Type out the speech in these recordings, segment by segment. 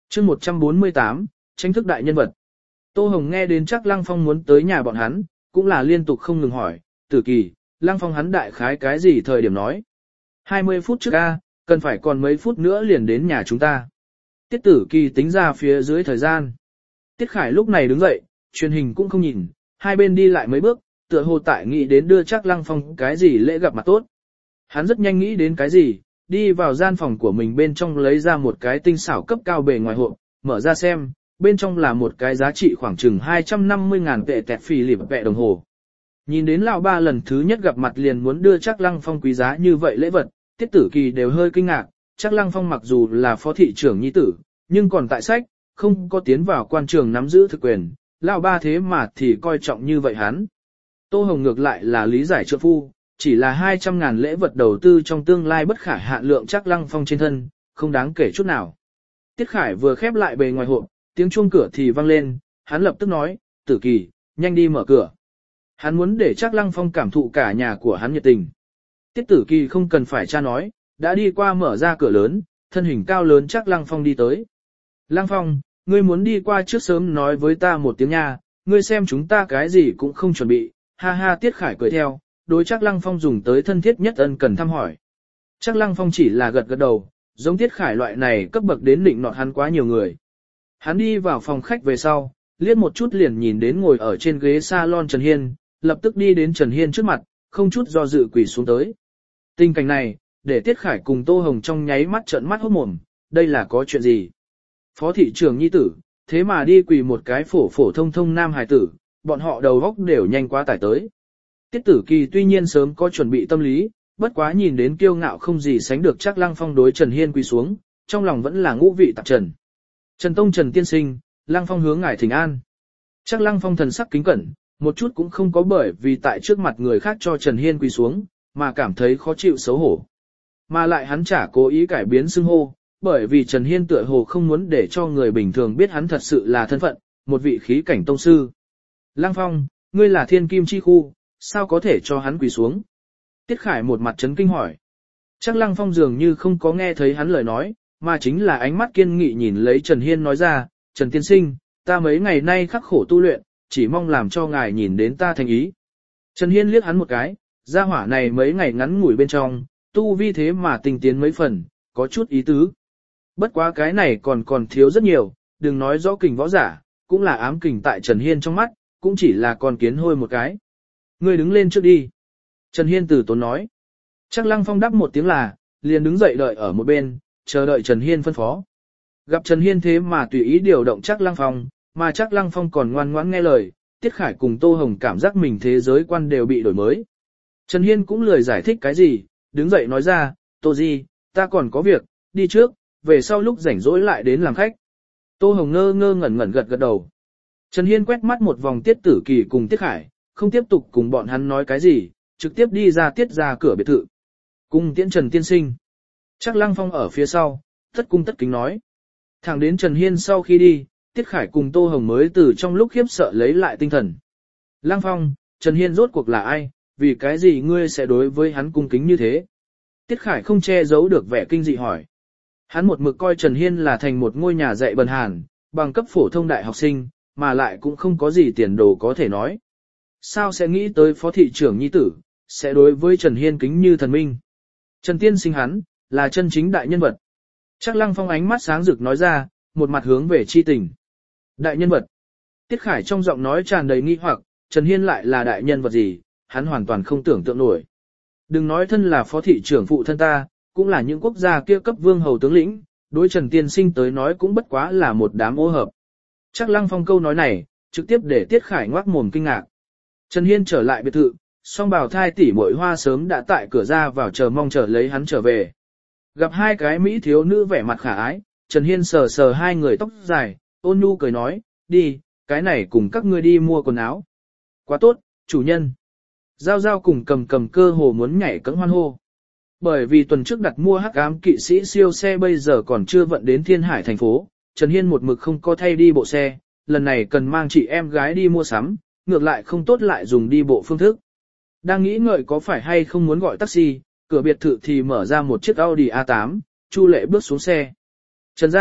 chương 148, tranh thức đại nhân vật. Tô Hồng nghe đến chắc Lăng Phong muốn tới nhà bọn hắn, cũng là liên tục không ngừng hỏi, Tử Kỳ, Lăng Phong hắn đại khái cái gì thời điểm nói. 20 phút trước a, cần phải còn mấy phút nữa liền đến nhà chúng ta. Tiết Tử Kỳ tính ra phía dưới thời gian. Tiết Khải lúc này đứng dậy, truyền hình cũng không nhìn, hai bên đi lại mấy bước, tựa hồ tại nghĩ đến đưa chắc Lăng Phong cái gì lễ gặp mặt tốt. Hắn rất nhanh nghĩ đến cái gì, đi vào gian phòng của mình bên trong lấy ra một cái tinh xảo cấp cao bề ngoài hộp, mở ra xem, bên trong là một cái giá trị khoảng chừng 250.000 tệ tẹt phì lịp vẹ đồng hồ. Nhìn đến lão ba lần thứ nhất gặp mặt liền muốn đưa chắc Lăng Phong quý giá như vậy lễ vật, Tiết Tử Kỳ đều hơi kinh ngạc, chắc Lăng Phong mặc dù là phó thị trưởng nhi tử, nhưng còn tại sách, không có tiến vào quan trường nắm giữ thực quyền, lão ba thế mà thì coi trọng như vậy hắn. Tô Hồng ngược lại là lý giải trượng phu, chỉ là 200.000 lễ vật đầu tư trong tương lai bất khả hạn lượng chắc Lăng Phong trên thân, không đáng kể chút nào. Tiết Khải vừa khép lại bề ngoài hộp, tiếng chuông cửa thì vang lên, hắn lập tức nói, Tử Kỳ, nhanh đi mở cửa. Hắn muốn để chắc Lăng Phong cảm thụ cả nhà của hắn nhiệt tình. Tiết Tử Kỳ không cần phải cha nói, đã đi qua mở ra cửa lớn, thân hình cao lớn chắc Lăng Phong đi tới. Lăng Phong, ngươi muốn đi qua trước sớm nói với ta một tiếng nha, ngươi xem chúng ta cái gì cũng không chuẩn bị, ha ha. Tiết Khải cười theo, đối chắc Lăng Phong dùng tới thân thiết nhất ân cần thăm hỏi. Chắc Lăng Phong chỉ là gật gật đầu, giống Tiết Khải loại này cấp bậc đến định nọt hắn quá nhiều người. Hắn đi vào phòng khách về sau, liếc một chút liền nhìn đến ngồi ở trên ghế salon Trần Hiên, lập tức đi đến Trần Hiên trước mặt, không chút do dự quỳ xuống tới. Tình cảnh này, để Tiết Khải cùng Tô Hồng trong nháy mắt trợn mắt hốt mồm, đây là có chuyện gì? Phó thị trưởng nhi tử, thế mà đi quỳ một cái phổ phổ thông thông nam hài tử, bọn họ đầu góc đều nhanh quá tải tới. Tiết Tử Kỳ tuy nhiên sớm có chuẩn bị tâm lý, bất quá nhìn đến kiêu ngạo không gì sánh được chắc Lăng Phong đối Trần Hiên quỳ xuống, trong lòng vẫn là ngũ vị tạp trần. Trần Tông Trần tiên sinh, Lăng Phong hướng ngài thỉnh an. Chắc Lăng Phong thần sắc kính cẩn, một chút cũng không có bởi vì tại trước mặt người khác cho Trần Hiên quỳ xuống, mà cảm thấy khó chịu xấu hổ. Mà lại hắn chả cố ý cải biến xưng hô, bởi vì Trần Hiên tựa hồ không muốn để cho người bình thường biết hắn thật sự là thân phận, một vị khí cảnh tông sư. Lăng Phong, ngươi là thiên kim chi khu, sao có thể cho hắn quỳ xuống? Tiết Khải một mặt chấn kinh hỏi. Chắc Lăng Phong dường như không có nghe thấy hắn lời nói, mà chính là ánh mắt kiên nghị nhìn lấy Trần Hiên nói ra, Trần tiên sinh, ta mấy ngày nay khắc khổ tu luyện, chỉ mong làm cho ngài nhìn đến ta thành ý. Trần Hiên liếc hắn một cái, gia hỏa này mấy ngày ngắn ngủi bên trong, tu vi thế mà tinh tiến mấy phần, có chút ý tứ. Bất quá cái này còn thiếu rất nhiều, đừng nói rõ kình võ giả, cũng là ám kình tại Trần Hiên trong mắt, cũng chỉ là con kiến hôi một cái. Ngươi đứng lên trước đi. Trần Hiên từ tốn nói. Chắc Lăng Phong đáp một tiếng là, liền đứng dậy đợi ở một bên, chờ đợi Trần Hiên phân phó. Gặp Trần Hiên thế mà tùy ý điều động chắc Lăng Phong, mà chắc Lăng Phong còn ngoan ngoãn nghe lời, Tiết Khải cùng Tô Hồng cảm giác mình thế giới quan đều bị đổi mới. Trần Hiên cũng lười giải thích cái gì, đứng dậy nói ra, Tô Di, ta còn có việc, đi trước, về sau lúc rảnh rỗi lại đến làm khách. Tô Hồng ngơ ngơ ngẩn ngẩn gật gật đầu. Trần Hiên quét mắt một vòng Tiết Tử Kỳ cùng Tiết Khải, không tiếp tục cùng bọn hắn nói cái gì, trực tiếp đi ra tiết ra cửa biệt thự. Cung tiễn Trần tiên sinh. Chắc Lăng Phong ở phía sau, tất cung tất kính nói. Thẳng đến Trần Hiên sau khi đi, Tiết Khải cùng Tô Hồng mới từ trong lúc khiếp sợ lấy lại tinh thần. Lăng Phong, Trần Hiên rốt cuộc là ai, vì cái gì ngươi sẽ đối với hắn cung kính như thế? Tiết Khải không che giấu được vẻ kinh dị hỏi. Hắn một mực coi Trần Hiên là thành một ngôi nhà dạy bần hàn, bằng cấp phổ thông đại học sinh, mà lại cũng không có gì tiền đồ có thể nói. Sao sẽ nghĩ tới phó thị trưởng nhi tử, sẽ đối với Trần Hiên kính như thần minh? Trần tiên sinh hắn, là chân chính đại nhân vật. Chắc Lăng Phong ánh mắt sáng rực nói ra, một mặt hướng về chi tình. Đại nhân vật. Tiết Khải trong giọng nói tràn đầy nghi hoặc, Trần Hiên lại là đại nhân vật gì, hắn hoàn toàn không tưởng tượng nổi. Đừng nói thân là phó thị trưởng phụ thân ta, cũng là những quốc gia kia cấp vương hầu tướng lĩnh, đối Trần tiên sinh tới nói cũng bất quá là một đám ô hợp. Chắc Lăng Phong câu nói này, trực tiếp để Tiết Khải ngoác mồm kinh ngạc. Trần Hiên trở lại biệt thự, song bào thai tỷ muội Hoa sớm đã tại cửa ra vào chờ mong chờ lấy hắn trở về. Gặp hai cái mỹ thiếu nữ vẻ mặt khả ái, Trần Hiên sờ sờ hai người tóc dài, ôn nhu cười nói, đi, cái này cùng các ngươi đi mua quần áo. Quá tốt, chủ nhân. Giao Giao cùng cầm cơ hồ muốn nhảy cẫng hoan hô. Bởi vì tuần trước đặt mua hắc ám kỵ sĩ siêu xe bây giờ còn chưa vận đến Thiên Hải thành phố, Trần Hiên một mực không có thay đi bộ xe, lần này cần mang chị em gái đi mua sắm, ngược lại không tốt lại dùng đi bộ phương thức. Đang nghĩ ngợi có phải hay không muốn gọi taxi, cửa biệt thự thì mở ra một chiếc Audi A8, Chu Lệ bước xuống xe. Trần gia,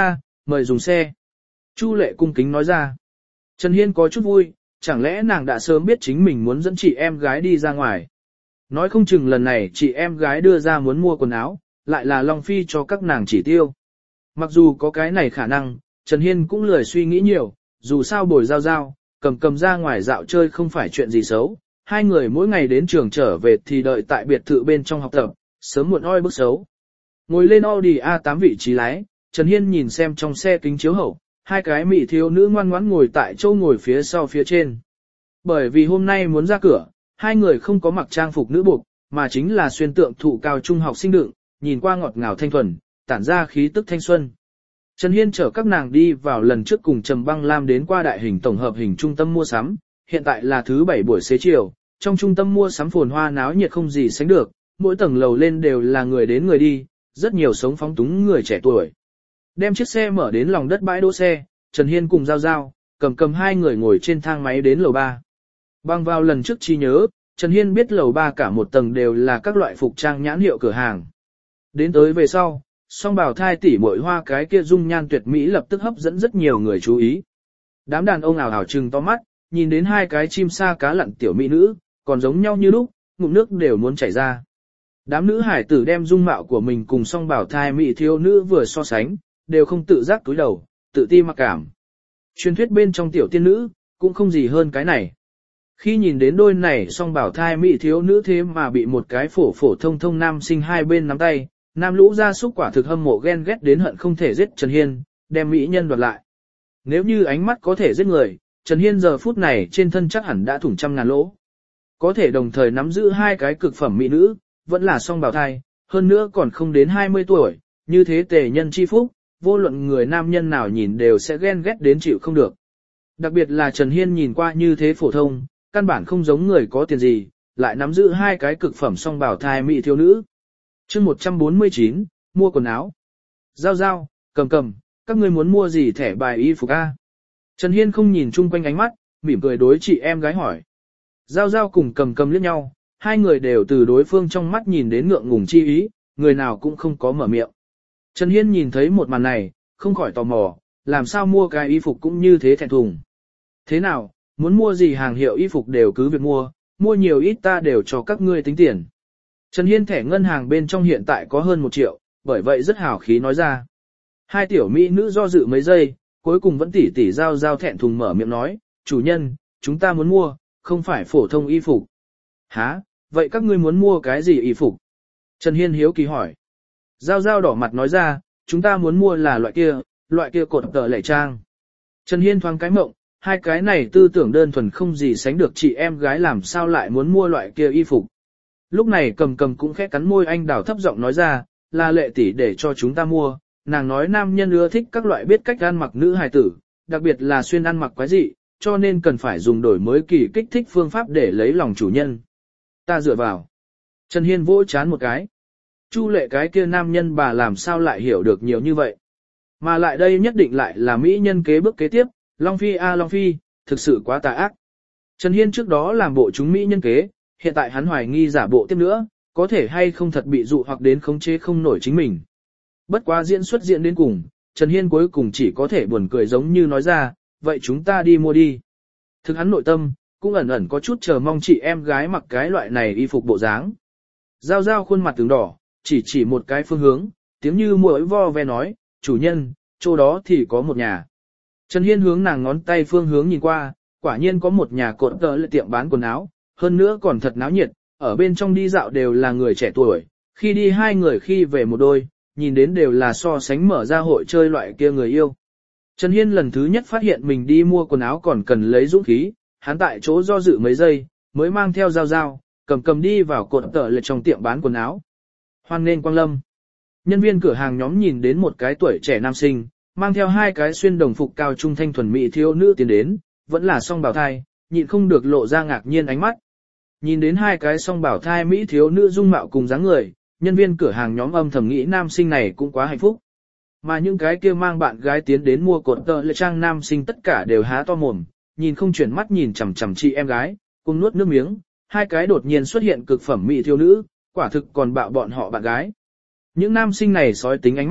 mời dùng xe. Chu Lệ cung kính nói ra. Trần Hiên có chút vui, chẳng lẽ nàng đã sớm biết chính mình muốn dẫn chị em gái đi ra ngoài. Nói không chừng lần này chị em gái đưa ra muốn mua quần áo, lại là Long Phi cho các nàng chỉ tiêu. Mặc dù có cái này khả năng, Trần Hiên cũng lười suy nghĩ nhiều, dù sao bồi giao giao, cầm ra ngoài dạo chơi không phải chuyện gì xấu. Hai người mỗi ngày đến trường trở về thì đợi tại biệt thự bên trong học tập, sớm muộn oi bức xấu. Ngồi lên Audi A8 vị trí lái, Trần Hiên nhìn xem trong xe kính chiếu hậu, hai cái mỹ thiếu nữ ngoan ngoãn ngồi tại chỗ ngồi phía sau phía trên. Bởi vì hôm nay muốn ra cửa, hai người không có mặc trang phục nữ buộc, mà chính là xuyên tượng thụ cao trung học sinh đựng, nhìn qua ngọt ngào thanh thuần, tản ra khí tức thanh xuân. Trần Hiên chở các nàng đi vào lần trước cùng Trầm Băng Lam đến qua đại hình tổng hợp hình trung tâm mua sắm, hiện tại là thứ 7 buổi xế chiều, trong trung tâm mua sắm phồn hoa náo nhiệt không gì sánh được, mỗi tầng lầu lên đều là người đến người đi, rất nhiều sống phóng túng người trẻ tuổi. Đem chiếc xe mở đến lòng đất bãi đỗ xe, Trần Hiên cùng Giao Giao, cầm hai người ngồi trên thang máy đến lầu 3. Bằng vào lần trước chi nhớ, Trần Hiên biết lầu 3 cả một tầng đều là các loại phục trang nhãn hiệu cửa hàng. Đến tới về sau, song bảo thai tỷ muội hoa cái kia dung nhan tuyệt mỹ lập tức hấp dẫn rất nhiều người chú ý. Đám đàn ông ảo ảo trừng to mắt, nhìn đến hai cái chim sa cá lặn tiểu mỹ nữ, còn giống nhau như lúc, ngụm nước đều muốn chảy ra. Đám nữ hải tử đem dung mạo của mình cùng song bảo thai mỹ thiếu nữ vừa so sánh, đều không tự giác túi đầu, tự ti mặc cảm. Truyền thuyết bên trong tiểu tiên nữ, cũng không gì hơn cái này. Khi nhìn đến đôi này song bảo thai mỹ thiếu nữ thế mà bị một cái phổ thông nam sinh hai bên nắm tay, nam lũ gia súc quả thực hâm mộ ghen ghét đến hận không thể giết Trần Hiên, đem mỹ nhân đoạt lại. Nếu như ánh mắt có thể giết người, Trần Hiên giờ phút này trên thân chắc hẳn đã thủng trăm ngàn lỗ. Có thể đồng thời nắm giữ hai cái cực phẩm mỹ nữ, vẫn là song bào thai, hơn nữa còn không đến 20 tuổi, như thế tề nhân chi phúc, vô luận người nam nhân nào nhìn đều sẽ ghen ghét đến chịu không được. Đặc biệt là Trần Hiên nhìn qua như thế phổ thông, căn bản không giống người có tiền gì, lại nắm giữ hai cái cực phẩm song bào thai mỹ thiếu nữ. Chương 149, mua quần áo. Giao giao, cầm, các ngươi muốn mua gì thẻ bài y phục a? Trần Hiên không nhìn chung quanh ánh mắt, mỉm cười đối chị em gái hỏi. Giao giao cùng cầm liếc nhau, hai người đều từ đối phương trong mắt nhìn đến ngượng ngùng chi ý, người nào cũng không có mở miệng. Trần Hiên nhìn thấy một màn này, không khỏi tò mò, làm sao mua cái y phục cũng như thế thẹn thùng. Thế nào, muốn mua gì hàng hiệu y phục đều cứ việc mua nhiều ít ta đều cho các ngươi tính tiền. Trần Hiên thẻ ngân hàng bên trong hiện tại có hơn 1 triệu, bởi vậy rất hào khí nói ra. Hai tiểu mỹ nữ do dự mấy giây, cuối cùng vẫn tỉ giao thẹn thùng mở miệng nói, chủ nhân, chúng ta muốn mua, không phải phổ thông y phục. Hả, vậy các ngươi muốn mua cái gì y phục? Trần Hiên hiếu kỳ hỏi. Giao đỏ mặt nói ra, chúng ta muốn mua là loại kia cột tờ lệ trang. Trần Hiên thoáng cái mộng, hai cái này tư tưởng đơn thuần không gì sánh được chị em gái làm sao lại muốn mua loại kia y phục. Lúc này cầm cũng khẽ cắn môi anh đào thấp giọng nói ra, là Lệ tỷ để cho chúng ta mua, nàng nói nam nhân ưa thích các loại biết cách ăn mặc nữ hài tử, đặc biệt là xuyên ăn mặc quái dị, cho nên cần phải dùng đổi mới kỳ kích thích phương pháp để lấy lòng chủ nhân. Ta dựa vào. Trần Hiên vỗ chán một cái. Chu Lệ cái kia nam nhân bà làm sao lại hiểu được nhiều như vậy. Mà lại đây nhất định lại là mỹ nhân kế bước kế tiếp, Long Phi Long Phi, thực sự quá tà ác. Trần Hiên trước đó làm bộ chúng mỹ nhân kế, hiện tại hắn hoài nghi giả bộ tiếp nữa, có thể hay không thật bị dụ hoặc đến khống chế không nổi chính mình. Bất quá diễn xuất diễn đến cùng, Trần Hiên cuối cùng chỉ có thể buồn cười giống như nói ra, vậy chúng ta đi mua đi. Thực hắn nội tâm, cũng ẩn có chút chờ mong chị em gái mặc cái loại này y phục bộ dáng. Giao khuôn mặt tướng đỏ, chỉ một cái phương hướng, tiếng như muỗi vo ve nói, chủ nhân, chỗ đó thì có một nhà. Trần Hiên hướng nàng ngón tay phương hướng nhìn qua, quả nhiên có một nhà cột tờ lệ tiệm bán quần áo, hơn nữa còn thật náo nhiệt, ở bên trong đi dạo đều là người trẻ tuổi, khi đi hai người khi về một đôi, nhìn đến đều là so sánh mở ra hội chơi loại kia người yêu. Trần Hiên lần thứ nhất phát hiện mình đi mua quần áo còn cần lấy dũng khí, hắn tại chỗ do dự mấy giây, mới mang theo Giao, cầm đi vào cột tờ lệ trong tiệm bán quần áo. Hoan nghênh quang lâm. Nhân viên cửa hàng nhóm nhìn đến một cái tuổi trẻ nam sinh, mang theo hai cái xuyên đồng phục cao trung thanh thuần mỹ thiếu nữ tiến đến, vẫn là song bào thai, nhịn không được lộ ra ngạc nhiên ánh mắt. Nhìn đến hai cái song bào thai mỹ thiếu nữ dung mạo cùng dáng người, nhân viên cửa hàng nhóm âm thầm nghĩ nam sinh này cũng quá hạnh phúc. Mà những cái kia mang bạn gái tiến đến mua cột tờ lệ trang nam sinh tất cả đều há to mồm, nhìn không chuyển mắt nhìn chằm chằm chị em gái, cùng nuốt nước miếng, hai cái đột nhiên xuất hiện cực phẩm mỹ thiếu nữ, quả thực còn bạo bọn họ bạn gái. Những nam sinh này sói tính ánh mắt,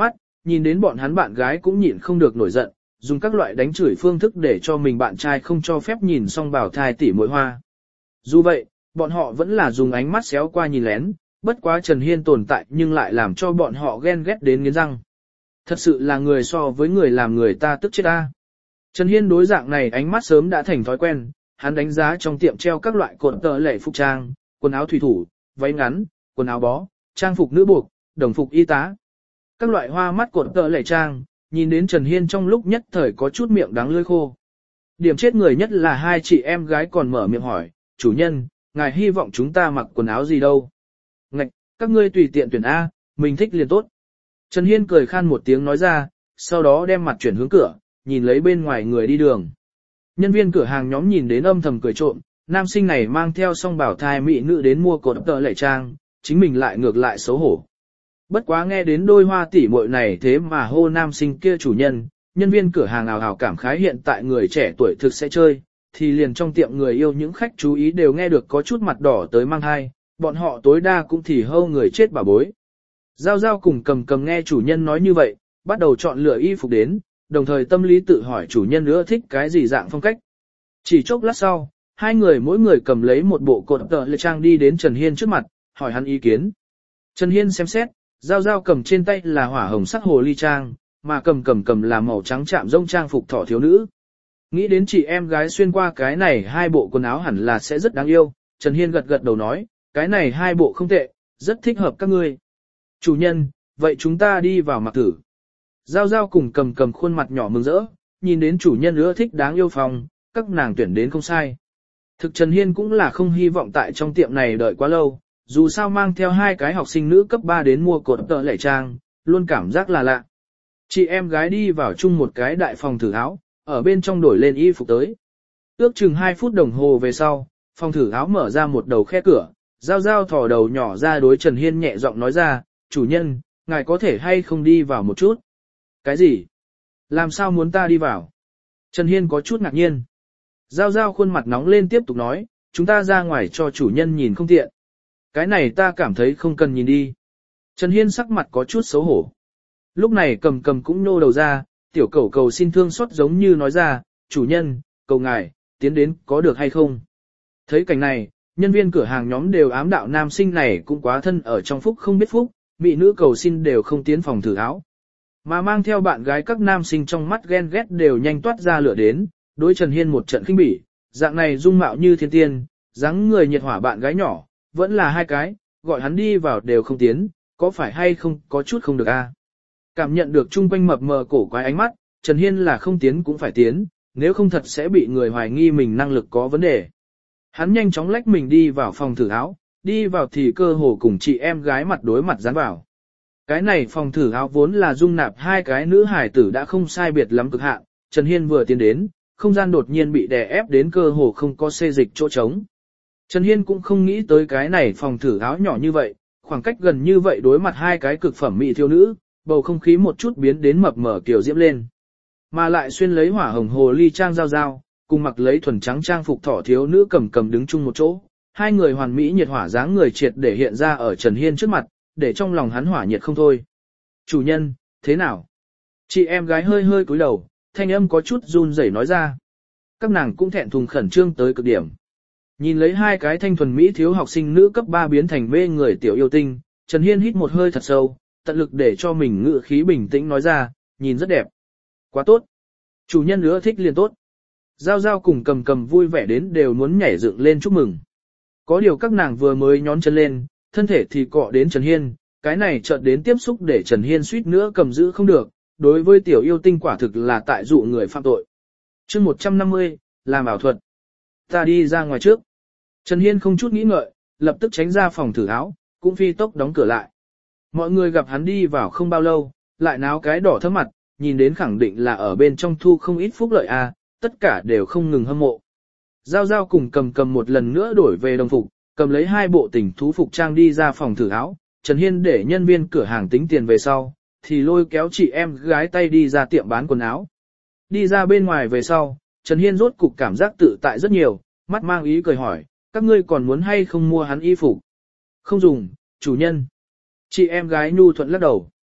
nhìn đến bọn hắn bạn gái cũng nhịn không được nổi giận, dùng các loại đánh chửi phương thức để cho mình bạn trai không cho phép nhìn song bảo thai tỷ muội hoa. Dù vậy, bọn họ vẫn là dùng ánh mắt xéo qua nhìn lén, bất quá Trần Hiên tồn tại nhưng lại làm cho bọn họ ghen ghét đến nghiến răng. Thật sự là người so với người làm người ta tức chết ta. Trần Hiên đối dạng này ánh mắt sớm đã thành thói quen, hắn đánh giá trong tiệm treo các loại cột tờ lệ phục trang, quần áo thủy thủ, váy ngắn, quần áo bó, trang phục nữ buộc, đồng phục y tá. Các loại hoa mắt cột tờ lệ trang, nhìn đến Trần Hiên trong lúc nhất thời có chút miệng đắng lưỡi khô. Điểm chết người nhất là hai chị em gái còn mở miệng hỏi, chủ nhân, ngài hy vọng chúng ta mặc quần áo gì đâu? Ngạch, các ngươi tùy tiện tuyển A, mình thích liền tốt. Trần Hiên cười khan một tiếng nói ra, sau đó đem mặt chuyển hướng cửa, nhìn lấy bên ngoài người đi đường. Nhân viên cửa hàng nhóm nhìn đến âm thầm cười trộm, nam sinh này mang theo song bảo thai mỹ nữ đến mua cột tờ lệ trang, chính mình lại ngược lại xấu hổ. Bất quá nghe đến đôi hoa tỷ muội này thế mà hô nam sinh kia chủ nhân, nhân viên cửa hàng ào ào cảm khái hiện tại người trẻ tuổi thực sẽ chơi, thì liền trong tiệm người yêu những khách chú ý đều nghe được có chút mặt đỏ tới mang thai, bọn họ tối đa cũng thì hâu người chết bà bối. Giao Giao cùng cầm cầm nghe chủ nhân nói như vậy, bắt đầu chọn lựa y phục đến, đồng thời tâm lý tự hỏi chủ nhân nữa thích cái gì dạng phong cách. Chỉ chốc lát sau, hai người mỗi người cầm lấy một bộ cột tờ lệ trang đi đến Trần Hiên trước mặt, hỏi hắn ý kiến. Trần Hiên xem xét, Giao Giao cầm trên tay là hỏa hồng sắc hồ ly trang, mà cầm là màu trắng chạm rông trang phục thỏ thiếu nữ. Nghĩ đến chị em gái xuyên qua cái này hai bộ quần áo hẳn là sẽ rất đáng yêu, Trần Hiên gật gật đầu nói, cái này hai bộ không tệ, rất thích hợp các ngươi. Chủ nhân, vậy chúng ta đi vào mặc thử. Giao Giao cùng cầm khuôn mặt nhỏ mừng rỡ, nhìn đến chủ nhân ưa thích đáng yêu phòng, các nàng tuyển đến không sai. Thực Trần Hiên cũng là không hy vọng tại trong tiệm này đợi quá lâu, dù sao mang theo hai cái học sinh nữ cấp 3 đến mua cột tợ lệ trang, luôn cảm giác là lạ. Chị em gái đi vào chung một cái đại phòng thử áo, ở bên trong đổi lên y phục tới. Ước chừng 2 phút đồng hồ về sau, phòng thử áo mở ra một đầu khe cửa, Giao Giao thò đầu nhỏ ra đối Trần Hiên nhẹ giọng nói ra, chủ nhân, ngài có thể hay không đi vào một chút? Cái gì? Làm sao muốn ta đi vào? Trần Hiên có chút ngạc nhiên. Giao Giao khuôn mặt nóng lên tiếp tục nói, chúng ta ra ngoài cho chủ nhân nhìn không tiện. Cái này ta cảm thấy không cần nhìn đi. Trần Hiên sắc mặt có chút xấu hổ. Lúc này cầm cũng nô đầu ra, tiểu cẩu cầu xin thương xót giống như nói ra, chủ nhân, cầu ngài, tiến đến có được hay không? Thấy cảnh này, nhân viên cửa hàng nhóm đều ám đạo nam sinh này cũng quá thân ở trong phúc không biết phúc, mỹ nữ cầu xin đều không tiến phòng thử áo. Mà mang theo bạn gái các nam sinh trong mắt ghen ghét đều nhanh toát ra lửa đến, đối Trần Hiên một trận khinh bỉ, dạng này dung mạo như thiên tiên, dáng người nhiệt hỏa bạn gái nhỏ, vẫn là hai cái, gọi hắn đi vào đều không tiến, có phải hay không có chút không được a? Cảm nhận được chung quanh mập mờ cổ quái ánh mắt, Trần Hiên là không tiến cũng phải tiến, nếu không thật sẽ bị người hoài nghi mình năng lực có vấn đề. Hắn nhanh chóng lách mình đi vào phòng thử áo, đi vào thì cơ hồ cùng chị em gái mặt đối mặt dán vào. Cái này phòng thử áo vốn là dung nạp hai cái nữ hải tử đã không sai biệt lắm cực hạn, Trần Hiên vừa tiến đến, không gian đột nhiên bị đè ép đến cơ hồ không có xê dịch chỗ trống. Trần Hiên cũng không nghĩ tới cái này phòng thử áo nhỏ như vậy, khoảng cách gần như vậy đối mặt hai cái cực phẩm mỹ thiếu nữ, bầu không khí một chút biến đến mập mờ kiểu diễm lên. Mà lại xuyên lấy hỏa hồng hồ ly trang Giao Giao, cùng mặc lấy thuần trắng trang phục thỏ thiếu nữ cầm đứng chung một chỗ, hai người hoàn mỹ nhiệt hỏa dáng người triệt để hiện ra ở Trần Hiên trước mặt, để trong lòng hắn hỏa nhiệt không thôi. Chủ nhân, thế nào? Chị em gái hơi cúi đầu, thanh âm có chút run rẩy nói ra. Các nàng cũng thẹn thùng khẩn trương tới cực điểm. Nhìn lấy hai cái thanh thuần mỹ thiếu học sinh nữ cấp 3 biến thành mê người tiểu yêu tinh, Trần Hiên hít một hơi thật sâu, tận lực để cho mình ngự khí bình tĩnh nói ra, nhìn rất đẹp. Quá tốt. Chủ nhân nữa thích liền tốt. Giao Giao cùng cầm vui vẻ đến đều muốn nhảy dựng lên chúc mừng. Có điều các nàng vừa mới nhón chân lên, thân thể thì cọ đến Trần Hiên, cái này chợt đến tiếp xúc để Trần Hiên suýt nữa cầm giữ không được, đối với tiểu yêu tinh quả thực là tại dụ người phạm tội. Chương 150, làm ảo thuật. Ta đi ra ngoài trước. Trần Hiên không chút nghĩ ngợi, lập tức tránh ra phòng thử áo, cũng phi tốc đóng cửa lại. Mọi người gặp hắn đi vào không bao lâu, lại náo cái đỏ thấm mặt, nhìn đến khẳng định là ở bên trong thu không ít phúc lợi a, tất cả đều không ngừng hâm mộ. Giao Giao cùng cầm một lần nữa đổi về đồng phục, cầm lấy hai bộ tình thú phục trang đi ra phòng thử áo, Trần Hiên để nhân viên cửa hàng tính tiền về sau, thì lôi kéo chị em gái tay đi ra tiệm bán quần áo. Đi ra bên ngoài về sau, Trần Hiên rốt cục cảm giác tự tại rất nhiều, mắt mang ý cười hỏi, các ngươi còn muốn hay không mua hắn y phục? Không dùng, chủ nhân. Chị em gái nhu thuận lắc đầu.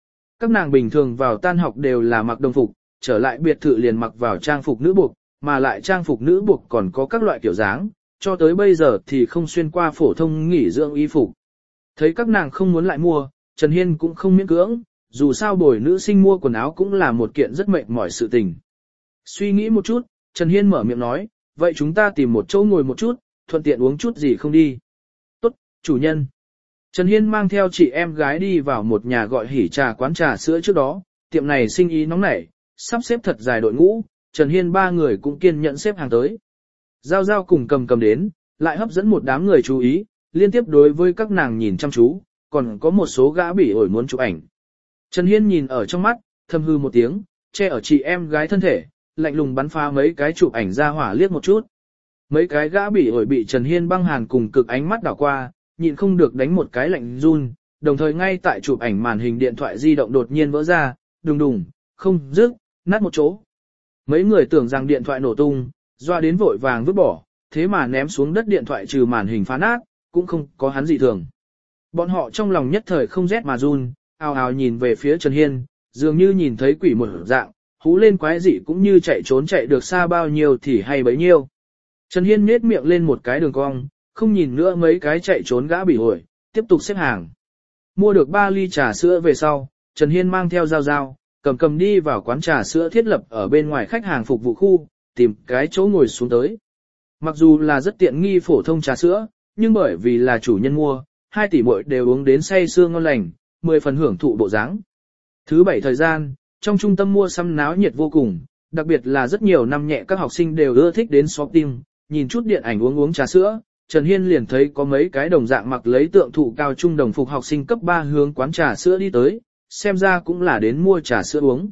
Các nàng bình thường vào tan học đều là mặc đồng phục, trở lại biệt thự liền mặc vào trang phục nữ buộc, mà lại trang phục nữ buộc còn có các loại kiểu dáng, cho tới bây giờ thì không xuyên qua phổ thông nghỉ dưỡng y phục. Thấy các nàng không muốn lại mua, Trần Hiên cũng không miễn cưỡng, dù sao bồi nữ sinh mua quần áo cũng là một kiện rất mệt mỏi sự tình. Suy nghĩ một chút, Trần Hiên mở miệng nói, vậy chúng ta tìm một chỗ ngồi một chút, thuận tiện uống chút gì không đi. Tốt, chủ nhân. Trần Hiên mang theo chị em gái đi vào một nhà gọi hỉ trà quán trà sữa trước đó, tiệm này sinh ý nóng nảy, sắp xếp thật dài đội ngũ, Trần Hiên ba người cũng kiên nhẫn xếp hàng tới. Giao Giao cùng cầm cầm đến, lại hấp dẫn một đám người chú ý, liên tiếp đối với các nàng nhìn chăm chú, còn có một số gã bỉ ổi muốn chụp ảnh. Trần Hiên nhìn ở trong mắt, thầm hư một tiếng, che ở chị em gái thân thể, lạnh lùng bắn phá mấy cái chụp ảnh ra hỏa liếc một chút. Mấy cái gã bỉ ổi bị Trần Hiên băng hàn cùng cực ánh mắt đảo qua, nhịn không được đánh một cái lạnh run, đồng thời ngay tại chụp ảnh màn hình điện thoại di động đột nhiên vỡ ra, đùng đùng, không rước, nát một chỗ. Mấy người tưởng rằng điện thoại nổ tung, doa đến vội vàng vứt bỏ, thế mà ném xuống đất điện thoại trừ màn hình phá nát, cũng không có hắn gì thường. Bọn họ trong lòng nhất thời không rét mà run, ào ào nhìn về phía Trần Hiên, dường như nhìn thấy quỷ một dạng, hú lên quái dị cũng như chạy trốn chạy được xa bao nhiêu thì hay bấy nhiêu. Trần Hiên nhếch miệng lên một cái đường cong, không nhìn nữa mấy cái chạy trốn gã bỉ ổi, tiếp tục xếp hàng. Mua được 3 ly trà sữa về sau, Trần Hiên mang theo Giao Giao, cầm cầm đi vào quán trà sữa thiết lập ở bên ngoài khách hàng phục vụ khu, tìm cái chỗ ngồi xuống tới. Mặc dù là rất tiện nghi phổ thông trà sữa, nhưng bởi vì là chủ nhân mua, 2 tỷ muội đều uống đến say sưa ngon lành, 10 phần hưởng thụ bộ dáng. Thứ 7 thời gian, trong trung tâm mua sắm náo nhiệt vô cùng, đặc biệt là rất nhiều năm nhẹ các học sinh đều ưa thích đến shopping, nhìn chút điện ảnh uống trà sữa, Trần Hiên liền thấy có mấy cái đồng dạng mặc lấy tượng thụ cao trung đồng phục học sinh cấp 3 hướng quán trà sữa đi tới, xem ra cũng là đến mua trà sữa uống.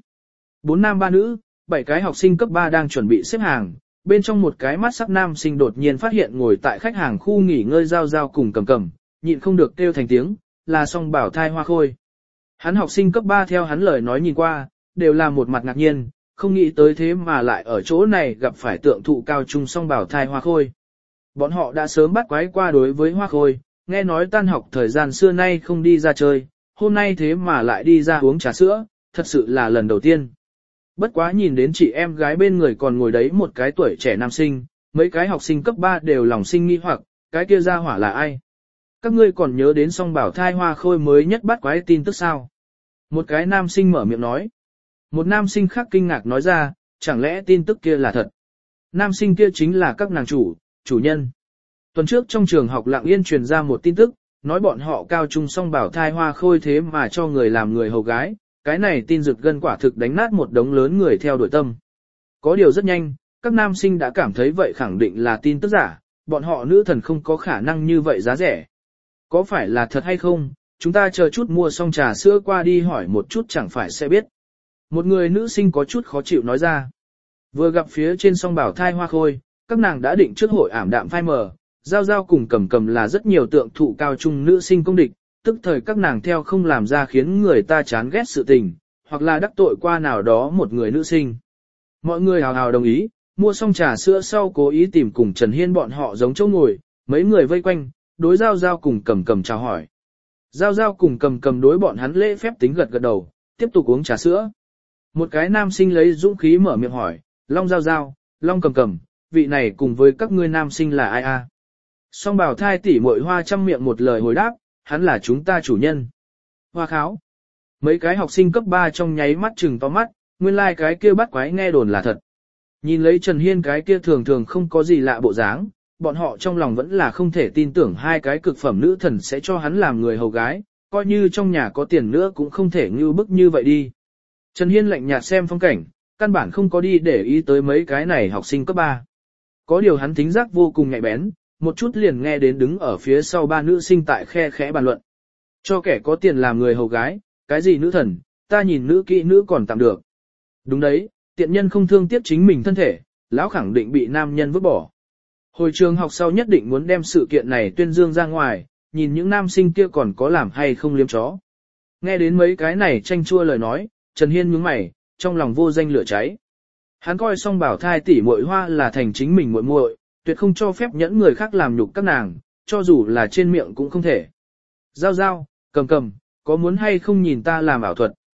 4 nam 3 nữ, 7 cái học sinh cấp 3 đang chuẩn bị xếp hàng, bên trong một cái mắt sắc nam sinh đột nhiên phát hiện ngồi tại khách hàng khu nghỉ ngơi Giao Giao cùng cầm cầm, nhịn không được kêu thành tiếng, là Song Bảo Thai Hoa Khôi. Hắn học sinh cấp 3 theo hắn lời nói nhìn qua, đều là một mặt ngạc nhiên, không nghĩ tới thế mà lại ở chỗ này gặp phải tượng thụ cao trung Song Bảo Thai Hoa Khôi. Bọn họ đã sớm bắt quái qua đối với Hoa Khôi, nghe nói tan học thời gian xưa nay không đi ra chơi, hôm nay thế mà lại đi ra uống trà sữa, thật sự là lần đầu tiên. Bất quá nhìn đến chị em gái bên người còn ngồi đấy một cái tuổi trẻ nam sinh, mấy cái học sinh cấp 3 đều lòng sinh nghi hoặc, cái kia ra hỏa là ai? Các ngươi còn nhớ đến Song Bảo Thai Hoa Khôi mới nhất bắt quái tin tức sao? Một cái nam sinh mở miệng nói. Một nam sinh khác kinh ngạc nói ra, chẳng lẽ tin tức kia là thật? Nam sinh kia chính là các nàng chủ nhân. Tuần trước trong trường học lặng yên truyền ra một tin tức, nói bọn họ cao trung Song Bảo Thai Hoa Khôi thế mà cho người làm người hầu gái, cái này tin rực gân quả thực đánh nát một đống lớn người theo đuổi tâm. Có điều rất nhanh, các nam sinh đã cảm thấy vậy khẳng định là tin tức giả, bọn họ nữ thần không có khả năng như vậy giá rẻ. Có phải là thật hay không, chúng ta chờ chút mua xong trà sữa qua đi hỏi một chút chẳng phải sẽ biết. Một người nữ sinh có chút khó chịu nói ra. Vừa gặp phía trên Song Bảo Thai Hoa Khôi, các nàng đã định trước hội ảm đạm phai mờ, Giao Giao cùng cầm cầm là rất nhiều tượng thụ cao trung nữ sinh công địch, tức thời các nàng theo không làm ra khiến người ta chán ghét sự tình, hoặc là đắc tội qua nào đó một người nữ sinh. Mọi người hào hào đồng ý, mua xong trà sữa sau cố ý tìm cùng Trần Hiên bọn họ giống chỗ ngồi, mấy người vây quanh, đối Giao Giao cùng cầm cầm chào hỏi. Giao Giao cùng cầm cầm đối bọn hắn lễ phép tính gật gật đầu, tiếp tục uống trà sữa. Một cái nam sinh lấy dũng khí mở miệng hỏi, Long Giao Giao, Long cầm cầm, vị này cùng với các ngươi nam sinh là ai a? Song Bảo Thai tỷ muội Hoa trăm miệng một lời hồi đáp, hắn là chúng ta chủ nhân. Hoa kháo. Mấy cái học sinh cấp 3 trong nháy mắt trừng to mắt, nguyên lai cái kia bắt quái nghe đồn là thật. Nhìn lấy Trần Hiên cái kia thường thường không có gì lạ bộ dáng, bọn họ trong lòng vẫn là không thể tin tưởng hai cái cực phẩm nữ thần sẽ cho hắn làm người hầu gái, coi như trong nhà có tiền nữa cũng không thể ngưu bức như vậy đi. Trần Hiên lạnh nhạt xem phong cảnh, căn bản không có đi để ý tới mấy cái này học sinh cấp 3. Có điều hắn thính giác vô cùng nhạy bén, một chút liền nghe đến đứng ở phía sau 3 nữ sinh tại khe khẽ bàn luận. Cho kẻ có tiền làm người hầu gái, cái gì nữ thần, ta nhìn nữ kỹ nữ còn tạm được. Đúng đấy, tiện nhân không thương tiếc chính mình thân thể, lão khẳng định bị nam nhân vứt bỏ. Hồi trường học sau nhất định muốn đem sự kiện này tuyên dương ra ngoài, nhìn những nam sinh kia còn có làm hay không liếm chó. Nghe đến mấy cái này tranh chua lời nói, Trần Hiên nhướng mày, trong lòng vô danh lửa cháy. Hắn coi Song Bảo Thai tỷ muội Hoa là thành chính mình muội muội, tuyệt không cho phép nhẫn người khác làm nhục các nàng, cho dù là trên miệng cũng không thể. Giao Giao, cầm cầm, có muốn hay không nhìn ta làm ảo thuật?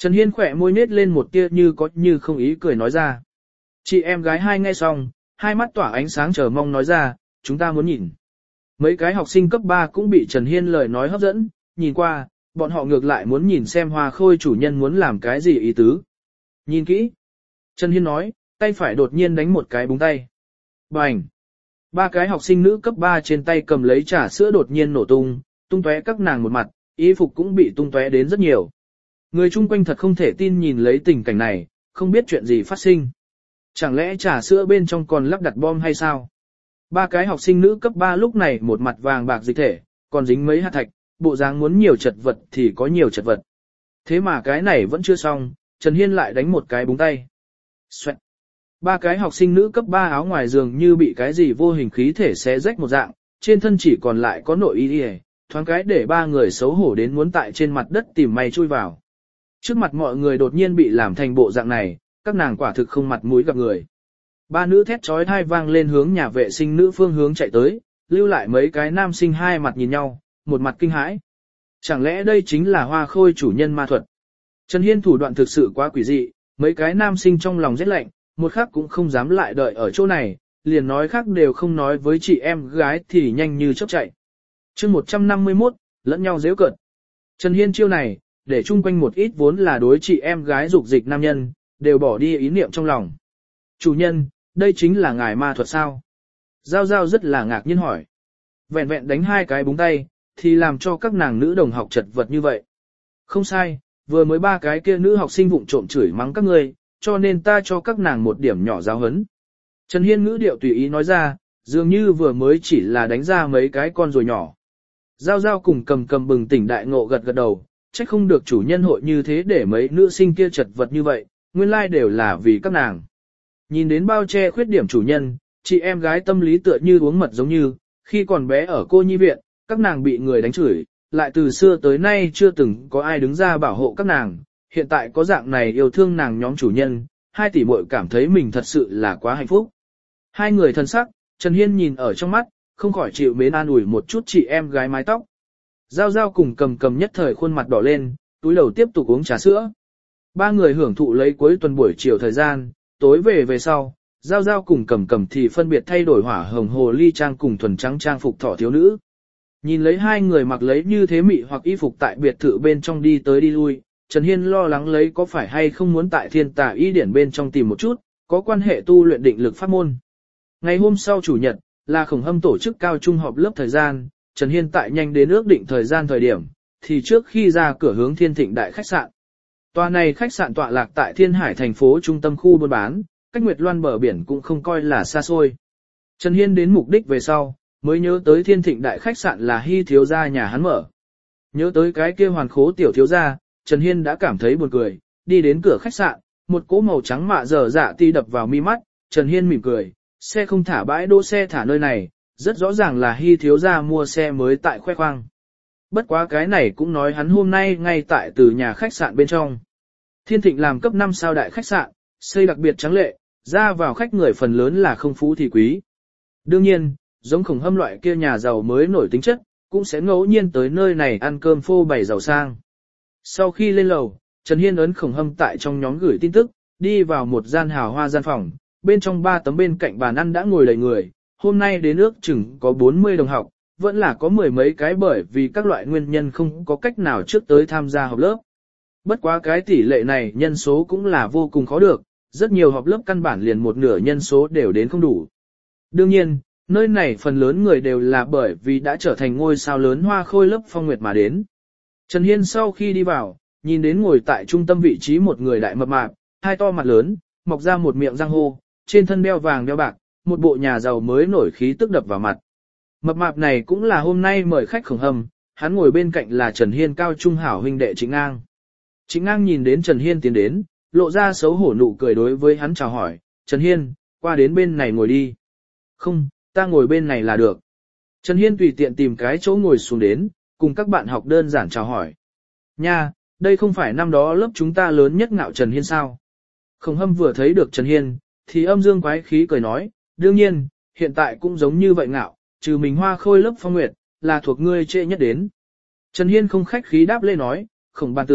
Trần Hiên khỏe môi nết lên một tia như có như không ý cười nói ra. Chị em gái hai nghe xong, hai mắt tỏa ánh sáng chờ mong nói ra, chúng ta muốn nhìn. Mấy cái học sinh cấp 3 cũng bị Trần Hiên lời nói hấp dẫn, nhìn qua, bọn họ ngược lại muốn nhìn xem Hoa Khôi chủ nhân muốn làm cái gì ý tứ. Nhìn kỹ. Trần Hiên nói, tay phải đột nhiên đánh một cái búng tay. Bành. Ba cái học sinh nữ cấp 3 trên tay cầm lấy trà sữa đột nhiên nổ tung, tung tóe các nàng một mặt, y phục cũng bị tung tóe đến rất nhiều. Người chung quanh thật không thể tin nhìn lấy tình cảnh này, không biết chuyện gì phát sinh. Chẳng lẽ trà sữa bên trong còn lắp đặt bom hay sao? Ba cái học sinh nữ cấp 3 lúc này một mặt vàng bạc dịch thể, còn dính mấy hạt thạch, bộ dáng muốn nhiều chật vật thì có nhiều chật vật. Thế mà cái này vẫn chưa xong, Trần Hiên lại đánh một cái búng tay. Xoẹt. Ba cái học sinh nữ cấp 3 áo ngoài giường như bị cái gì vô hình khí thể xé rách một dạng, trên thân chỉ còn lại có nội y y, thoáng cái để ba người xấu hổ đến muốn tại trên mặt đất tìm may chui vào. Trước mặt mọi người đột nhiên bị làm thành bộ dạng này, các nàng quả thực không mặt mũi gặp người. Ba nữ thét chói tai vang lên hướng nhà vệ sinh nữ phương hướng chạy tới, lưu lại mấy cái nam sinh hai mặt nhìn nhau, một mặt kinh hãi. Chẳng lẽ đây chính là Hoa Khôi chủ nhân ma thuật? Trần Hiên thủ đoạn thực sự quá quỷ dị, mấy cái nam sinh trong lòng rét lạnh, một khắc cũng không dám lại đợi ở chỗ này, liền nói khác đều không nói với chị em gái thì nhanh như chớp chạy. Chương 151, lẫn nhau giễu cợt. Trần Hiên chiêu này, để chung quanh một ít vốn là đối chị em gái dục dịch nam nhân, đều bỏ đi ý niệm trong lòng. Chủ nhân, đây chính là ngài ma thuật sao? Giao Giao rất là ngạc nhiên hỏi. Vẹn vẹn đánh hai cái búng tay, thì làm cho các nàng nữ đồng học chật vật như vậy. Không sai, vừa mới ba cái kia nữ học sinh vụng trộm chửi mắng các ngươi, cho nên ta cho các nàng một điểm nhỏ giáo hấn. Trần Hiên ngữ điệu tùy ý nói ra, dường như vừa mới chỉ là đánh ra mấy cái con rồi nhỏ. Giao Giao cùng cầm bừng tỉnh đại ngộ gật gật đầu, trách không được chủ nhân hội như thế để mấy nữ sinh kia chật vật như vậy, nguyên lai đều là vì các nàng. Nhìn đến bao che khuyết điểm chủ nhân, chị em gái tâm lý tựa như uống mật giống như, khi còn bé ở cô nhi viện, các nàng bị người đánh chửi, lại từ xưa tới nay chưa từng có ai đứng ra bảo hộ các nàng, hiện tại có dạng này yêu thương nàng nhóm chủ nhân, hai tỷ muội cảm thấy mình thật sự là quá hạnh phúc. Hai người thân sắc, Trần Hiên nhìn ở trong mắt, không khỏi chịu mến an ủi một chút chị em gái mái tóc. Giao Giao cùng cầm nhất thời khuôn mặt đỏ lên, túi đầu tiếp tục uống trà sữa. Ba người hưởng thụ lấy cuối tuần buổi chiều thời gian, tối về sau, Giao Giao cùng cầm thì phân biệt thay đổi hỏa hồng hồ ly trang cùng thuần trắng trang phục thỏ thiếu nữ. Nhìn lấy hai người mặc lấy như thế mị hoặc y phục tại biệt thự bên trong đi tới đi lui, Trần Hiên lo lắng lấy có phải hay không muốn tại thiên tà y điển bên trong tìm một chút, có quan hệ tu luyện định lực pháp môn. Ngày hôm sau chủ nhật, là Khổng Hâm tổ chức cao trung họp lớp thời gian, Trần Hiên tại nhanh đến ước định thời gian thời điểm, thì trước khi ra cửa hướng Thiên Thịnh Đại khách sạn. Tòa này khách sạn tọa lạc tại Thiên Hải thành phố trung tâm khu buôn bán, cách Nguyệt Loan bờ biển cũng không coi là xa xôi. Trần Hiên đến mục đích về sau, mới nhớ tới Thiên Thịnh Đại khách sạn là Hy thiếu gia nhà hắn mở. Nhớ tới cái kia hoàn khố tiểu thiếu gia, Trần Hiên đã cảm thấy buồn cười, đi đến cửa khách sạn, một cỗ màu trắng mạ dở dạ ti đập vào mi mắt, Trần Hiên mỉm cười, xe không thả bãi đỗ xe thả nơi này, rất rõ ràng là Hy thiếu gia mua xe mới tại khoe khoang. Bất quá cái này cũng nói hắn hôm nay ngay tại từ nhà khách sạn bên trong. Thiên Thịnh làm cấp 5 sao đại khách sạn, xây đặc biệt trắng lệ, ra vào khách người phần lớn là không phú thì quý. Đương nhiên, giống Khổng Hâm loại kia nhà giàu mới nổi tính chất, cũng sẽ ngẫu nhiên tới nơi này ăn cơm phô bày giàu sang. Sau khi lên lầu, Trần Hiên ấn Khổng Hâm tại trong nhóm gửi tin tức, đi vào một gian hào hoa gian phòng, bên trong 3 tấm bên cạnh bàn ăn đã ngồi đầy người, hôm nay đến ước chừng có 40 đồng học, vẫn là có mười mấy cái bởi vì các loại nguyên nhân không có cách nào trước tới tham gia họp lớp. Bất quá cái tỷ lệ này nhân số cũng là vô cùng khó được, rất nhiều họp lớp căn bản liền một nửa nhân số đều đến không đủ. Đương nhiên, nơi này phần lớn người đều là bởi vì đã trở thành ngôi sao lớn Hoa Khôi lớp Phong Nguyệt mà đến. Trần Hiên sau khi đi vào, nhìn đến ngồi tại trung tâm vị trí một người đại mập mạp, hai to mặt lớn, mọc ra một miệng răng hô, trên thân đeo vàng đeo bạc, một bộ nhà giàu mới nổi khí tức đập vào mặt. Mập mạp này cũng là hôm nay mời khách Khổng Hâm, hắn ngồi bên cạnh là Trần Hiên cao trung hảo huynh đệ Trịnh Ngang. Trịnh Ngang nhìn đến Trần Hiên tiến đến, lộ ra xấu hổ nụ cười đối với hắn chào hỏi, Trần Hiên, qua đến bên này ngồi đi. Không, ta ngồi bên này là được. Trần Hiên tùy tiện tìm cái chỗ ngồi xuống đến, cùng các bạn học đơn giản chào hỏi. Nha, đây không phải năm đó lớp chúng ta lớn nhất ngạo Trần Hiên sao? Khổng Hâm vừa thấy được Trần Hiên, thì âm dương quái khí cười nói, đương nhiên, hiện tại cũng giống như vậy ngạo, trừ mình Hoa Khôi lớp Phong Nguyệt, là thuộc ngươi trễ nhất đến. Trần Hiên không khách khí đáp lê nói, Khổng ban tử,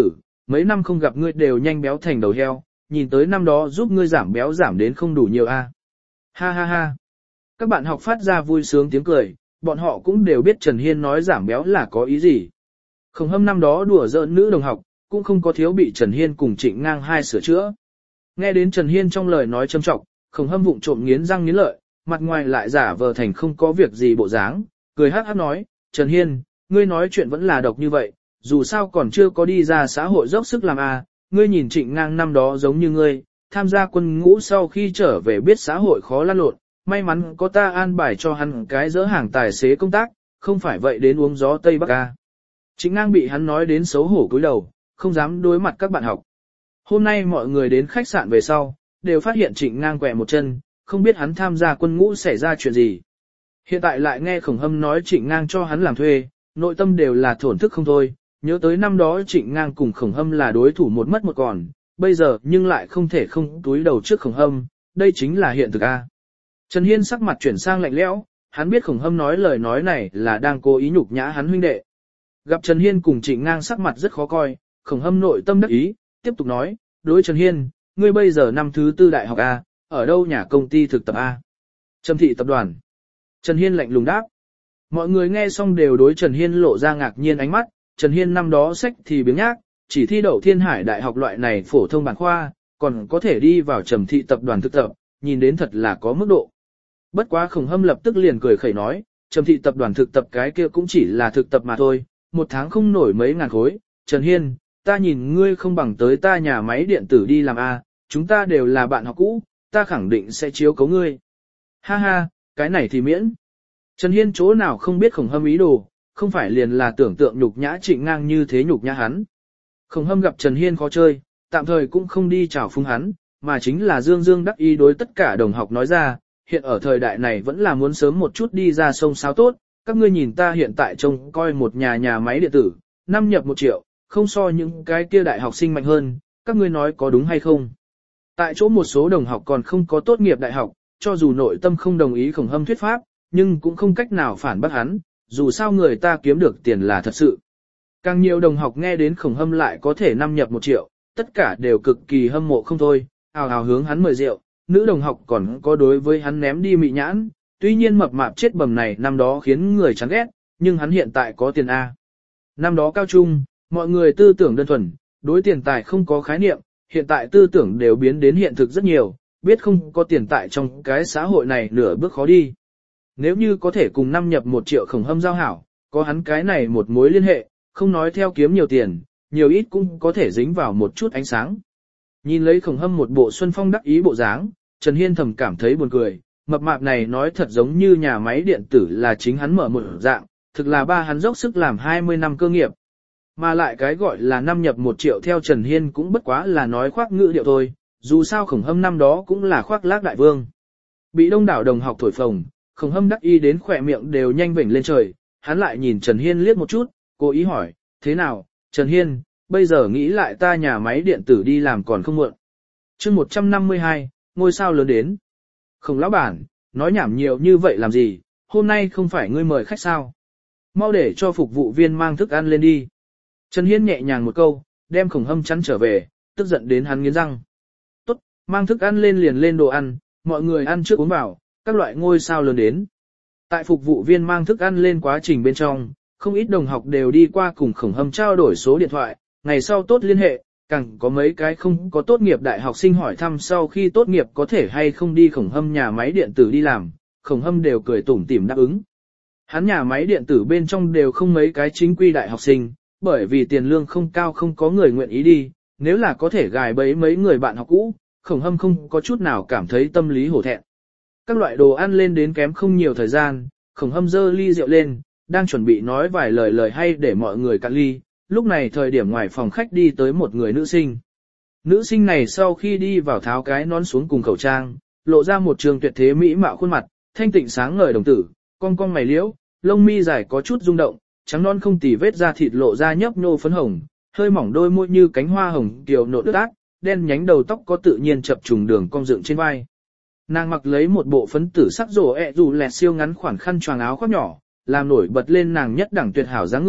mấy năm không gặp ngươi đều nhanh béo thành đầu heo, nhìn tới năm đó giúp ngươi giảm béo giảm đến không đủ nhiều a. Ha ha ha. Các bạn học phát ra vui sướng tiếng cười, bọn họ cũng đều biết Trần Hiên nói giảm béo là có ý gì. Khổng Hâm năm đó đùa giỡn nữ đồng học, cũng không có thiếu bị Trần Hiên cùng Trịnh Ngang hai sửa chữa. Nghe đến Trần Hiên trong lời nói châm trọng, Khổng Hâm vụng trộm nghiến răng nghiến lợi, mặt ngoài lại giả vờ thành không có việc gì bộ dáng, cười hắc hắc nói, Trần Hiên, ngươi nói chuyện vẫn là độc như vậy, dù sao còn chưa có đi ra xã hội dốc sức làm ngươi nhìn Trịnh Ngang năm đó giống như ngươi, tham gia quân ngũ sau khi trở về biết xã hội khó lăn lộn, may mắn có ta an bài cho hắn cái dỡ hàng tài xế công tác, không phải vậy đến uống gió Tây Bắc a. Trịnh Ngang bị hắn nói đến xấu hổ cúi đầu, không dám đối mặt các bạn học. Hôm nay mọi người đến khách sạn về sau, đều phát hiện Trịnh Ngang quẹ một chân, không biết hắn tham gia quân ngũ xảy ra chuyện gì. Hiện tại lại nghe Khổng Hâm nói Trịnh Ngang cho hắn làm thuê, nội tâm đều là thổn thức không thôi, nhớ tới năm đó Trịnh Ngang cùng Khổng Hâm là đối thủ một mất một còn, bây giờ nhưng lại không thể không túi đầu trước Khổng Hâm, đây chính là hiện thực a. Trần Hiên sắc mặt chuyển sang lạnh lẽo, hắn biết Khổng Hâm nói lời nói này là đang cố ý nhục nhã hắn huynh đệ. Gặp Trần Hiên cùng Trịnh Ngang sắc mặt rất khó coi, Khổng Hâm nội tâm đắc ý, tiếp tục nói, đối Trần Hiên, ngươi bây giờ năm thứ tư đại học A, ở đâu nhà công ty thực tập A? Trầm thị tập đoàn. Trần Hiên lạnh lùng đáp. Mọi người nghe xong đều đối Trần Hiên lộ ra ngạc nhiên ánh mắt, Trần Hiên năm đó sách thì biếng nhác, chỉ thi đậu Thiên Hải đại học loại này phổ thông bản khoa, còn có thể đi vào Trầm thị tập đoàn thực tập, nhìn đến thật là có mức độ. Bất quá Khổng Hâm lập tức liền cười khẩy nói, Trầm thị tập đoàn thực tập cái kia cũng chỉ là thực tập mà thôi, một tháng không nổi mấy ngàn khối, Trần Hiên, ta nhìn ngươi không bằng tới ta nhà máy điện tử đi làm A, chúng ta đều là bạn học cũ, ta khẳng định sẽ chiếu cố ngươi. Ha ha, cái này thì miễn. Trần Hiên chỗ nào không biết Khổng Hâm ý đồ, không phải liền là tưởng tượng nhục nhã Trịnh Ngang như thế nhục nhã hắn. Khổng Hâm gặp Trần Hiên khó chơi, tạm thời cũng không đi chào phúng hắn, mà chính là dương dương đắc ý đối tất cả đồng học nói ra, hiện ở thời đại này vẫn là muốn sớm một chút đi ra sông sáo tốt, các ngươi nhìn ta hiện tại trông coi một nhà máy điện tử, năm nhập 1 triệu, không so những cái kia đại học sinh mạnh hơn, các ngươi nói có đúng hay không? Tại chỗ một số đồng học còn không có tốt nghiệp đại học, cho dù nội tâm không đồng ý Khổng Hâm thuyết pháp, nhưng cũng không cách nào phản bác hắn, dù sao người ta kiếm được tiền là thật sự. Càng nhiều đồng học nghe đến Khổng Hâm lại có thể năm nhập 1 triệu, tất cả đều cực kỳ hâm mộ không thôi, ào ào hướng hắn mời rượu, nữ đồng học còn có đối với hắn ném đi mị nhãn, tuy nhiên mập mạp chết bầm này năm đó khiến người chán ghét, nhưng hắn hiện tại có tiền A. Năm đó cao trung, mọi người tư tưởng đơn thuần, đối tiền tài không có khái niệm, hiện tại tư tưởng đều biến đến hiện thực rất nhiều, biết không có tiền tại trong cái xã hội này nửa bước khó đi. Nếu như có thể cùng năm nhập 1 triệu Khổng Hâm giao hảo, có hắn cái này một mối liên hệ, không nói theo kiếm nhiều tiền, nhiều ít cũng có thể dính vào một chút ánh sáng. Nhìn lấy Khổng Hâm một bộ xuân phong đắc ý bộ dáng, Trần Hiên thầm cảm thấy buồn cười, mập mạp này nói thật giống như nhà máy điện tử là chính hắn mở một dạng, thực là ba hắn dốc sức làm 20 năm cơ nghiệp. Mà lại cái gọi là năm nhập 1 triệu theo Trần Hiên cũng bất quá là nói khoác ngữ điệu thôi, dù sao Khổng Hâm năm đó cũng là khoác lác đại vương. Bị đông đảo đồng học thổi phồng, Khổng Hâm đắc ý đến khỏe miệng đều nhanh vểnh lên trời, hắn lại nhìn Trần Hiên liếc một chút, cố ý hỏi, thế nào, Trần Hiên, bây giờ nghĩ lại ta nhà máy điện tử đi làm còn không muộn. Chương 152, ngôi sao lớn đến. Khổng lão bản, nói nhảm nhiều như vậy làm gì, hôm nay không phải ngươi mời khách sao? Mau để cho phục vụ viên mang thức ăn lên đi. Trần Hiên nhẹ nhàng một câu, đem Khổng Hâm chắn trở về, tức giận đến hắn nghiến răng. Tốt, mang thức ăn lên liền lên đồ ăn, mọi người ăn trước uống vào, các loại ngôi sao lớn đến. Tại phục vụ viên mang thức ăn lên quá trình bên trong, không ít đồng học đều đi qua cùng Khổng Hâm trao đổi số điện thoại, ngày sau tốt liên hệ, càng có mấy cái không có tốt nghiệp đại học sinh hỏi thăm sau khi tốt nghiệp có thể hay không đi Khổng Hâm nhà máy điện tử đi làm, Khổng Hâm đều cười tủm tỉm đáp ứng. Hắn nhà máy điện tử bên trong đều không mấy cái chính quy đại học sinh, bởi vì tiền lương không cao không có người nguyện ý đi, nếu là có thể gài bẫy mấy người bạn học cũ, Khổng Hâm không có chút nào cảm thấy tâm lý hổ thẹn. Các loại đồ ăn lên đến kém không nhiều thời gian, Khổng Hâm giơ ly rượu lên, đang chuẩn bị nói vài lời hay để mọi người cạn ly, lúc này thời điểm ngoài phòng khách đi tới một người nữ sinh. Nữ sinh này sau khi đi vào tháo cái nón xuống cùng khẩu trang, lộ ra một trường tuyệt thế mỹ mạo khuôn mặt, thanh tịnh sáng ngời đồng tử, cong cong mày liễu, lông mi dài có chút rung động, trắng non không tì vết da thịt lộ ra nhấp nhô phấn hồng, hơi mỏng đôi môi như cánh hoa hồng kiều nộn ướt át, đen nhánh đầu tóc có tự nhiên chập trùng đường cong dựng trên vai. Nàng mặc lấy một bộ phấn tử sắc rổ dù lẹt siêu ngắn khoản khăn choàng áo khoác nhỏ, làm nổi bật lên nàng nhất đẳng tuyệt hảo dáng người,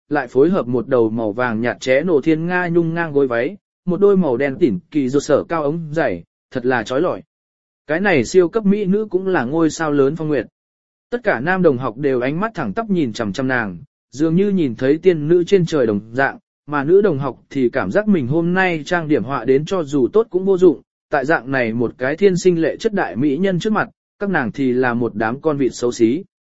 lại phối hợp một đầu màu vàng nhạt ché nổ thiên nga nhung ngang gối váy, một đôi màu đen tỉn kỳ rột sở cao ống dày, thật là chói lọi. Cái này siêu cấp mỹ nữ cũng là ngôi sao lớn Phong Nguyệt. Tất cả nam đồng học đều ánh mắt thẳng tắp nhìn chằm chằm nàng, dường như nhìn thấy tiên nữ trên trời đồng dạng, mà nữ đồng học thì cảm giác mình hôm nay trang điểm họa đến cho dù tốt cũng vô dụng, tại dạng này một cái thiên sinh lệ chất đại mỹ nhân trước mặt, các nàng thì là một đám con vịt xấu xí.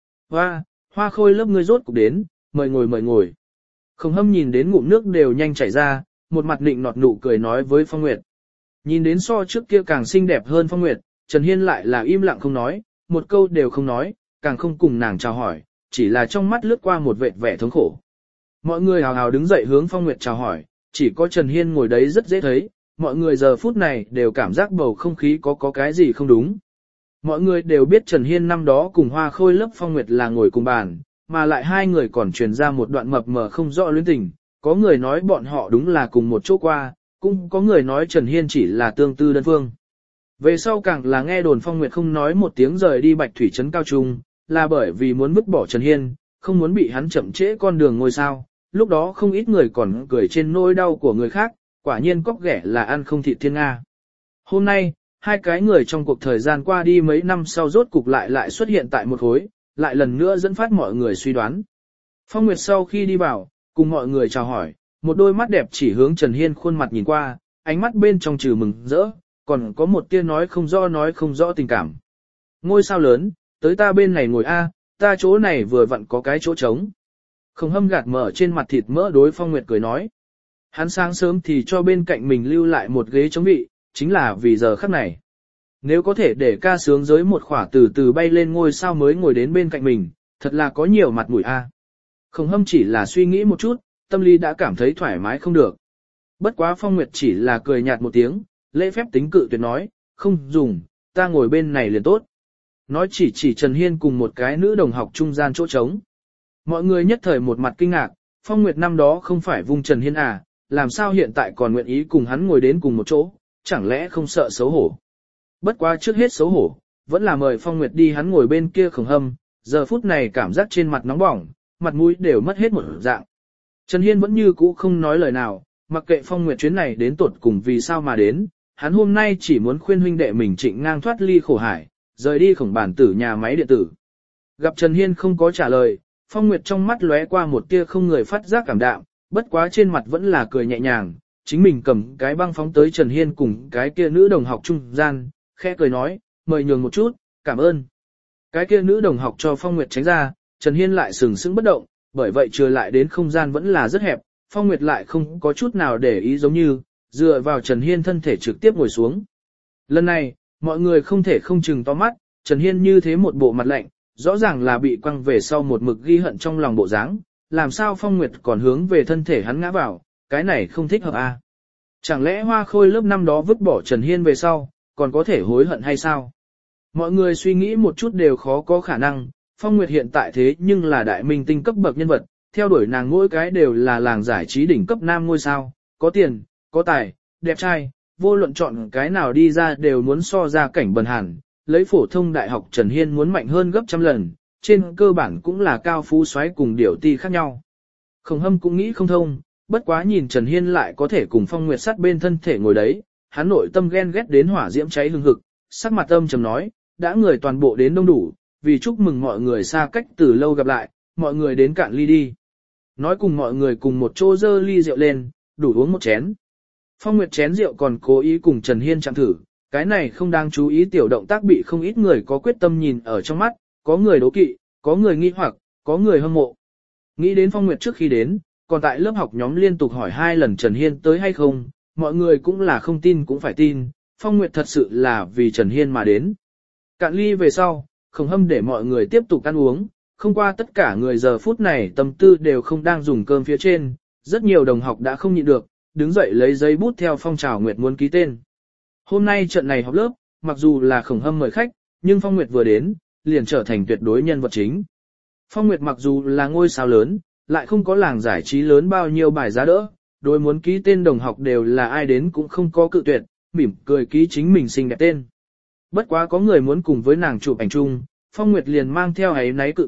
Hoa Khôi lớp ngươi rốt cục đến, mời ngồi mời ngồi. Khổng Hâm nhìn đến ngụm nước đều nhanh chảy ra, một mặt nịnh nọt nụ cười nói với Phong Nguyệt. Nhìn đến so trước kia càng xinh đẹp hơn Phong Nguyệt, Trần Hiên lại là im lặng không nói, một câu đều không nói, càng không cùng nàng chào hỏi, chỉ là trong mắt lướt qua một vệt vẻ thống khổ. Mọi người hào hào đứng dậy hướng Phong Nguyệt chào hỏi, chỉ có Trần Hiên ngồi đấy rất dễ thấy, mọi người giờ phút này đều cảm giác bầu không khí có cái gì không đúng. Mọi người đều biết Trần Hiên năm đó cùng Hoa Khôi lớp Phong Nguyệt là ngồi cùng bàn, mà lại hai người còn truyền ra một đoạn mập mờ không rõ luyến tình, có người nói bọn họ đúng là cùng một chỗ qua, cũng có người nói Trần Hiên chỉ là tương tư đơn phương. Về sau càng là nghe đồn Phong Nguyệt không nói một tiếng rời đi Bạch Thủy Trấn cao trung, là bởi vì muốn vứt bỏ Trần Hiên, không muốn bị hắn chậm trễ con đường ngôi sao, lúc đó không ít người còn cười trên nỗi đau của người khác, quả nhiên cóc ghẻ là ăn không thịt thiên Nga. Hôm nay, hai cái người trong cuộc thời gian qua đi mấy năm sau rốt cục lại xuất hiện tại một khối, lại lần nữa dẫn phát mọi người suy đoán. Phong Nguyệt sau khi đi vào, cùng mọi người chào hỏi, một đôi mắt đẹp chỉ hướng Trần Hiên khuôn mặt nhìn qua, ánh mắt bên trong trừ mừng rỡ, còn có một tia nói không rõ tình cảm. Ngôi sao lớn, tới ta bên này ngồi a, ta chỗ này vừa vặn có cái chỗ trống. Khổng Hâm gạt mở trên mặt thịt mỡ đối Phong Nguyệt cười nói. Hắn sáng sớm thì cho bên cạnh mình lưu lại một ghế trống vị, chính là vì giờ khắc này. Nếu có thể để ca sướng giới một khỏa từ từ bay lên ngôi sao mới ngồi đến bên cạnh mình, thật là có nhiều mặt mũi a. Khổng Hâm chỉ là suy nghĩ một chút, tâm lý đã cảm thấy thoải mái không được. Bất quá Phong Nguyệt chỉ là cười nhạt một tiếng, lễ phép tính cự tuyệt nói, không dùng, ta ngồi bên này liền tốt. Nói chỉ Trần Hiên cùng một cái nữ đồng học trung gian chỗ trống. Mọi người nhất thời một mặt kinh ngạc, Phong Nguyệt năm đó không phải vung Trần Hiên à, làm sao hiện tại còn nguyện ý cùng hắn ngồi đến cùng một chỗ, chẳng lẽ không sợ xấu hổ. Bất quá trước hết xấu hổ, vẫn là mời Phong Nguyệt đi hắn ngồi bên kia Khổng Hâm, giờ phút này cảm giác trên mặt nóng bỏng, mặt mũi đều mất hết một dạng. Trần Hiên vẫn như cũ không nói lời nào, mặc kệ Phong Nguyệt chuyến này đến tột cùng vì sao mà đến, hắn hôm nay chỉ muốn khuyên huynh đệ mình Trịnh ngang thoát ly khổ hải, rời đi Khổng bản tử nhà máy điện tử. Gặp Trần Hiên không có trả lời, Phong Nguyệt trong mắt lóe qua một tia không người phát giác cảm đạm, bất quá trên mặt vẫn là cười nhẹ nhàng, chính mình cầm cái băng phóng tới Trần Hiên cùng cái kia nữ đồng học trung gian, khẽ cười nói, mời nhường một chút, cảm ơn. Cái kia nữ đồng học cho Phong Nguyệt tránh ra, Trần Hiên lại sừng sững bất động, bởi vậy chưa lại đến không gian vẫn là rất hẹp, Phong Nguyệt lại không có chút nào để ý giống như, dựa vào Trần Hiên thân thể trực tiếp ngồi xuống. Lần này, mọi người không thể không chừng to mắt, Trần Hiên như thế một bộ mặt lạnh, rõ ràng là bị quăng về sau một mực ghi hận trong lòng bộ dáng, làm sao Phong Nguyệt còn hướng về thân thể hắn ngã vào, cái này không thích hợp à. Chẳng lẽ Hoa Khôi lớp năm đó vứt bỏ Trần Hiên về sau, còn có thể hối hận hay sao? Mọi người suy nghĩ một chút đều khó có khả năng, Phong Nguyệt hiện tại thế nhưng là đại minh tinh cấp bậc nhân vật, theo đuổi nàng mỗi cái đều là làng giải trí đỉnh cấp nam ngôi sao, có tiền, có tài, đẹp trai, vô luận chọn cái nào đi ra đều muốn so ra cảnh bần hàn, lấy phổ thông đại học Trần Hiên muốn mạnh hơn gấp trăm lần, trên cơ bản cũng là cao phú soái cùng điểu ti khác nhau. Khổng Hâm cũng nghĩ không thông, bất quá nhìn Trần Hiên lại có thể cùng Phong Nguyệt sát bên thân thể ngồi đấy, hắn nội tâm ghen ghét đến hỏa diễm cháy hừng hực, sắc mặt âm trầm nói, đã người toàn bộ đến đông đủ, vì chúc mừng mọi người xa cách từ lâu gặp lại, mọi người đến cạn ly đi. Nói cùng mọi người cùng một chỗ dơ ly rượu lên, đủ uống một chén. Phong Nguyệt chén rượu còn cố ý cùng Trần Hiên chạm thử, cái này không đáng chú ý tiểu động tác bị không ít người có quyết tâm nhìn ở trong mắt, có người đố kỵ, có người nghi hoặc, có người hâm mộ. Nghĩ đến Phong Nguyệt trước khi đến, còn tại lớp học nhóm liên tục hỏi 2 lần Trần Hiên tới hay không, mọi người cũng là không tin cũng phải tin, Phong Nguyệt thật sự là vì Trần Hiên mà đến. Cạn ly về sau, Khổng Hâm để mọi người tiếp tục ăn uống, không qua tất cả người giờ phút này tâm tư đều không đang dùng cơm phía trên, rất nhiều đồng học đã không nhịn được, đứng dậy lấy giấy bút theo phong trào Nguyệt muốn ký tên. Hôm nay trận này học lớp, mặc dù là Khổng Hâm mời khách, nhưng Phong Nguyệt vừa đến, liền trở thành tuyệt đối nhân vật chính. Phong Nguyệt mặc dù là ngôi sao lớn, lại không có làng giải trí lớn bao nhiêu bài giá đỡ, đối muốn ký tên đồng học đều là ai đến cũng không có cự tuyệt, mỉm cười ký chính mình xinh đẹp tên. Bất quá có người muốn cùng với nàng chụp ảnh chung, Phong Nguyệt liền mang theo ấy náy cự tuyệt,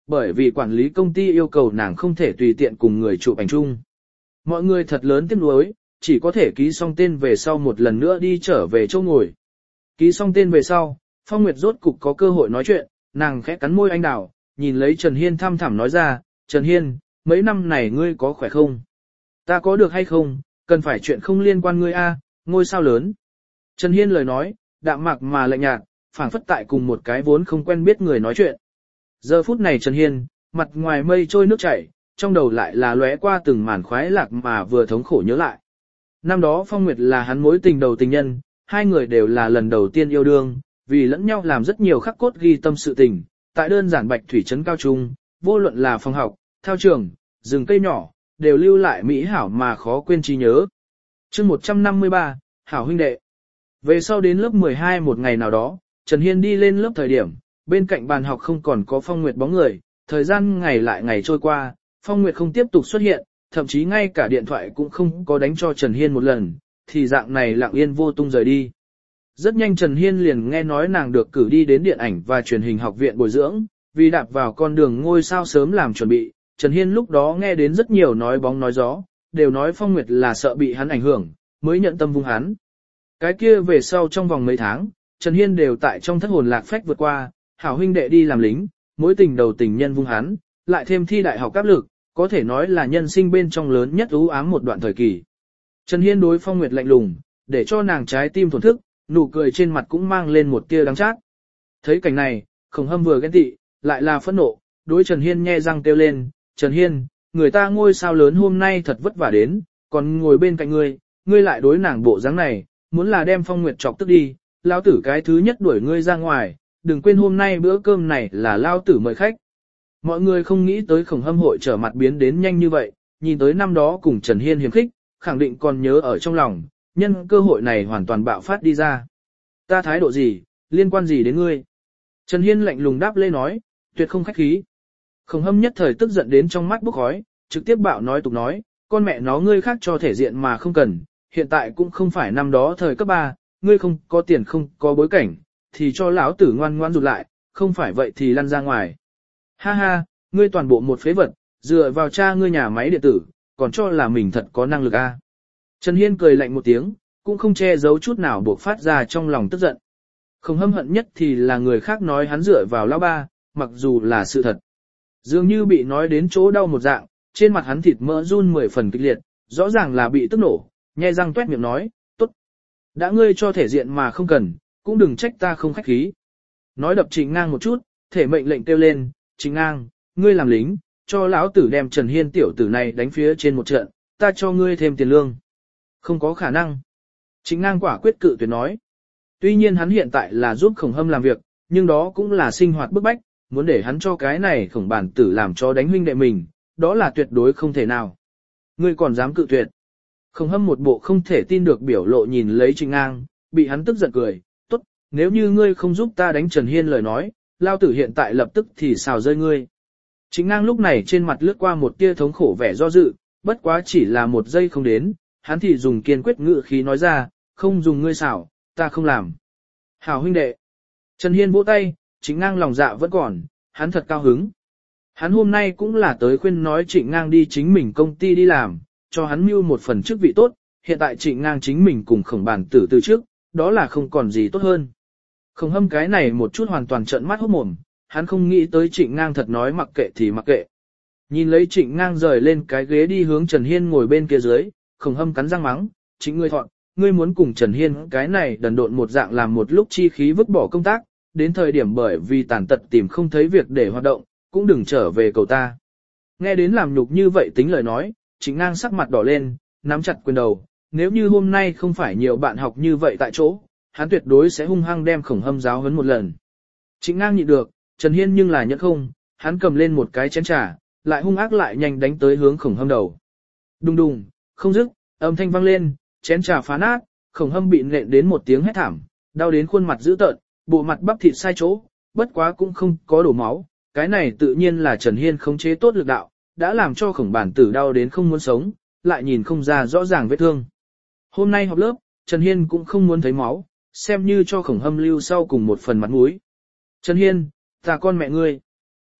bởi vì quản lý công ty yêu cầu nàng không thể tùy tiện cùng người chụp ảnh chung. Mọi người thật lớn tiếc nuối, chỉ có thể ký xong tên về sau một lần nữa đi trở về chỗ ngồi. Ký xong tên về sau, Phong Nguyệt rốt cục có cơ hội nói chuyện, nàng khẽ cắn môi anh đào, nhìn lấy Trần Hiên thăm thẳm nói ra, Trần Hiên, mấy năm này ngươi có khỏe không? Ta có được hay không, cần phải chuyện không liên quan ngươi a, ngôi sao lớn. Trần Hiên lời nói, đạm mạc mà lạnh nhạt, phảng phất tại cùng một cái vốn không quen biết người nói chuyện. Giờ phút này Trần Hiên, mặt ngoài mây trôi nước chảy, trong đầu lại là lóe qua từng màn khoái lạc mà vừa thống khổ nhớ lại. Năm đó Phong Nguyệt là hắn mối tình đầu tình nhân, hai người đều là lần đầu tiên yêu đương, vì lẫn nhau làm rất nhiều khắc cốt ghi tâm sự tình. Tại đơn giản Bạch Thủy trấn cao trung, vô luận là phòng học, thao trường, rừng cây nhỏ, đều lưu lại mỹ hảo mà khó quên trí nhớ. Chương 153, Hảo huynh đệ. Về sau đến lớp 12 một ngày nào đó, Trần Hiên đi lên lớp thời điểm, bên cạnh bàn học không còn có Phong Nguyệt bóng người, thời gian ngày lại ngày trôi qua, Phong Nguyệt không tiếp tục xuất hiện, thậm chí ngay cả điện thoại cũng không có đánh cho Trần Hiên một lần, thì dạng này lặng yên vô tung rời đi. Rất nhanh Trần Hiên liền nghe nói nàng được cử đi đến điện ảnh và truyền hình học viện bồi dưỡng, vì đạp vào con đường ngôi sao sớm làm chuẩn bị, Trần Hiên lúc đó nghe đến rất nhiều nói bóng nói gió, đều nói Phong Nguyệt là sợ bị hắn ảnh hưởng, mới nhận tâm vung hắn. Cái kia về sau trong vòng mấy tháng, Trần Hiên đều tại trong thất hồn lạc phách vượt qua, hảo huynh đệ đi làm lính, mối tình đầu tình nhân vung hắn, lại thêm thi đại học áp lực, có thể nói là nhân sinh bên trong lớn nhất u ám một đoạn thời kỳ. Trần Hiên đối Phong Nguyệt lạnh lùng, để cho nàng trái tim thổn thức, nụ cười trên mặt cũng mang lên một tia đắng chát. Thấy cảnh này, Khổng Hâm vừa ghen tị, lại là phẫn nộ, đối Trần Hiên nhe răng kêu lên, Trần Hiên, người ta ngôi sao lớn hôm nay thật vất vả đến, còn ngồi bên cạnh ngươi lại đối nàng bộ dáng này, muốn là đem Phong Nguyệt chọc tức đi, lao tử cái thứ nhất đuổi ngươi ra ngoài, đừng quên hôm nay bữa cơm này là lao tử mời khách. Mọi người không nghĩ tới Khổng Hâm hội trở mặt biến đến nhanh như vậy, nhìn tới năm đó cùng Trần Hiên hiềm khích, khẳng định còn nhớ ở trong lòng, nhân cơ hội này hoàn toàn bạo phát đi ra. Ta thái độ gì, liên quan gì đến ngươi? Trần Hiên lạnh lùng đáp lê nói, tuyệt không khách khí. Khổng Hâm nhất thời tức giận đến trong mắt bốc khói, trực tiếp bạo nói tục nói, con mẹ nó ngươi khác cho thể diện mà không cần, hiện tại cũng không phải năm đó thời cấp 3, ngươi không có tiền không có bối cảnh, thì cho lão tử ngoan ngoan rụt lại, không phải vậy thì lăn ra ngoài. Ha ha, ngươi toàn bộ một phế vật, dựa vào cha ngươi nhà máy điện tử, còn cho là mình thật có năng lực a. Trần Hiên cười lạnh một tiếng, cũng không che giấu chút nào buộc phát ra trong lòng tức giận. Không hâm hận nhất thì là người khác nói hắn dựa vào lão ba, mặc dù là sự thật. Dường như bị nói đến chỗ đau một dạng, trên mặt hắn thịt mỡ run 10 phần kịch liệt, rõ ràng là bị tức nổ, nhe răng tuét miệng nói, tốt. Đã ngươi cho thể diện mà không cần, cũng đừng trách ta không khách khí. Nói đập Trịnh Ngang một chút, thể mệnh lệnh kêu lên, Trịnh Ngang, ngươi làm lính, cho lão tử đem Trần Hiên tiểu tử này đánh phía trên một trận, ta cho ngươi thêm tiền lương. Không có khả năng. Trịnh Ngang quả quyết cự tuyệt nói. Tuy nhiên hắn hiện tại là giúp Khổng Hâm làm việc, nhưng đó cũng là sinh hoạt bức bách, muốn để hắn cho cái này Khổng bản tử làm cho đánh huynh đệ mình, đó là tuyệt đối không thể nào. Ngươi còn dám cự tuyệt. Khổng Hâm một bộ không thể tin được biểu lộ nhìn lấy Trịnh Ngang, bị hắn tức giận cười, tốt, nếu như ngươi không giúp ta đánh Trần Hiên lời nói, lao tử hiện tại lập tức thì xào rơi ngươi. Trịnh Ngang lúc này trên mặt lướt qua một tia thống khổ vẻ do dự, bất quá chỉ là một giây không đến, hắn thì dùng kiên quyết ngữ khí nói ra, không dùng ngươi xảo, ta không làm. Hảo huynh đệ. Trần Hiên vỗ tay, Trịnh Ngang lòng dạ vẫn còn, hắn thật cao hứng. Hắn hôm nay cũng là tới khuyên nói Trịnh Ngang đi chính mình công ty đi làm, cho hắn mưu một phần chức vị tốt, hiện tại Trịnh Ngang chính mình cùng Khổng bản tử từ trước, đó là không còn gì tốt hơn. Khổng Hâm cái này một chút hoàn toàn trợn mắt hốt mồm, hắn không nghĩ tới Trịnh Ngang thật nói mặc kệ thì mặc kệ. Nhìn lấy Trịnh Ngang rời lên cái ghế đi hướng Trần Hiên ngồi bên kia dưới, Khổng Hâm cắn răng mắng, chính ngươi thọn, ngươi muốn cùng Trần Hiên cái này đần độn một dạng làm một lúc chi khí vứt bỏ công tác, đến thời điểm bởi vì tàn tật tìm không thấy việc để hoạt động, cũng đừng trở về cầu ta. Nghe đến làm nhục như vậy tính lời nói, Trịnh Ngang sắc mặt đỏ lên, nắm chặt quyền đầu, nếu như hôm nay không phải nhiều bạn học như vậy tại chỗ, hắn tuyệt đối sẽ hung hăng đem Khổng Hâm giáo huấn một lần. Trịnh Ngang nhịn được, Trần Hiên nhưng là nhẫn không, hắn cầm lên một cái chén trà, lại hung ác lại nhanh đánh tới hướng Khổng Hâm đầu. Đùng đùng, không dứt, âm thanh vang lên, chén trà phá nát, Khổng Hâm bị nện đến một tiếng hét thảm, đau đến khuôn mặt dữ tợn, bộ mặt bắp thịt sai chỗ, bất quá cũng không có đổ máu, cái này tự nhiên là Trần Hiên khống chế tốt lực đạo, đã làm cho Khổng bản tử đau đến không muốn sống, lại nhìn không ra rõ ràng vết thương. Hôm nay học lớp, Trần Hiên cũng không muốn thấy máu, xem như cho Khổng Hâm lưu sau cùng một phần mặt mũi. Trần Hiên, ta con mẹ ngươi.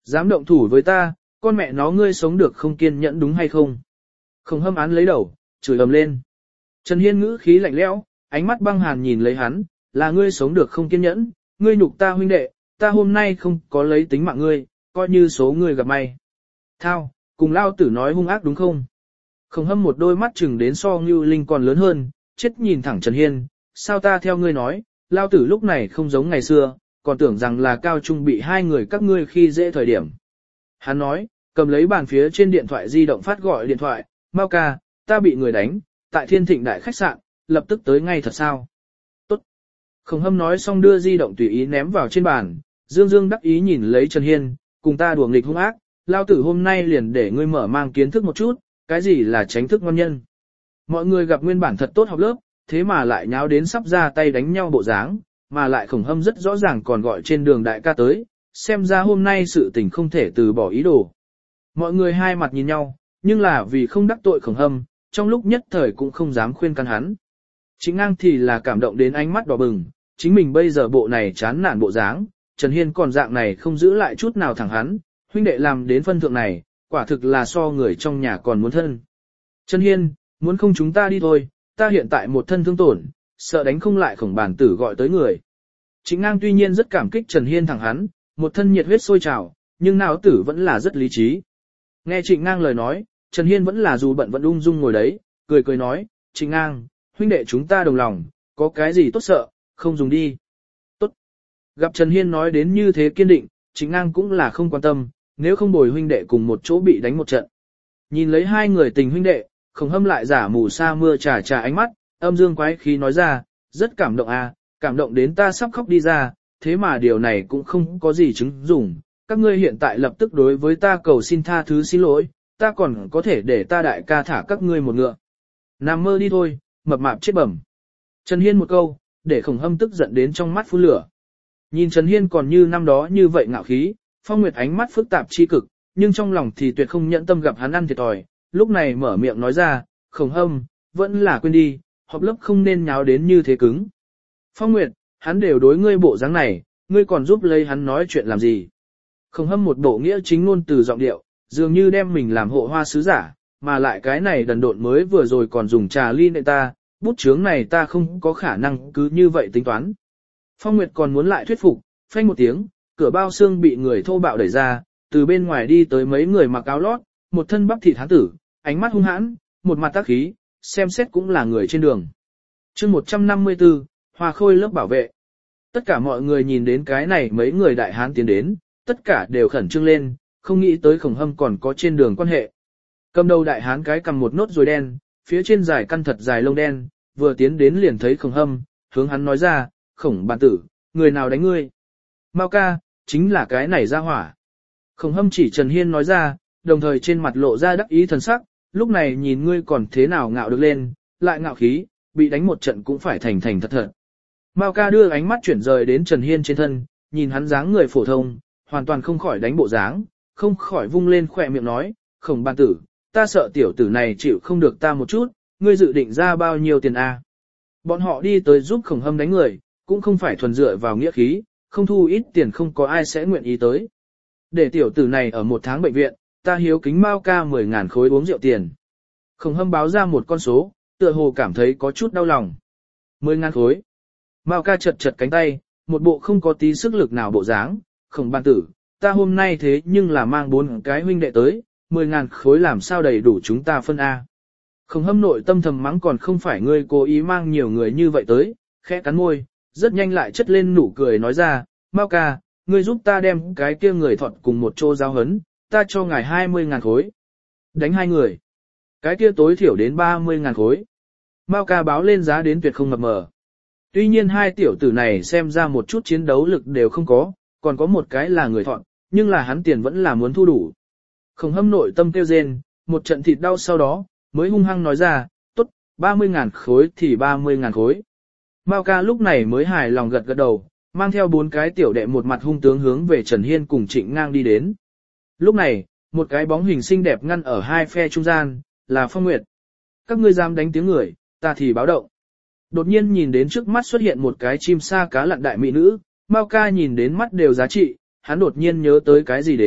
Dám động thủ với ta, con mẹ nó ngươi sống được không kiên nhẫn đúng hay không? Khổng Hâm án lấy đầu, chửi ầm lên. Trần Hiên ngữ khí lạnh lẽo, ánh mắt băng hàn nhìn lấy hắn, là ngươi sống được không kiên nhẫn, ngươi nhục ta huynh đệ, ta hôm nay không có lấy tính mạng ngươi, coi như số ngươi gặp may. Thao, cùng lao tử nói hung ác đúng không? Khổng Hâm một đôi mắt chừng đến so Ngưu Linh còn lớn hơn, chết nhìn thẳng Trần Hiên, sao ta theo ngươi nói, lao tử lúc này không giống ngày xưa, còn tưởng rằng là cao trung bị hai người các ngươi khi dễ thời điểm. Hắn nói, cầm lấy bàn phía trên điện thoại di động phát gọi điện thoại, Mao ca, ta bị người đánh, tại Thiên Thịnh Đại khách sạn, lập tức tới ngay thật sao? Tốt. Khổng Hâm nói xong đưa di động tùy ý ném vào trên bàn, Dương Dương đắc ý nhìn lấy Trần Hiên, cùng ta đùa nghịch hung ác, lao tử hôm nay liền để ngươi mở mang kiến thức một chút, cái gì là tránh thức ngon nhân. Mọi người gặp nguyên bản thật tốt học lớp, thế mà lại nháo đến sắp ra tay đánh nhau bộ dáng, mà lại Khổng Hâm rất rõ ràng còn gọi trên đường đại ca tới, xem ra hôm nay sự tình không thể từ bỏ ý đồ. Mọi người hai mặt nhìn nhau, nhưng là vì không đắc tội Khổng Hâm, trong lúc nhất thời cũng không dám khuyên can hắn. Trịnh Ngang thì là cảm động đến ánh mắt đỏ bừng, chính mình bây giờ bộ này chán nản bộ dáng, Trần Hiên còn dạng này không giữ lại chút nào thẳng hắn, huynh đệ làm đến phân thượng này, quả thực là so người trong nhà còn muốn thân. Trần Hiên, muốn không chúng ta đi thôi, ta hiện tại một thân thương tổn, sợ đánh không lại Khổng bản tử gọi tới người. Trịnh Ngang tuy nhiên rất cảm kích Trần Hiên thẳng hắn, một thân nhiệt huyết sôi trào, nhưng não tử vẫn là rất lý trí. Nghe Trịnh Ngang lời nói, Trần Hiên vẫn là dù bận vẫn ung dung ngồi đấy, cười cười nói, Trịnh Ngang, huynh đệ chúng ta đồng lòng, có cái gì tốt sợ, không dùng đi. Tốt. Gặp Trần Hiên nói đến như thế kiên định, Trịnh Ngang cũng là không quan tâm, nếu không bồi huynh đệ cùng một chỗ bị đánh một trận. Nhìn lấy hai người tình huynh đệ, Khổng Hâm lại giả mù sa mưa trà trà ánh mắt, âm dương quái khí nói ra, rất cảm động à, cảm động đến ta sắp khóc đi ra, thế mà điều này cũng không có gì chứng dùng, các ngươi hiện tại lập tức đối với ta cầu xin tha thứ xin lỗi, ta còn có thể để ta đại ca thả các ngươi một ngựa. Nằm mơ đi thôi, mập mạp chết bẩm. Trần Hiên một câu, để Khổng Hâm tức giận đến trong mắt phun lửa. Nhìn Trần Hiên còn như năm đó như vậy ngạo khí, Phong Nguyệt ánh mắt phức tạp chi cực, nhưng trong lòng thì tuyệt không nhẫn tâm gặp hắn ăn thiệt thòi, lúc này mở miệng nói ra, Khổng Hâm, vẫn là quên đi, họp lớp không nên nháo đến như thế cứng. Phong Nguyệt, hắn đều đối ngươi bộ dáng này, ngươi còn giúp lấy hắn nói chuyện làm gì. Khổng Hâm một bộ nghĩa chính ngôn từ giọng điệu, dường như đem mình làm hộ hoa sứ giả, mà lại cái này đần độn mới vừa rồi còn dùng trà ly nệ ta, bút chướng này ta không có khả năng cứ như vậy tính toán. Phong Nguyệt còn muốn lại thuyết phục, phanh một tiếng, cửa bao xương bị người thô bạo đẩy ra, từ bên ngoài đi tới mấy người mặc áo lót, một thân bắp thịt hán tử, ánh mắt hung hãn, một mặt tác khí, xem xét cũng là người trên đường. Chương 154, Hoa Khôi lớp bảo vệ. Tất cả mọi người nhìn đến cái này mấy người đại hán tiến đến, tất cả đều khẩn trương lên, không nghĩ tới Khổng Hâm còn có trên đường quan hệ. Cầm đầu đại hán cái cầm một nốt ruồi đen, phía trên dài căn thật dài lông đen, vừa tiến đến liền thấy Khổng Hâm, hướng hắn nói ra, Khổng bản tử, người nào đánh ngươi? Mao ca, chính là cái này ra hỏa. Khổng Hâm chỉ Trần Hiên nói ra, đồng thời trên mặt lộ ra đắc ý thần sắc, lúc này nhìn ngươi còn thế nào ngạo được lên, lại ngạo khí, bị đánh một trận cũng phải thành thành thật thật. Mao ca đưa ánh mắt chuyển rời đến Trần Hiên trên thân, nhìn hắn dáng người phổ thông, hoàn toàn không khỏi đánh bộ dáng, không khỏi vung lên khỏe miệng nói, Khổng bản tử, ta sợ tiểu tử này chịu không được ta một chút, ngươi dự định ra bao nhiêu tiền a? Bọn họ đi tới giúp Khổng Hâm đánh người, cũng không phải thuần dựa vào nghĩa khí, không thu ít tiền không có ai sẽ nguyện ý tới. Để tiểu tử này ở một tháng bệnh viện, ta hiếu kính Mao ca 10.000 khối uống rượu tiền. Khổng Hâm báo ra một con số, tựa hồ cảm thấy có chút đau lòng. 10.000 khối. Mao ca chật chật cánh tay, một bộ không có tí sức lực nào bộ dáng, Khổng bản tử, ta hôm nay thế nhưng là mang 4 cái huynh đệ tới, 10.000 khối làm sao đầy đủ chúng ta phân A. Khổng Hâm nội tâm thầm mắng còn không phải ngươi cố ý mang nhiều người như vậy tới, khẽ cắn môi, rất nhanh lại chất lên nụ cười nói ra, Mao ca, ngươi giúp ta đem cái kia người thọt cùng một chỗ giao hấn, ta cho ngài 20.000 khối. Đánh hai người. Cái kia tối thiểu đến 30.000 khối. Mao ca báo lên giá đến tuyệt không mập mờ. Tuy nhiên hai tiểu tử này xem ra một chút chiến đấu lực đều không có, còn có một cái là người thọt, nhưng là hắn tiền vẫn là muốn thu đủ. Khổng Hâm nội tâm kêu rên, một trận thịt đau sau đó, mới hung hăng nói ra, tốt, 30.000 khối thì 30.000 khối. Mao ca lúc này mới hài lòng gật gật đầu, mang theo 4 cái tiểu đệ một mặt hung tướng hướng về Trần Hiên cùng Trịnh Ngang đi đến. Lúc này, một cái bóng hình xinh đẹp ngăn ở hai phe trung gian, là Phong Nguyệt. Các ngươi dám đánh tiếng người, ta thì báo động. Đột nhiên nhìn đến trước mắt xuất hiện một cái chim sa cá lặn đại mỹ nữ, Mao ca nhìn đến mắt đều giá trị, hắn đột nhiên nhớ tới cái gì đến,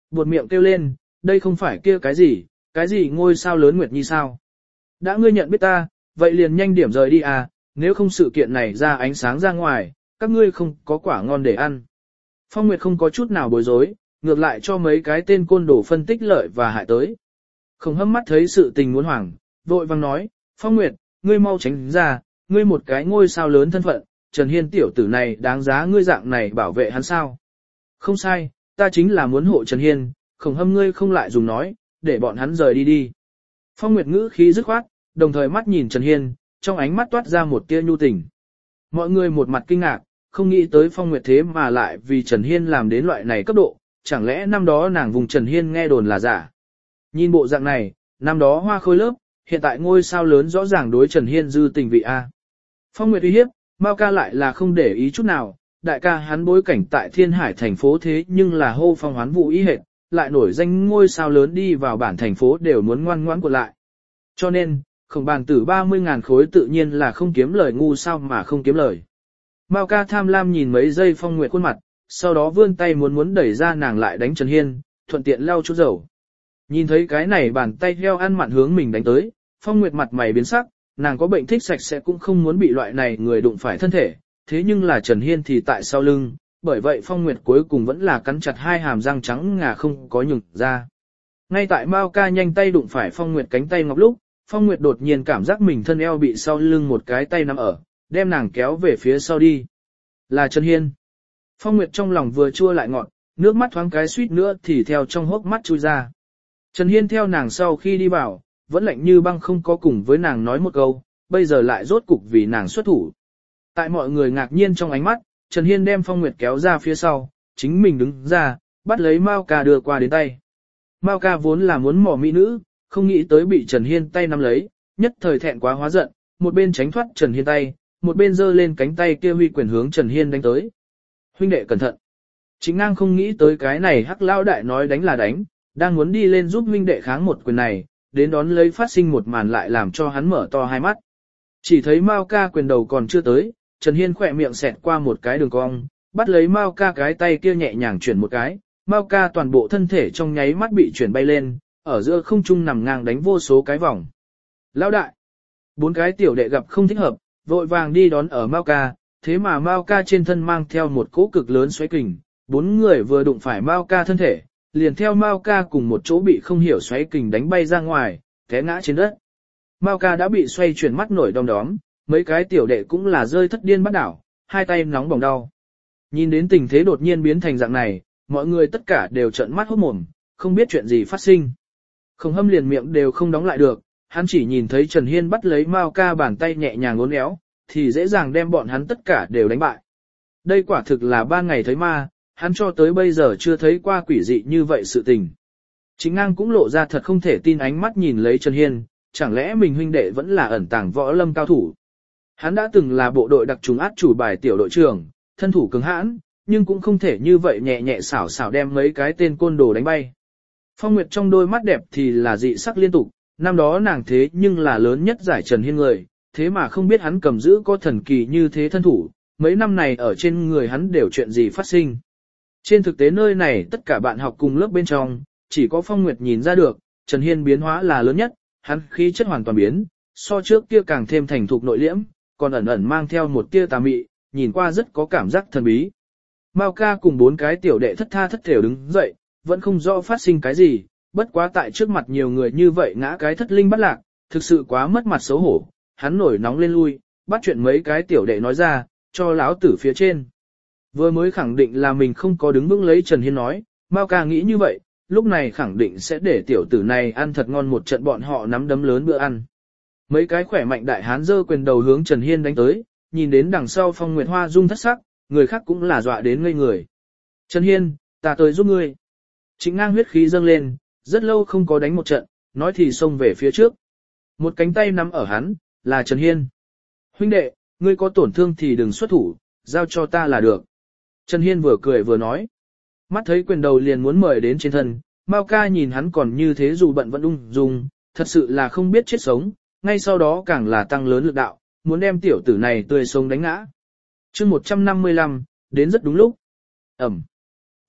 buột miệng kêu lên, đây không phải kia cái gì ngôi sao lớn Nguyệt Nhi sao? Đã ngươi nhận biết ta, vậy liền nhanh điểm rời đi à, nếu không sự kiện này ra ánh sáng ra ngoài, các ngươi không có quả ngon để ăn. Phong Nguyệt không có chút nào bối rối, ngược lại cho mấy cái tên côn đồ phân tích lợi và hại tới. Khổng Hâm mắt thấy sự tình muốn hoảng, vội vang nói, Phong Nguyệt, ngươi mau tránh ra, ngươi một cái ngôi sao lớn thân phận, Trần Hiên tiểu tử này đáng giá ngươi dạng này bảo vệ hắn sao? Không sai, ta chính là muốn hộ Trần Hiên, Khổng Hâm ngươi không lại dùng nói, để bọn hắn rời đi đi. Phong Nguyệt ngữ khí dứt khoát, đồng thời mắt nhìn Trần Hiên, trong ánh mắt toát ra một tia nhu tình. Mọi người một mặt kinh ngạc, không nghĩ tới Phong Nguyệt thế mà lại vì Trần Hiên làm đến loại này cấp độ, chẳng lẽ năm đó nàng vùng Trần Hiên nghe đồn là giả. Nhìn bộ dạng này, năm đó hoa khôi lớp, hiện tại ngôi sao lớn rõ ràng đối Trần Hiên dư tình vị A. Phong Nguyệt uy hiếp, Mao ca lại là không để ý chút nào, đại ca hắn bối cảnh tại Thiên Hải thành phố thế nhưng là hô phong hoán vũ ý hệt, lại nổi danh ngôi sao lớn đi vào bản thành phố đều muốn ngoan ngoãn của lại. Cho nên, Khổng bàn tử 30.000 khối tự nhiên là không kiếm lời ngu sao mà không kiếm lời. Mao ca tham lam nhìn mấy giây Phong Nguyệt khuôn mặt, sau đó vươn tay muốn đẩy ra nàng lại đánh Trần Hiên, thuận tiện lau chút dầu. Nhìn thấy cái này bàn tay heo ăn mặn hướng mình đánh tới, Phong Nguyệt mặt mày biến sắc, nàng có bệnh thích sạch sẽ cũng không muốn bị loại này người đụng phải thân thể, thế nhưng là Trần Hiên thì tại sau lưng, bởi vậy Phong Nguyệt cuối cùng vẫn là cắn chặt hai hàm răng trắng ngà không có nhừng ra. Ngay tại Mao ca nhanh tay đụng phải Phong Nguyệt cánh tay ngọc lúc, Phong Nguyệt đột nhiên cảm giác mình thân eo bị sau lưng một cái tay nắm ở, đem nàng kéo về phía sau đi. Là Trần Hiên. Phong Nguyệt trong lòng vừa chua lại ngọt, nước mắt thoáng cái suýt nữa thì theo trong hốc mắt chui ra. Trần Hiên theo nàng sau khi đi vào, vẫn lạnh như băng không có cùng với nàng nói một câu, bây giờ lại rốt cục vì nàng xuất thủ. Tại mọi người ngạc nhiên trong ánh mắt, Trần Hiên đem Phong Nguyệt kéo ra phía sau, chính mình đứng ra, bắt lấy Mao ca đưa qua đến tay. Mao ca vốn là muốn mỏ mỹ nữ, không nghĩ tới bị Trần Hiên tay nắm lấy, nhất thời thẹn quá hóa giận, một bên tránh thoát Trần Hiên tay, một bên giơ lên cánh tay kia huy quyền hướng Trần Hiên đánh tới. Huynh đệ cẩn thận. Chính ngang không nghĩ tới cái này hắc lao đại nói đánh là đánh, đang muốn đi lên giúp huynh đệ kháng một quyền này, đến đón lấy phát sinh một màn lại làm cho hắn mở to hai mắt. Chỉ thấy Mao ca quyền đầu còn chưa tới, Trần Hiên khỏe miệng xẹt qua một cái đường cong, bắt lấy Mao ca cái tay kia nhẹ nhàng chuyển một cái, Mao ca toàn bộ thân thể trong nháy mắt bị chuyển bay lên, ở giữa không trung nằm ngang đánh vô số cái vòng. Lão đại! Bốn cái tiểu đệ gặp không thích hợp, vội vàng đi đón ở Mao ca, thế mà Mao ca trên thân mang theo một cỗ cực lớn xoáy kình, bốn người vừa đụng phải Mao ca thân thể, liền theo Mao ca cùng một chỗ bị không hiểu xoáy kình đánh bay ra ngoài, té ngã trên đất. Mao ca đã bị xoay chuyển mắt nổi đom đóm, mấy cái tiểu đệ cũng là rơi thất điên bắt đảo, hai tay nóng bỏng đau. Nhìn đến tình thế đột nhiên biến thành dạng này, mọi người tất cả đều trợn mắt hốt mồm, không biết chuyện gì phát sinh. Khổng Hâm liền miệng đều không đóng lại được, hắn chỉ nhìn thấy Trần Hiên bắt lấy Mao ca bàn tay nhẹ nhàng uốn éo, thì dễ dàng đem bọn hắn tất cả đều đánh bại. Đây quả thực là ban ngày thấy ma, hắn cho tới bây giờ chưa thấy qua quỷ dị như vậy sự tình. Chính ngang cũng lộ ra thật không thể tin ánh mắt nhìn lấy Trần Hiên, chẳng lẽ mình huynh đệ vẫn là ẩn tàng võ lâm cao thủ. Hắn đã từng là bộ đội đặc trùng át chủ bài tiểu đội trưởng, thân thủ cứng hãn, nhưng cũng không thể như vậy nhẹ nhẹ xảo xảo đem mấy cái tên côn đồ đánh bay. Phong Nguyệt trong đôi mắt đẹp thì là dị sắc liên tục, năm đó nàng thế nhưng là lớn nhất giải Trần Hiên người, thế mà không biết hắn cầm giữ có thần kỳ như thế thân thủ, mấy năm này ở trên người hắn đều chuyện gì phát sinh. Trên thực tế nơi này tất cả bạn học cùng lớp bên trong, chỉ có Phong Nguyệt nhìn ra được, Trần Hiên biến hóa là lớn nhất, hắn khí chất hoàn toàn biến, so trước kia càng thêm thành thục nội liễm, còn ẩn ẩn mang theo một tia tà mị, nhìn qua rất có cảm giác thần bí. Mao ca cùng bốn cái tiểu đệ thất tha thất thểu đứng dậy, vẫn không rõ phát sinh cái gì, bất quá tại trước mặt nhiều người như vậy ngã cái thất linh bắt lạc, thực sự quá mất mặt xấu hổ, hắn nổi nóng lên lui, bắt chuyện mấy cái tiểu đệ nói ra, cho láo tử phía trên. Vừa mới khẳng định là mình không có đứng vững lấy Trần Hiên nói, Mao ca nghĩ như vậy, lúc này khẳng định sẽ để tiểu tử này ăn thật ngon một trận bọn họ nắm đấm lớn bữa ăn. Mấy cái khỏe mạnh đại hán giơ quyền đầu hướng Trần Hiên đánh tới, nhìn đến đằng sau Phong Nguyệt Hoa rung thất sắc, người khác cũng là dọa đến ngây người. Trần Hiên, ta tới giúp ngươi. Trịnh ngang huyết khí dâng lên, rất lâu không có đánh một trận, nói thì xông về phía trước. Một cánh tay nắm ở hắn, là Trần Hiên. Huynh đệ, ngươi có tổn thương thì đừng xuất thủ, giao cho ta là được. Trần Hiên vừa cười vừa nói. Mắt thấy quyền đầu liền muốn mời đến trên thân, Mao ca nhìn hắn còn như thế dù bận vẫn ung dung, thật sự là không biết chết sống, ngay sau đó càng là tăng lớn lực đạo, muốn đem tiểu tử này tươi sống đánh ngã. Chương 155, đến rất đúng lúc. Ẩm.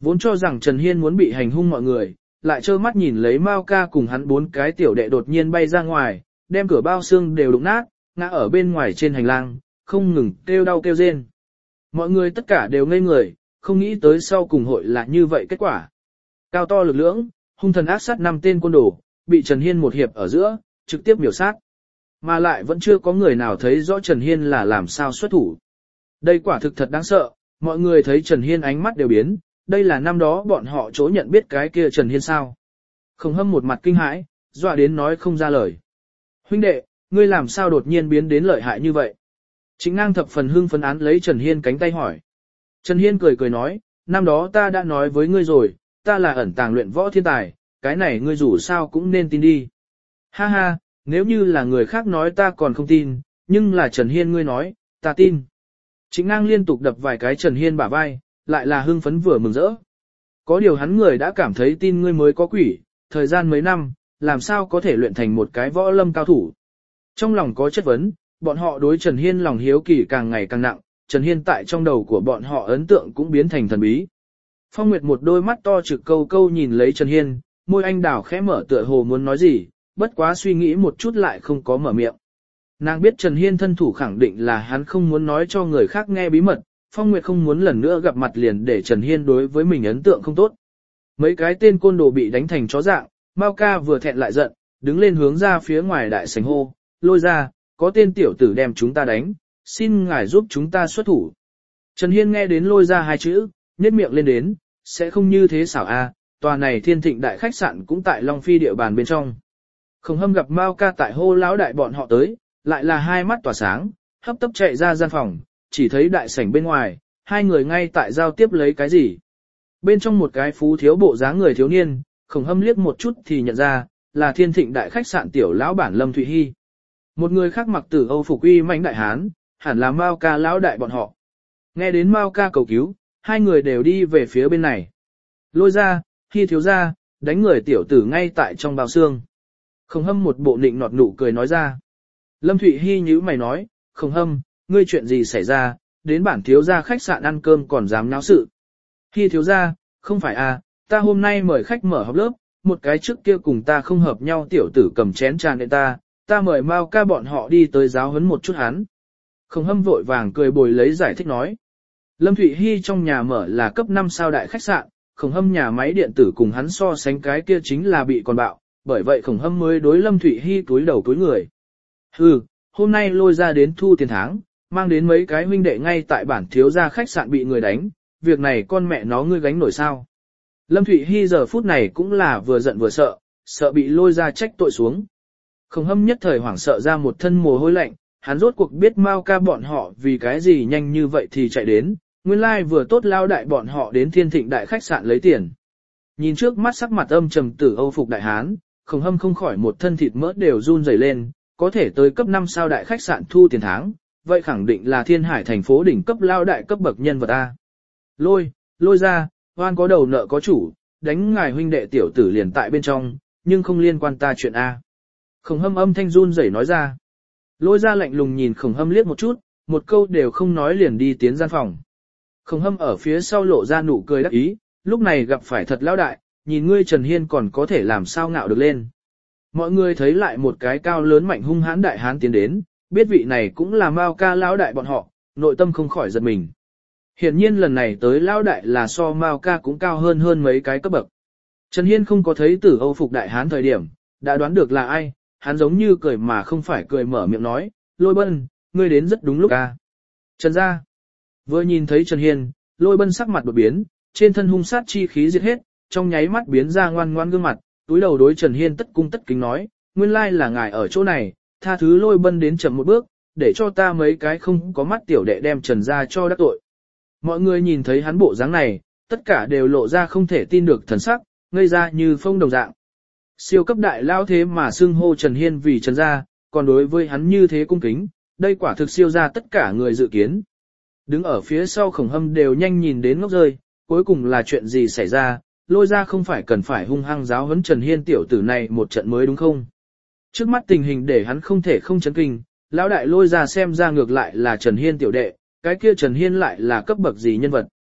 Vốn cho rằng Trần Hiên muốn bị hành hung mọi người, lại trơ mắt nhìn lấy Mao ca cùng hắn 4 cái tiểu đệ đột nhiên bay ra ngoài, đem cửa bao xương đều đụng nát, ngã ở bên ngoài trên hành lang, không ngừng kêu đau kêu rên. Mọi người tất cả đều ngây người, không nghĩ tới sau cùng hội là như vậy kết quả. Cao to lực lưỡng, hung thần ác sát 5 tên côn đồ, bị Trần Hiên một hiệp ở giữa, trực tiếp miểu sát. Mà lại vẫn chưa có người nào thấy rõ Trần Hiên là làm sao xuất thủ. Đây quả thực thật đáng sợ, mọi người thấy Trần Hiên ánh mắt đều biến, đây là năm đó bọn họ chỗ nhận biết cái kia Trần Hiên sao. Khổng Hâm một mặt kinh hãi, dọa đến nói không ra lời. Huynh đệ, ngươi làm sao đột nhiên biến đến lợi hại như vậy? Trịnh Ngang thập phần hưng phấn án lấy Trần Hiên cánh tay hỏi. Trần Hiên cười cười nói, năm đó ta đã nói với ngươi rồi, ta là ẩn tàng luyện võ thiên tài, cái này ngươi dù sao cũng nên tin đi. Ha ha, nếu như là người khác nói ta còn không tin, nhưng là Trần Hiên ngươi nói, ta tin. Trịnh Ngang liên tục đập vài cái Trần Hiên bả vai, lại là hưng phấn vừa mừng rỡ. Có điều hắn người đã cảm thấy tin ngươi mới có quỷ, thời gian mấy năm, làm sao có thể luyện thành một cái võ lâm cao thủ. Trong lòng có chất vấn, bọn họ đối Trần Hiên lòng hiếu kỳ càng ngày càng nặng, Trần Hiên tại trong đầu của bọn họ ấn tượng cũng biến thành thần bí. Phong Nguyệt một đôi mắt to trực câu câu nhìn lấy Trần Hiên, môi anh đào khẽ mở tựa hồ muốn nói gì, bất quá suy nghĩ một chút lại không có mở miệng. Nàng biết Trần Hiên thân thủ khẳng định là hắn không muốn nói cho người khác nghe bí mật, Phong Nguyệt không muốn lần nữa gặp mặt liền để Trần Hiên đối với mình ấn tượng không tốt. Mấy cái tên côn đồ bị đánh thành chó dạng, Mao ca vừa thẹn lại giận, đứng lên hướng ra phía ngoài đại sảnh hô, Lôi ra, có tên tiểu tử đem chúng ta đánh, xin ngài giúp chúng ta xuất thủ. Trần Hiên nghe đến Lôi ra 2 chữ, nhếch miệng lên đến, sẽ không như thế xảo a, tòa này Thiên Thịnh đại khách sạn cũng tại Long Phi địa bàn bên trong. Khổng Hâm gặp Mao ca tại hô lão đại bọn họ tới, lại là hai mắt tỏa sáng, hấp tấp chạy ra gian phòng, chỉ thấy đại sảnh bên ngoài, hai người ngay tại giao tiếp lấy cái gì. Bên trong một cái phú thiếu bộ dáng người thiếu niên, Khổng Hâm liếc một chút thì nhận ra, là Thiên Thịnh đại khách sạn tiểu lão bản Lâm Thụy Hi. Một người khác mặc tử Âu phục uy mãnh đại hán, hẳn là Mao ca lão đại bọn họ. Nghe đến Mao ca cầu cứu, hai người đều đi về phía bên này. Lôi ra, Hi thiếu ra, đánh người tiểu tử ngay tại trong bao xương. Khổng Hâm một bộ nịnh nọt nụ cười nói ra. Lâm Thụy Hi nhíu mày nói, Khổng Hâm, ngươi chuyện gì xảy ra, đến bản thiếu gia khách sạn ăn cơm còn dám náo sự. Hi thiếu gia, không phải à, ta hôm nay mời khách mở học lớp, một cái trước kia cùng ta không hợp nhau tiểu tử cầm chén trà nệ ta mời Mao ca bọn họ đi tới giáo huấn một chút hắn. Khổng Hâm vội vàng cười bồi lấy giải thích nói. Lâm Thụy Hi trong nhà mở là cấp 5 sao đại khách sạn, Khổng Hâm nhà máy điện tử cùng hắn so sánh cái kia chính là bị còn bạo, bởi vậy Khổng Hâm mới đối Lâm Thụy Hi túi đầu túi người. Hừ, hôm nay Lôi ra đến thu tiền tháng, mang đến mấy cái huynh đệ ngay tại bản thiếu gia khách sạn bị người đánh, việc này con mẹ nó ngươi gánh nổi sao. Lâm Thụy Hi giờ phút này cũng là vừa giận vừa sợ, sợ bị Lôi ra trách tội xuống. Khổng Hâm nhất thời hoảng sợ ra một thân mồ hôi lạnh, hắn rốt cuộc biết Mao ca bọn họ vì cái gì nhanh như vậy thì chạy đến, nguyên lai vừa tốt lao đại bọn họ đến Thiên Thịnh đại khách sạn lấy tiền. Nhìn trước mắt sắc mặt âm trầm tử Âu phục đại hán, Khổng Hâm không khỏi một thân thịt mỡ đều run rẩy lên, có thể tới cấp 5 sao đại khách sạn thu tiền tháng, vậy khẳng định là Thiên Hải thành phố đỉnh cấp lao đại cấp bậc nhân vật A. Lôi ra, hoan có đầu nợ có chủ, đánh ngài huynh đệ tiểu tử liền tại bên trong, nhưng không liên quan ta chuyện A. Khổng Hâm âm thanh run rẩy nói ra. Lôi ra lạnh lùng nhìn Khổng Hâm liếc một chút, một câu đều không nói liền đi tiến gian phòng. Khổng Hâm ở phía sau lộ ra nụ cười đắc ý, lúc này gặp phải thật lão đại, nhìn ngươi Trần Hiên còn có thể làm sao ngạo được lên. Mọi người thấy lại một cái cao lớn mạnh hung hãn đại hán tiến đến, biết vị này cũng là Mao ca lão đại bọn họ, nội tâm không khỏi giật mình. Hiển nhiên lần này tới lão đại là so Mao ca cũng cao hơn mấy cái cấp bậc. Trần Hiên không có thấy tử Âu phục đại hán thời điểm, đã đoán được là ai, hắn giống như cười mà không phải cười mở miệng nói, Lôi Bân, ngươi đến rất đúng lúc à. Trần gia. Vừa nhìn thấy Trần Hiên, Lôi Bân sắc mặt đột biến, trên thân hung sát chi khí diệt hết, trong nháy mắt biến ra ngoan ngoan gương mặt, túi đầu đối Trần Hiên tất cung tất kính nói, nguyên lai là ngài ở chỗ này, tha thứ Lôi Bân đến chậm một bước, để cho ta mấy cái không có mắt tiểu đệ đem Trần gia cho đắc tội. Mọi người nhìn thấy hắn bộ dáng này, tất cả đều lộ ra không thể tin được thần sắc, ngây ra như phong đồng dạng. Siêu cấp đại lao thế mà xưng hô Trần Hiên vì Trần gia, còn đối với hắn như thế cung kính, đây quả thực siêu ra tất cả người dự kiến. Đứng ở phía sau Khổng Hâm đều nhanh nhìn đến ngốc rơi, cuối cùng là chuyện gì xảy ra, Lôi ra không phải cần phải hung hăng giáo huấn Trần Hiên tiểu tử này một trận mới đúng không? Trước mắt tình hình để hắn không thể không chấn kinh, lão đại Lôi ra xem ra ngược lại là Trần Hiên tiểu đệ, cái kia Trần Hiên lại là cấp bậc gì nhân vật.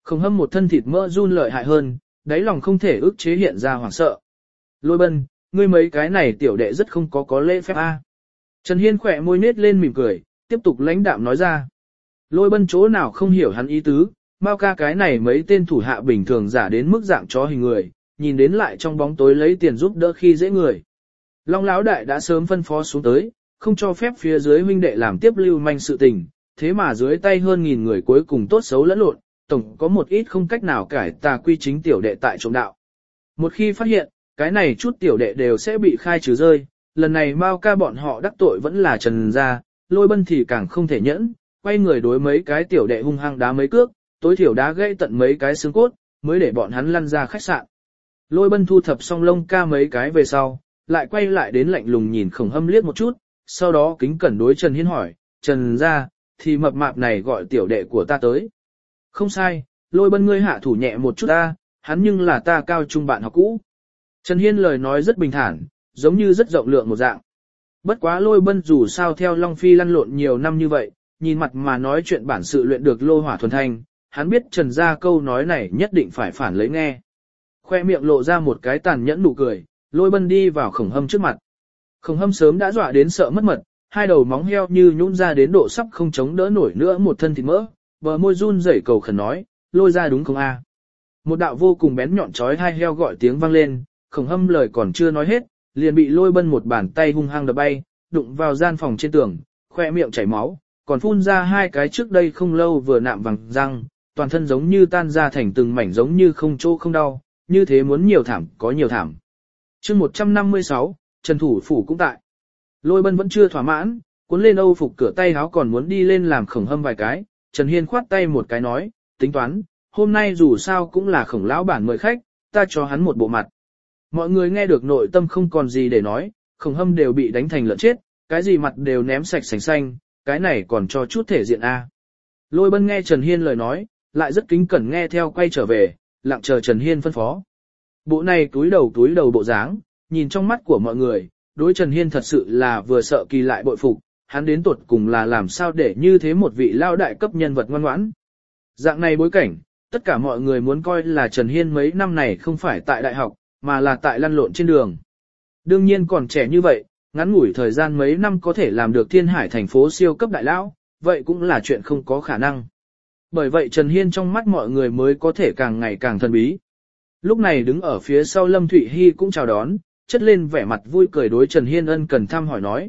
Khổng Hâm một thân thịt mỡ run lợi hại hơn, đáy lòng không thể ức chế hiện ra hoảng sợ. Lôi Bân, ngươi mấy cái này tiểu đệ rất không có lễ phép a. Trần Hiên khỏe môi nết lên mỉm cười, tiếp tục lãnh đạm nói ra. Lôi Bân chỗ nào không hiểu hắn ý tứ, Mao ca cái này mấy tên thủ hạ bình thường giả đến mức dạng chó hình người, nhìn đến lại trong bóng tối lấy tiền giúp đỡ khi dễ người. Long Lão đại đã sớm phân phó xuống tới, không cho phép phía dưới huynh đệ làm tiếp lưu manh sự tình, thế mà dưới tay hơn nghìn người cuối cùng tốt xấu lẫn lộn, tổng có một ít không cách nào cải tà quy chính tiểu đệ tại trộm đạo. Một khi phát hiện, cái này chút tiểu đệ đều sẽ bị khai trừ rơi, lần này Mao ca bọn họ đắc tội vẫn là Trần gia, Lôi Bân thì càng không thể nhẫn, quay người đối mấy cái tiểu đệ hung hăng đá mấy cước, tối thiểu đá gãy tận mấy cái xương cốt, mới để bọn hắn lăn ra khách sạn. Lôi Bân thu thập xong lông ca mấy cái về sau, lại quay lại đến lạnh lùng nhìn Khổng Hâm liếc một chút, sau đó kính cẩn đối Trần Hiên hỏi, Trần gia, thì mập mạp này gọi tiểu đệ của ta tới. Không sai, Lôi Bân ngươi hạ thủ nhẹ một chút ta, hắn nhưng là ta cao trung bạn học cũ. Trần Hiên lời nói rất bình thản, giống như rất rộng lượng một dạng. Bất quá Lôi Bân dù sao theo Long Phi lăn lộn nhiều năm như vậy, nhìn mặt mà nói chuyện bản sự luyện được lô hỏa thuần thanh, hắn biết Trần gia câu nói này nhất định phải phản lấy nghe. Khoe miệng lộ ra một cái tàn nhẫn nụ cười, Lôi Bân đi vào Khổng Hâm trước mặt. Khổng Hâm sớm đã dọa đến sợ mất mật, hai đầu móng heo như nhũn ra đến độ sắp không chống đỡ nổi nữa một thân thịt mỡ, bờ môi run rẩy cầu khẩn nói, Lôi ra đúng không a? Một đạo vô cùng bén nhọn chói hai heo gọi tiếng vang lên, Khổng Hâm lời còn chưa nói hết, liền bị Lôi Bân một bàn tay hung hăng đập bay, đụng vào gian phòng trên tường, khoe miệng chảy máu, còn phun ra hai cái trước đây không lâu vừa nạm vàng răng, toàn thân giống như tan ra thành từng mảnh giống như không chỗ không đau, như thế muốn nhiều thảm có nhiều thảm. Chương 156, Trần Thủ Phủ cũng tại. Lôi Bân vẫn chưa thỏa mãn, cuốn lên âu phục cửa tay áo còn muốn đi lên làm Khổng Hâm vài cái, Trần Hiên khoát tay một cái nói, tính toán, hôm nay dù sao cũng là Khổng lão bản mời khách, ta cho hắn một bộ mặt. Mọi người nghe được nội tâm không còn gì để nói, Khổng Hâm đều bị đánh thành lợn chết, cái gì mặt đều ném sạch sành xanh, cái này còn cho chút thể diện a. Lôi Bân nghe Trần Hiên lời nói, lại rất kính cẩn nghe theo quay trở về, lặng chờ Trần Hiên phân phó. Bộ này túi đầu bộ dáng, nhìn trong mắt của mọi người, đối Trần Hiên thật sự là vừa sợ kỳ lại bội phục, hắn đến tuột cùng là làm sao để như thế một vị lao đại cấp nhân vật ngoan ngoãn. Dạng này bối cảnh, tất cả mọi người muốn coi là Trần Hiên mấy năm này không phải tại đại học, mà là tại lăn lộn trên đường. Đương nhiên còn trẻ như vậy, ngắn ngủi thời gian mấy năm có thể làm được Thiên Hải thành phố siêu cấp đại lão, vậy cũng là chuyện không có khả năng. Bởi vậy Trần Hiên trong mắt mọi người mới có thể càng ngày càng thần bí. Lúc này đứng ở phía sau Lâm Thụy Hy cũng chào đón, chất lên vẻ mặt vui cười đối Trần Hiên ân cần thăm hỏi nói,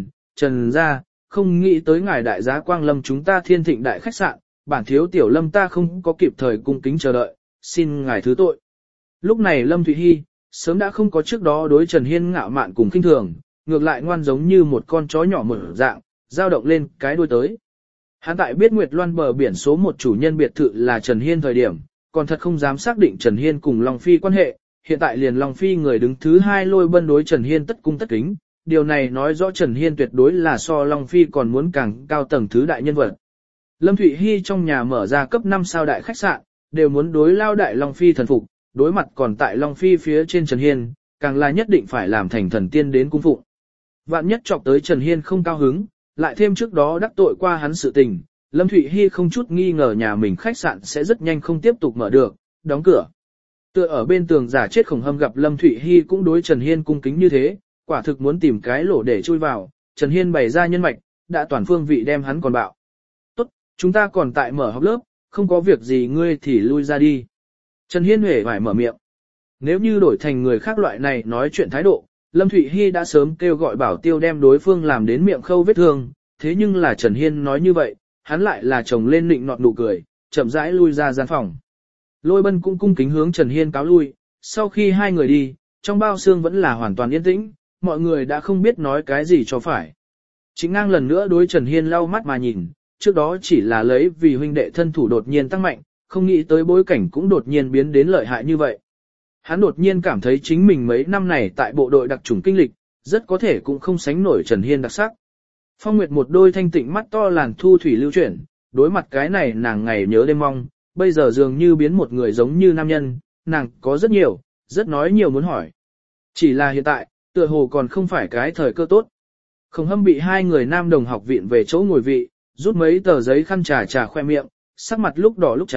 Trần gia, không nghĩ tới ngài đại giá quang lâm chúng ta Thiên Thịnh đại khách sạn, bản thiếu tiểu Lâm ta không có kịp thời cung kính chờ đợi, xin ngài thứ tội. Lúc này Lâm Thụy Hy, sớm đã không có trước đó đối Trần Hiên ngạo mạn cùng khinh thường, ngược lại ngoan giống như một con chó nhỏ mở dạng, dao động lên cái đuôi tới. Hắn tại biết Nguyệt Loan bờ biển số một chủ nhân biệt thự là Trần Hiên thời điểm, còn thật không dám xác định Trần Hiên cùng Long Phi quan hệ, hiện tại liền Long Phi người đứng thứ hai Lôi Bân đối Trần Hiên tất cung tất kính, điều này nói rõ Trần Hiên tuyệt đối là so Long Phi còn muốn càng cao tầng thứ đại nhân vật. Lâm Thụy Hy trong nhà mở ra cấp 5 sao đại khách sạn, đều muốn đối lao đại Long Phi thần phục, đối mặt còn tại Long Phi phía trên Trần Hiên, càng là nhất định phải làm thành thần tiên đến cung phụng. Vạn nhất chọc tới Trần Hiên không cao hứng, lại thêm trước đó đắc tội qua hắn sự tình, Lâm Thụy Hy không chút nghi ngờ nhà mình khách sạn sẽ rất nhanh không tiếp tục mở được, đóng cửa. Tựa ở bên tường giả chết Khổng Hâm gặp Lâm Thụy Hy cũng đối Trần Hiên cung kính như thế, quả thực muốn tìm cái lỗ để chui vào, Trần Hiên bày ra nhân mạch, đã toàn phương vị đem hắn còn bạo. Tốt, chúng ta còn tại mở học lớp, không có việc gì ngươi thì lui ra đi. Trần Hiên hề phải mở miệng. Nếu như đổi thành người khác loại này nói chuyện thái độ, Lâm Thụy Hy đã sớm kêu gọi bảo tiêu đem đối phương làm đến miệng khâu vết thương, thế nhưng là Trần Hiên nói như vậy, hắn lại là chồng lên nịnh nọt nụ cười, chậm rãi lui ra gian phòng. Lôi Bân cũng cung kính hướng Trần Hiên cáo lui, sau khi hai người đi, trong bao xương vẫn là hoàn toàn yên tĩnh, mọi người đã không biết nói cái gì cho phải. Chính ngang lần nữa đối Trần Hiên lau mắt mà nhìn, trước đó chỉ là lấy vì huynh đệ thân thủ đột nhiên tăng mạnh, không nghĩ tới bối cảnh cũng đột nhiên biến đến lợi hại như vậy. Hắn đột nhiên cảm thấy chính mình mấy năm này tại bộ đội đặc chủng kinh lịch, rất có thể cũng không sánh nổi Trần Hiên đặc sắc. Phong Nguyệt một đôi thanh tịnh mắt to làn thu thủy lưu chuyển, đối mặt cái này nàng ngày nhớ đêm mong, bây giờ dường như biến một người giống như nam nhân, nàng có rất nhiều, rất nói nhiều muốn hỏi. Chỉ là hiện tại, tựa hồ còn không phải cái thời cơ tốt. Khổng Hâm bị hai người nam đồng học viện về chỗ ngồi vị, rút mấy tờ giấy khăn trà khoe miệng, sắc mặt lúc đỏ lúc trắng,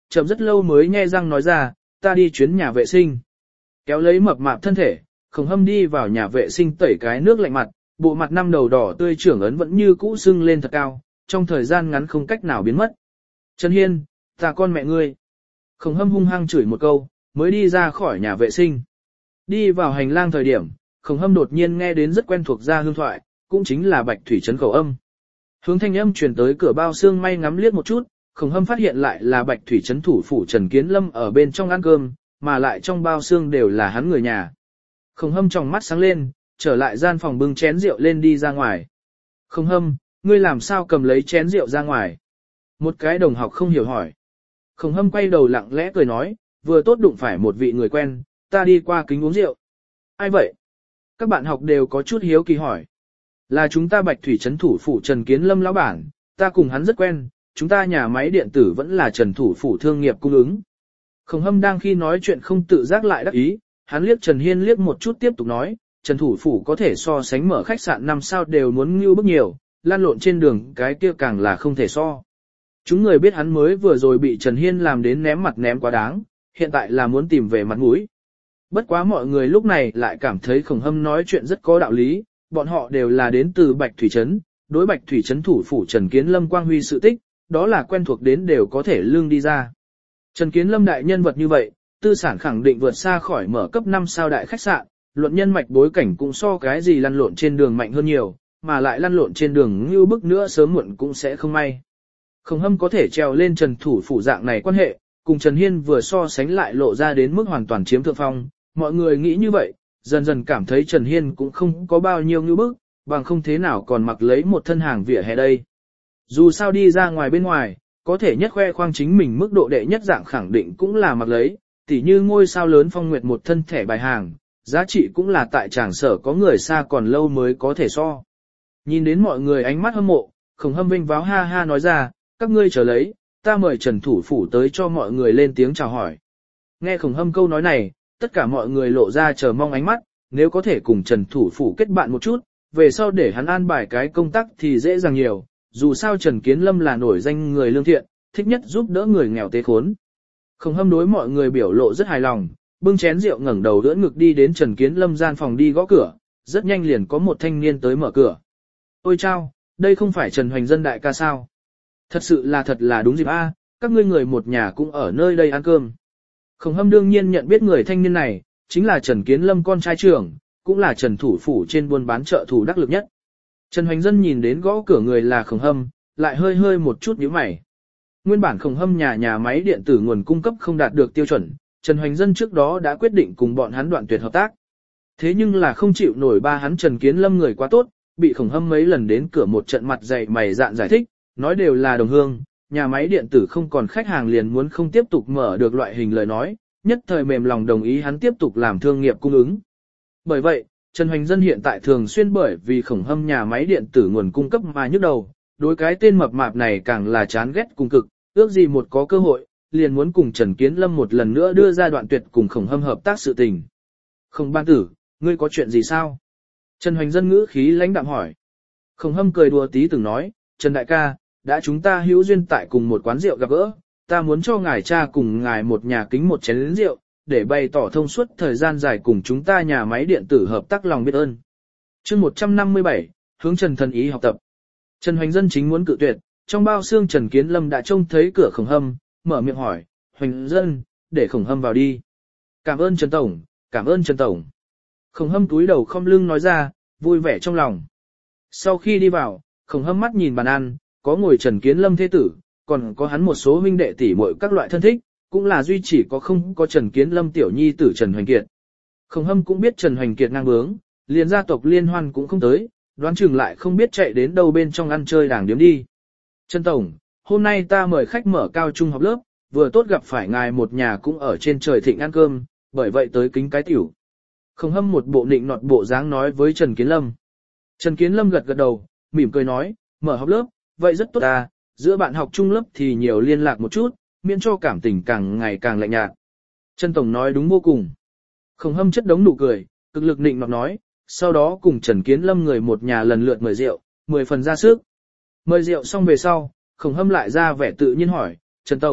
chậm rất lâu mới nhe răng nói ra, ta đi chuyến nhà vệ sinh. Kéo lấy mập mạp thân thể, Khổng Hâm đi vào nhà vệ sinh tẩy cái nước lạnh mặt, bộ mặt năm đầu đỏ tươi trưởng ấn vẫn như cũ sưng lên thật cao, trong thời gian ngắn không cách nào biến mất. Trần Hiên, ta con mẹ ngươi. Khổng Hâm hung hăng chửi một câu, mới đi ra khỏi nhà vệ sinh. Đi vào hành lang thời điểm, Khổng Hâm đột nhiên nghe đến rất quen thuộc ra hương thoại, cũng chính là Bạch Thủy Trấn khẩu âm. Hướng thanh âm truyền tới cửa bao xương may ngắm liếc một chút, Khổng Hâm phát hiện lại là Bạch Thủy Trấn thủ phủ Trần Kiến Lâm ở bên trong ăn cơm, mà lại trong bao xương đều là hắn người nhà. Khổng Hâm trong mắt sáng lên, trở lại gian phòng bưng chén rượu lên đi ra ngoài. Khổng Hâm, ngươi làm sao cầm lấy chén rượu ra ngoài? Một cái đồng học không hiểu hỏi. Khổng Hâm quay đầu lặng lẽ cười nói, vừa tốt đụng phải một vị người quen, ta đi qua kính uống rượu. Ai vậy? Các bạn học đều có chút hiếu kỳ hỏi. Là chúng ta Bạch Thủy Trấn thủ phủ Trần Kiến Lâm lão bản, ta cùng hắn rất quen, chúng ta nhà máy điện tử vẫn là Trần thủ phủ thương nghiệp cung ứng. Khổng Hâm đang khi nói chuyện không tự giác lại đắc ý, hắn liếc Trần Hiên liếc một chút tiếp tục nói, Trần thủ phủ có thể so sánh mở khách sạn 5 sao đều muốn ngưu bức nhiều, lan lộn trên đường cái kia càng là không thể so. Chúng người biết hắn mới vừa rồi bị Trần Hiên làm đến ném mặt ném quá đáng, hiện tại là muốn tìm về mặt mũi. Bất quá mọi người lúc này lại cảm thấy Khổng Hâm nói chuyện rất có đạo lý, bọn họ đều là đến từ Bạch Thủy Trấn, đối Bạch Thủy Trấn thủ phủ Trần Kiến Lâm quang huy sự tích, đó là quen thuộc đến đều có thể lương đi ra. Trần Kiến Lâm đại nhân vật như vậy, tư sản khẳng định vượt xa khỏi mở cấp 5 sao đại khách sạn, luận nhân mạch bối cảnh cũng so cái gì lăn lộn trên đường mạnh hơn nhiều, mà lại lăn lộn trên đường như bức nữa sớm muộn cũng sẽ không may. Khổng Hâm có thể trèo lên Trần thủ phủ dạng này quan hệ, cùng Trần Hiên vừa so sánh lại lộ ra đến mức hoàn toàn chiếm thượng phong, mọi người nghĩ như vậy, dần dần cảm thấy Trần Hiên cũng không có bao nhiêu như bức, bằng không thế nào còn mặc lấy một thân hàng vỉa hè đây. Dù sao đi ra ngoài bên ngoài, có thể nhất khoe khoang chính mình mức độ đệ nhất dạng khẳng định cũng là mặc lấy, tỉ như ngôi sao lớn Phong Nguyệt một thân thẻ bài hàng, giá trị cũng là tại tràng sở có người xa còn lâu mới có thể so. Nhìn đến mọi người ánh mắt hâm mộ, Khổng Hâm vinh váo ha ha nói ra, các ngươi chờ lấy, ta mời Trần thủ phủ tới cho mọi người lên tiếng chào hỏi. Nghe Khổng Hâm câu nói này, tất cả mọi người lộ ra chờ mong ánh mắt, nếu có thể cùng Trần thủ phủ kết bạn một chút, về sau để hắn an bài cái công tác thì dễ dàng nhiều, dù sao Trần Kiến Lâm là nổi danh người lương thiện, thích nhất giúp đỡ người nghèo tế khốn. Khổng Hâm đối mọi người biểu lộ rất hài lòng, bưng chén rượu ngẩng đầu đỡ ngực đi đến Trần Kiến Lâm gian phòng đi gõ cửa, rất nhanh liền có một thanh niên tới mở cửa. Ôi chao, đây không phải Trần Hoành Dân đại ca sao? Thật sự là đúng dịp a, các ngươi người một nhà cũng ở nơi đây ăn cơm. Khổng Hâm đương nhiên nhận biết người thanh niên này, chính là Trần Kiến Lâm con trai trưởng, cũng là Trần thủ phủ trên buôn bán trợ thủ đắc lực nhất. Trần Hoành Dân nhìn đến gõ cửa người là Khổng Hâm, lại hơi một chút nhíu mày. Nguyên bản Khổng Hâm nhà máy điện tử nguồn cung cấp không đạt được tiêu chuẩn, Trần Hoành Dân trước đó đã quyết định cùng bọn hắn đoạn tuyệt hợp tác. Thế nhưng là không chịu nổi ba hắn Trần Kiến Lâm người quá tốt, bị Khổng Hâm mấy lần đến cửa một trận mặt dày mày dạn giải thích, nói đều là đồng hương, nhà máy điện tử không còn khách hàng liền muốn không tiếp tục mở được loại hình lời nói, nhất thời mềm lòng đồng ý hắn tiếp tục làm thương nghiệp cung ứng. Bởi vậy, Trần Hoành Dân hiện tại thường xuyên bởi vì Khổng Hâm nhà máy điện tử nguồn cung cấp mà nhức đầu, đối cái tên mập mạp này càng là chán ghét cùng cực, ước gì một có cơ hội, liền muốn cùng Trần Kiến Lâm một lần nữa đưa ra đoạn tuyệt cùng Khổng Hâm hợp tác sự tình. Không ban tử, ngươi có chuyện gì sao? Trần Hoành Dân ngữ khí lãnh đạm hỏi. Khổng Hâm cười đùa tí từng nói, Trần đại ca, đã chúng ta hữu duyên tại cùng một quán rượu gặp gỡ, ta muốn cho ngài cha cùng ngài một nhà kính một chén rượu, để bày tỏ thông suốt thời gian dài cùng chúng ta nhà máy điện tử hợp tác lòng biết ơn. Chương 157, hướng Trần Thần Ý học tập. Trần Hoành Dân chính muốn cự tuyệt, trong bao xương Trần Kiến Lâm đã trông thấy cửa Khổng Hâm, mở miệng hỏi, Hoành Dân, để Khổng Hâm vào đi. Cảm ơn Trần Tổng, cảm ơn Trần Tổng. Khổng Hâm túi đầu khom lưng nói ra, vui vẻ trong lòng. Sau khi đi vào, Khổng Hâm mắt nhìn bàn ăn, có ngồi Trần Kiến Lâm thế tử, còn có hắn một số huynh đệ tỷ muội các loại thân thích, cũng là duy chỉ có không có Trần Kiến Lâm tiểu nhi tử Trần Hoành Kiệt. Khổng Hâm cũng biết Trần Hoành Kiệt ngang bướng, liền gia tộc liên hoan cũng không tới, đoán chừng lại không biết chạy đến đâu bên trong ăn chơi đàng điếm đi. Trần Tổng, hôm nay ta mời khách mở cao trung học lớp, vừa tốt gặp phải ngài một nhà cũng ở trên trời thịnh ăn cơm, bởi vậy tới kính cái tiểu. Khổng Hâm một bộ nịnh nọt bộ dáng nói với Trần Kiến Lâm. Trần Kiến Lâm gật gật đầu, mỉm cười nói, mở học lớp, vậy rất tốt ta, giữa bạn học chung lớp thì nhiều liên lạc một chút, miễn cho cảm tình càng ngày càng lạnh nhạt. Trần Tổng nói đúng vô cùng. Khổng Hâm chất đống nụ cười, cực lực nịnh nọt nói, sau đó cùng Trần Kiến Lâm người một nhà lần lượt mời rượu, 10 phần ra sức. Mời rượu xong về sau, Khổng Hâm lại ra vẻ tự nhiên hỏi, Trần Tổng,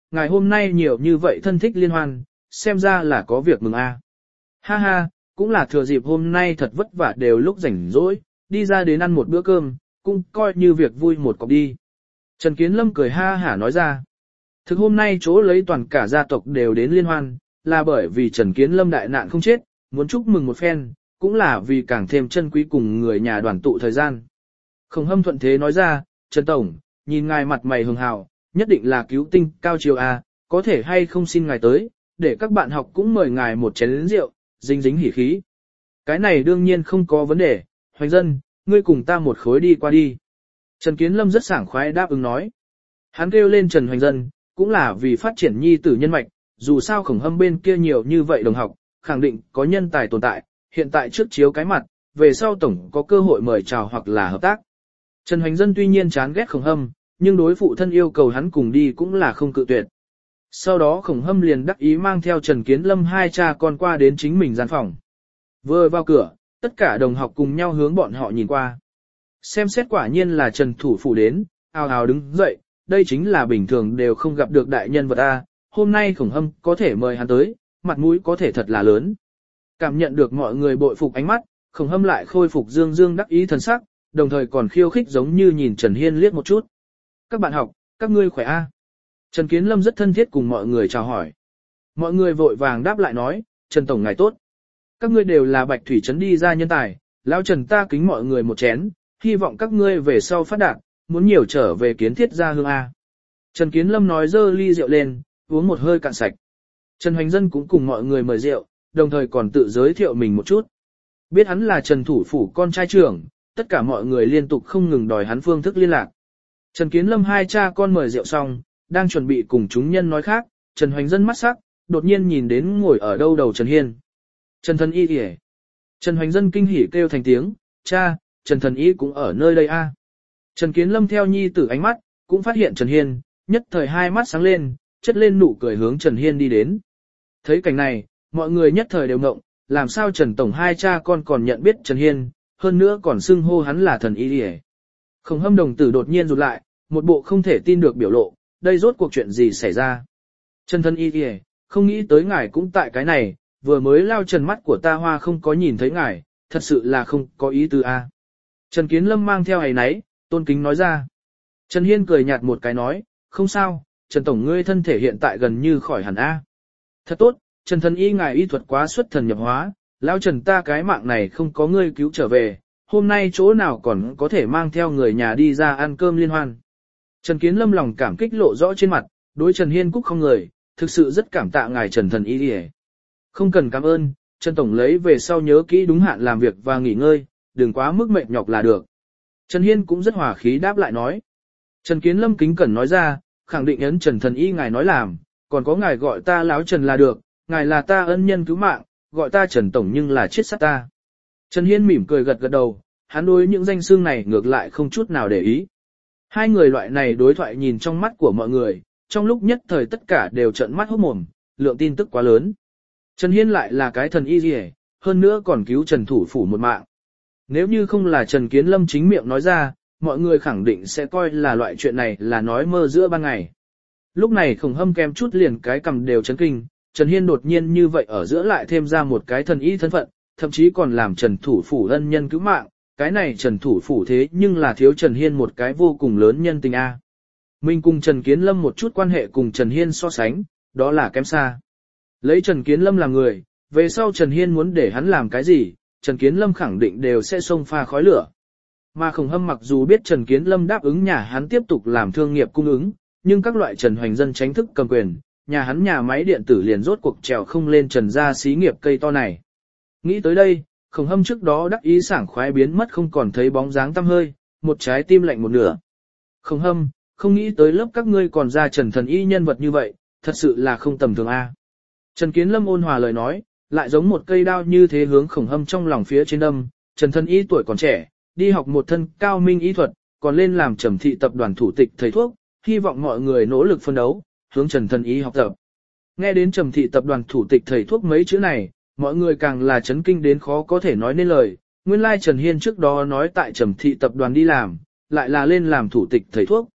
ngài hôm nay nhiều như vậy thân thích liên hoan, xem ra là có việc mừng a. Ha ha, cũng là thừa dịp hôm nay thật vất vả đều lúc rảnh rỗi, đi ra đến ăn một bữa cơm, cũng coi như việc vui một cọc đi. Trần Kiến Lâm cười ha hả nói ra. Thực hôm nay chỗ lấy toàn cả gia tộc đều đến liên hoan, là bởi vì Trần Kiến Lâm đại nạn không chết, muốn chúc mừng một phen, cũng là vì càng thêm chân quý cùng người nhà đoàn tụ thời gian. Khổng Hâm thuận thế nói ra, Trần Tổng, nhìn ngài mặt mày hường hào, nhất định là cứu tinh cao chiều A, có thể hay không xin ngài tới, để các bạn học cũng mời ngài một chén rượu, dính dính hỉ khí. Cái này đương nhiên không có vấn đề, Hoành Dân, ngươi cùng ta một khối đi qua đi. Trần Kiến Lâm rất sảng khoái đáp ứng nói. Hắn kêu lên Trần Hoành Dân, cũng là vì phát triển nhi tử nhân mạch, dù sao Khổng Hâm bên kia nhiều như vậy đồng học, khẳng định có nhân tài tồn tại, hiện tại trước chiếu cái mặt, về sau tổng có cơ hội mời chào hoặc là hợp tác. Trần Hoành Dân tuy nhiên chán ghét Khổng Hâm, nhưng đối phụ thân yêu cầu hắn cùng đi cũng là không cự tuyệt. Sau đó Khổng Hâm liền đắc ý mang theo Trần Kiến Lâm hai cha con qua đến chính mình gian phòng. Vừa vào cửa, tất cả đồng học cùng nhau hướng bọn họ nhìn qua. Xem xét quả nhiên là Trần thủ phủ đến, ào ào đứng dậy, đây chính là bình thường đều không gặp được đại nhân vật A, hôm nay Khổng Hâm có thể mời hắn tới, mặt mũi có thể thật là lớn. Cảm nhận được mọi người bội phục ánh mắt, Khổng Hâm lại khôi phục dương dương đắc ý thần sắc, đồng thời còn khiêu khích giống như nhìn Trần Hiên liếc một chút. Các bạn học, các ngươi khỏe A. Trần Kiến Lâm rất thân thiết cùng mọi người chào hỏi. Mọi người vội vàng đáp lại nói, Trần Tổng ngài tốt. Các ngươi đều là Bạch Thủy Trấn đi ra nhân tài, lão Trần ta kính mọi người một chén, hy vọng các ngươi về sau phát đạt, muốn nhiều trở về kiến thiết gia hương A. Trần Kiến Lâm nói dơ ly rượu lên, uống một hơi cạn sạch. Trần Hoành Dân cũng cùng mọi người mời rượu, đồng thời còn tự giới thiệu mình một chút. Biết hắn là Trần thủ phủ con trai trưởng, tất cả mọi người liên tục không ngừng đòi hắn phương thức liên lạc. Trần Kiến Lâm hai cha con mời rượu xong, đang chuẩn bị cùng chúng nhân nói khác, Trần Hoành Dân mắt sắc, đột nhiên nhìn đến ngồi ở đâu đầu Trần Hiên. Trần Thần Y kìa. Trần Hoành Dân kinh hỉ kêu thành tiếng, cha, Trần Thần Y cũng ở nơi đây a. Trần Kiến Lâm theo nhi tử ánh mắt, cũng phát hiện Trần Hiên, nhất thời hai mắt sáng lên, chất lên nụ cười hướng Trần Hiên đi đến. Thấy cảnh này, mọi người nhất thời đều ngộng, làm sao Trần Tổng hai cha con còn nhận biết Trần Hiên, hơn nữa còn xưng hô hắn là Thần Y kìa. Khổng Hâm đồng tử đột nhiên rụt lại, một bộ không thể tin được biểu lộ, đây rốt cuộc chuyện gì xảy ra. Trần Thần Y kìa, không nghĩ tới ngài cũng tại cái này, vừa mới lao trần mắt của ta hoa không có nhìn thấy ngài, thật sự là không có ý tứ a. Trần Kiến Lâm mang theo hầy náy, tôn kính nói ra. Trần Hiên cười nhạt một cái nói, không sao, Trần Tổng ngươi thân thể hiện tại gần như khỏi hẳn a. Thật tốt, Trần Thần Y ngài y thuật quá xuất thần nhập hóa, lao Trần ta cái mạng này không có ngươi cứu trở về, hôm nay chỗ nào còn có thể mang theo người nhà đi ra ăn cơm liên hoan. Trần Kiến Lâm lòng cảm kích lộ rõ trên mặt, đối Trần Hiên cúc không người, thực sự rất cảm tạ ngài Trần Thần Y đi. Không cần cảm ơn, Trần Tổng lấy về sau nhớ kỹ đúng hạn làm việc và nghỉ ngơi, đừng quá mức mệt nhọc là được. Trần Hiên cũng rất hòa khí đáp lại nói. Trần Kiến Lâm kính cẩn nói ra, khẳng định ấn Trần Thần Y ngài nói làm, còn có ngài gọi ta láo Trần là được, ngài là ta ân nhân cứu mạng, gọi ta Trần Tổng nhưng là chết sát ta. Trần Hiên mỉm cười gật gật đầu, hắn đối những danh xưng này ngược lại không chút nào để ý. Hai người loại này đối thoại nhìn trong mắt của mọi người, trong lúc nhất thời tất cả đều trợn mắt hốt mồm, lượng tin tức quá lớn. Trần Hiên lại là cái thần y gì hết, hơn nữa còn cứu Trần thủ phủ một mạng. Nếu như không là Trần Kiến Lâm chính miệng nói ra, mọi người khẳng định sẽ coi là loại chuyện này là nói mơ giữa ban ngày. Lúc này Khổng Hâm kém chút liền cái cầm đều chấn kinh, Trần Hiên đột nhiên như vậy ở giữa lại thêm ra một cái thần y thân phận, thậm chí còn làm Trần thủ phủ ân nhân cứu mạng, cái này Trần thủ phủ thế nhưng là thiếu Trần Hiên một cái vô cùng lớn nhân tình a. Mình cùng Trần Kiến Lâm một chút quan hệ cùng Trần Hiên so sánh, đó là kém xa. Lấy Trần Kiến Lâm làm người, về sau Trần Hiên muốn để hắn làm cái gì, Trần Kiến Lâm khẳng định đều sẽ xông pha khói lửa. Mà Khổng Hâm mặc dù biết Trần Kiến Lâm đáp ứng nhà hắn tiếp tục làm thương nghiệp cung ứng, nhưng các loại Trần Hoành Dân tránh thức cầm quyền, nhà hắn nhà máy điện tử liền rốt cuộc trèo không lên Trần gia xí nghiệp cây to này. Nghĩ tới đây, Khổng Hâm trước đó đắc ý sảng khoái biến mất không còn thấy bóng dáng tăm hơi, một trái tim lạnh một nửa. Khổng Hâm, không nghĩ tới lớp các ngươi còn ra Trần Thần Y nhân vật như vậy, thật sự là không tầm thường a. Trần Kiến Lâm ôn hòa lời nói, lại giống một cây đao như thế hướng Khổng Hâm trong lòng phía trên đâm. Trần Thần Y tuổi còn trẻ, đi học một thân cao minh y thuật, còn lên làm Trầm Thị tập đoàn thủ tịch thầy thuốc, hy vọng mọi người nỗ lực phân đấu, hướng Trần Thần Y học tập. Nghe đến Trầm Thị tập đoàn thủ tịch thầy thuốc mấy chữ này, mọi người càng là chấn kinh đến khó có thể nói nên lời. Nguyên lai Trần Hiên trước đó nói tại Trầm Thị tập đoàn đi làm, lại là lên làm thủ tịch thầy thuốc.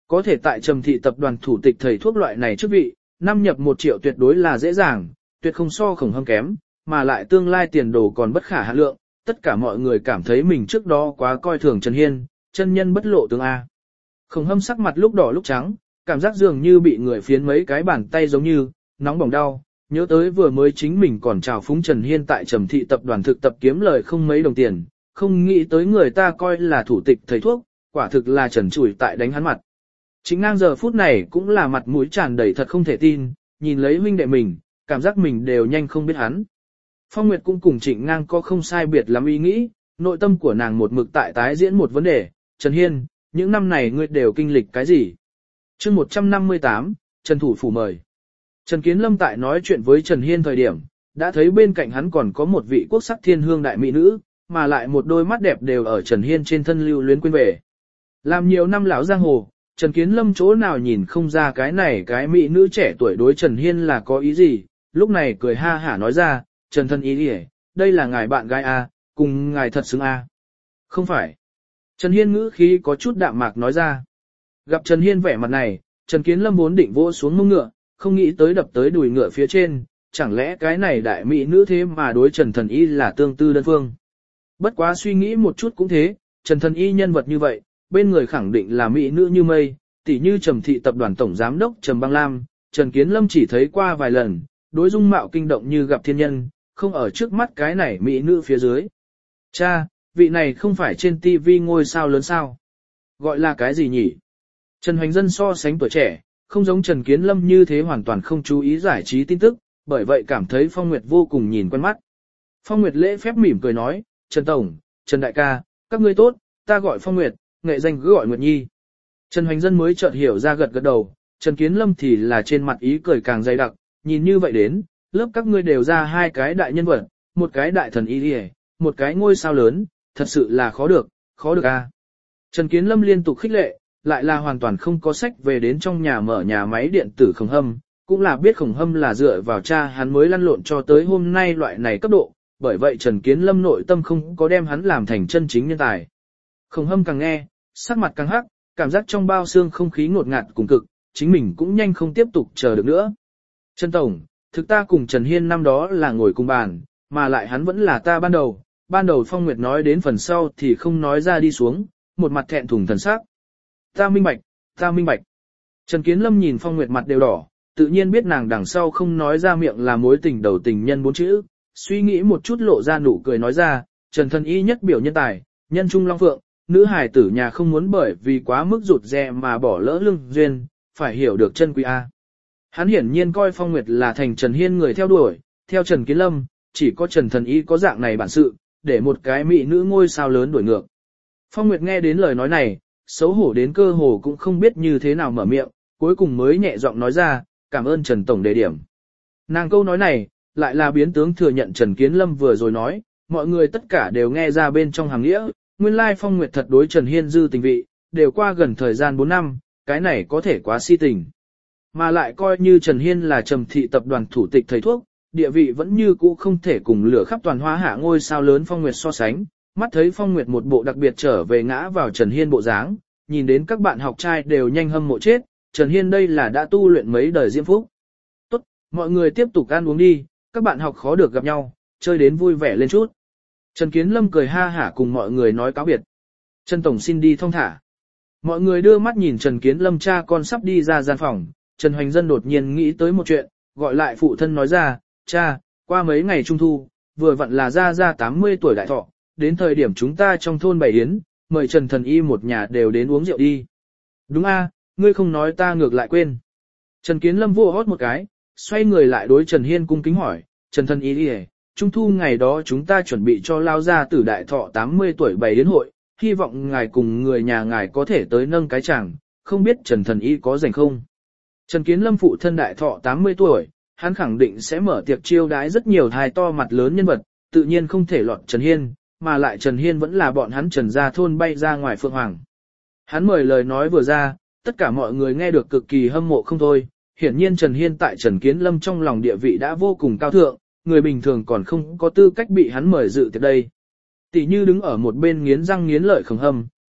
Có thể tại Trầm thị tập đoàn thủ tịch thầy thuốc loại này chức vị, năm nhập 1 triệu tuyệt đối là dễ dàng, tuyệt không so Khổng Hâm kém, mà lại tương lai tiền đồ còn bất khả hạn lượng, tất cả mọi người cảm thấy mình trước đó quá coi thường Trần Hiên, chân nhân bất lộ tướng A. Khổng Hâm sắc mặt lúc đỏ lúc trắng, cảm giác dường như bị người phiến mấy cái bàn tay giống như, nóng bỏng đau, nhớ tới vừa mới chính mình còn chào phúng Trần Hiên tại Trầm thị tập đoàn thực tập kiếm lời không mấy đồng tiền, không nghĩ tới người ta coi là thủ tịch thầy thuốc, quả thực là trần trụi tại đánh hắn mặt. Chính ngang giờ phút này cũng là mặt mũi tràn đầy thật không thể tin, nhìn lấy huynh đệ mình, cảm giác mình đều nhanh không biết hắn. Phong Nguyệt cũng cùng Trịnh Ngang có không sai biệt lắm ý nghĩ, nội tâm của nàng một mực tại tái diễn một vấn đề, Trần Hiên, những năm này ngươi đều kinh lịch cái gì? Chương 158, Trần Thủ Phủ mời. Trần Kiến Lâm tại nói chuyện với Trần Hiên thời điểm, đã thấy bên cạnh hắn còn có một vị quốc sắc thiên hương đại mỹ nữ, mà lại một đôi mắt đẹp đều ở Trần Hiên trên thân lưu luyến quên về. Làm nhiều năm lão giang hồ, Trần Kiến Lâm chỗ nào nhìn không ra cái này cái mỹ nữ trẻ tuổi đối Trần Hiên là có ý gì, lúc này cười ha hả nói ra, Trần thân ý đi, đây là ngài bạn gái A, cùng ngài thật xứng A. Không phải. Trần Hiên ngữ khí có chút đạm mạc nói ra. Gặp Trần Hiên vẻ mặt này, Trần Kiến Lâm vốn định vỗ xuống mông ngựa, không nghĩ tới đập tới đùi ngựa phía trên, chẳng lẽ cái này đại mỹ nữ thế mà đối Trần Thần Y là tương tư đơn phương. Bất quá suy nghĩ một chút cũng thế, Trần Thần Y nhân vật như vậy, bên người khẳng định là mỹ nữ như mây, tỉ như Trầm thị tập đoàn tổng giám đốc Trầm Băng Lam, Trần Kiến Lâm chỉ thấy qua vài lần, đối dung mạo kinh động như gặp thiên nhân, không ở trước mắt cái này mỹ nữ phía dưới. Cha, vị này không phải trên TV ngôi sao lớn sao? Gọi là cái gì nhỉ? Trần Hoành Dân so sánh tuổi trẻ, không giống Trần Kiến Lâm như thế hoàn toàn không chú ý giải trí tin tức, bởi vậy cảm thấy Phong Nguyệt vô cùng nhìn quen mắt. Phong Nguyệt lễ phép mỉm cười nói, Trần Tổng, Trần Đại ca, các ngươi tốt, ta gọi Phong Nguyệt, nghệ danh cứ gọi Nguyệt Nhi. Trần Hoành Dân mới chợt hiểu ra gật gật đầu, Trần Kiến Lâm thì là trên mặt ý cười càng dày đặc, nhìn như vậy đến, lớp các ngươi đều ra hai cái đại nhân vật, một cái đại thần y liề, một cái ngôi sao lớn, thật sự là khó được a. Trần Kiến Lâm liên tục khích lệ, lại là hoàn toàn không có sách về đến trong nhà mở nhà máy điện tử Khổng Hâm, cũng là biết Khổng Hâm là dựa vào cha hắn mới lăn lộn cho tới hôm nay loại này cấp độ, bởi vậy Trần Kiến Lâm nội tâm không có đem hắn làm thành chân chính nhân tài. Khổng Hâm càng nghe, sắc mặt càng hắc, cảm giác trong bao xương không khí ngột ngạt cùng cực, chính mình cũng nhanh không tiếp tục chờ được nữa. Trần Tổng, thực ta cùng Trần Hiên năm đó là ngồi cùng bàn, mà lại hắn vẫn là ta ban đầu Phong Nguyệt nói đến phần sau thì không nói ra đi xuống, một mặt thẹn thùng thần sắc. Ta minh bạch. Trần Kiến Lâm nhìn Phong Nguyệt mặt đều đỏ, tự nhiên biết nàng đằng sau không nói ra miệng là mối tình đầu tình nhân 4 chữ, suy nghĩ một chút lộ ra nụ cười nói ra, Trần Thần Y nhất biểu nhân tài, nhân trung long phượng, nữ hài tử nhà không muốn bởi vì quá mức rụt rè mà bỏ lỡ lương duyên, phải hiểu được chân quý A. Hắn hiển nhiên coi Phong Nguyệt là thành Trần Hiên người theo đuổi, theo Trần Kiến Lâm, chỉ có Trần Thần Y có dạng này bản sự, để một cái mỹ nữ ngôi sao lớn đuổi ngược. Phong Nguyệt nghe đến lời nói này, xấu hổ đến cơ hồ cũng không biết như thế nào mở miệng, cuối cùng mới nhẹ giọng nói ra, cảm ơn Trần Tổng đề điểm. Nàng câu nói này, lại là biến tướng thừa nhận Trần Kiến Lâm vừa rồi nói, mọi người tất cả đều nghe ra bên trong hàng nghĩa, nguyên lai Phong Nguyệt thật đối Trần Hiên dư tình vị, đều qua gần thời gian 4 năm, cái này có thể quá si tình. Mà lại coi như Trần Hiên là Trầm thị tập đoàn thủ tịch thầy thuốc, địa vị vẫn như cũ không thể cùng lửa khắp toàn hoa hạ ngôi sao lớn Phong Nguyệt so sánh. Mắt thấy Phong Nguyệt một bộ đặc biệt trở về ngã vào Trần Hiên bộ dáng, nhìn đến các bạn học trai đều nhanh hâm mộ chết, Trần Hiên đây là đã tu luyện mấy đời diễm phúc. Tốt, mọi người tiếp tục ăn uống đi, các bạn học khó được gặp nhau, chơi đến vui vẻ lên chút. Trần Kiến Lâm cười ha hả cùng mọi người nói cáo biệt. Trần Tổng xin đi thong thả. Mọi người đưa mắt nhìn Trần Kiến Lâm cha con sắp đi ra gian phòng, Trần Hoành Dân đột nhiên nghĩ tới một chuyện, gọi lại phụ thân nói ra, cha, qua mấy ngày trung thu, vừa vặn là ra 80 tuổi đại thọ, đến thời điểm chúng ta trong thôn bày yến, mời Trần Thần Y một nhà đều đến uống rượu đi. Đúng a, ngươi không nói ta ngược lại quên. Trần Kiến Lâm vỗ hót một cái, xoay người lại đối Trần Hiên cung kính hỏi, Trần Thần Y đi, trung thu ngày đó chúng ta chuẩn bị cho lao gia tử đại thọ 80 tuổi bày yến hội, hy vọng ngài cùng người nhà ngài có thể tới nâng cái chàng, không biết Trần Thần Y có rảnh không? Trần Kiến Lâm phụ thân đại thọ 80 tuổi, hắn khẳng định sẽ mở tiệc chiêu đái rất nhiều hài to mặt lớn nhân vật, tự nhiên không thể lọt Trần Hiên, mà lại Trần Hiên vẫn là bọn hắn Trần gia thôn bay ra ngoài Phượng Hoàng. Hắn mời lời nói vừa ra, tất cả mọi người nghe được cực kỳ hâm mộ không thôi, hiển nhiên Trần Hiên tại Trần Kiến Lâm trong lòng địa vị đã vô cùng cao thượng, người bình thường còn không có tư cách bị hắn mời dự tiệc đây. Tỷ như đứng ở một bên nghiến răng nghiến lợi Khổng Hâm,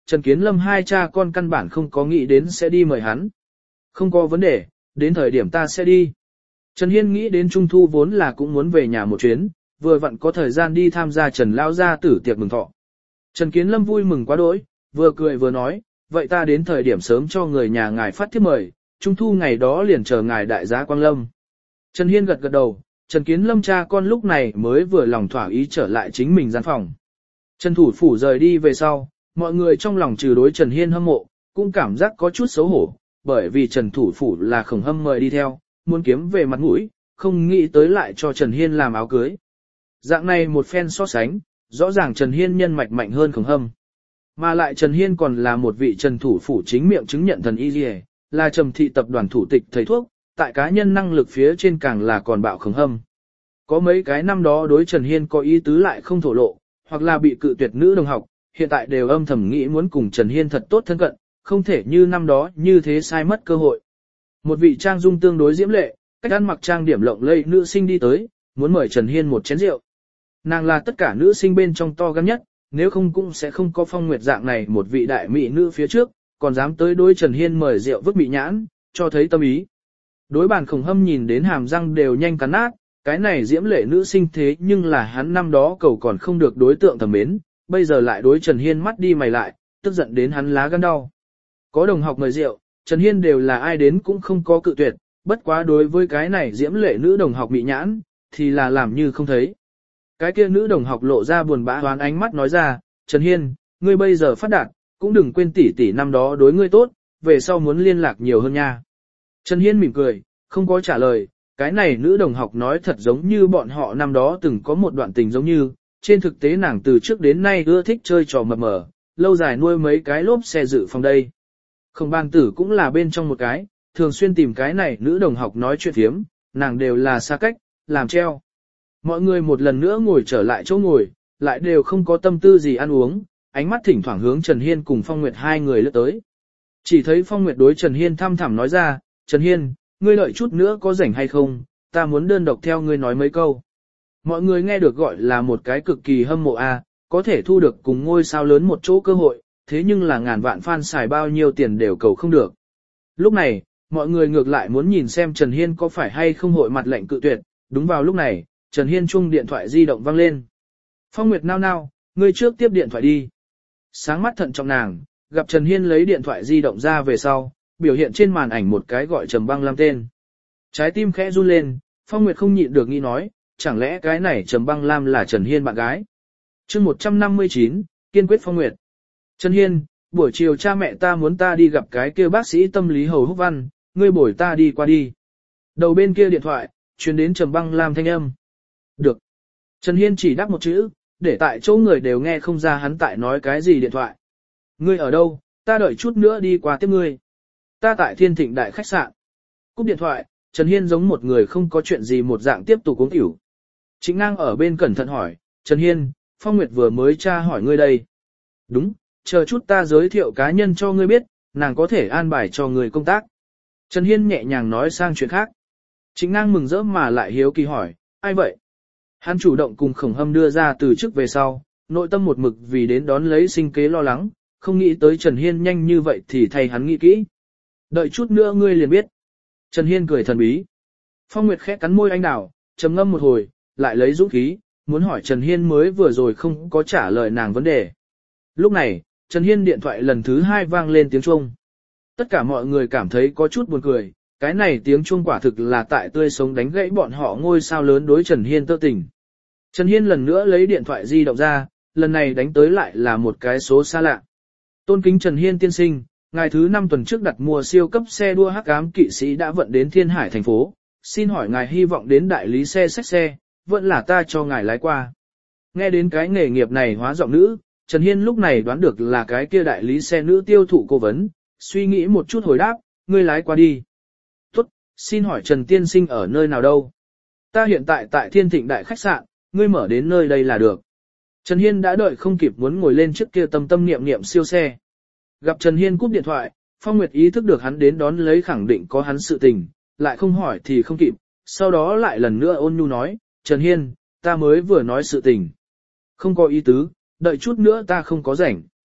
Trần Kiến Lâm hai cha con căn bản không có nghĩ đến sẽ đi mời hắn. Không có vấn đề, đến thời điểm ta sẽ đi. Trần Hiên nghĩ đến Trung Thu vốn là cũng muốn về nhà một chuyến, vừa vặn có thời gian đi tham gia Trần Lao gia tử tiệc mừng thọ. Trần Kiến Lâm vui mừng quá đỗi, vừa cười vừa nói, vậy ta đến thời điểm sớm cho người nhà ngài phát thiếp mời, Trung Thu ngày đó liền chờ ngài đại giá Quang Lâm. Trần Hiên gật gật đầu, Trần Kiến Lâm cha con lúc này mới vừa lòng thỏa ý trở lại chính mình gian phòng. Trần Thủ Phủ rời đi về sau, mọi người trong lòng trừ đối Trần Hiên hâm mộ, cũng cảm giác có chút xấu hổ, bởi vì Trần Thủ Phủ là Khổng Hâm mời đi theo, muốn kiếm về mặt mũi, không nghĩ tới lại cho Trần Hiên làm áo cưới. Dạng này một phen so sánh, rõ ràng Trần Hiên nhân mạch mạnh hơn Khổng Hâm. Mà lại Trần Hiên còn là một vị Trần Thủ Phủ chính miệng chứng nhận thần y liề, là Trầm Thị tập đoàn thủ tịch thầy thuốc, tại cá nhân năng lực phía trên càng là còn bạo Khổng Hâm. Có mấy cái năm đó đối Trần Hiên có ý tứ lại không thổ lộ, hoặc là bị cự tuyệt nữ đồng học, hiện tại đều âm thầm nghĩ muốn cùng Trần Hiên thật tốt thân cận, không thể như năm đó như thế sai mất cơ hội. Một vị trang dung tương đối diễm lệ, cách ăn mặc trang điểm lộng lẫy nữ sinh đi tới, muốn mời Trần Hiên một chén rượu. Nàng là tất cả nữ sinh bên trong to gan nhất, nếu không cũng sẽ không có Phong Nguyệt dạng này một vị đại mỹ nữ phía trước, còn dám tới đối Trần Hiên mời rượu vứt bị nhãn, cho thấy tâm ý. Đối bàn Khổng Hâm nhìn đến hàm răng đều nhanh cắn nát, cái này diễm lệ nữ sinh thế nhưng là hắn năm đó cầu còn không được đối tượng thầm mến, bây giờ lại đối Trần Hiên mắt đi mày lại, tức giận đến hắn lá gan đau. Có đồng học mời rượu, Trần Hiên đều là ai đến cũng không có cự tuyệt, bất quá đối với cái này diễm lệ nữ đồng học bị nhãn, thì là làm như không thấy. Cái kia nữ đồng học lộ ra buồn bã hoán ánh mắt nói ra, Trần Hiên, ngươi bây giờ phát đạt, cũng đừng quên tỷ tỷ năm đó đối ngươi tốt, về sau muốn liên lạc nhiều hơn nha. Trần Hiên mỉm cười, không có trả lời, cái này nữ đồng học nói thật giống như bọn họ năm đó từng có một đoạn tình giống như, trên thực tế nàng từ trước đến nay ưa thích chơi trò mập mờ, lâu dài nuôi mấy cái lốp xe dự phòng đây. Khổng Ban Tử cũng là bên trong một cái, thường xuyên tìm cái này nữ đồng học nói chuyện thiếm, nàng đều là xa cách, làm treo. Mọi người một lần nữa ngồi trở lại chỗ ngồi, lại đều không có tâm tư gì ăn uống, ánh mắt thỉnh thoảng hướng Trần Hiên cùng Phong Nguyệt hai người lướt tới. Chỉ thấy Phong Nguyệt đối Trần Hiên thăm thẳm nói ra, Trần Hiên, ngươi đợi chút nữa có rảnh hay không, ta muốn đơn độc theo ngươi nói mấy câu. Mọi người nghe được gọi là một cái cực kỳ hâm mộ a, có thể thu được cùng ngôi sao lớn một chỗ cơ hội, thế nhưng là ngàn vạn fan xài bao nhiêu tiền đều cầu không được. Lúc này, mọi người ngược lại muốn nhìn xem Trần Hiên có phải hay không hội mặt lệnh cự tuyệt, đúng vào lúc này, Trần Hiên chung điện thoại di động vang lên. Phong Nguyệt nao nao, ngươi trước tiếp điện thoại đi. Sáng mắt thận trọng nàng, gặp Trần Hiên lấy điện thoại di động ra về sau, biểu hiện trên màn ảnh một cái gọi Trầm Băng Lam tên. Trái tim khẽ run lên, Phong Nguyệt không nhịn được nghĩ nói, chẳng lẽ cái này Trầm Băng Lam là Trần Hiên bạn gái. Chương 159, kiên quyết Phong Nguyệt. Trần Hiên, buổi chiều cha mẹ ta muốn ta đi gặp cái kia bác sĩ tâm lý Hầu Húc Văn, ngươi bổi ta đi qua đi. Đầu bên kia điện thoại, truyền đến Trầm Băng Lam thanh âm. Được. Trần Hiên chỉ đáp một chữ, để tại chỗ người đều nghe không ra hắn tại nói cái gì điện thoại. Ngươi ở đâu, ta đợi chút nữa đi qua tiếp ngươi. Ta tại Thiên Thịnh Đại khách sạn. Cúp điện thoại, Trần Hiên giống một người không có chuyện gì một dạng tiếp tục uống rượu. Trịnh Ngang ở bên cẩn thận hỏi, Trần Hiên, Phong Nguyệt vừa mới tra hỏi ngươi đây. Đúng, chờ chút ta giới thiệu cá nhân cho ngươi biết, nàng có thể an bài cho ngươi công tác. Trần Hiên nhẹ nhàng nói sang chuyện khác. Trịnh Ngang mừng rỡ mà lại hiếu kỳ hỏi, ai vậy? Hắn chủ động cùng Khổng Hâm đưa ra từ trước về sau, nội tâm một mực vì đến đón lấy sinh kế lo lắng, không nghĩ tới Trần Hiên nhanh như vậy thì thay hắn nghĩ kỹ. Đợi chút nữa ngươi liền biết. Trần Hiên cười thần bí. Phong Nguyệt khẽ cắn môi anh đào, trầm ngâm một hồi, lại lấy dũng khí, muốn hỏi Trần Hiên mới vừa rồi không có trả lời nàng vấn đề. Lúc này, Trần Hiên điện thoại lần thứ 2 vang lên tiếng chuông. Tất cả mọi người cảm thấy có chút buồn cười, cái này tiếng chuông quả thực là tại tươi sống đánh gãy bọn họ ngôi sao lớn đối Trần Hiên tơ tình. Trần Hiên lần nữa lấy điện thoại di động ra, lần này đánh tới lại là một cái số xa lạ. Tôn kính Trần Hiên tiên sinh, ngày thứ 5 tuần trước đặt mua siêu cấp xe đua hắc ám kỵ sĩ đã vận đến Thiên Hải thành phố, xin hỏi ngài hy vọng đến đại lý xe xách xe, vẫn là ta cho ngài lái qua. Nghe đến cái nghề nghiệp này hóa giọng nữ, Trần Hiên lúc này đoán được là cái kia đại lý xe nữ tiêu thụ cố vấn, suy nghĩ một chút hồi đáp, ngươi lái qua đi. Tốt, xin hỏi Trần tiên sinh ở nơi nào đâu? Ta hiện tại tại Thiên Thịnh Đại khách sạn, ngươi mở đến nơi đây là được. Trần Hiên đã đợi không kịp muốn ngồi lên trước kia tâm tâm niệm niệm siêu xe. Gặp Trần Hiên cúp điện thoại, Phong Nguyệt ý thức được hắn đến đón lấy khẳng định có hắn sự tình, lại không hỏi thì không kịp, sau đó lại lần nữa ôn nhu nói, Trần Hiên, ta mới vừa nói sự tình. Không có ý tứ, đợi chút nữa ta không có rảnh.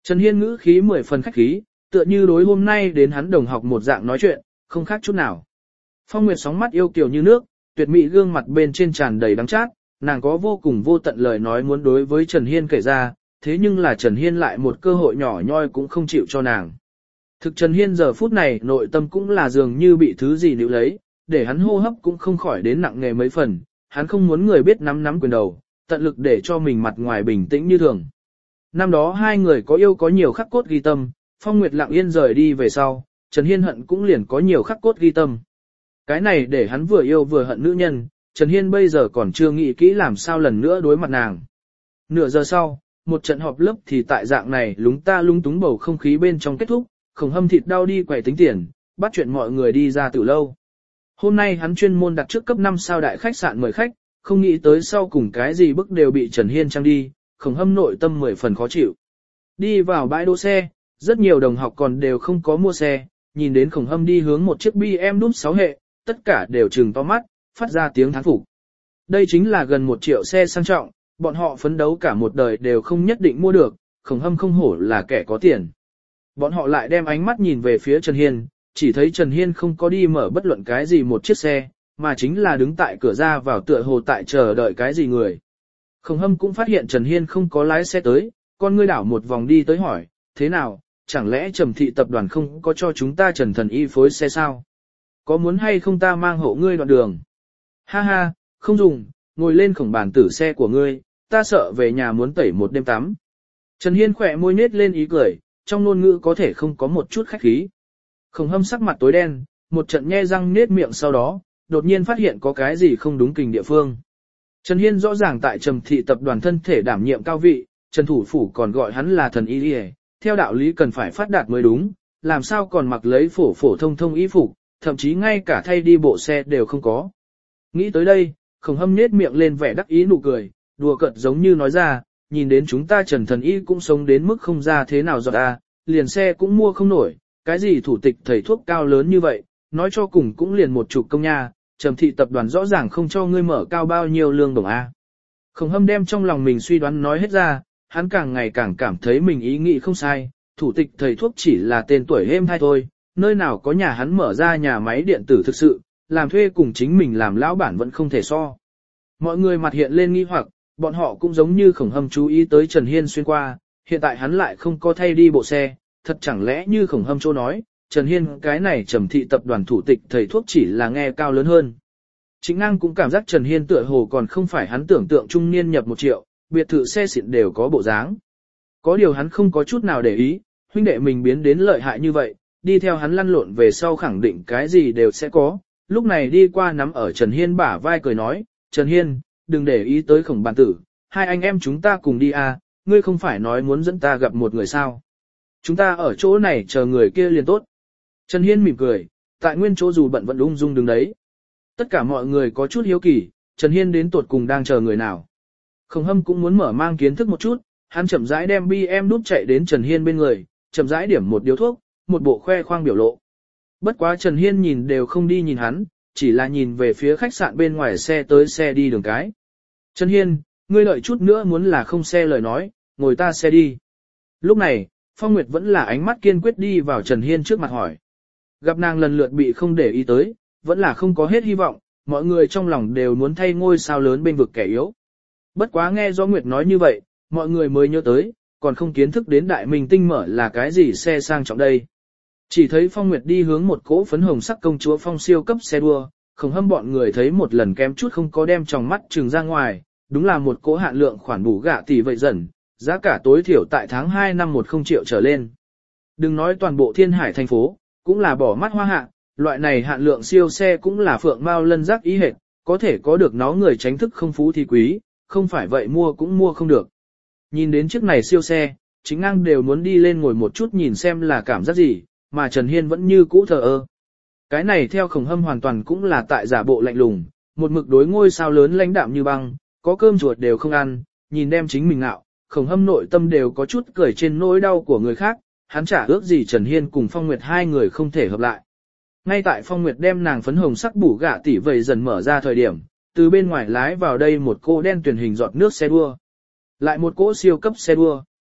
Trần Hiên ngữ khí 10 phần khách khí, tựa như đối hôm nay đến hắn đồng học một dạng nói chuyện, không khác chút nào. Phong Nguyệt sóng mắt yêu kiều như nước, tuyệt mỹ gương mặt bên trên tràn đầy đắng chát, nàng có vô cùng vô tận lời nói muốn đối với Trần Hiên kể ra, thế nhưng là Trần Hiên lại một cơ hội nhỏ nhoi cũng không chịu cho nàng. Thực Trần Hiên giờ phút này nội tâm cũng là dường như bị thứ gì níu lấy, để hắn hô hấp cũng không khỏi đến nặng nề mấy phần, hắn không muốn người biết nắm quyền đầu, tận lực để cho mình mặt ngoài bình tĩnh như thường. Năm đó hai người có yêu có nhiều khắc cốt ghi tâm, Phong Nguyệt lặng yên rời đi về sau, Trần Hiên hận cũng liền có nhiều khắc cốt ghi tâm. Cái này để hắn vừa yêu vừa hận nữ nhân, Trần Hiên bây giờ còn chưa nghĩ kỹ làm sao lần nữa đối mặt nàng. Nửa giờ sau, một trận họp lớp thì tại dạng này lúng ta lung túng bầu không khí bên trong kết thúc, Khổng Hâm thịt đau đi quầy tính tiền, bắt chuyện mọi người đi ra từ lâu. Hôm nay hắn chuyên môn đặt trước cấp 5 sao đại khách sạn mời khách, không nghĩ tới sau cùng cái gì bức đều bị Trần Hiên trang đi, Khổng Hâm nội tâm 10 phần khó chịu. Đi vào bãi đỗ xe, rất nhiều đồng học còn đều không có mua xe, nhìn đến Khổng Hâm đi hướng một chiếc BMW 6 hệ, tất cả đều trừng to mắt, phát ra tiếng thán phục. Đây chính là gần 1 triệu xe sang trọng, bọn họ phấn đấu cả một đời đều không nhất định mua được, Khổng Hâm không hổ là kẻ có tiền. Bọn họ lại đem ánh mắt nhìn về phía Trần Hiên, chỉ thấy Trần Hiên không có đi mở bất luận cái gì một chiếc xe, mà chính là đứng tại cửa ra vào tựa hồ tại chờ đợi cái gì người. Khổng Hâm cũng phát hiện Trần Hiên không có lái xe tới, con ngươi đảo một vòng đi tới hỏi, thế nào, chẳng lẽ Trầm Thị tập đoàn không có cho chúng ta Trần Thần Y phối xe sao? Có muốn hay không ta mang hộ ngươi đoạn đường? Ha ha, không dùng, ngồi lên Khổng bản tử xe của ngươi, ta sợ về nhà muốn tẩy một đêm tắm. Trần Hiên khỏe môi nết lên ý cười, trong ngôn ngữ có thể không có một chút khách khí. Khổng Hâm sắc mặt tối đen, một trận nhe răng nết miệng sau đó, đột nhiên phát hiện có cái gì không đúng kình địa phương. Trần Hiên rõ ràng tại Trầm Thị tập đoàn thân thể đảm nhiệm cao vị, Trần Thủ Phủ còn gọi hắn là thần y đi, theo đạo lý cần phải phát đạt mới đúng, làm sao còn mặc lấy phổ thông y phục, thậm chí ngay cả thay đi bộ xe đều không có. Nghĩ tới đây, Khổng Hâm nết miệng lên vẻ đắc ý nụ cười, đùa cợt giống như nói ra, nhìn đến chúng ta Trần Thần Y cũng sống đến mức không ra thế nào giọt à, liền xe cũng mua không nổi, cái gì thủ tịch thầy thuốc cao lớn như vậy, nói cho cùng cũng liền một chục công nha, Trầm Thị tập đoàn rõ ràng không cho ngươi mở cao bao nhiêu lương đồng a. Khổng Hâm đem trong lòng mình suy đoán nói hết ra, hắn càng ngày càng cảm thấy mình ý nghĩ không sai, thủ tịch thầy thuốc chỉ là tên tuổi êm hay thôi, nơi nào có nhà hắn mở ra nhà máy điện tử thực sự, làm thuê cùng chính mình làm lão bản vẫn không thể so. Mọi người mặt hiện lên nghi hoặc, bọn họ cũng giống như Khổng Hâm chú ý tới Trần Hiên xuyên qua, hiện tại hắn lại không có thay đi bộ xe, thật chẳng lẽ như Khổng Hâm chỗ nói, Trần Hiên cái này Trầm Thị tập đoàn thủ tịch thầy thuốc chỉ là nghe cao lớn hơn. Chính Ngang cũng cảm giác Trần Hiên tựa hồ còn không phải hắn tưởng tượng trung niên nhập 1 triệu, biệt thự xe xịn đều có bộ dáng. Có điều hắn không có chút nào để ý, huynh đệ mình biến đến lợi hại như vậy, đi theo hắn lăn lộn về sau khẳng định cái gì đều sẽ có. Lúc này đi qua nắm ở Trần Hiên bả vai cười nói, Trần Hiên, đừng để ý tới Khổng bản tử, hai anh em chúng ta cùng đi à, ngươi không phải nói muốn dẫn ta gặp một người sao. Chúng ta ở chỗ này chờ người kia liền tốt. Trần Hiên mỉm cười, tại nguyên chỗ dù bận vẫn ung dung đứng đấy. Tất cả mọi người có chút hiếu kỳ, Trần Hiên đến tuột cùng đang chờ người nào. Khổng Hâm cũng muốn mở mang kiến thức một chút, hắn chậm rãi đem BM núp chạy đến Trần Hiên bên người, chậm rãi điểm một điếu thuốc, một bộ khoe khoang biểu lộ. Bất quá Trần Hiên nhìn đều không đi nhìn hắn, chỉ là nhìn về phía khách sạn bên ngoài xe tới xe đi đường cái. Trần Hiên, ngươi đợi chút nữa muốn là không xe lời nói, ngồi ta xe đi. Lúc này, Phong Nguyệt vẫn là ánh mắt kiên quyết đi vào Trần Hiên trước mặt hỏi. Gặp nàng lần lượt bị không để ý tới, vẫn là không có hết hy vọng, mọi người trong lòng đều muốn thay ngôi sao lớn bên vực kẻ yếu. Bất quá nghe do Nguyệt nói như vậy, mọi người mới nhớ tới, còn không kiến thức đến đại minh tinh mở là cái gì xe sang trọng đây. Chỉ thấy Phong Nguyệt đi hướng một cỗ phấn hồng sắc công chúa phong siêu cấp xe đua, Khổng Hâm bọn người thấy một lần kém chút không có đem tròng mắt trừng ra ngoài, đúng là một cỗ hạn lượng khoản bù gạ tỷ vậy dần, giá cả tối thiểu tại tháng 2 năm 10 triệu trở lên. Đừng nói toàn bộ Thiên Hải thành phố, cũng là bỏ mắt hoa hạ, loại này hạn lượng siêu xe cũng là phượng mao lân giác ý hệt, có thể có được nó người tránh thức không phú thì quý, không phải vậy mua cũng mua không được. Nhìn đến chiếc này siêu xe, Chính Ngang đều muốn đi lên ngồi một chút nhìn xem là cảm giác gì, mà Trần Hiên vẫn như cũ thờ ơ. Cái này theo Khổng Hâm hoàn toàn cũng là tại giả bộ lạnh lùng, một mực đối ngôi sao lớn lãnh đạm như băng, có cơm chuột đều không ăn, nhìn đem chính mình ngạo, Khổng Hâm nội tâm đều có chút cười trên nỗi đau của người khác, hắn chả ước gì Trần Hiên cùng Phong Nguyệt hai người không thể hợp lại. Ngay tại Phong Nguyệt đem nàng phấn hồng sắc bù gạ tỷ vầy dần mở ra thời điểm, từ bên ngoài lái vào đây một cô đen tuyển hình giọt nước xe đua. Lại một cỗ siêu cấp xe đua.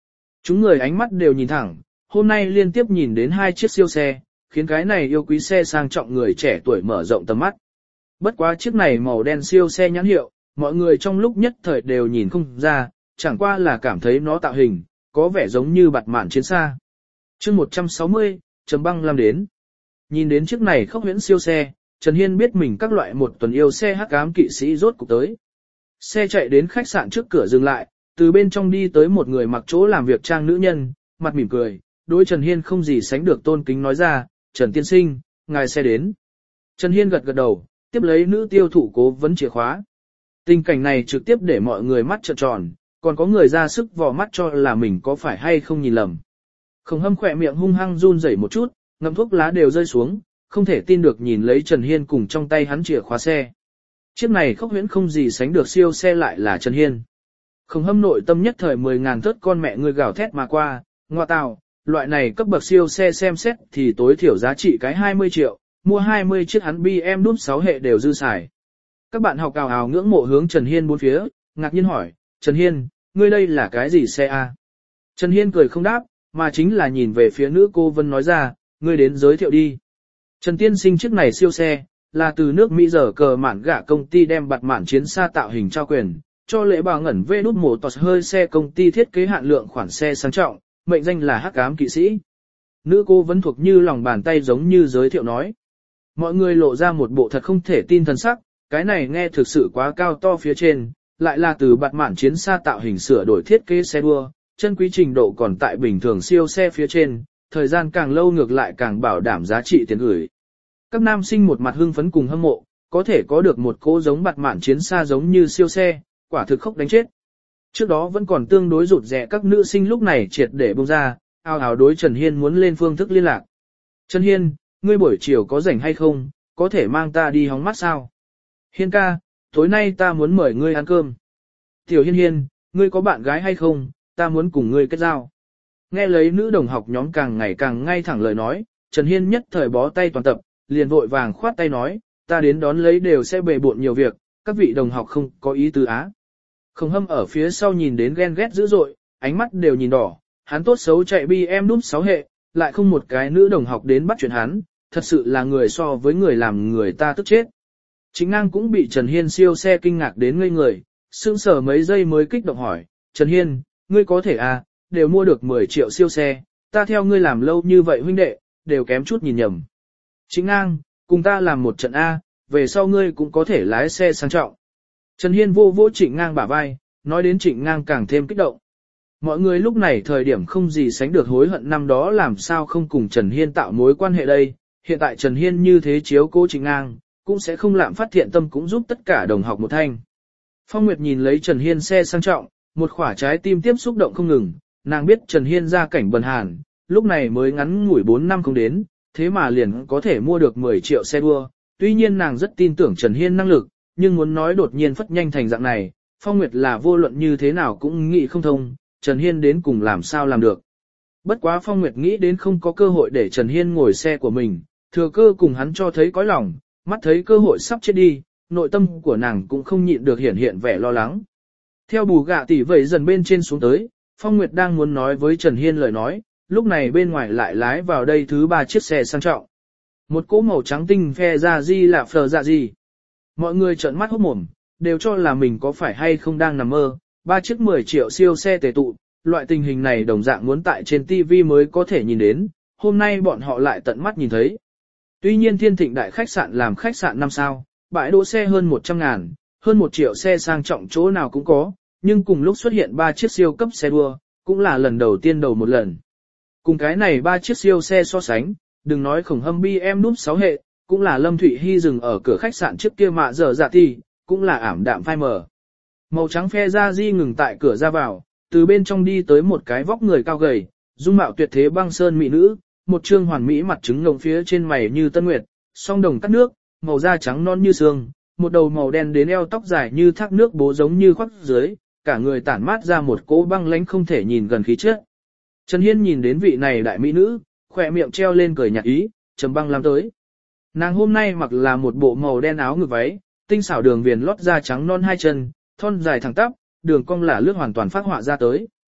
Chúng người ánh mắt đều nhìn thẳng, hôm nay liên tiếp nhìn đến 2 chiếc siêu xe, khiến cái này yêu quý xe sang trọng người trẻ tuổi mở rộng tầm mắt. Bất quá chiếc này màu đen siêu xe nhãn hiệu, mọi người trong lúc nhất thời đều nhìn không ra, chẳng qua là cảm thấy nó tạo hình, có vẻ giống như bạt mạn chiến xa. chương 160, Trầm Băng Lam đến. Nhìn đến chiếc này khốc huyễn siêu xe, Trần Hiên biết mình các loại một tuần yêu xe hắc ám kỵ sĩ rốt cục tới. Xe chạy đến khách sạn trước cửa dừng lại, từ bên trong đi tới một người mặc chỗ làm việc trang nữ nhân, mặt mỉm cười, đối Trần Hiên không gì sánh được tôn kính nói ra, Trần tiên sinh, ngài xe đến. Trần Hiên gật gật đầu, tiếp lấy nữ tiêu thụ cố vấn chìa khóa. Tình cảnh này trực tiếp để mọi người mắt trợn tròn, còn có người ra sức vò mắt cho là mình có phải hay không nhìn lầm. Khổng Hâm khỏe miệng hung hăng run rẩy một chút, ngậm thuốc lá đều rơi xuống, không thể tin được nhìn lấy Trần Hiên cùng trong tay hắn chìa khóa xe. Chiếc này khốc huyễn không gì sánh được siêu xe lại là Trần Hiên. Khổng Hâm nội tâm nhất thời 10.000 thớt con mẹ người gào thét mà qua, ngoa tào, loại này cấp bậc siêu xe xem xét thì tối thiểu giá trị cái 20 triệu, mua 20 chiếc hắn BMW 6 hệ đều dư xài. Các bạn học ào ào ngưỡng mộ hướng Trần Hiên bốn phía, ngạc nhiên hỏi, Trần Hiên, ngươi đây là cái gì xe a? Trần Hiên cười không đáp, mà chính là nhìn về phía nữ cô Vân nói ra, ngươi đến giới thiệu đi. Trần tiên sinh chiếc này siêu xe, là từ nước Mỹ giờ cờ mạn gạ công ty đem bạt mạn chiến xa tạo hình trao quyền, cho lễ bà ngẩn vê đút mổ tọt hơi xe công ty thiết kế hạn lượng khoản xe sang trọng, mệnh danh là hắc ám kỵ sĩ. Nữ cô Vân thuộc như lòng bàn tay giống như giới thiệu nói. Mọi người lộ ra một bộ thật không thể tin thần sắc, cái này nghe thực sự quá cao to phía trên, lại là từ bạt mạn chiến xa tạo hình sửa đổi thiết kế xe đua, chân quý trình độ còn tại bình thường siêu xe phía trên, thời gian càng lâu ngược lại càng bảo đảm giá trị tiền gửi. Các nam sinh một mặt hưng phấn cùng hâm mộ, có thể có được một cỗ giống bạt mạn chiến xa giống như siêu xe, quả thực khốc đánh chết. Trước đó vẫn còn tương đối rụt rè các nữ sinh lúc này triệt để bông ra, ào ào đối Trần Hiên muốn lên phương thức liên lạc. Trần Hiên, ngươi buổi chiều có rảnh hay không, có thể mang ta đi hóng mát sao? Hiên ca, tối nay ta muốn mời ngươi ăn cơm. Tiểu Hiên Hiên, ngươi có bạn gái hay không, ta muốn cùng ngươi kết giao. Nghe lấy nữ đồng học nhóm càng ngày càng ngay thẳng lời nói, Trần Hiên nhất thời bó tay toàn tập, liền vội vàng khoát tay nói, ta đến đón lấy đều sẽ bề bộn nhiều việc, các vị đồng học không có ý tứ á. Khổng Hâm ở phía sau nhìn đến ghen ghét dữ dội, ánh mắt đều nhìn đỏ, hắn tốt xấu chạy BMW 6 hệ, lại không một cái nữ đồng học đến bắt chuyện hắn, thật sự là người so với người làm người ta tức chết. Chính Ngang cũng bị Trần Hiên siêu xe kinh ngạc đến ngây người, sững sờ mấy giây mới kích động hỏi, Trần Hiên, ngươi có thể à, đều mua được 10 triệu siêu xe, ta theo ngươi làm lâu như vậy huynh đệ, đều kém chút nhìn nhầm. Chính Ngang, cùng ta làm một trận A, về sau ngươi cũng có thể lái xe sang trọng. Trần Hiên vô vỗ Trịnh Ngang bả vai, nói đến Trịnh Ngang càng thêm kích động. Mọi người lúc này thời điểm không gì sánh được hối hận năm đó làm sao không cùng Trần Hiên tạo mối quan hệ đây, hiện tại Trần Hiên như thế chiếu cố Trịnh Ngang, cũng sẽ không lạm phát thiện tâm cũng giúp tất cả đồng học một thanh. Phong Nguyệt nhìn lấy Trần Hiên xe sang trọng, một khỏa trái tim tiếp xúc động không ngừng, nàng biết Trần Hiên ra cảnh bần hàn, lúc này mới ngắn ngủi 4 năm không đến, thế mà liền có thể mua được 10 triệu xe đua, tuy nhiên nàng rất tin tưởng Trần Hiên năng lực, nhưng muốn nói đột nhiên phất nhanh thành dạng này, Phong Nguyệt là vô luận như thế nào cũng nghĩ không thông, Trần Hiên đến cùng làm sao làm được. Bất quá Phong Nguyệt nghĩ đến không có cơ hội để Trần Hiên ngồi xe của mình, thừa cơ cùng hắn cho thấy cõi lòng, mắt thấy cơ hội sắp chết đi, nội tâm của nàng cũng không nhịn được hiện vẻ lo lắng. Theo bù gạ tỷ vẩy dần bên trên xuống tới, Phong Nguyệt đang muốn nói với Trần Hiên lời nói, lúc này bên ngoài lại lái vào đây thứ 3 chiếc xe sang trọng. Một cỗ màu trắng tinh phe ra di là phờ dạ gì. Mọi người trợn mắt hốt mồm, đều cho là mình có phải hay không đang nằm mơ, 3 chiếc 10 triệu siêu xe tề tụ, loại tình hình này đồng dạng muốn tại trên TV mới có thể nhìn đến, hôm nay bọn họ lại tận mắt nhìn thấy. Tuy nhiên Thiên Thịnh đại khách sạn làm khách sạn 5 sao, bãi đỗ xe hơn 100.000, hơn 1 triệu xe sang trọng chỗ nào cũng có, nhưng cùng lúc xuất hiện 3 chiếc siêu cấp xe đua, cũng là lần đầu tiên đầu một lần. Cùng cái này 3 chiếc siêu xe so sánh, đừng nói Khổng Hâm BMW 6 hệ, cũng là Lâm Thụy Hy dừng ở cửa khách sạn trước kia mạ giờ dạ thì, cũng là ảm đạm phai mờ. Màu trắng phe ra di ngừng tại cửa ra vào, từ bên trong đi tới một cái vóc người cao gầy, dung mạo tuyệt thế băng sơn mỹ nữ, một trương hoàn mỹ mặt trứng ngồng phía trên mày như tân nguyệt, song đồng cắt nước, màu da trắng non như sương, một đầu màu đen đến eo tóc dài như thác nước bố giống như khoác dưới, cả người tản mát ra một cỗ băng lãnh không thể nhìn gần khí chất. Trần Hiên nhìn đến vị này đại mỹ nữ, khỏe miệng treo lên cười nhạt ý, Trầm Băng Lam tới. Nàng hôm nay mặc là một bộ màu đen áo ngực váy, tinh xảo đường viền lót da trắng non hai chân, thon dài thẳng tắp, đường cong là lướt hoàn toàn phát họa ra tới.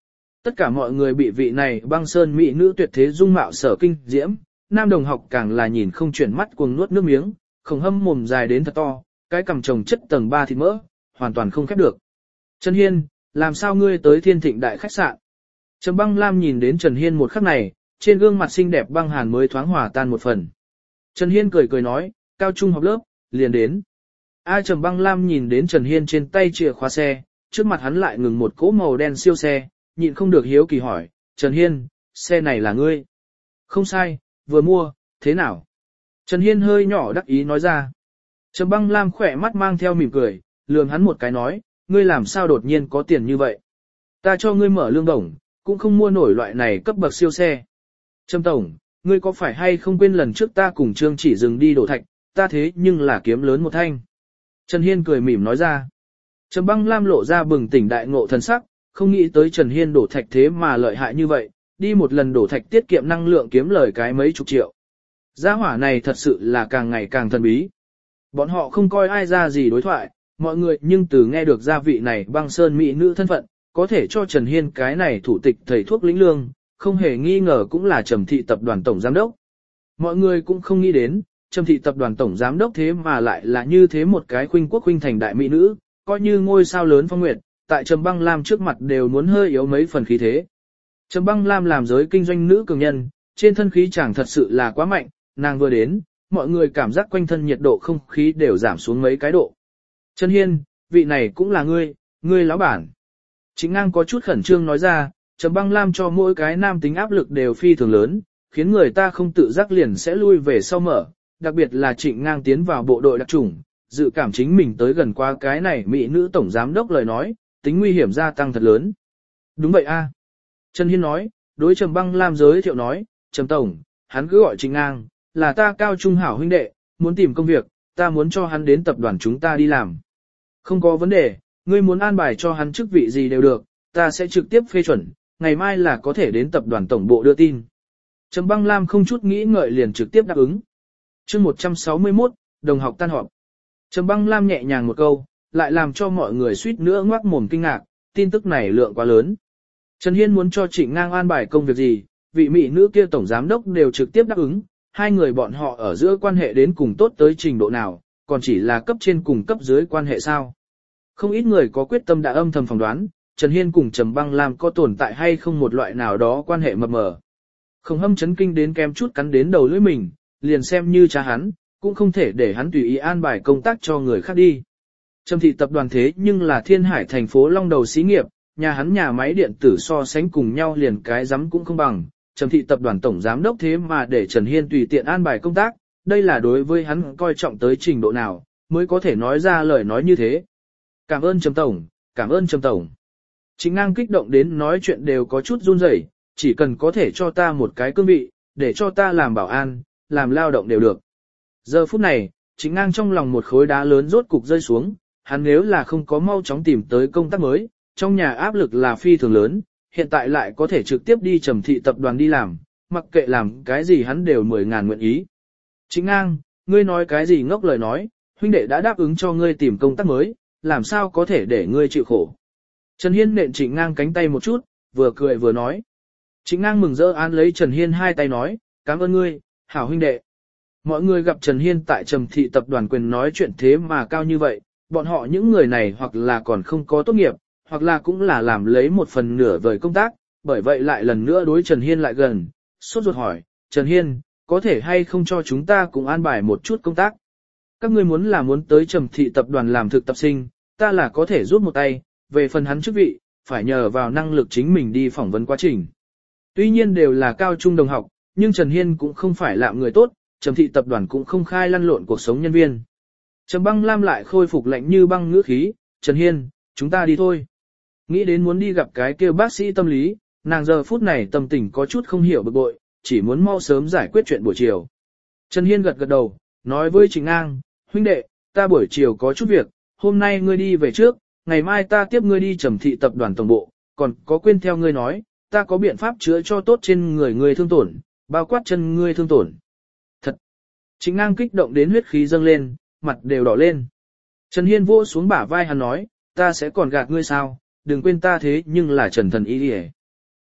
Tất cả mọi người bị vị này băng sơn mỹ nữ tuyệt thế dung mạo sở kinh diễm, nam đồng học càng là nhìn không chuyển mắt cuồng nuốt nước miếng, khổng hâm mồm dài đến thật to, cái cằm chồng chất tầng 3 thịt mỡ, hoàn toàn không khép được. Trần Hiên, làm sao ngươi tới Thiên Thịnh đại khách sạn? Trầm Băng Lam nhìn đến Trần Hiên một khắc này, trên gương mặt xinh đẹp băng hàn mới thoáng hòa tan một phần. Trần Hiên cười cười nói, cao trung học lớp, liền đến. Trầm Băng Lam nhìn đến Trần Hiên trên tay chìa khóa xe, trước mặt hắn lại ngừng một cỗ màu đen siêu xe, nhịn không được hiếu kỳ hỏi, Trần Hiên, xe này là ngươi? Không sai, vừa mua, thế nào? Trần Hiên hơi nhỏ đắc ý nói ra. Trầm Băng Lam khỏe mắt mang theo mỉm cười, lườm hắn một cái nói, ngươi làm sao đột nhiên có tiền như vậy? Ta cho ngươi mở lương đồng, cũng không mua nổi loại này cấp bậc siêu xe. Trầm Tổng, ngươi có phải hay không quên lần trước ta cùng Trương Chỉ Dừng đi đổ thạch, ta thế nhưng là kiếm lớn một thanh. Trần Hiên cười mỉm nói ra. Trầm Băng Lam lộ ra bừng tỉnh đại ngộ thần sắc, không nghĩ tới Trần Hiên đổ thạch thế mà lợi hại như vậy, đi một lần đổ thạch tiết kiệm năng lượng kiếm lời cái mấy chục triệu. Gia hỏa này thật sự là càng ngày càng thần bí. Bọn họ không coi ai ra gì đối thoại, mọi người nhưng từ nghe được gia vị này băng sơn mỹ nữ thân phận, có thể cho Trần Hiên cái này thủ tịch thầy thuốc lĩnh lương, không hề nghi ngờ cũng là Trầm Thị tập đoàn tổng giám đốc. Mọi người cũng không nghĩ đến, Trầm Thị tập đoàn tổng giám đốc thế mà lại là như thế một cái khuynh quốc khuynh thành đại mỹ nữ, coi như ngôi sao lớn phong nguyệt, tại Trầm Băng Lam trước mặt đều muốn hơi yếu mấy phần khí thế. Trầm Băng Lam làm giới kinh doanh nữ cường nhân, trên thân khí chẳng thật sự là quá mạnh, nàng vừa đến, mọi người cảm giác quanh thân nhiệt độ không khí đều giảm xuống mấy cái độ. Trần Hiên, vị này cũng là ngươi lão bản. Trịnh Ngang có chút khẩn trương nói ra, Trầm Băng Lam cho mỗi cái nam tính áp lực đều phi thường lớn, khiến người ta không tự giác liền sẽ lui về sau mở, đặc biệt là Trịnh Ngang tiến vào bộ đội đặc chủng, dự cảm chính mình tới gần qua cái này mỹ nữ tổng giám đốc lời nói, tính nguy hiểm gia tăng thật lớn. Đúng vậy a. Trần Hiên nói, đối Trầm Băng Lam giới thiệu nói, Trầm Tổng, hắn cứ gọi Trịnh Ngang, là ta cao trung hảo huynh đệ, muốn tìm công việc, ta muốn cho hắn đến tập đoàn chúng ta đi làm. Không có vấn đề, ngươi muốn an bài cho hắn chức vị gì đều được, ta sẽ trực tiếp phê chuẩn, ngày mai là có thể đến tập đoàn tổng bộ đưa tin. Trầm Băng Lam không chút nghĩ ngợi liền trực tiếp đáp ứng. Chương 161, đồng học tan họp. Trầm Băng Lam nhẹ nhàng một câu, lại làm cho mọi người suýt nữa ngoác mồm kinh ngạc, tin tức này lượng quá lớn. Trần Hiên muốn cho Trịnh Ngang an bài công việc gì, vị mỹ nữ kia tổng giám đốc đều trực tiếp đáp ứng, hai người bọn họ ở giữa quan hệ đến cùng tốt tới trình độ nào, còn chỉ là cấp trên cùng cấp dưới quan hệ sao. Không ít người có quyết tâm đã âm thầm phỏng đoán, Trần Hiên cùng Trầm Băng Lam có tồn tại hay không một loại nào đó quan hệ mập mờ. Không Hâm chấn kinh đến kém chút cắn đến đầu lưỡi mình, liền xem như cha hắn, cũng không thể để hắn tùy ý an bài công tác cho người khác đi. Trầm Thị tập đoàn thế nhưng là Thiên Hải thành phố long đầu xí nghiệp, nhà hắn nhà máy điện tử so sánh cùng nhau liền cái rắm cũng không bằng. Trầm Thị tập đoàn tổng giám đốc thế mà để Trần Hiên tùy tiện an bài công tác, đây là đối với hắn coi trọng tới trình độ nào, mới có thể nói ra lời nói như thế. Cảm ơn Trầm Tổng, cảm ơn Trầm Tổng. Trịnh Ngang kích động đến nói chuyện đều có chút run rẩy, chỉ cần có thể cho ta một cái cương vị, để cho ta làm bảo an, làm lao động đều được. Giờ phút này, Trịnh Ngang trong lòng một khối đá lớn rốt cục rơi xuống, hắn nếu là không có mau chóng tìm tới công tác mới, trong nhà áp lực là phi thường lớn, hiện tại lại có thể trực tiếp đi Trầm Thị tập đoàn đi làm, mặc kệ làm cái gì hắn đều 10.000 nguyện ý. Trịnh Ngang, ngươi nói cái gì ngốc lời nói, huynh đệ đã đáp ứng cho ngươi tìm công tác mới, làm sao có thể để ngươi chịu khổ. Trần Hiên nện Trịnh Ngang cánh tay một chút, vừa cười vừa nói. Trịnh Ngang mừng rỡ án lấy Trần Hiên hai tay nói, cảm ơn ngươi, hảo huynh đệ. Mọi người gặp Trần Hiên tại Trầm Thị tập đoàn quyền nói chuyện thế mà cao như vậy, bọn họ những người này hoặc là còn không có tốt nghiệp, hoặc là cũng là làm lấy một phần nửa vời công tác, bởi vậy lại lần nữa đối Trần Hiên lại gần, sốt ruột hỏi, Trần Hiên, có thể hay không cho chúng ta cùng an bài một chút công tác? Các ngươi muốn tới Trầm Thị tập đoàn làm thực tập sinh, ta là có thể giúp một tay, về phần hắn chức vị, phải nhờ vào năng lực chính mình đi phỏng vấn quá trình. Tuy nhiên đều là cao trung đồng học, nhưng Trần Hiên cũng không phải lạm người tốt, Trầm Thị tập đoàn cũng không khai lăn lộn cuộc sống nhân viên. Trầm Băng Lam lại khôi phục lạnh như băng ngữ khí, Trần Hiên, chúng ta đi thôi. Nghĩ đến muốn đi gặp cái kêu bác sĩ tâm lý, nàng giờ phút này tâm tình có chút không hiểu bực bội, chỉ muốn mau sớm giải quyết chuyện buổi chiều. Trần Hiên gật gật đầu, nói với Trịnh Ngang, huynh đệ, ta buổi chiều có chút việc, hôm nay ngươi đi về trước, ngày mai ta tiếp ngươi đi Trầm Thị tập đoàn tổng bộ, còn có quên theo ngươi nói, ta có biện pháp chữa cho tốt trên người ngươi thương tổn, bao quát chân ngươi thương tổn. Thật! Trịnh Ngang kích động đến huyết khí dâng lên, mặt đều đỏ lên. Trần Hiên vỗ xuống bả vai hắn nói, ta sẽ còn gạt ngươi sao, đừng quên ta thế nhưng là Trần Thần Y đi.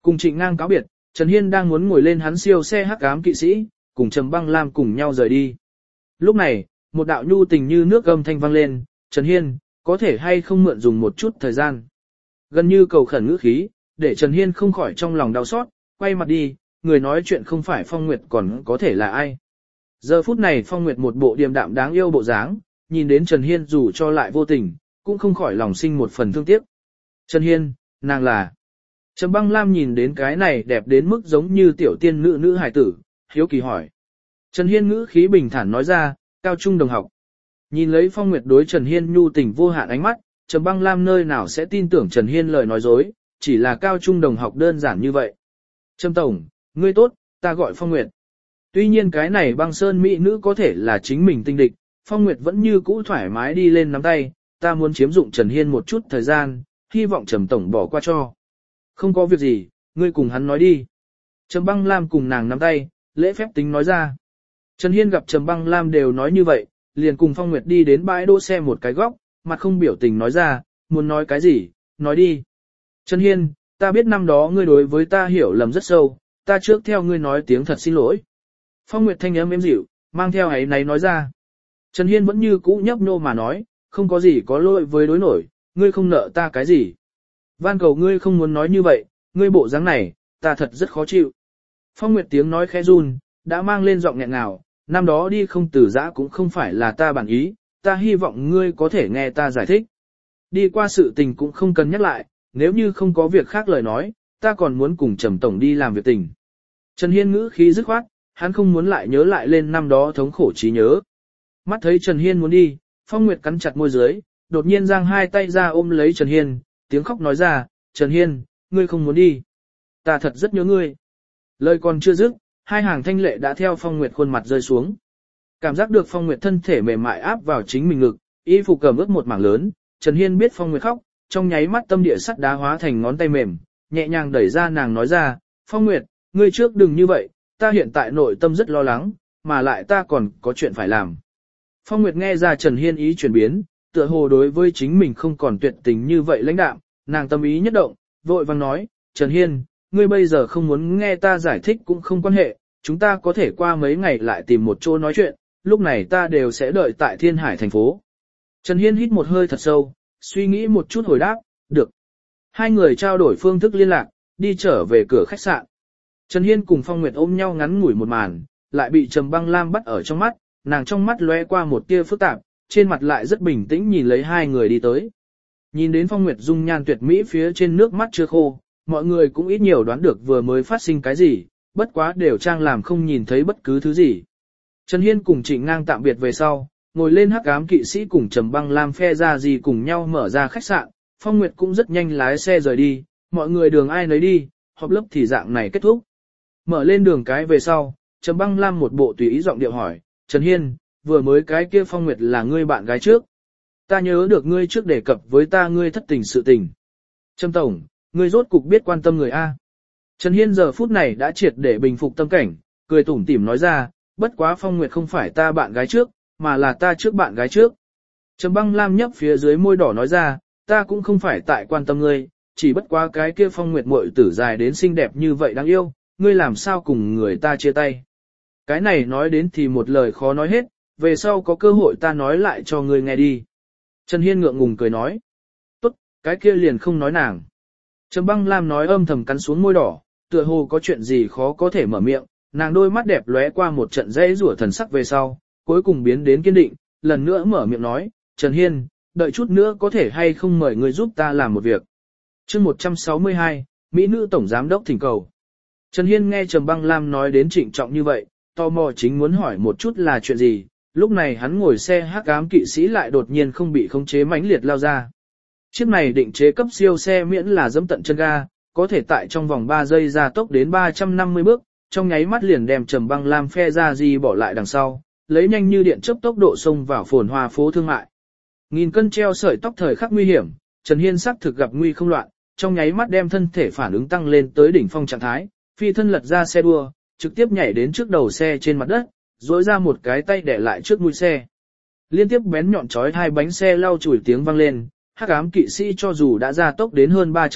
Cùng Trịnh Ngang cáo biệt, Trần Hiên đang muốn ngồi lên hắn siêu xe hắc ám kỵ sĩ, cùng Trầm Băng Lam cùng nhau rời đi. Lúc này, một đạo nhu tình như nước gầm thanh vang lên, Trần Hiên, có thể hay không mượn dùng một chút thời gian. Gần như cầu khẩn ngữ khí, để Trần Hiên không khỏi trong lòng đau xót, quay mặt đi, người nói chuyện không phải Phong Nguyệt còn có thể là ai. Giờ phút này Phong Nguyệt một bộ điềm đạm đáng yêu bộ dáng, nhìn đến Trần Hiên dù cho lại vô tình, cũng không khỏi lòng sinh một phần thương tiếc. Trần Hiên, nàng là... Trầm Băng Lam nhìn đến cái này đẹp đến mức giống như tiểu tiên nữ hài tử, hiếu kỳ hỏi. Trần Hiên ngữ khí bình thản nói ra, cao trung đồng học. Nhìn lấy Phong Nguyệt đối Trần Hiên nhu tình vô hạn ánh mắt, Trầm Băng Lam nơi nào sẽ tin tưởng Trần Hiên lời nói dối, chỉ là cao trung đồng học đơn giản như vậy. Trầm Tổng, ngươi tốt, ta gọi Phong Nguyệt. Tuy nhiên cái này băng sơn mỹ nữ có thể là chính mình tinh địch, Phong Nguyệt vẫn như cũ thoải mái đi lên nắm tay, ta muốn chiếm dụng Trần Hiên một chút thời gian, hy vọng Trầm Tổng bỏ qua cho. Không có việc gì, ngươi cùng hắn nói đi. Trầm Băng Lam cùng nàng nắm tay, lễ phép tính nói ra. Trần Hiên gặp Trầm Băng Lam đều nói như vậy, liền cùng Phong Nguyệt đi đến bãi đỗ xe một cái góc, mặt không biểu tình nói ra, muốn nói cái gì, nói đi. Trần Hiên, ta biết năm đó ngươi đối với ta hiểu lầm rất sâu, ta trước theo ngươi nói tiếng thật xin lỗi. Phong Nguyệt thanh âm êm dịu, mang theo ấy náy nói ra. Trần Hiên vẫn như cũ nhấp nhô mà nói, không có gì có lỗi với đối nổi, ngươi không nợ ta cái gì. Van cầu ngươi không muốn nói như vậy, ngươi bộ dáng này, ta thật rất khó chịu. Phong Nguyệt tiếng nói khẽ run, đã mang lên giọng nghẹn ngào, năm đó đi không từ giã cũng không phải là ta bản ý, ta hy vọng ngươi có thể nghe ta giải thích. Đi qua sự tình cũng không cần nhắc lại, nếu như không có việc khác lời nói, ta còn muốn cùng Trầm Tổng đi làm việc tình. Trần Hiên ngữ khí dứt khoát, hắn không muốn lại nhớ lại lên năm đó thống khổ trí nhớ. Mắt thấy Trần Hiên muốn đi, Phong Nguyệt cắn chặt môi dưới, đột nhiên giang hai tay ra ôm lấy Trần Hiên, tiếng khóc nói ra, Trần Hiên, ngươi không muốn đi. Ta thật rất nhớ ngươi. Lời còn chưa dứt, hai hàng thanh lệ đã theo Phong Nguyệt khuôn mặt rơi xuống. Cảm giác được Phong Nguyệt thân thể mềm mại áp vào chính mình ngực, y phục cầm ướt một mảng lớn, Trần Hiên biết Phong Nguyệt khóc, trong nháy mắt tâm địa sắt đá hóa thành ngón tay mềm, nhẹ nhàng đẩy ra nàng nói ra, Phong Nguyệt, ngươi trước đừng như vậy, ta hiện tại nội tâm rất lo lắng, mà lại ta còn có chuyện phải làm. Phong Nguyệt nghe ra Trần Hiên ý chuyển biến, tựa hồ đối với chính mình không còn tuyệt tình như vậy lãnh đạm, nàng tâm ý nhất động, vội vàng nói, Trần Hiên, ngươi bây giờ không muốn nghe ta giải thích cũng không quan hệ, chúng ta có thể qua mấy ngày lại tìm một chỗ nói chuyện, lúc này ta đều sẽ đợi tại Thiên Hải thành phố. Trần Hiên hít một hơi thật sâu, suy nghĩ một chút hồi đáp, được. Hai người trao đổi phương thức liên lạc, đi trở về cửa khách sạn. Trần Hiên cùng Phong Nguyệt ôm nhau ngắn ngủi một màn, lại bị Trầm Băng Lam bắt ở trong mắt, nàng trong mắt lóe qua một tia phức tạp, trên mặt lại rất bình tĩnh nhìn lấy hai người đi tới. Nhìn đến Phong Nguyệt dung nhan tuyệt mỹ phía trên nước mắt chưa khô, mọi người cũng ít nhiều đoán được vừa mới phát sinh cái gì, bất quá đều trang làm không nhìn thấy bất cứ thứ gì. Trần Hiên cùng Trịnh Ngang tạm biệt về sau, ngồi lên hắc ám kỵ sĩ cùng Trầm Băng Lam phe ra gì cùng nhau mở ra khách sạn, Phong Nguyệt cũng rất nhanh lái xe rời đi, mọi người đường ai nấy đi, họp lớp thì dạng này kết thúc. Mở lên đường cái về sau, Trầm Băng Lam một bộ tùy ý giọng điệu hỏi, Trần Hiên, vừa mới cái kia Phong Nguyệt là ngươi bạn gái trước. Ta nhớ được ngươi trước đề cập với ta ngươi thất tình sự tình. Trầm Tổng, ngươi rốt cục biết quan tâm người A. Trần Hiên giờ phút này đã triệt để bình phục tâm cảnh, cười tủm tỉm nói ra, bất quá Phong Nguyệt không phải ta bạn gái trước, mà là ta trước bạn gái trước. Trầm Băng Lam nhấp phía dưới môi đỏ nói ra, ta cũng không phải tại quan tâm ngươi, chỉ bất quá cái kia Phong Nguyệt muội tử dài đến xinh đẹp như vậy đáng yêu, ngươi làm sao cùng người ta chia tay. Cái này nói đến thì một lời khó nói hết, về sau có cơ hội ta nói lại cho ngươi nghe đi. Trần Hiên ngượng ngùng cười nói, tốt, cái kia liền không nói nàng. Trầm Băng Lam nói âm thầm cắn xuống môi đỏ, tựa hồ có chuyện gì khó có thể mở miệng, nàng đôi mắt đẹp lóe qua một trận dãy rủa thần sắc về sau, cuối cùng biến đến kiên định, lần nữa mở miệng nói, Trần Hiên, đợi chút nữa có thể hay không mời người giúp ta làm một việc. Chương 162, Mỹ nữ tổng giám đốc thỉnh cầu. Trần Hiên nghe Trầm Băng Lam nói đến trịnh trọng như vậy, tò mò chính muốn hỏi một chút là chuyện gì, lúc này hắn ngồi xe hắc ám kỵ sĩ lại đột nhiên không bị khống chế mãnh liệt lao ra. Chiếc này định chế cấp siêu xe miễn là dẫm tận chân ga, có thể tại trong vòng 3 giây gia tốc đến 350 bước, trong nháy mắt liền đem Trầm Băng Lam phe ra gì bỏ lại đằng sau, lấy nhanh như điện chớp tốc độ xông vào phồn hoa phố thương mại. Nghìn cân treo sợi tóc thời khắc nguy hiểm, Trần Hiên sắc thực gặp nguy không loạn, trong nháy mắt đem thân thể phản ứng tăng lên tới đỉnh phong trạng thái, phi thân lật ra xe đua, trực tiếp nhảy đến trước đầu xe trên mặt đất, duỗi ra một cái tay để lại trước mũi xe. Liên tiếp bén nhọn chói hai bánh xe lau chùi tiếng vang lên, hắc ám kỵ sĩ cho dù đã ra tốc đến hơn 300 bước,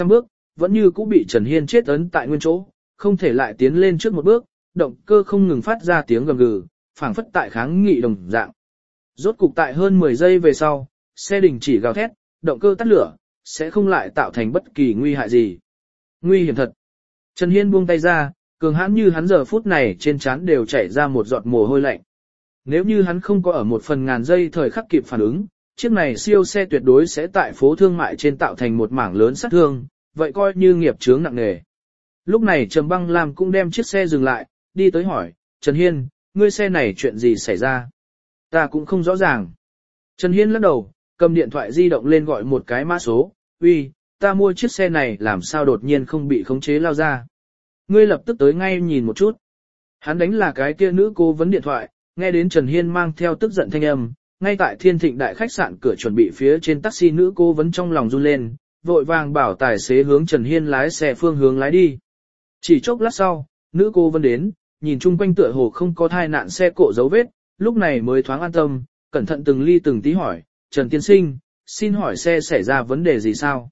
vẫn như cũ bị Trần Hiên chết ấn tại nguyên chỗ, không thể lại tiến lên trước một bước, động cơ không ngừng phát ra tiếng gầm gừ, phảng phất tại kháng nghị đồng dạng. Rốt cục tại hơn 10 giây về sau, xe đình chỉ gào thét, động cơ tắt lửa, sẽ không lại tạo thành bất kỳ nguy hại gì. Nguy hiểm thật. Trần Hiên buông tay ra, cường hãn như hắn giờ phút này trên trán đều chảy ra một giọt mồ hôi lạnh. Nếu như hắn không có ở một phần ngàn giây thời khắc kịp phản ứng, chiếc này siêu xe tuyệt đối sẽ tại phố thương mại trên tạo thành một mảng lớn sát thương, vậy coi như nghiệp chướng nặng nề. Lúc này Trầm Băng Lam cũng đem chiếc xe dừng lại, đi tới hỏi, Trần Hiên, ngươi xe này chuyện gì xảy ra? Ta cũng không rõ ràng. Trần Hiên lắc đầu, cầm điện thoại di động lên gọi một cái mã số, uy, ta mua chiếc xe này làm sao đột nhiên không bị khống chế lao ra. Ngươi lập tức tới ngay nhìn một chút. Hắn đánh là cái kia nữ cố vấn điện thoại, nghe đến Trần Hiên mang theo tức giận thanh âm, ngay tại Thiên Thịnh đại khách sạn cửa chuẩn bị phía trên taxi nữ cố vấn trong lòng run lên, vội vàng bảo tài xế hướng Trần Hiên lái xe phương hướng lái đi. Chỉ chốc lát sau, nữ cố vấn đến, nhìn chung quanh tựa hồ không có thai nạn xe cộ dấu vết, lúc này mới thoáng an tâm, cẩn thận từng ly từng tí hỏi, Trần Tiên Sinh, xin hỏi xe xảy ra vấn đề gì sao?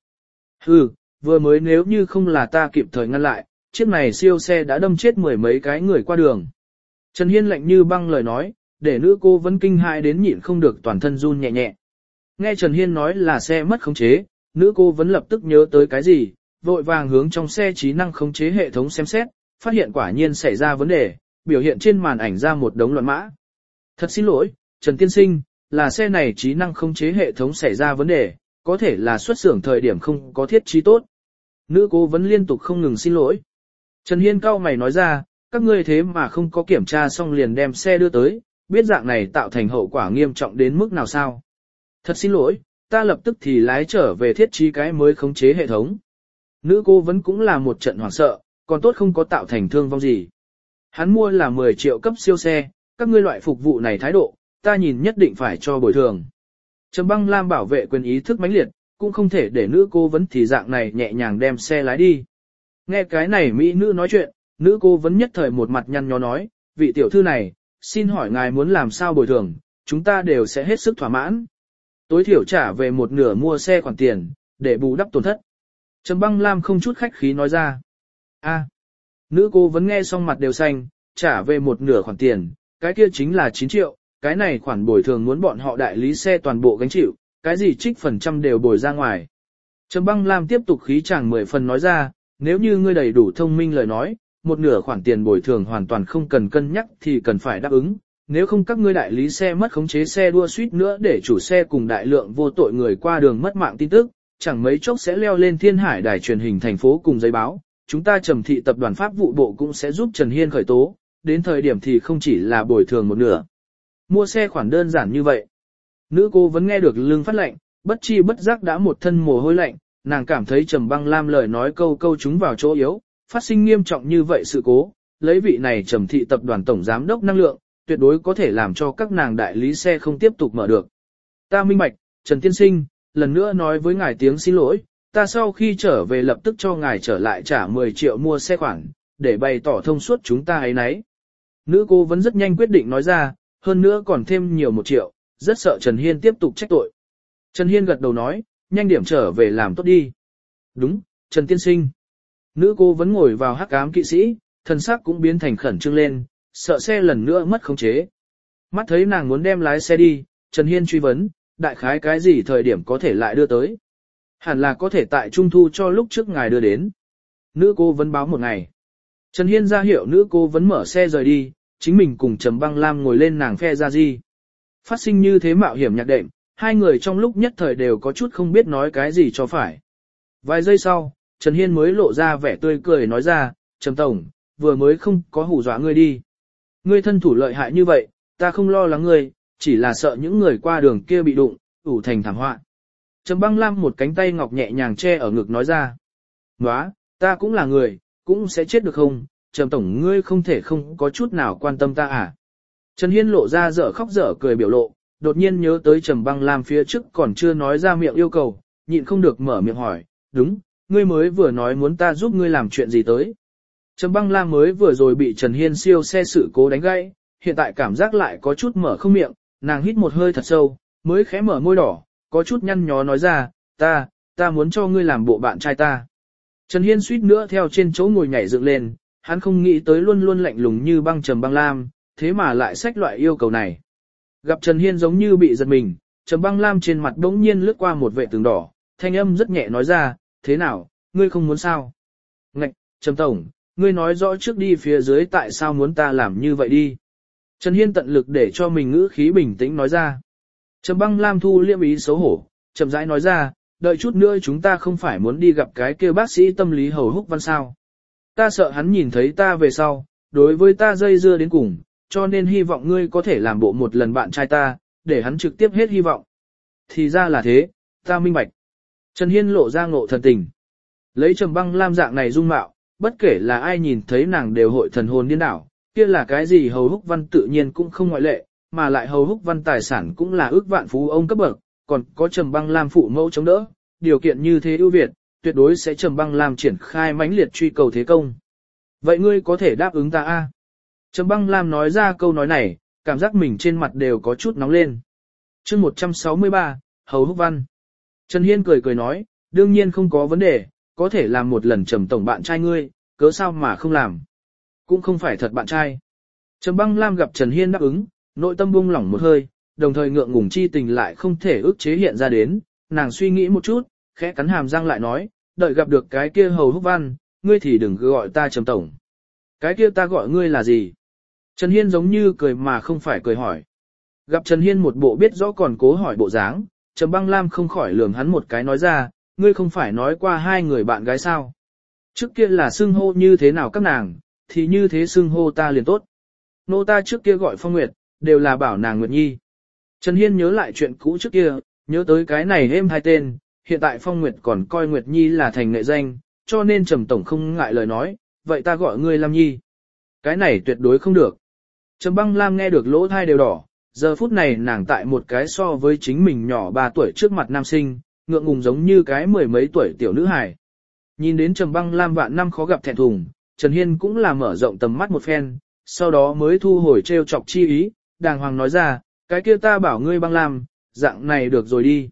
Vừa mới nếu như không là ta kịp thời ngăn lại, chiếc này siêu xe đã đâm chết mười mấy cái người qua đường. Trần Hiên lạnh như băng lời nói, để nữ cô vẫn kinh hãi đến nhịn không được toàn thân run nhẹ nhẹ. Nghe Trần Hiên nói là xe mất khống chế, nữ cô vẫn lập tức nhớ tới cái gì, vội vàng hướng trong xe trí năng khống chế hệ thống xem xét, phát hiện quả nhiên xảy ra vấn đề, biểu hiện trên màn ảnh ra một đống loạn mã. Thật xin lỗi, Trần Tiên Sinh, là xe này trí năng khống chế hệ thống xảy ra vấn đề, có thể là xuất xưởng thời điểm không có thiết trí tốt. Nữ cố vấn liên tục không ngừng xin lỗi. Trần Hiên cau mày nói ra, các ngươi thế mà không có kiểm tra xong liền đem xe đưa tới, biết dạng này tạo thành hậu quả nghiêm trọng đến mức nào sao? Thật xin lỗi, ta lập tức thì lái trở về thiết trí cái mới khống chế hệ thống. Nữ cố vấn cũng là một trận hoảng sợ, còn tốt không có tạo thành thương vong gì. Hắn mua là 10 triệu cấp siêu xe, các ngươi loại phục vụ này thái độ, ta nhìn nhất định phải cho bồi thường. Trầm Băng Lam bảo vệ quyền ý thức mãnh liệt, cũng không thể để nữ cố vấn thì dạng này nhẹ nhàng đem xe lái đi. Nghe cái này mỹ nữ nói chuyện, nữ cố vấn nhất thời một mặt nhăn nhó nói, vị tiểu thư này, xin hỏi ngài muốn làm sao bồi thường, chúng ta đều sẽ hết sức thỏa mãn. Tối thiểu trả về một nửa mua xe khoản tiền, để bù đắp tổn thất. Trầm Băng Lam không chút khách khí nói ra. Nữ cố vấn nghe xong mặt đều xanh, trả về một nửa khoản tiền, cái kia chính là 9 triệu, cái này khoản bồi thường muốn bọn họ đại lý xe toàn bộ gánh chịu, cái gì trích phần trăm đều bồi ra ngoài. Trầm Băng Lam tiếp tục khí chàng 10 phần nói ra, nếu như ngươi đầy đủ thông minh lời nói, một nửa khoản tiền bồi thường hoàn toàn không cần cân nhắc thì cần phải đáp ứng, nếu không các ngươi đại lý xe mất khống chế xe đua suýt nữa để chủ xe cùng đại lượng vô tội người qua đường mất mạng tin tức, chẳng mấy chốc sẽ leo lên Thiên Hải đài truyền hình thành phố cùng giấy báo, chúng ta Trầm thị tập đoàn pháp vụ bộ cũng sẽ giúp Trần Hiên khởi tố, đến thời điểm thì không chỉ là bồi thường một nửa. Mua xe khoản đơn giản như vậy. Nữ cô vẫn nghe được lưng phát lạnh, bất chi bất giác đã một thân mồ hôi lạnh, nàng cảm thấy Trầm Băng Lam lời nói câu câu chúng vào chỗ yếu, phát sinh nghiêm trọng như vậy sự cố, lấy vị này Trầm thị tập đoàn tổng giám đốc năng lượng, tuyệt đối có thể làm cho các nàng đại lý xe không tiếp tục mở được. Ta minh bạch, Trần Tiên Sinh, lần nữa nói với ngài tiếng xin lỗi, ta sau khi trở về lập tức cho ngài trở lại trả 10 triệu mua xe khoản, để bày tỏ thông suốt chúng ta ấy nấy. Nữ cô vẫn rất nhanh quyết định nói ra, hơn nữa còn thêm nhiều 1 triệu, rất sợ Trần Hiên tiếp tục trách tội. Trần Hiên gật đầu nói, nhanh điểm trở về làm tốt đi. Đúng, Trần Tiên Sinh. Nữ cô vẫn ngồi vào hắc ám kỵ sĩ, thân xác cũng biến thành khẩn trương lên, sợ xe lần nữa mất khống chế. Mắt thấy nàng muốn đem lái xe đi, Trần Hiên truy vấn, đại khái cái gì thời điểm có thể lại đưa tới. Hẳn là có thể tại trung thu cho lúc trước ngài đưa đến. Nữ cô vẫn báo một ngày. Trần Hiên ra hiệu nữ cô vẫn mở xe rời đi, chính mình cùng Trầm Băng Lam ngồi lên nàng phe ra di. Phát sinh như thế mạo hiểm nhạc đệm, hai người trong lúc nhất thời đều có chút không biết nói cái gì cho phải. Vài giây sau, Trần Hiên mới lộ ra vẻ tươi cười nói ra, Trầm Tổng, vừa mới không có hù dọa ngươi đi. Ngươi thân thủ lợi hại như vậy, ta không lo lắng ngươi, chỉ là sợ những người qua đường kia bị đụng, ủ thành thảm họa. Trầm Băng Lam một cánh tay ngọc nhẹ nhàng che ở ngực nói ra. Nóa, ta cũng là người, cũng sẽ chết được không, Trầm Tổng ngươi không thể không có chút nào quan tâm ta à. Trần Hiên lộ ra dở khóc dở cười biểu lộ, đột nhiên nhớ tới Trầm Băng Lam phía trước còn chưa nói ra miệng yêu cầu, nhịn không được mở miệng hỏi, đúng, ngươi mới vừa nói muốn ta giúp ngươi làm chuyện gì tới. Trầm Băng Lam mới vừa rồi bị Trần Hiên siêu xe sự cố đánh gãy, hiện tại cảm giác lại có chút mở không miệng, nàng hít một hơi thật sâu, mới khẽ mở môi đỏ, có chút nhăn nhó nói ra, ta muốn cho ngươi làm bộ bạn trai ta. Trần Hiên suýt nữa theo trên chỗ ngồi nhảy dựng lên, hắn không nghĩ tới luôn luôn lạnh lùng như băng Trầm Băng Lam, thế mà lại xách loại yêu cầu này. Gặp Trần Hiên giống như bị giật mình, Trầm Băng Lam trên mặt đống nhiên lướt qua một vệ tường đỏ, thanh âm rất nhẹ nói ra, thế nào, ngươi không muốn sao? Ngạch, Trầm Tổng, ngươi nói rõ trước đi phía dưới tại sao muốn ta làm như vậy đi. Trần Hiên tận lực để cho mình ngữ khí bình tĩnh nói ra. Trầm Băng Lam thu liêm ý xấu hổ, chậm rãi nói ra, đợi chút nữa chúng ta không phải muốn đi gặp cái kia bác sĩ tâm lý Hầu Húc Văn sao. Ta sợ hắn nhìn thấy ta về sau, đối với ta dây dưa đến cùng, cho nên hy vọng ngươi có thể làm bộ một lần bạn trai ta, để hắn trực tiếp hết hy vọng. Thì ra là thế, ta minh bạch. Trần Hiên lộ ra ngộ thần tình. Lấy Trầm Băng Lam dạng này dung mạo, bất kể là ai nhìn thấy nàng đều hội thần hồn điên đảo, kia là cái gì Hầu Húc Văn tự nhiên cũng không ngoại lệ, mà lại Hầu Húc Văn tài sản cũng là ước vạn phú ông cấp bậc, còn có Trầm Băng Lam phụ mẫu chống đỡ, điều kiện như thế ưu việt, tuyệt đối sẽ Trầm Băng Lam triển khai mãnh liệt truy cầu thế công. Vậy ngươi có thể đáp ứng ta a? Trầm Băng Lam nói ra câu nói này, cảm giác mình trên mặt đều có chút nóng lên. Chương 163, Hầu Húc Văn. Trần Hiên cười cười nói, đương nhiên không có vấn đề, có thể làm một lần Trầm tổng bạn trai ngươi, cớ sao mà không làm. Cũng không phải thật bạn trai. Trầm Băng Lam gặp Trần Hiên đáp ứng, nội tâm buông lỏng một hơi, đồng thời ngượng ngùng chi tình lại không thể ức chế hiện ra đến, nàng suy nghĩ một chút, khẽ cắn hàm răng lại nói, đợi gặp được cái kia Hầu Húc Văn, ngươi thì đừng gọi ta Trầm tổng. Cái kia ta gọi ngươi là gì? Trần Hiên giống như cười mà không phải cười hỏi. Gặp Trần Hiên một bộ biết rõ còn cố hỏi bộ dáng, Trầm Băng Lam không khỏi lườm hắn một cái nói ra, ngươi không phải nói qua hai người bạn gái sao? Trước kia là xưng hô như thế nào các nàng, thì như thế xưng hô ta liền tốt. Nô ta trước kia gọi Phong Nguyệt, đều là bảo nàng Nguyệt Nhi. Trần Hiên nhớ lại chuyện cũ trước kia, nhớ tới cái này êm hai tên, hiện tại Phong Nguyệt còn coi Nguyệt Nhi là thành nghệ danh, cho nên Trầm tổng không ngại lời nói, vậy ta gọi ngươi Lam Nhi. Cái này tuyệt đối không được. Trầm Băng Lam nghe được lỗ thai đều đỏ, giờ phút này nàng tại một cái so với chính mình nhỏ 3 tuổi trước mặt nam sinh, ngượng ngùng giống như cái mười mấy tuổi tiểu nữ hài. Nhìn đến Trầm Băng Lam vạn năm khó gặp thẹn thùng, Trần Hiên cũng là mở rộng tầm mắt một phen, sau đó mới thu hồi trêu chọc chi ý, đàng hoàng nói ra, cái kia ta bảo ngươi Băng Lam, dạng này được rồi đi.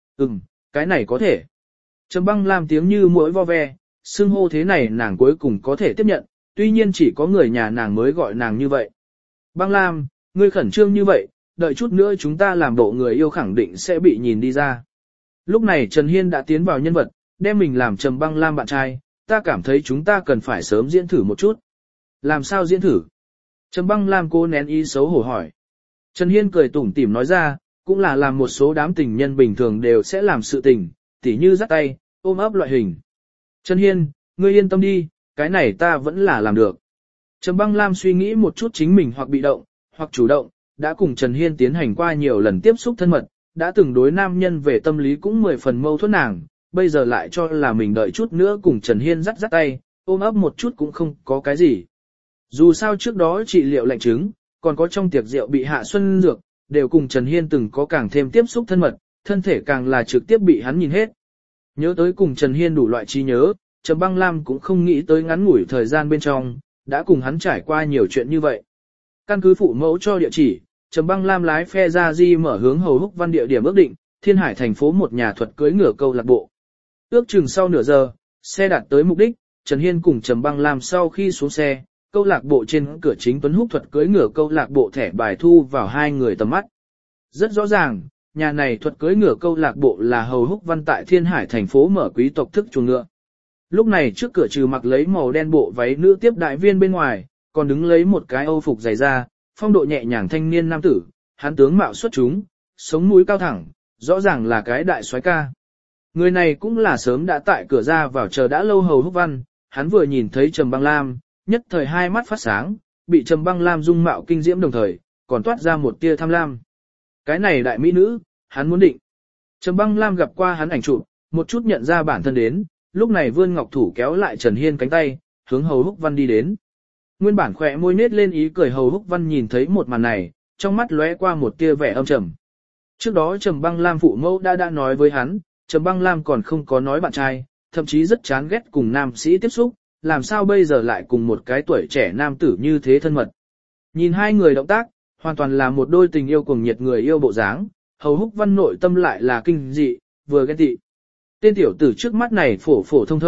Cái này có thể. Trầm Băng Lam tiếng như muỗi vo ve, xưng hô thế này nàng cuối cùng có thể tiếp nhận, tuy nhiên chỉ có người nhà nàng mới gọi nàng như vậy. Băng Lam, ngươi khẩn trương như vậy, đợi chút nữa chúng ta làm bộ người yêu khẳng định sẽ bị nhìn đi ra. Lúc này Trần Hiên đã tiến vào nhân vật, đem mình làm Trầm Băng Lam bạn trai, ta cảm thấy chúng ta cần phải sớm diễn thử một chút. Làm sao diễn thử? Trầm Băng Lam cố nén ý xấu hổ hỏi. Trần Hiên cười tủm tỉm nói ra, cũng là làm một số đám tình nhân bình thường đều sẽ làm sự tình, tỉ như dắt tay, ôm ấp loại hình. Trần Hiên, ngươi yên tâm đi, cái này ta vẫn là làm được. Trầm Băng Lam suy nghĩ một chút chính mình hoặc bị động, hoặc chủ động, đã cùng Trần Hiên tiến hành qua nhiều lần tiếp xúc thân mật, đã từng đối nam nhân về tâm lý cũng 10 phần mâu thuẫn nàng, bây giờ lại cho là mình đợi chút nữa cùng Trần Hiên dắt tay, ôm ấp một chút cũng không có cái gì. Dù sao trước đó trị liệu lạnh chứng, còn có trong tiệc rượu bị hạ xuân dược, đều cùng Trần Hiên từng có càng thêm tiếp xúc thân mật, thân thể càng là trực tiếp bị hắn nhìn hết. Nhớ tới cùng Trần Hiên đủ loại trí nhớ, Trầm Băng Lam cũng không nghĩ tới ngắn ngủi thời gian bên trong, đã cùng hắn trải qua nhiều chuyện như vậy. Căn cứ phụ mẫu cho địa chỉ, Trầm Băng Lam lái phe ra di mở hướng Hầu Húc Văn địa điểm ước định, Thiên Hải thành phố một nhà thuật cưỡi ngựa câu lạc bộ. Ước chừng sau nửa giờ, xe đạt tới mục đích, Trần Hiên cùng Trầm Băng Lam sau khi xuống xe, câu lạc bộ trên cửa chính Tuấn Húc thuật cưỡi ngựa câu lạc bộ thẻ bài thu vào hai người tầm mắt. Rất rõ ràng, nhà này thuật cưỡi ngựa câu lạc bộ là Hầu Húc Văn tại Thiên Hải thành phố mở quý tộc thức chuồng ngựa. Lúc này trước cửa trừ mặc lấy màu đen bộ váy nữ tiếp đại viên bên ngoài, còn đứng lấy một cái âu phục dày da, phong độ nhẹ nhàng thanh niên nam tử, hắn tướng mạo xuất chúng, sống mũi cao thẳng, rõ ràng là cái đại soái ca. Người này cũng là sớm đã tại cửa ra vào chờ đã lâu Hầu Húc Văn, hắn vừa nhìn thấy Trầm Băng Lam, nhất thời hai mắt phát sáng, bị Trầm Băng Lam dung mạo kinh diễm đồng thời, còn toát ra một tia tham lam. Cái này đại mỹ nữ, hắn muốn định. Trầm Băng Lam gặp qua hắn ảnh chụp, một chút nhận ra bản thân đến, lúc này vươn ngọc thủ kéo lại Trần Hiên cánh tay, hướng Hầu Húc Văn đi đến. Nguyên bản khỏe môi nết lên ý cười Hầu Húc Văn nhìn thấy một màn này, trong mắt lóe qua một tia vẻ âm trầm. Trước đó Trầm Băng Lam phụ mẫu đã nói với hắn, Trầm Băng Lam còn không có nói bạn trai, thậm chí rất chán ghét cùng nam sĩ tiếp xúc, làm sao bây giờ lại cùng một cái tuổi trẻ nam tử như thế thân mật. Nhìn hai người động tác, hoàn toàn là một đôi tình yêu cuồng nhiệt người yêu bộ dáng, Hầu Húc Văn nội tâm lại là kinh dị, vừa ghen tị. Tên tiểu tử trước mắt này phổ phổ thông thông,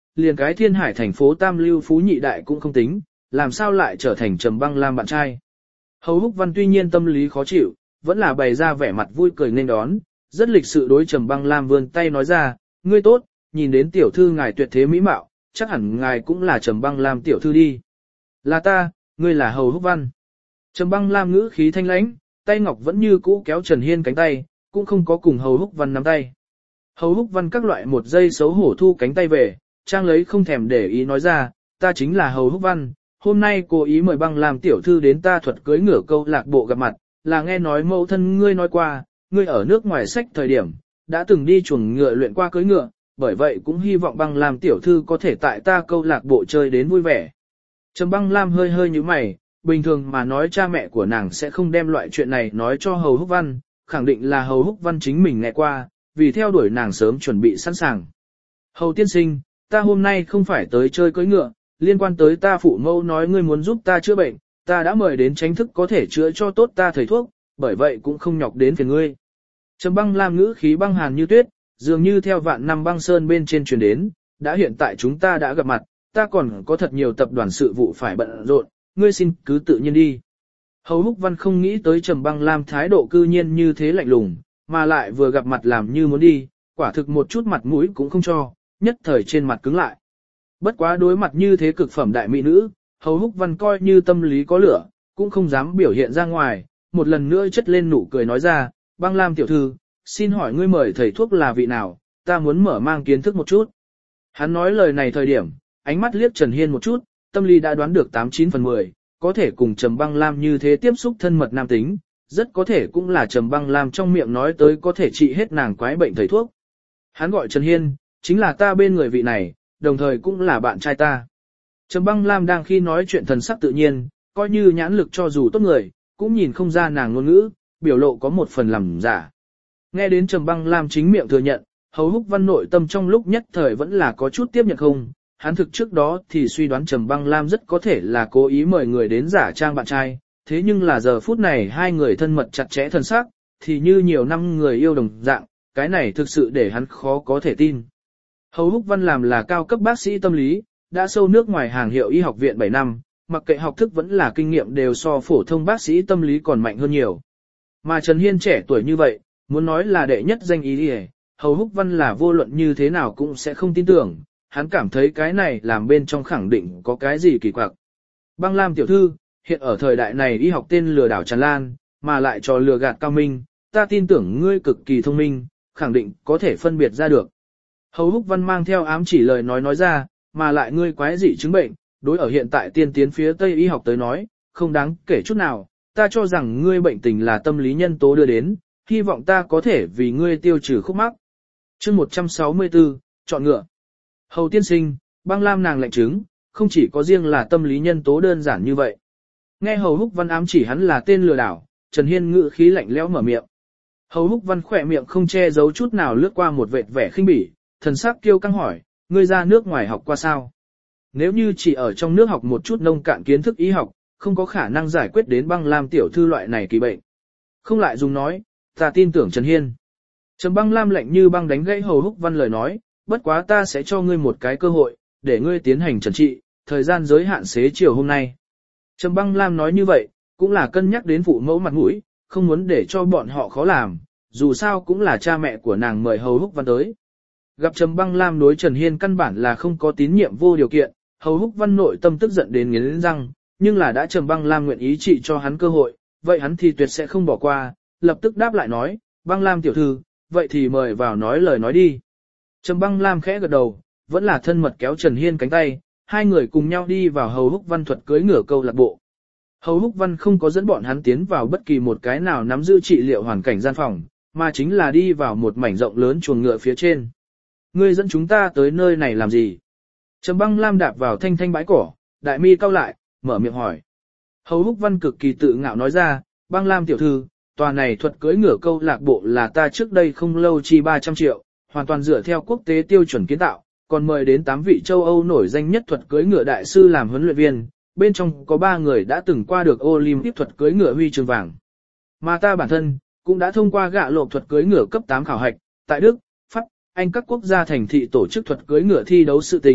liền cái Thiên Hải thành phố Tam Lưu Phú Nhị Đại cũng không tính, làm sao lại trở thành Trầm Băng Lam bạn trai. Hầu Húc Văn tuy nhiên tâm lý khó chịu, vẫn là bày ra vẻ mặt vui cười nên đón, rất lịch sự đối Trầm Băng Lam vươn tay nói ra, ngươi tốt, nhìn đến tiểu thư ngài tuyệt thế mỹ mạo, chắc hẳn ngài cũng là Trầm Băng Lam tiểu thư đi. Là ta, ngươi là Hầu Húc Văn. Trầm Băng Lam ngữ khí thanh lãnh, tay ngọc vẫn như cũ kéo Trần Hiên cánh tay, cũng không có cùng Hầu Húc Văn nắm tay. Hầu Húc Văn các loại một giây xấu hổ thu cánh tay về, trang lấy không thèm để ý nói ra, ta chính là Hầu Húc Văn, hôm nay cố ý mời Băng Lam tiểu thư đến ta thuật cưới ngựa câu lạc bộ gặp mặt, là nghe nói mẫu thân ngươi nói qua, ngươi ở nước ngoài sách thời điểm, đã từng đi chuồng ngựa luyện qua cưới ngựa, bởi vậy cũng hy vọng Băng Lam tiểu thư có thể tại ta câu lạc bộ chơi đến vui vẻ. Trầm Băng Lam hơi hơi nhíu mày, bình thường mà nói cha mẹ của nàng sẽ không đem loại chuyện này nói cho Hầu Húc Văn, khẳng định là Hầu Húc Văn chính mình nghe qua, vì theo đuổi nàng sớm chuẩn bị sẵn sàng. Hầu tiên sinh, ta hôm nay không phải tới chơi cưỡi ngựa, liên quan tới ta phụ mẫu nói ngươi muốn giúp ta chữa bệnh, ta đã mời đến tránh thức có thể chữa cho tốt ta thầy thuốc, bởi vậy cũng không nhọc đến phiền ngươi. Trầm Băng Lam ngữ khí băng hàn như tuyết, dường như theo vạn năm băng sơn bên trên truyền đến, đã hiện tại chúng ta đã gặp mặt, ta còn có thật nhiều tập đoàn sự vụ phải bận rộn, ngươi xin cứ tự nhiên đi. Hầu Húc Văn không nghĩ tới Trầm Băng Lam thái độ cư nhiên như thế lạnh lùng, mà lại vừa gặp mặt làm như muốn đi, quả thực một chút mặt mũi cũng không cho, nhất thời trên mặt cứng lại. Bất quá đối mặt như thế cực phẩm đại mỹ nữ, Hầu Húc Văn coi như tâm lý có lửa, cũng không dám biểu hiện ra ngoài, một lần nữa chất lên nụ cười nói ra, Băng Lam tiểu thư, xin hỏi ngươi mời thầy thuốc là vị nào, ta muốn mở mang kiến thức một chút. Hắn nói lời này thời điểm, ánh mắt liếc Trần Hiên một chút, tâm lý đã đoán được 89 phần 10, có thể cùng Trầm Băng Lam như thế tiếp xúc thân mật nam tính, rất có thể cũng là Trầm Băng Lam trong miệng nói tới có thể trị hết nàng quái bệnh thầy thuốc. Hắn gọi Trần Hiên, chính là ta bên người vị này, đồng thời cũng là bạn trai ta. Trầm Băng Lam đang khi nói chuyện thần sắc tự nhiên, coi như nhãn lực cho dù tốt người, cũng nhìn không ra nàng ngôn ngữ, biểu lộ có một phần làm giả. Nghe đến Trầm Băng Lam chính miệng thừa nhận, Hầu Húc Văn nội tâm trong lúc nhất thời vẫn là có chút tiếp nhận không. Hắn thực trước đó thì suy đoán Trầm Băng Lam rất có thể là cố ý mời người đến giả trang bạn trai, thế nhưng là giờ phút này hai người thân mật chặt chẽ thân xác, thì như nhiều năm người yêu đồng dạng, cái này thực sự để hắn khó có thể tin. Hầu Húc Văn làm là cao cấp bác sĩ tâm lý, đã sâu nước ngoài hàng hiệu y học viện 7 năm, mặc kệ học thức vẫn là kinh nghiệm đều so phổ thông bác sĩ tâm lý còn mạnh hơn nhiều. Mà Trần Hiên trẻ tuổi như vậy, muốn nói là đệ nhất danh y, Hầu Húc Văn là vô luận như thế nào cũng sẽ không tin tưởng, hắn cảm thấy cái này làm bên trong khẳng định có cái gì kỳ quặc. Băng Lam tiểu thư, hiện ở thời đại này y học tên lừa đảo tràn lan, mà lại trò lừa gạt cao minh, ta tin tưởng ngươi cực kỳ thông minh, khẳng định có thể phân biệt ra được. Hầu Húc Văn mang theo ám chỉ lời nói ra, mà lại ngươi quái dị chứng bệnh, đối ở hiện tại tiên tiến phía Tây y học tới nói, không đáng kể chút nào, ta cho rằng ngươi bệnh tình là tâm lý nhân tố đưa đến, hy vọng ta có thể vì ngươi tiêu trừ khúc mắc. Chương 164, chọn ngựa. Hầu tiên sinh, Băng Lam nàng lệnh chứng, không chỉ có riêng là tâm lý nhân tố đơn giản như vậy. Nghe Hầu Húc Văn ám chỉ hắn là tên lừa đảo, Trần Hiên ngữ khí lạnh lẽo mở miệng. Hầu Húc Văn khỏe miệng không che giấu chút nào lướt qua một vệt vẻ khinh bỉ, thần sắc kiêu căng hỏi, ngươi ra nước ngoài học qua sao? Nếu như chỉ ở trong nước học một chút nông cạn kiến thức y học, không có khả năng giải quyết đến Băng Lam tiểu thư loại này kỳ bệnh. Không lại dùng nói, ta tin tưởng Trần Hiên. Trầm Băng Lam lạnh như băng đánh gãy Hầu Húc Văn lời nói, bất quá ta sẽ cho ngươi một cái cơ hội, để ngươi tiến hành trần trị, thời gian giới hạn xế chiều hôm nay. Trầm Băng Lam nói như vậy, cũng là cân nhắc đến phụ mẫu mặt mũi, không muốn để cho bọn họ khó làm, dù sao cũng là cha mẹ của nàng mời Hầu Húc Văn tới. Gặp Trầm Băng Lam đối Trần Hiên căn bản là không có tín nhiệm vô điều kiện, Hầu Húc Văn nội tâm tức giận đến nghiến răng, nhưng là đã Trầm Băng Lam nguyện ý trị cho hắn cơ hội, vậy hắn thì tuyệt sẽ không bỏ qua, lập tức đáp lại nói, Băng Lam tiểu thư, vậy thì mời vào nói lời nói đi. Trầm Băng Lam khẽ gật đầu, vẫn là thân mật kéo Trần Hiên cánh tay, hai người cùng nhau đi vào Hầu Húc Văn thuật cưỡi ngựa câu lạc bộ. Hầu Húc Văn không có dẫn bọn hắn tiến vào bất kỳ một cái nào nắm giữ trị liệu hoàn cảnh gian phòng, mà chính là đi vào một mảnh rộng lớn chuồng ngựa phía trên. Ngươi dẫn chúng ta tới nơi này làm gì? Trầm Băng Lam đạp vào thanh thanh bãi cỏ, đại mi cau lại, mở miệng hỏi. Hầu Húc Văn cực kỳ tự ngạo nói ra, Băng Lam tiểu thư, tòa này thuật cưỡi ngựa câu lạc bộ là ta trước đây không lâu chi 300 triệu, hoàn toàn dựa theo quốc tế tiêu chuẩn kiến tạo, còn mời đến 8 vị châu Âu nổi danh nhất thuật cưỡi ngựa đại sư làm huấn luyện viên, bên trong có 3 người đã từng qua được Olympic thuật cưỡi ngựa huy chương vàng. Mà ta bản thân, cũng đã thông qua gạ lộp thuật cưỡi ngựa cấp 8 khảo hạch, tại Đức, Pháp, Anh các quốc gia thành thị tổ chức thuật cưỡi ngựa thi đấu sự tình,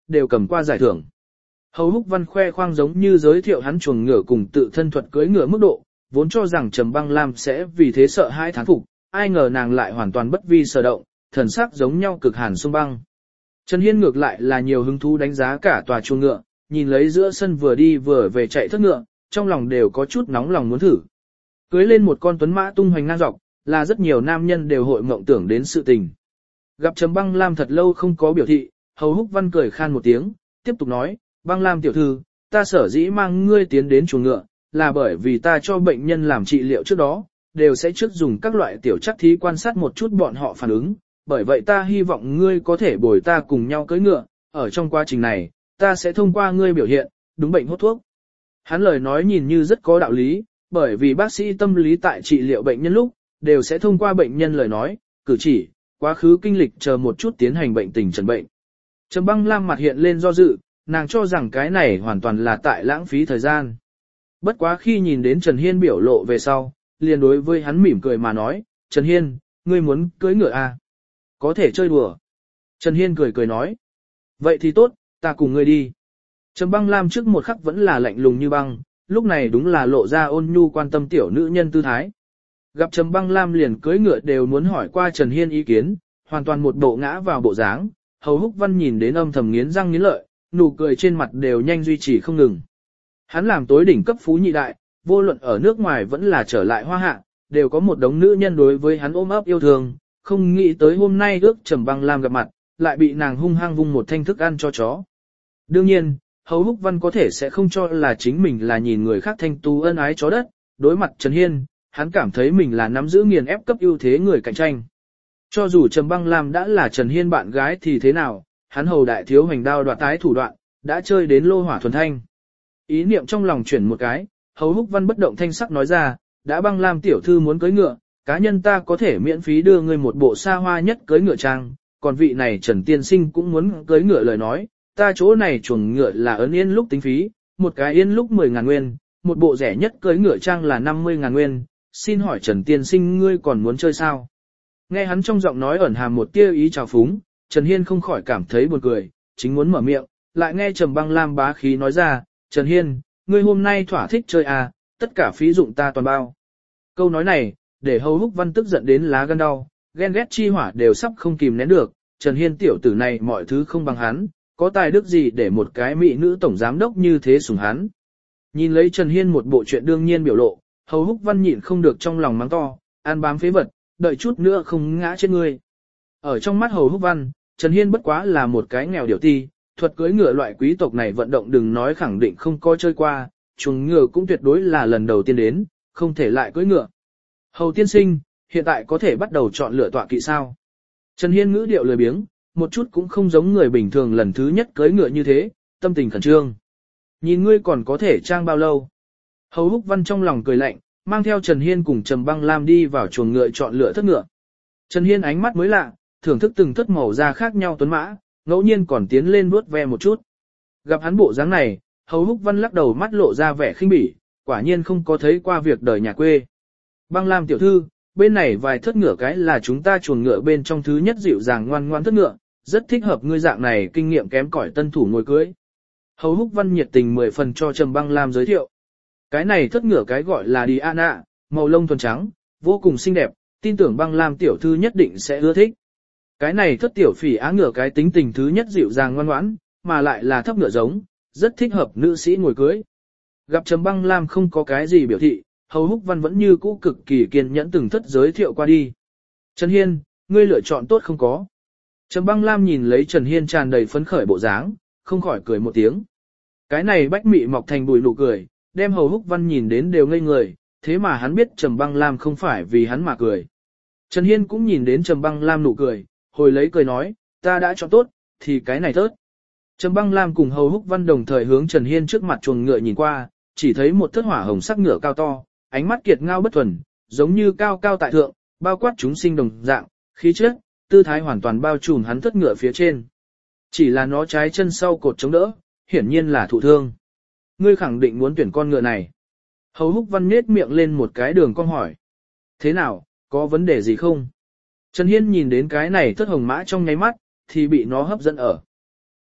đều cầm qua giải thưởng. Hầu Húc Văn khoe khoang giống như giới thiệu hắn chuồng ngựa cùng tự thân thuật cưỡi ngựa mức độ, vốn cho rằng Trầm Băng Lam sẽ vì thế sợ hãi thán phục, ai ngờ nàng lại hoàn toàn bất vi sở động, thần sắc giống nhau cực hàn sông băng. Trần Hiên ngược lại là nhiều hứng thú đánh giá cả tòa chuồng ngựa, nhìn lấy giữa sân vừa đi vừa về chạy thất ngựa, trong lòng đều có chút nóng lòng muốn thử. Cưới lên một con tuấn mã tung hoành ngang dọc, là rất nhiều nam nhân đều hội mộng tưởng đến sự tình. Gặp Trầm Băng Lam thật lâu không có biểu thị, Hầu Húc Văn cười khan một tiếng, tiếp tục nói, Băng Lam tiểu thư, ta sở dĩ mang ngươi tiến đến chuồng ngựa, là bởi vì ta cho bệnh nhân làm trị liệu trước đó, đều sẽ trước dùng các loại tiểu chắc thí quan sát một chút bọn họ phản ứng, bởi vậy ta hy vọng ngươi có thể bồi ta cùng nhau cưỡi ngựa, ở trong quá trình này, ta sẽ thông qua ngươi biểu hiện, đúng bệnh hốt thuốc. Hắn lời nói nhìn như rất có đạo lý, bởi vì bác sĩ tâm lý tại trị liệu bệnh nhân lúc, đều sẽ thông qua bệnh nhân lời nói, cử chỉ, quá khứ kinh lịch chờ một chút tiến hành bệnh tình trần bệnh. Trầm Băng Lam mặt hiện lên do dự, nàng cho rằng cái này hoàn toàn là tại lãng phí thời gian. Bất quá khi nhìn đến Trần Hiên biểu lộ về sau, liền đối với hắn mỉm cười mà nói, Trần Hiên, ngươi muốn cưỡi ngựa à? Có thể chơi đùa. Trần Hiên cười cười nói, vậy thì tốt, ta cùng ngươi đi. Trầm Băng Lam trước một khắc vẫn là lạnh lùng như băng, lúc này đúng là lộ ra ôn nhu quan tâm tiểu nữ nhân tư thái. Gặp Trầm Băng Lam liền cưỡi ngựa đều muốn hỏi qua Trần Hiên ý kiến, hoàn toàn một bộ ngã vào bộ dáng, Hầu Húc Văn nhìn đến âm thầm nghiến răng nghiến lợi, nụ cười trên mặt đều nhanh duy trì không ngừng. Hắn làm tối đỉnh cấp phú nhị đại, vô luận ở nước ngoài vẫn là trở lại Hoa Hạ, đều có một đống nữ nhân đối với hắn ôm ấp yêu thương, không nghĩ tới hôm nay ước Trầm Băng Lam gặp mặt, lại bị nàng hung hăng vung một thanh thức ăn cho chó. Đương nhiên, Hầu Húc Văn có thể sẽ không cho là chính mình là nhìn người khác thanh tú ân ái chó đất, đối mặt Trần Hiên, hắn cảm thấy mình là nắm giữ nghiền ép cấp ưu thế người cạnh tranh. Cho dù Trầm Băng Lam đã là Trần Hiên bạn gái thì thế nào, hắn hầu đại thiếu hoành đao đoạt tái thủ đoạn, đã chơi đến lô hỏa thuần thanh. Ý niệm trong lòng chuyển một cái, Hầu Húc Văn bất động thanh sắc nói ra, đã Băng Lam tiểu thư muốn cưới ngựa, cá nhân ta có thể miễn phí đưa ngươi một bộ xa hoa nhất cưới ngựa trang, còn vị này Trần Tiên Sinh cũng muốn cưới ngựa lời nói, ta chỗ này chuồng ngựa là ấn yên lúc tính phí, một cái yên lúc 10.000 nguyên, một bộ rẻ nhất cưới ngựa trang là 50.000 nguyên, xin hỏi Trần Tiên Sinh ngươi còn muốn chơi sao? Nghe hắn trong giọng nói ẩn hàm một tia ý trào phúng, Trần Hiên không khỏi cảm thấy buồn cười, chính muốn mở miệng, lại nghe Trầm Băng Lam bá khí nói ra, Trần Hiên, ngươi hôm nay thỏa thích chơi à, tất cả phí dụng ta toàn bao. Câu nói này, để Hầu Húc Văn tức giận đến lá gan đau, ghen ghét chi hỏa đều sắp không kìm nén được, Trần Hiên tiểu tử này mọi thứ không bằng hắn, có tài đức gì để một cái mỹ nữ tổng giám đốc như thế sủng hắn. Nhìn lấy Trần Hiên một bộ chuyện đương nhiên biểu lộ, Hầu Húc Văn nhịn không được trong lòng mắng to, ăn bám phế vật, đợi chút nữa không ngã trên ngươi. Ở trong mắt Hầu Húc Văn, Trần Hiên bất quá là một cái nghèo điểu ti, thuật cưỡi ngựa loại quý tộc này vận động đừng nói khẳng định không có chơi qua, chuồng ngựa cũng tuyệt đối là lần đầu tiên đến, không thể lại cưỡi ngựa. Hầu tiên sinh, hiện tại có thể bắt đầu chọn lựa tọa kỵ sao? Trần Hiên ngữ điệu lười biếng, một chút cũng không giống người bình thường lần thứ nhất cưỡi ngựa như thế, tâm tình khẩn trương. Nhìn ngươi còn có thể trang bao lâu? Hầu Húc Văn trong lòng cười lạnh, mang theo Trần Hiên cùng Trầm Băng Lam đi vào chuồng ngựa chọn lựa thất ngựa. Trần Hiên ánh mắt mới lạ, thưởng thức từng thất màu da khác nhau tuấn mã, ngẫu nhiên còn tiến lên vuốt ve một chút. Gặp hắn bộ dáng này, Hầu Húc Văn lắc đầu mắt lộ ra vẻ khinh bỉ, quả nhiên không có thấy qua việc đời nhà quê. Băng Lam tiểu thư, bên này vài thất ngựa cái là chúng ta chuồng ngựa bên trong thứ nhất dịu dàng ngoan ngoãn thất ngựa, rất thích hợp ngươi dạng này kinh nghiệm kém cỏi tân thủ ngồi cưới. Hầu Húc Văn nhiệt tình 10 phần cho Trầm Băng Lam giới thiệu. Cái này thất ngựa cái gọi là Diana, màu lông thuần trắng, vô cùng xinh đẹp, tin tưởng Băng Lam tiểu thư nhất định sẽ ưa thích. Cái này thất tiểu phỉ á ngựa cái tính tình thứ nhất dịu dàng ngoan ngoãn, mà lại là thấp ngựa giống, rất thích hợp nữ sĩ ngồi cưới. Gặp Trầm Băng Lam không có cái gì biểu thị, Hầu Húc Văn vẫn như cũ cực kỳ kiên nhẫn từng thất giới thiệu qua đi. Trần Hiên, ngươi lựa chọn tốt không có? Trầm Băng Lam nhìn lấy Trần Hiên tràn đầy phấn khởi bộ dáng, không khỏi cười một tiếng. Cái này bách mị mọc thành bụi nụ cười, đem Hầu Húc Văn nhìn đến đều ngây người, thế mà hắn biết Trầm Băng Lam không phải vì hắn mà cười. Trần Hiên cũng nhìn đến Trầm Băng Lam nụ cười, hồi lấy cười nói, ta đã chọn tốt, thì cái này tốt. Trầm Băng Lam cùng Hầu Húc Văn đồng thời hướng Trần Hiên trước mặt chuồng ngựa nhìn qua, chỉ thấy một thất hỏa hồng sắc ngựa cao to, ánh mắt kiệt ngao bất thuần, giống như cao cao tại thượng, bao quát chúng sinh đồng dạng, khí chất, tư thái hoàn toàn bao trùm hắn thất ngựa phía trên. Chỉ là nó trái chân sau cột chống đỡ, hiển nhiên là thụ thương. Ngươi khẳng định muốn tuyển con ngựa này. Hầu Húc Văn nhếch miệng lên một cái đường cong hỏi. Thế nào, có vấn đề gì không? Trần Hiên nhìn đến cái này thất hồng mã trong nháy mắt, thì bị nó hấp dẫn ở.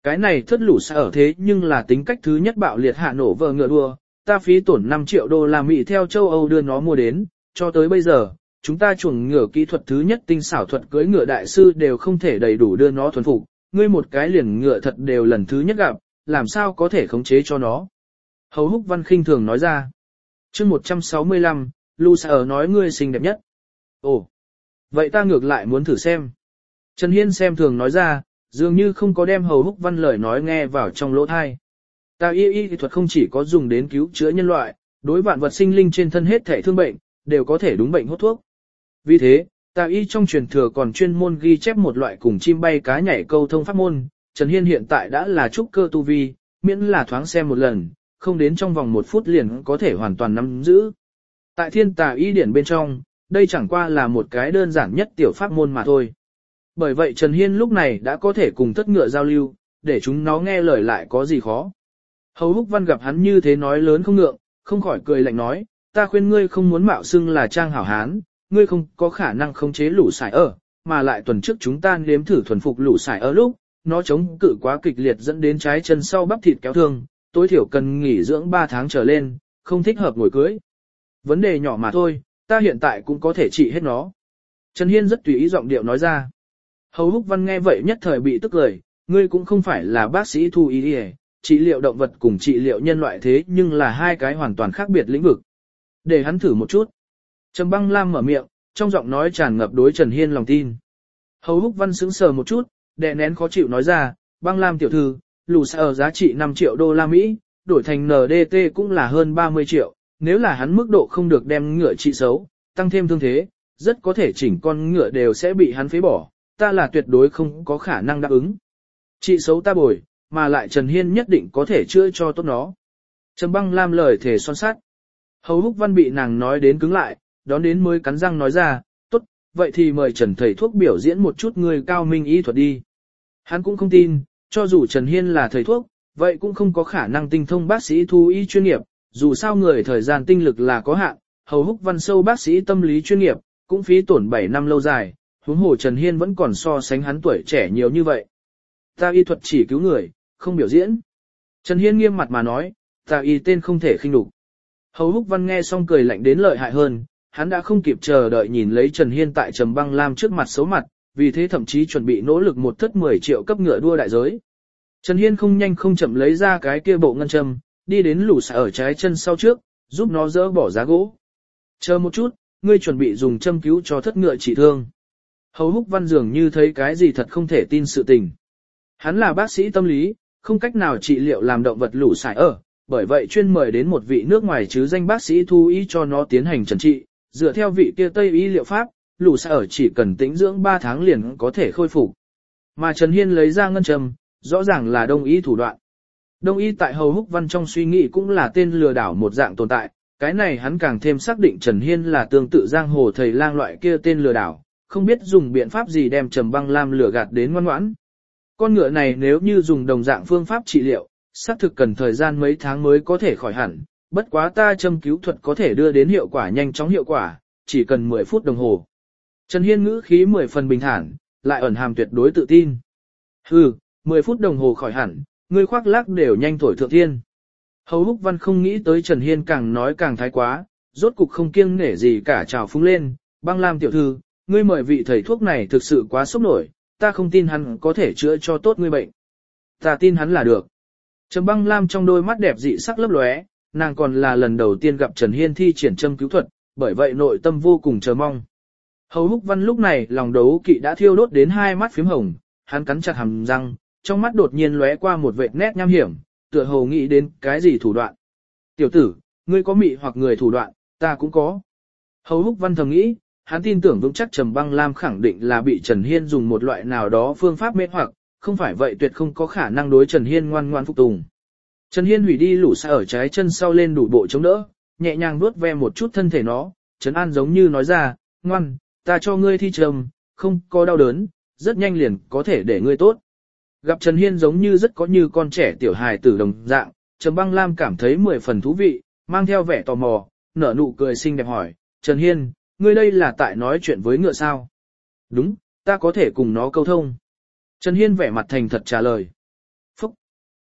Cái này thất lũ sẽ ở thế nhưng là tính cách thứ nhất bạo liệt hạ nổ vờ ngựa đua, ta phí tổn 5 triệu đô la Mỹ theo châu Âu đưa nó mua đến, cho tới bây giờ, chúng ta chuồng ngựa kỹ thuật thứ nhất tinh xảo thuật cưỡi ngựa đại sư đều không thể đầy đủ đưa nó thuần phục, ngươi một cái liền ngựa thật đều lần thứ nhất gặp, làm sao có thể khống chế cho nó. Hầu Húc Văn khinh thường nói ra. Chương 165, Lu Sở nói ngươi xinh đẹp nhất. Ồ, vậy ta ngược lại muốn thử xem. Trần Hiên xem thường nói ra, dường như không có đem Hầu Húc Văn lời nói nghe vào trong lỗ tai. Ta y thuật không chỉ có dùng đến cứu chữa nhân loại, đối vạn vật sinh linh trên thân hết thể thương bệnh, đều có thể đúng bệnh hốt thuốc. Vì thế, ta y trong truyền thừa còn chuyên môn ghi chép một loại cùng chim bay cá nhảy câu thông pháp môn. Trần Hiên hiện tại đã là trúc cơ tu vi, miễn là thoáng xem một lần, không đến trong vòng 1 phút liền có thể hoàn toàn nắm giữ. Tại thiên tà y điển bên trong, đây chẳng qua là một cái đơn giản nhất tiểu pháp môn mà thôi. Bởi vậy Trần Hiên lúc này đã có thể cùng thất ngựa giao lưu, để chúng nó nghe lời lại có gì khó. Hầu Húc Văn gặp hắn như thế nói lớn không ngượng, không khỏi cười lạnh nói, ta khuyên ngươi không muốn mạo xưng là trang hảo hán, ngươi không có khả năng khống chế lũ sải ở, mà lại tuần trước chúng ta nếm thử thuần phục lũ sải ở lúc, nó chống cự quá kịch liệt dẫn đến trái chân sau bắp thịt kéo thương, tối thiểu cần nghỉ dưỡng 3 tháng trở lên, không thích hợp ngồi cưới. Vấn đề nhỏ mà thôi, ta hiện tại cũng có thể trị hết nó. Trần Hiên rất tùy ý giọng điệu nói ra. Hầu Húc Văn nghe vậy nhất thời bị tức lời, ngươi cũng không phải là bác sĩ thú y, trị liệu động vật cùng trị liệu nhân loại thế nhưng là hai cái hoàn toàn khác biệt lĩnh vực. Để hắn thử một chút. Trầm Băng Lam mở miệng, trong giọng nói tràn ngập đối Trần Hiên lòng tin. Hầu Húc Văn sững sờ một chút, đè nén khó chịu nói ra, Băng Lam tiểu thư, lù xa ở giá trị 5 triệu đô la Mỹ, đổi thành NDT cũng là hơn 30 triệu, nếu là hắn mức độ không được đem ngựa trị xấu, tăng thêm thương thế, rất có thể chỉnh con ngựa đều sẽ bị hắn phế bỏ, ta là tuyệt đối không có khả năng đáp ứng. Trị xấu ta bồi, mà lại Trần Hiên nhất định có thể chữa cho tốt nó. Trầm Băng Lam lời thể son sắt. Hầu Húc Văn bị nàng nói đến cứng lại, đón đến mới cắn răng nói ra, tốt, vậy thì mời Trần thầy thuốc biểu diễn một chút người cao minh y thuật đi. Hắn cũng không tin, cho dù Trần Hiên là thầy thuốc, vậy cũng không có khả năng tinh thông bác sĩ thú y chuyên nghiệp, dù sao người thời gian tinh lực là có hạn, Hầu Húc Văn sâu bác sĩ tâm lý chuyên nghiệp, cũng phí tổn 7 năm lâu dài, huống hồ Trần Hiên vẫn còn so sánh hắn tuổi trẻ nhiều như vậy. Ta y thuật chỉ cứu người, không biểu diễn. Trần Hiên nghiêm mặt mà nói, ta y tên không thể khinh đục. Hầu Húc Văn nghe xong cười lạnh đến lợi hại hơn, hắn đã không kịp chờ đợi nhìn lấy Trần Hiên tại Trầm Băng Lam trước mặt xấu mặt, vì thế thậm chí chuẩn bị nỗ lực một thất 10 triệu cấp ngựa đua đại giới. Trần Hiên không nhanh không chậm lấy ra cái kia bộ ngân châm, đi đến lũ xả ở trái chân sau trước, giúp nó dỡ bỏ giá gỗ. Chờ một chút, ngươi chuẩn bị dùng châm cứu cho thất ngựa trị thương. Hầu Húc Văn dường như thấy cái gì thật không thể tin sự tình. Hắn là bác sĩ tâm lý, không cách nào trị liệu làm động vật lũ xả ở, bởi vậy chuyên mời đến một vị nước ngoài chứ danh bác sĩ thú y cho nó tiến hành trần trị, dựa theo vị kia Tây y liệu pháp, lũ xả ở chỉ cần tĩnh dưỡng 3 tháng liền có thể khôi phục. Mà Trần Hiên lấy ra ngân châm, rõ ràng là đông y thủ đoạn. Đông y tại Hầu Húc Văn trong suy nghĩ cũng là tên lừa đảo một dạng tồn tại, cái này hắn càng thêm xác định Trần Hiên là tương tự giang hồ thầy lang loại kia tên lừa đảo, không biết dùng biện pháp gì đem Trầm Băng Lam lừa gạt đến ngoan ngoãn. Con ngựa này nếu như dùng đồng dạng phương pháp trị liệu, xác thực cần thời gian mấy tháng mới có thể khỏi hẳn, bất quá ta châm cứu thuật có thể đưa đến hiệu quả nhanh chóng hiệu quả, chỉ cần 10 phút đồng hồ. Trần Hiên ngữ khí 10 phần bình thản, lại ẩn hàm tuyệt đối tự tin. 10 phút đồng hồ khỏi hẳn, ngươi khoác lác đều nhanh thổi thượng thiên. Hầu Húc Văn không nghĩ tới Trần Hiên càng nói càng thái quá, rốt cục không kiêng nể gì cả trào phúng lên, Băng Lam tiểu thư, ngươi mời vị thầy thuốc này thực sự quá sốc nổi, ta không tin hắn có thể chữa cho tốt ngươi bệnh. Ta tin hắn là được. Trầm Băng Lam trong đôi mắt đẹp dị sắc lấp lóe, nàng còn là lần đầu tiên gặp Trần Hiên thi triển châm cứu thuật, bởi vậy nội tâm vô cùng chờ mong. Hầu Húc Văn lúc này lòng đấu kỵ đã thiêu đốt đến 2 mắt phím hồng, hắn cắn chặt hàm răng, trong mắt đột nhiên lóe qua một vệt nét nham hiểm, tựa hồ nghĩ đến cái gì thủ đoạn. Tiểu tử, ngươi có mị hoặc người thủ đoạn, ta cũng có. Hầu Húc Văn thầm nghĩ, hắn tin tưởng vững chắc Trầm Băng Lam khẳng định là bị Trần Hiên dùng một loại nào đó phương pháp mê hoặc, không phải vậy tuyệt không có khả năng đối Trần Hiên ngoan ngoan phục tùng. Trần Hiên hủy đi lũ xa ở trái chân sau lên đủ bộ chống đỡ, nhẹ nhàng vuốt ve một chút thân thể nó, trấn an giống như nói ra, ngoan, ta cho ngươi thi trầm, không có đau đớn, rất nhanh liền có thể để ngươi tốt. Gặp Trần Hiên giống như rất có như con trẻ tiểu hài tử đồng dạng, Trầm Băng Lam cảm thấy 10 phần thú vị, mang theo vẻ tò mò, nở nụ cười xinh đẹp hỏi, Trần Hiên, ngươi đây là tại nói chuyện với ngựa sao? Đúng, ta có thể cùng nó câu thông. Trần Hiên vẻ mặt thành thật trả lời.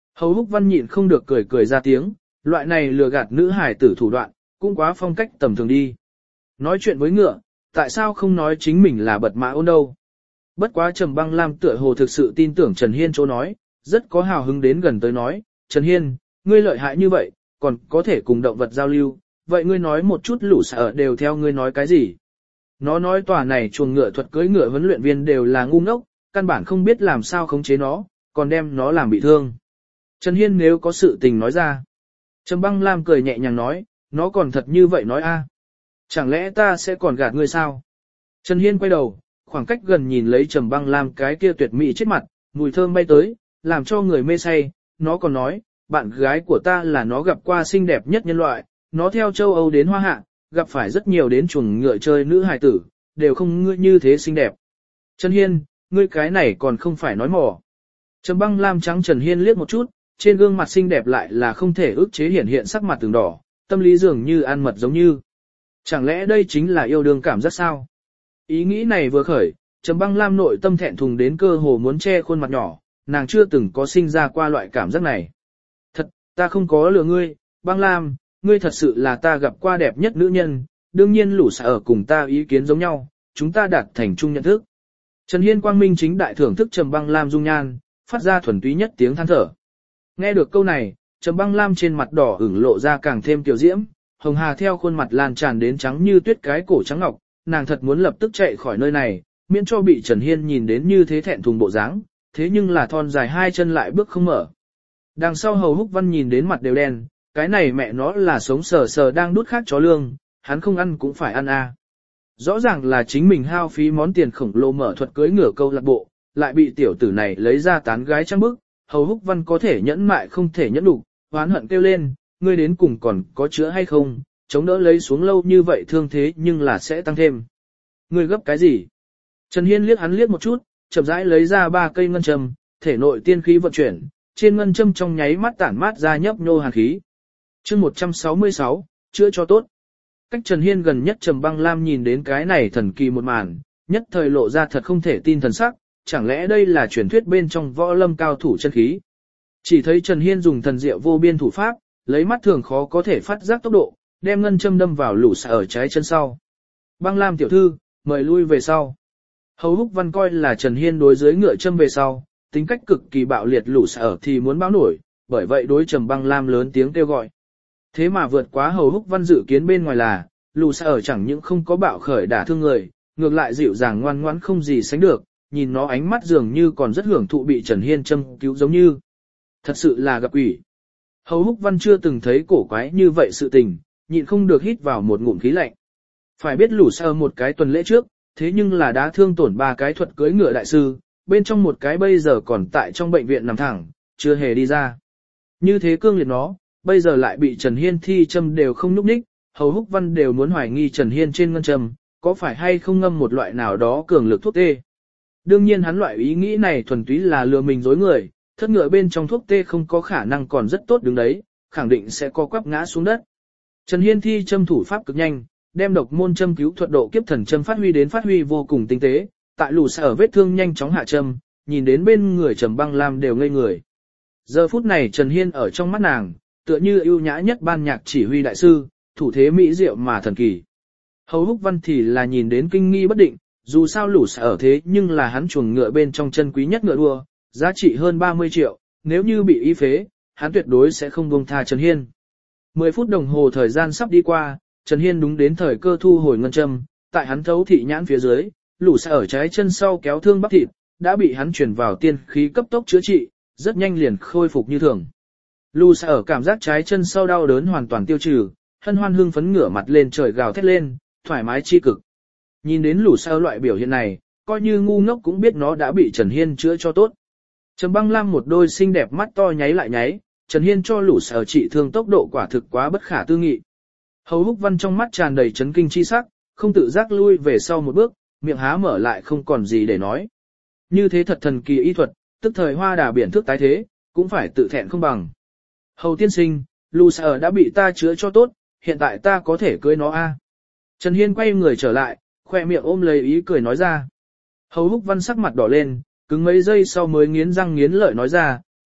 Hầu Húc Văn nhịn không được cười cười ra tiếng, loại này lừa gạt nữ hải tử thủ đoạn, cũng quá phong cách tầm thường đi. Nói chuyện với ngựa, tại sao không nói chính mình là bật mã ôn đâu. Bất quá Trầm Băng Lam tựa hồ thực sự tin tưởng Trần Hiên chỗ nói, rất có hào hứng đến gần tới nói, Trần Hiên, ngươi lợi hại như vậy, còn có thể cùng động vật giao lưu, vậy ngươi nói một chút lũ sở đều theo ngươi nói cái gì. Nó nói tòa này chuồng ngựa thuật cưỡi ngựa huấn luyện viên đều là ngu ngốc, căn bản không biết làm sao khống chế nó, còn đem nó làm bị thương. Trần Hiên nếu có sự tình nói ra. Trầm Băng Lam cười nhẹ nhàng nói, nó còn thật như vậy nói a? Chẳng lẽ ta sẽ còn gạt ngươi sao? Trần Hiên quay đầu, khoảng cách gần nhìn lấy Trầm Băng Lam cái kia tuyệt mỹ chết mặt, mùi thơm bay tới, làm cho người mê say. Nó còn nói, bạn gái của ta là nó gặp qua xinh đẹp nhất nhân loại, nó theo châu Âu đến Hoa Hạ, gặp phải rất nhiều đến chuồng ngựa chơi nữ hài tử, đều không ngươi như thế xinh đẹp. Trần Hiên, ngươi cái này còn không phải nói mỏ. Trầm Băng Lam trắng Trần Hiên liếc một chút, trên gương mặt xinh đẹp lại là không thể ức chế hiển hiện sắc mặt từng đỏ, tâm lý dường như ăn mật giống như. Chẳng lẽ đây chính là yêu đương cảm giác sao? Ý nghĩ này vừa khởi, Trầm Băng Lam nội tâm thẹn thùng đến cơ hồ muốn che khuôn mặt nhỏ, nàng chưa từng có sinh ra qua loại cảm giác này. Thật, ta không có lừa ngươi, Băng Lam, ngươi thật sự là ta gặp qua đẹp nhất nữ nhân, đương nhiên lũ xả ở cùng ta ý kiến giống nhau, chúng ta đạt thành chung nhận thức. Trần Hiên quang minh chính đại thưởng thức Trầm Băng Lam dung nhan, phát ra thuần túy nhất tiếng than thở. Nghe được câu này, Trầm Băng Lam trên mặt đỏ ửng lộ ra càng thêm kiều diễm, hồng hà theo khuôn mặt lan tràn đến trắng như tuyết cái cổ trắng ngọc, nàng thật muốn lập tức chạy khỏi nơi này, miễn cho bị Trần Hiên nhìn đến như thế thẹn thùng bộ dáng, thế nhưng là thon dài hai chân lại bước không mở. Đằng sau Hầu Húc Văn nhìn đến mặt đều đen, cái này mẹ nó là sống sờ sờ đang đút khác chó lương, hắn không ăn cũng phải ăn a. Rõ ràng là chính mình hao phí món tiền khổng lồ mở thuật cưới ngửa câu lạc bộ, lại bị tiểu tử này lấy ra tán gái trăng bức, Hầu Húc Văn có thể nhẫn mại không thể nhẫn đủ, oán hận kêu lên, ngươi đến cùng còn có chữa hay không, chống đỡ lấy xuống lâu như vậy thương thế nhưng là sẽ tăng thêm. Ngươi gấp cái gì? Trần Hiên liếc hắn liếc một chút, chậm rãi lấy ra 3 cây ngân châm, thể nội tiên khí vận chuyển, trên ngân châm trong nháy mắt tản mát ra nhấp nhô hàn khí. Chương 166, chữa cho tốt. Cách Trần Hiên gần nhất Trầm Băng Lam nhìn đến cái này thần kỳ một màn, nhất thời lộ ra thật không thể tin thần sắc, chẳng lẽ đây là truyền thuyết bên trong võ lâm cao thủ chân khí. Chỉ thấy Trần Hiên dùng thần diệu vô biên thủ pháp, lấy mắt thường khó có thể phát giác tốc độ, đem ngân châm đâm vào lũ xả ở trái chân sau. Băng Lam tiểu thư, mời lui về sau. Hầu Húc Văn coi là Trần Hiên đối dưới ngựa châm về sau, tính cách cực kỳ bạo liệt lũ xả ở thì muốn báo nổi, bởi vậy đối Trầm Băng Lam lớn tiếng kêu gọi. Thế mà vượt quá Hầu Húc Văn dự kiến bên ngoài là, lũ xả ở chẳng những không có bạo khởi đả thương người, ngược lại dịu dàng ngoan ngoãn không gì sánh được, nhìn nó ánh mắt dường như còn rất hưởng thụ bị Trần Hiên châm cứu giống như. Thật sự là gặp quỷ. Hầu Húc Văn chưa từng thấy cổ quái như vậy sự tình, nhịn không được hít vào một ngụm khí lạnh. Phải biết lũ xả một cái tuần lễ trước, thế nhưng là đã thương tổn 3 cái thuật cưỡi ngựa đại sư, bên trong một cái bây giờ còn tại trong bệnh viện nằm thẳng, chưa hề đi ra. Như thế cương liệt nó, bây giờ lại bị Trần Hiên thi châm đều không nhúc nhích, Hầu Húc Văn đều muốn hoài nghi Trần Hiên trên ngân châm, có phải hay không ngâm một loại nào đó cường lực thuốc tê. Đương nhiên hắn loại ý nghĩ này thuần túy là lừa mình dối người, thất ngựa bên trong thuốc tê không có khả năng còn rất tốt đứng đấy, khẳng định sẽ co quắp ngã xuống đất. Trần Hiên thi châm thủ pháp cực nhanh, đem độc môn châm cứu thuật độ kiếp thần châm phát huy vô cùng tinh tế, tại lũ xả ở vết thương nhanh chóng hạ châm, nhìn đến bên người Trầm Băng Lam đều ngây người. Giờ phút này Trần Hiên ở trong mắt nàng, tựa như ưu nhã nhất ban nhạc chỉ huy đại sư, thủ thế mỹ diệu mà thần kỳ. Hầu Húc Văn thì là nhìn đến kinh nghi bất định, dù sao lũ xả ở thế nhưng là hắn chuồng ngựa bên trong chân quý nhất ngựa đua, giá trị hơn 30 triệu, nếu như bị y phế, hắn tuyệt đối sẽ không buông tha Trần Hiên. 10 phút đồng hồ thời gian sắp đi qua, Trần Hiên đúng đến thời cơ thu hồi ngân châm, tại hắn thấu thị nhãn phía dưới, lũ xả ở trái chân sau kéo thương bắp thịt, đã bị hắn chuyển vào tiên khí cấp tốc chữa trị, rất nhanh liền khôi phục như thường. Lũ xả ở cảm giác trái chân sau đau đớn hoàn toàn tiêu trừ, hân hoan hưng phấn ngửa mặt lên trời gào thét lên, thoải mái chi cực. Nhìn đến lũ xả loại biểu hiện này, coi như ngu ngốc cũng biết nó đã bị Trần Hiên chữa cho tốt. Trầm Băng Lam một đôi xinh đẹp mắt to nháy lại nháy, Trần Hiên cho lũ xả trị thương tốc độ quả thực quá bất khả tư nghị. Hầu Húc Văn trong mắt tràn đầy chấn kinh chi sắc, không tự giác lui về sau một bước, miệng há mở lại không còn gì để nói. Như thế thật thần kỳ y thuật, tức thời hoa đà biển thước tái thế, cũng phải tự thẹn không bằng. Hầu tiên sinh, lũ xả đã bị ta chữa cho tốt, hiện tại ta có thể cưới nó a. Trần Hiên quay người trở lại, khoe miệng ôm lấy ý cười nói ra. Hầu Húc Văn sắc mặt đỏ lên, cứng mấy giây sau mới nghiến răng nghiến lợi nói ra,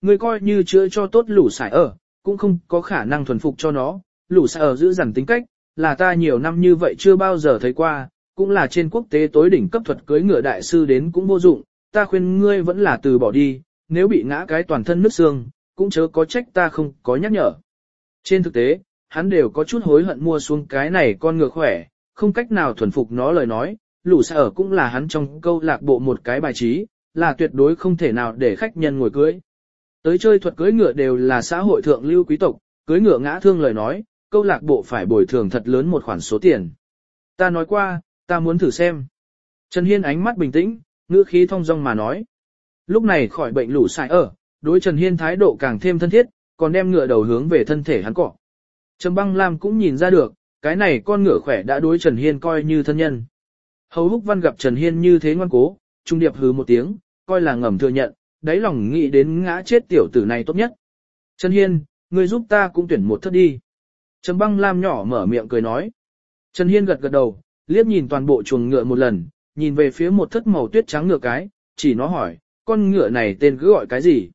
ngươi coi như chữa cho tốt lũ sải ở, cũng không có khả năng thuần phục cho nó, lũ sải ở giữ dằn tính cách, là ta nhiều năm như vậy chưa bao giờ thấy qua, cũng là trên quốc tế tối đỉnh cấp thuật cưỡi ngựa đại sư đến cũng vô dụng, ta khuyên ngươi vẫn là từ bỏ đi, nếu bị ngã cái toàn thân nứt xương, cũng chớ có trách ta không có nhắc nhở. Trên thực tế, hắn đều có chút hối hận mua xuống cái này con ngựa khỏe, không cách nào thuần phục nó lời nói, lũ sải ở cũng là hắn trong câu lạc bộ một cái bài trí, là tuyệt đối không thể nào để khách nhân ngồi cưỡi. Tới chơi thuật cưỡi ngựa đều là xã hội thượng lưu quý tộc, cưỡi ngựa ngã thương lời nói, câu lạc bộ phải bồi thường thật lớn một khoản số tiền. Ta nói qua, ta muốn thử xem. Trần Hiên ánh mắt bình tĩnh, ngữ khí thong dong mà nói. Lúc này khỏi bệnh lũ sải ở, đối Trần Hiên thái độ càng thêm thân thiết, còn đem ngựa đầu hướng về thân thể hắn cọ. Trầm Băng Lam cũng nhìn ra được, cái này con ngựa khỏe đã đối Trần Hiên coi như thân nhân. Hầu Húc Văn gặp Trần Hiên như thế ngoan cố, trung điệp hứ một tiếng, coi là ngầm thừa nhận, đáy lòng nghĩ đến ngã chết tiểu tử này tốt nhất. Trần Hiên, ngươi giúp ta cũng tuyển một thất đi. Trầm Băng Lam nhỏ mở miệng cười nói. Trần Hiên gật gật đầu, liếc nhìn toàn bộ chuồng ngựa một lần, nhìn về phía một thất màu tuyết trắng ngựa cái, chỉ nó hỏi, con ngựa này tên cứ gọi cái gì?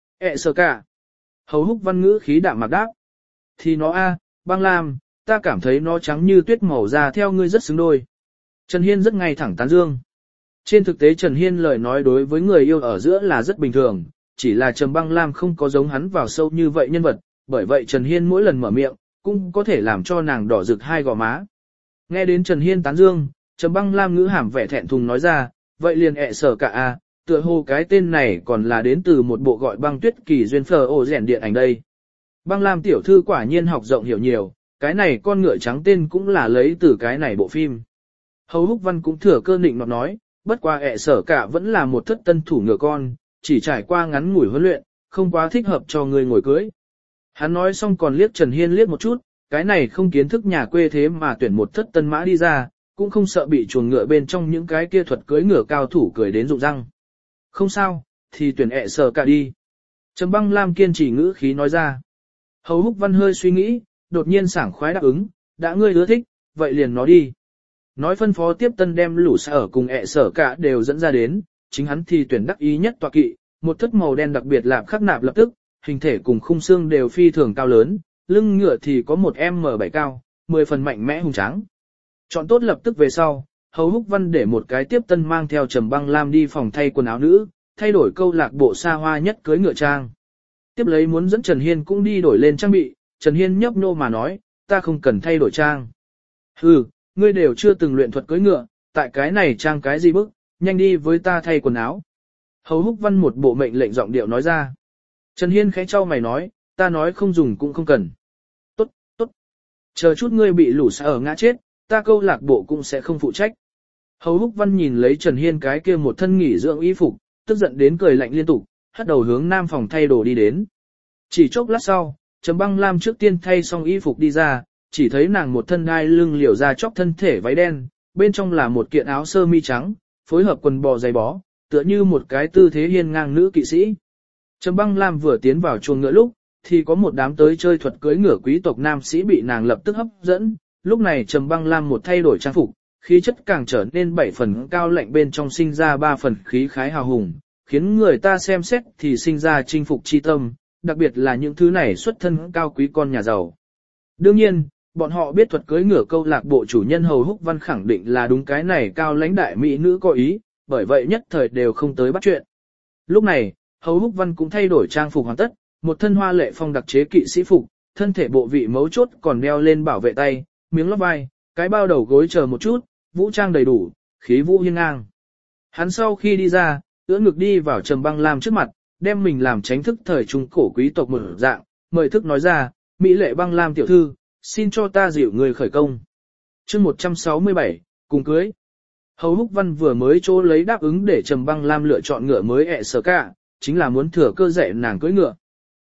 Sơ cả. Hầu Húc Văn ngữ khí đạm mạc đáp. Thì nó Băng Lam, ta cảm thấy nó trắng như tuyết màu da theo ngươi rất xứng đôi. Trần Hiên rất ngay thẳng tán dương. Trên thực tế Trần Hiên lời nói đối với người yêu ở giữa là rất bình thường, chỉ là Trầm Băng Lam không có giống hắn vào sâu như vậy nhân vật, bởi vậy Trần Hiên mỗi lần mở miệng, cũng có thể làm cho nàng đỏ rực hai gò má. Nghe đến Trần Hiên tán dương, Trầm Băng Lam ngữ hàm vẻ thẹn thùng nói ra, vậy liền sở cả tựa hồ cái tên này còn là đến từ một bộ gọi Băng Tuyết Kỳ duyên phờ ổ rèn điện ảnh đây. Băng Lam tiểu thư quả nhiên học rộng hiểu nhiều, cái này con ngựa trắng tên cũng là lấy từ cái này bộ phim. Hầu Húc Văn cũng thừa cơ định nọt nói, bất qua sở cả vẫn là một thất tân thủ ngựa con, chỉ trải qua ngắn ngủi huấn luyện, không quá thích hợp cho người ngồi cưới. Hắn nói xong còn liếc Trần Hiên liếc một chút, cái này không kiến thức nhà quê thế mà tuyển một thất tân mã đi ra, cũng không sợ bị chuồng ngựa bên trong những cái kia thuật cưỡi ngựa cao thủ cười đến rụng răng. Không sao, thì tuyển sở cả đi. Trầm Băng Lam kiên trì ngữ khí nói ra. Hầu Húc Văn hơi suy nghĩ, đột nhiên sảng khoái đáp ứng, đã ngươi ưa thích, vậy liền nó đi. Nói phân phó tiếp tân đem lũ sở cùng sở cả đều dẫn ra đến, chính hắn thì tuyển đắc ý nhất tọa kỵ, một thất màu đen đặc biệt lạp khắc nạp lập tức, hình thể cùng khung xương đều phi thường cao lớn, lưng ngựa thì có một M7 cao, 10 phần mạnh mẽ hùng tráng. Chọn tốt lập tức về sau, Hầu Húc Văn để một cái tiếp tân mang theo Trầm Băng Lam đi phòng thay quần áo nữ, thay đổi câu lạc bộ xa hoa nhất cưới ngựa trang. Tiếp lấy muốn dẫn Trần Hiên cũng đi đổi lên trang bị, Trần Hiên nhấp nô mà nói, ta không cần thay đổi trang. Hừ, ngươi đều chưa từng luyện thuật cưỡi ngựa, tại cái này trang cái gì bức, nhanh đi với ta thay quần áo. Hầu Húc Văn một bộ mệnh lệnh giọng điệu nói ra. Trần Hiên khẽ trao mày nói, ta nói không dùng cũng không cần. Tốt, tốt. Chờ chút ngươi bị lũ sở ngã chết, ta câu lạc bộ cũng sẽ không phụ trách. Hầu Húc Văn nhìn lấy Trần Hiên cái kia một thân nghỉ dưỡng y phục, tức giận đến cười lạnh liên tục, hất đầu hướng nam phòng thay đồ đi đến. Chỉ chốc lát sau, Trầm Băng Lam trước tiên thay xong y phục đi ra, chỉ thấy nàng một thân đai lưng liều ra chóc thân thể váy đen, bên trong là một kiện áo sơ mi trắng, phối hợp quần bò giày bó, tựa như một cái tư thế hiên ngang nữ kỵ sĩ. Trầm Băng Lam vừa tiến vào chuồng ngựa lúc, thì có một đám tới chơi thuật cưỡi ngựa quý tộc nam sĩ bị nàng lập tức hấp dẫn, lúc này Trầm Băng Lam một thay đổi trang phục, khí chất càng trở nên 7 phần cao lạnh bên trong sinh ra 3 phần khí khái hào hùng, khiến người ta xem xét thì sinh ra chinh phục chi tâm, đặc biệt là những thứ này xuất thân cao quý con nhà giàu. Đương nhiên, bọn họ biết thuật cưỡi ngựa câu lạc bộ chủ nhân Hầu Húc Văn khẳng định là đúng cái này cao lãnh đại mỹ nữ có ý, bởi vậy nhất thời đều không tới bắt chuyện. Lúc này, Hầu Húc Văn cũng thay đổi trang phục hoàn tất, một thân hoa lệ phong đặc chế kỵ sĩ phục, thân thể bộ vị mấu chốt còn đeo lên bảo vệ tay, miếng lót vai, cái bao đầu gối chờ một chút, vũ trang đầy đủ, khí vũ hiên ngang. Hắn sau khi đi ra, ưỡn ngực đi vào Trầm Băng Lam trước mặt, đem mình làm tránh thức thời trung cổ quý tộc một dạng, mời thức nói ra, mỹ lệ Băng Lam tiểu thư, xin cho ta dịu người khởi công. Chương 167, cùng cưới. Hầu Húc Văn vừa mới chỗ lấy đáp ứng để Trầm Băng Lam lựa chọn ngựa mới sở cả, chính là muốn thừa cơ dạy nàng cưỡi ngựa.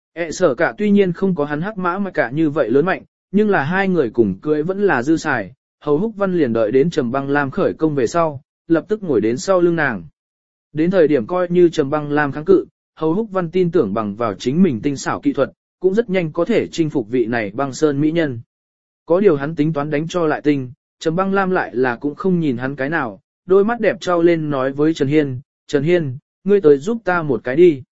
Sở cả tuy nhiên không có hắn hắc mã mà cả như vậy lớn mạnh, nhưng là hai người cùng cưỡi vẫn là dư xài. Hầu Húc Văn liền đợi đến Trầm Băng Lam khởi công về sau, lập tức ngồi đến sau lưng nàng. Đến thời điểm coi như Trầm Băng Lam kháng cự, Hầu Húc Văn tin tưởng bằng vào chính mình tinh xảo kỹ thuật, cũng rất nhanh có thể chinh phục vị này băng sơn mỹ nhân. Có điều hắn tính toán đánh cho lại tinh, Trầm Băng Lam lại là cũng không nhìn hắn cái nào, đôi mắt đẹp trao lên nói với Trần Hiên, Trần Hiên, ngươi tới giúp ta một cái đi.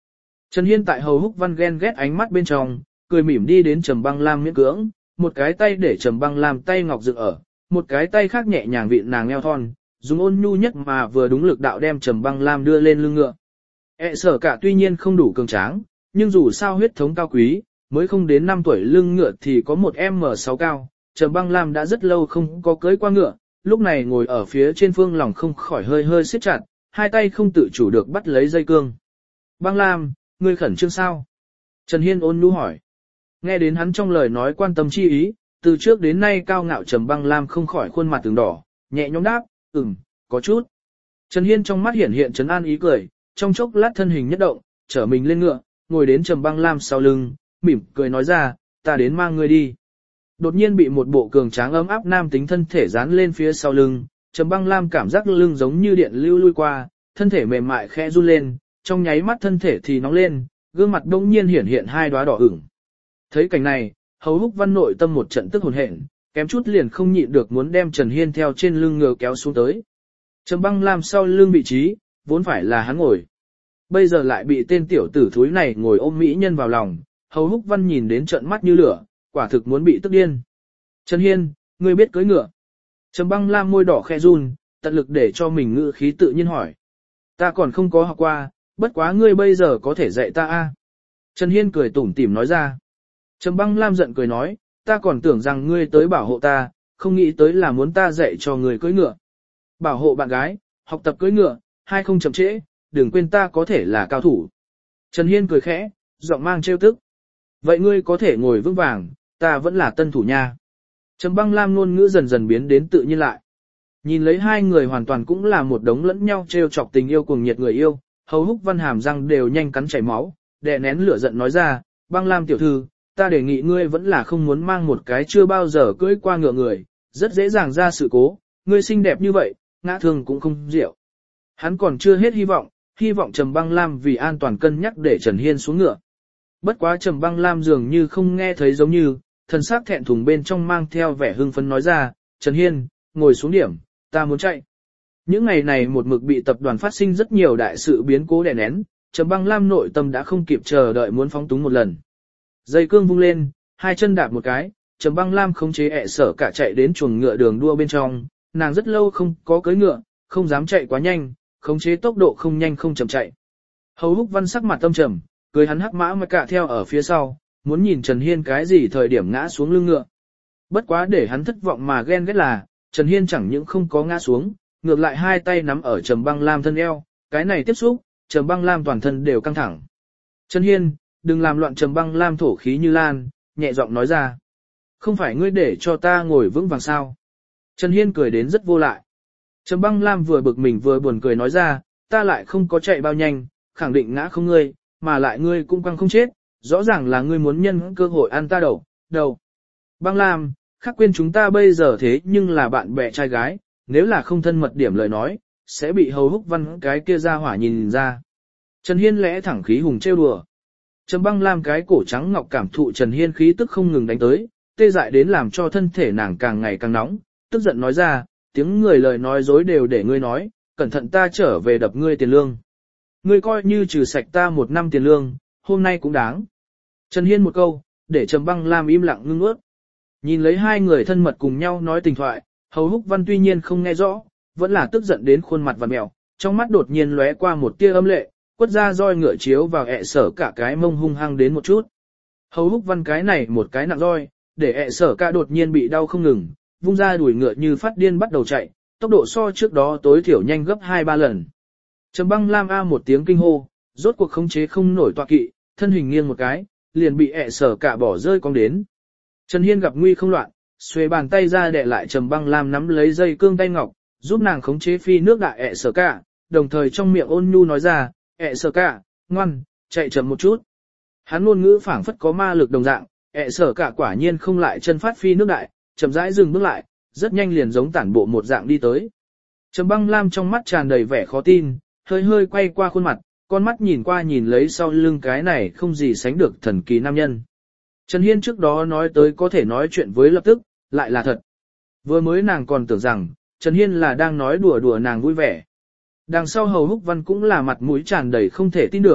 Trần Hiên tại Hầu Húc Văn ghen ghét ánh mắt bên trong, cười mỉm đi đến Trầm Băng Lam miễn cưỡng, một cái tay để Trầm Băng Lam tay ngọc dựng ở, một cái tay khác nhẹ nhàng vịn nàng eo thon, dùng ôn nhu nhất mà vừa đúng lực đạo đem Trầm Băng Lam đưa lên lưng ngựa. Sở cả tuy nhiên không đủ cường tráng, nhưng dù sao huyết thống cao quý, mới không đến 5 tuổi lưng ngựa thì có một M6 cao, Trầm Băng Lam đã rất lâu không có cưỡi qua ngựa, lúc này ngồi ở phía trên phương lòng không khỏi hơi hơi siết chặt, hai tay không tự chủ được bắt lấy dây cương. Băng Lam, ngươi khẩn trương sao? Trần Hiên ôn nhu hỏi. Nghe đến hắn trong lời nói quan tâm chi ý, từ trước đến nay cao ngạo Trầm Băng Lam không khỏi khuôn mặt từng đỏ, nhẹ nhõm đáp, có chút. Trần Hiên trong mắt hiện hiện trấn an ý cười, trong chốc lát thân hình nhất động, trở mình lên ngựa, ngồi đến Trầm Băng Lam sau lưng, mỉm cười nói ra, ta đến mang ngươi đi. Đột nhiên bị một bộ cường tráng ấm áp nam tính thân thể dán lên phía sau lưng, Trầm Băng Lam cảm giác lưng giống như điện lưu lui qua, thân thể mềm mại khẽ run lên, trong nháy mắt thân thể thì nóng lên, gương mặt đông nhiên hiển hiện hai đóa đỏ ửng. Thấy cảnh này, Hầu Húc Văn nội tâm một trận tức hồn hển, kém chút liền không nhịn được muốn đem Trần Hiên theo trên lưng ngựa kéo xuống tới. Trầm Băng Lam sau lưng vị trí, vốn phải là hắn ngồi. Bây giờ lại bị tên tiểu tử thúi này ngồi ôm mỹ nhân vào lòng, Hầu Húc Văn nhìn đến trợn mắt như lửa, quả thực muốn bị tức điên. Trần Hiên, ngươi biết cưỡi ngựa? Trầm Băng Lam môi đỏ khẽ run, tận lực để cho mình ngữ khí tự nhiên hỏi. Ta còn không có học qua, bất quá ngươi bây giờ có thể dạy ta a? Trần Hiên cười tủm tỉm nói ra. Trầm Băng Lam giận cười nói, ta còn tưởng rằng ngươi tới bảo hộ ta, không nghĩ tới là muốn ta dạy cho ngươi cưỡi ngựa. Bảo hộ bạn gái, học tập cưỡi ngựa, hai không chậm trễ, đừng quên ta có thể là cao thủ. Trần Hiên cười khẽ, giọng mang trêu tức. Vậy ngươi có thể ngồi vững vàng, ta vẫn là tân thủ nha. Trầm Băng Lam ngôn ngữ dần dần biến đến tự nhiên lại. Nhìn lấy hai người hoàn toàn cũng là một đống lẫn nhau trêu chọc tình yêu cuồng nhiệt người yêu, Hầu Húc Văn hàm răng đều nhanh cắn chảy máu, đè nén lửa giận nói ra, Băng Lam tiểu thư, ta đề nghị ngươi vẫn là không muốn mang một cái chưa bao giờ cưỡi qua ngựa người, rất dễ dàng ra sự cố, ngươi xinh đẹp như vậy, ngã thương cũng không diệu. Hắn còn chưa hết hy vọng Trầm Băng Lam vì an toàn cân nhắc để Trần Hiên xuống ngựa. Bất quá Trầm Băng Lam dường như không nghe thấy giống như, thần sắc thẹn thùng bên trong mang theo vẻ hưng phấn nói ra, Trần Hiên, ngồi xuống điểm, ta muốn chạy. Những ngày này một mực bị tập đoàn phát sinh rất nhiều đại sự biến cố đè nén, Trầm Băng Lam nội tâm đã không kịp chờ đợi muốn phóng túng một lần. Dây cương vung lên, hai chân đạp một cái, Trầm Băng Lam khống chế sở cả chạy đến chuồng ngựa đường đua bên trong, nàng rất lâu không có cưỡi ngựa, không dám chạy quá nhanh, khống chế tốc độ không nhanh không chậm chạy. Hầu Húc Văn sắc mặt tâm trầm, cười hắn hắc mã mà cả theo ở phía sau, muốn nhìn Trần Hiên cái gì thời điểm ngã xuống lưng ngựa. Bất quá để hắn thất vọng mà ghen ghét là, Trần Hiên chẳng những không có ngã xuống, ngược lại hai tay nắm ở Trầm Băng Lam thân eo, cái này tiếp xúc, Trầm Băng Lam toàn thân đều căng thẳng. Trần Hiên, đừng làm loạn. Trầm Băng Lam thổ khí như lan, nhẹ giọng nói ra. Không phải ngươi để cho ta ngồi vững vàng sao? Trần Hiên cười đến rất vô lại. Trầm Băng Lam vừa bực mình vừa buồn cười nói ra, ta lại không có chạy bao nhanh, khẳng định ngã không ngươi, mà lại ngươi cũng quăng không chết, rõ ràng là ngươi muốn nhân cơ hội ăn ta đầu. Băng Lam, khắc quên chúng ta bây giờ thế nhưng là bạn bè trai gái, nếu là không thân mật điểm lời nói, sẽ bị Hầu Húc Văn cái kia ra hỏa nhìn ra. Trần Hiên lẽ thẳng khí hùng trêu đùa. Trầm Băng Lam cái cổ trắng ngọc cảm thụ Trần Hiên khí tức không ngừng đánh tới, tê dại đến làm cho thân thể nàng càng ngày càng nóng, tức giận nói ra, tiếng người lời nói dối đều để ngươi nói, cẩn thận ta trở về đập ngươi tiền lương. Ngươi coi như trừ sạch ta 1 năm tiền lương, hôm nay cũng đáng. Trần Hiên một câu, để Trầm Băng Lam im lặng ngưng ướt. Nhìn lấy hai người thân mật cùng nhau nói tình thoại, Hầu Húc Văn tuy nhiên không nghe rõ, vẫn là tức giận đến khuôn mặt vặn mèo, trong mắt đột nhiên lóe qua một tia âm lệ, quất ra roi ngựa chiếu vào sở cả cái mông hung hăng đến một chút. Hầu Húc Văn cái này một cái nặng roi, để sở cả đột nhiên bị đau không ngừng, vung ra đuổi ngựa như phát điên bắt đầu chạy, tốc độ so trước đó tối thiểu nhanh gấp 2-3 lần. Trầm Băng Lam a một tiếng kinh hô, rốt cuộc khống chế không nổi tọa kỵ, thân hình nghiêng một cái, liền bị sở cả bỏ rơi cong đến. Trần Hiên gặp nguy không loạn, xuề bàn tay ra đè lại Trầm Băng Lam nắm lấy dây cương tay ngọc, giúp nàng khống chế phi nước đại sở cả, đồng thời trong miệng ôn nhu nói ra, sở cả, ngoan, chạy chậm một chút. Hắn ngôn ngữ phảng phất có ma lực đồng dạng, sở cả quả nhiên không lại chân phát phi nước đại, chậm rãi dừng bước lại, rất nhanh liền giống tản bộ một dạng đi tới. Trầm Băng Lam trong mắt tràn đầy vẻ khó tin, hơi hơi quay qua khuôn mặt, con mắt nhìn qua nhìn lấy sau lưng cái này không gì sánh được thần kỳ nam nhân. Trần Hiên trước đó nói tới có thể nói chuyện với lập tức, lại là thật. Vừa mới nàng còn tưởng rằng, Trần Hiên là đang nói đùa nàng vui vẻ. Đằng sau Hầu Húc Văn cũng là mặt mũi tràn đầy không thể tin được,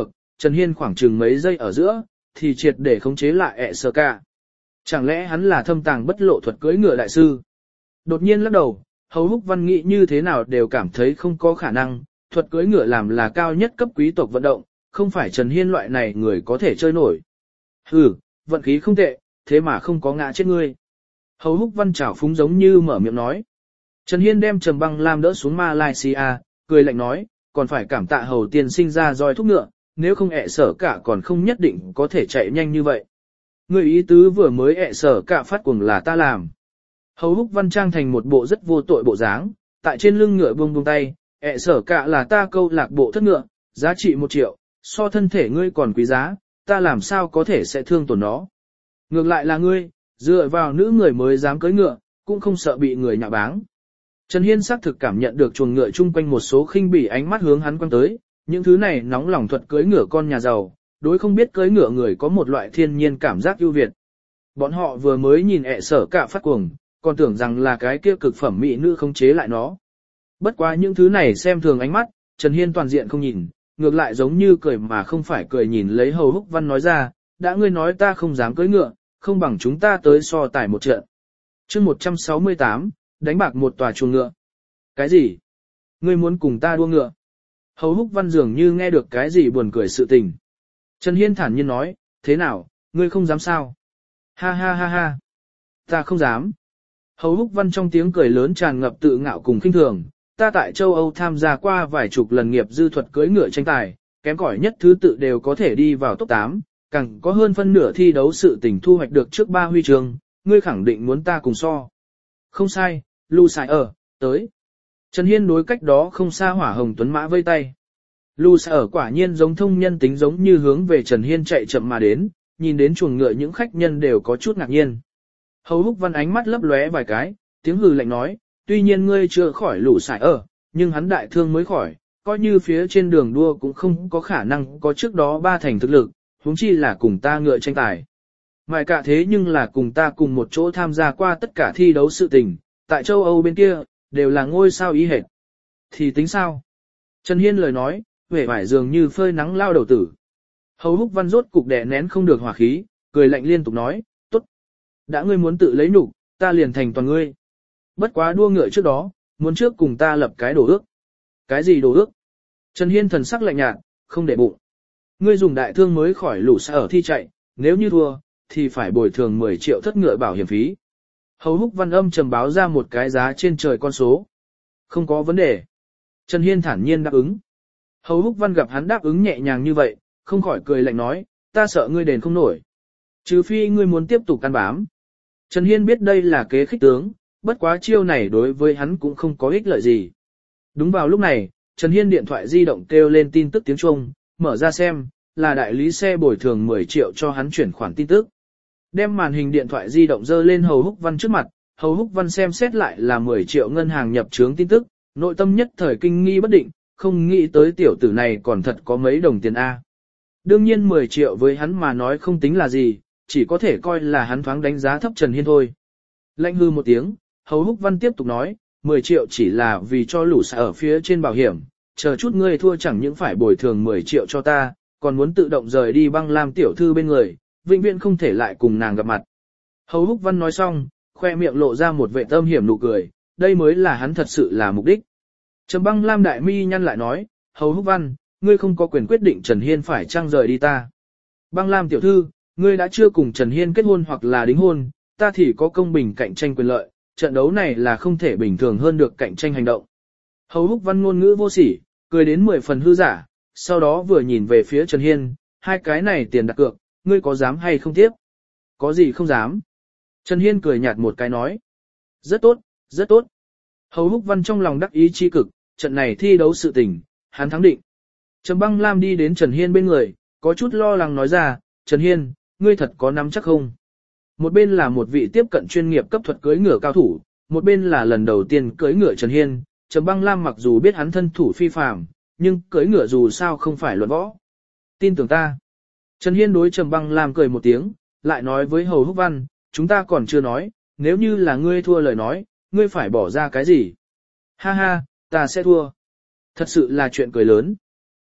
Trần Hiên khoảng chừng mấy giây ở giữa, thì triệt để khống chế lại ẹ sở cả. Chẳng lẽ hắn là thâm tàng bất lộ thuật cưỡi ngựa đại sư? Đột nhiên lắc đầu, Hầu Húc Văn nghĩ như thế nào đều cảm thấy không có khả năng, thuật cưỡi ngựa làm là cao nhất cấp quý tộc vận động, không phải Trần Hiên loại này người có thể chơi nổi. Hừ, vận khí không tệ, thế mà không có ngã chết ngươi. Hầu Húc Văn chảo phúng giống như mở miệng nói. Trần Hiên đem Trầm Băng Lam đỡ xuống Malaysia, cười lạnh nói, còn phải cảm tạ Hầu tiên sinh ra roi thúc ngựa, nếu không ẹ sở cả còn không nhất định có thể chạy nhanh như vậy. Người ý tứ vừa mới ẹ sở cả phát cuồng là ta làm. Hầu Húc Văn trang thành một bộ rất vô tội bộ dáng, tại trên lưng ngựa buông buông tay, ẹ sở cả là ta câu lạc bộ thất ngựa, giá trị 1 triệu, so thân thể ngươi còn quý giá, ta làm sao có thể sẽ thương tổn nó. Ngược lại là ngươi, dựa vào nữ người mới dám cưỡi ngựa, cũng không sợ bị người nhạ báng. Trần Hiên xác thực cảm nhận được chuồng ngựa chung quanh một số khinh bỉ ánh mắt hướng hắn quăng tới, những thứ này nóng lòng thuật cưỡi ngựa con nhà giàu, đối không biết cưỡi ngựa người có một loại thiên nhiên cảm giác ưu việt. Bọn họ vừa mới nhìn ẹ sở cả phát cuồng, còn tưởng rằng là cái kia cực phẩm mỹ nữ khống chế lại nó. Bất quá những thứ này xem thường ánh mắt, Trần Hiên toàn diện không nhìn, ngược lại giống như cười mà không phải cười nhìn lấy Hầu Húc Văn nói ra, đã ngươi nói ta không dám cưỡi ngựa, không bằng chúng ta tới so tài một trận. Chương 168, đánh bạc một tòa chuồng ngựa. Cái gì? Ngươi muốn cùng ta đua ngựa? Hầu Húc Văn dường như nghe được cái gì buồn cười sự tình. Trần Hiên thản nhiên nói, thế nào, ngươi không dám sao? Ha ha ha ha. Ta không dám. Hầu Húc Văn trong tiếng cười lớn tràn ngập tự ngạo cùng khinh thường, ta tại châu Âu tham gia qua vài chục lần nghiệp dư thuật cưỡi ngựa tranh tài, kém cỏi nhất thứ tự đều có thể đi vào top 8, càng có hơn phân nửa thi đấu sự tình thu hoạch được trước 3 huy chương, ngươi khẳng định muốn ta cùng so. Không sai, Lu Sai ở, tới. Trần Hiên đối cách đó không xa Hỏa Hồng Tuấn Mã vây tay. Lu Sai ở quả nhiên giống thông nhân tính giống như hướng về Trần Hiên chạy chậm mà đến, nhìn đến chuồng ngựa những khách nhân đều có chút ngạc nhiên. Hầu Húc Văn ánh mắt lấp lóe vài cái, tiếng hừ lạnh nói, tuy nhiên ngươi chưa khỏi Lu Sai ở, nhưng hắn đại thương mới khỏi, coi như phía trên đường đua cũng không có khả năng có trước đó 3 thành thực lực, huống chi là cùng ta ngựa tranh tài. Mài cả thế nhưng là cùng ta cùng một chỗ tham gia qua tất cả thi đấu sự tình, tại châu Âu bên kia, đều là ngôi sao ý hệt. Thì tính sao? Trần Hiên lời nói, vẻ vải dường như phơi nắng lao đầu tử. Hầu Húc Văn rốt cục đè nén không được hỏa khí, cười lạnh liên tục nói, tốt. Đã ngươi muốn tự lấy nhục, ta liền thành toàn ngươi. Bất quá đua ngựa trước đó, muốn trước cùng ta lập cái đồ ước. Cái gì đồ ước? Trần Hiên thần sắc lạnh nhạt, không để bụng. Ngươi dùng đại thương mới khỏi Lu Sai ở thi chạy, nếu như thua, thì phải bồi thường 10 triệu thất ngựa bảo hiểm phí. Hầu Húc Văn âm trầm báo ra một cái giá trên trời con số. Không có vấn đề. Trần Hiên thản nhiên đáp ứng. Hầu Húc Văn gặp hắn đáp ứng nhẹ nhàng như vậy, không khỏi cười lạnh nói, ta sợ ngươi đền không nổi. Trừ phi ngươi muốn tiếp tục căn bám. Trần Hiên biết đây là kế khích tướng, bất quá chiêu này đối với hắn cũng không có ích lợi gì. Đúng vào lúc này, Trần Hiên điện thoại di động kêu lên tin tức tiếng Trung, mở ra xem, là đại lý xe bồi thường 10 triệu cho hắn chuyển khoản tin tức. Đem màn hình điện thoại di động dơ lên Hầu Húc Văn trước mặt, Hầu Húc Văn xem xét lại là 10 triệu ngân hàng nhập trướng tin tức, nội tâm nhất thời kinh nghi bất định, không nghĩ tới tiểu tử này còn thật có mấy đồng tiền A. Đương nhiên 10 triệu với hắn mà nói không tính là gì, chỉ có thể coi là hắn thoáng đánh giá thấp Trần Hiên thôi. Lạnh hư một tiếng, Hầu Húc Văn tiếp tục nói, 10 triệu chỉ là vì cho Lu Sai ở phía trên bảo hiểm, chờ chút ngươi thua chẳng những phải bồi thường 10 triệu cho ta, còn muốn tự động rời đi Băng Lam tiểu thư bên người, vĩnh viễn không thể lại cùng nàng gặp mặt. Hầu Húc Văn nói xong, khoe miệng lộ ra một vẻ âm hiểm nụ cười, đây mới là hắn thật sự là mục đích. Trầm Băng Lam đại mi nhăn lại nói, Hầu Húc Văn, ngươi không có quyền quyết định Trần Hiên phải chăng rời đi ta. Băng Lam tiểu thư, ngươi đã chưa cùng Trần Hiên kết hôn hoặc là đính hôn, ta thì có công bình cạnh tranh quyền lợi, trận đấu này là không thể bình thường hơn được cạnh tranh hành động. Hầu Húc Văn ngôn ngữ vô sỉ, cười đến 10 phần hư giả, sau đó vừa nhìn về phía Trần Hiên, hai cái này tiền đặt cược, ngươi có dám hay không tiếp? Có gì không dám? Trần Hiên cười nhạt một cái nói. Rất tốt, rất tốt. Hầu Húc Văn trong lòng đắc ý chi cực, trận này thi đấu sự tình, hắn thắng định. Trầm Băng Lam đi đến Trần Hiên bên người, có chút lo lắng nói ra, Trần Hiên, ngươi thật có nắm chắc không? Một bên là một vị tiếp cận chuyên nghiệp cấp thuật cưỡi ngựa cao thủ, một bên là lần đầu tiên cưỡi ngựa Trần Hiên. Trầm Băng Lam mặc dù biết hắn thân thủ phi phàm, nhưng cưỡi ngựa dù sao không phải luận võ. Tin tưởng ta. Trần Hiên đối Trầm Băng Lam cười một tiếng, lại nói với Hầu Húc Văn, chúng ta còn chưa nói, nếu như là ngươi thua lời nói, ngươi phải bỏ ra cái gì? Ha ha, ta sẽ thua. Thật sự là chuyện cười lớn.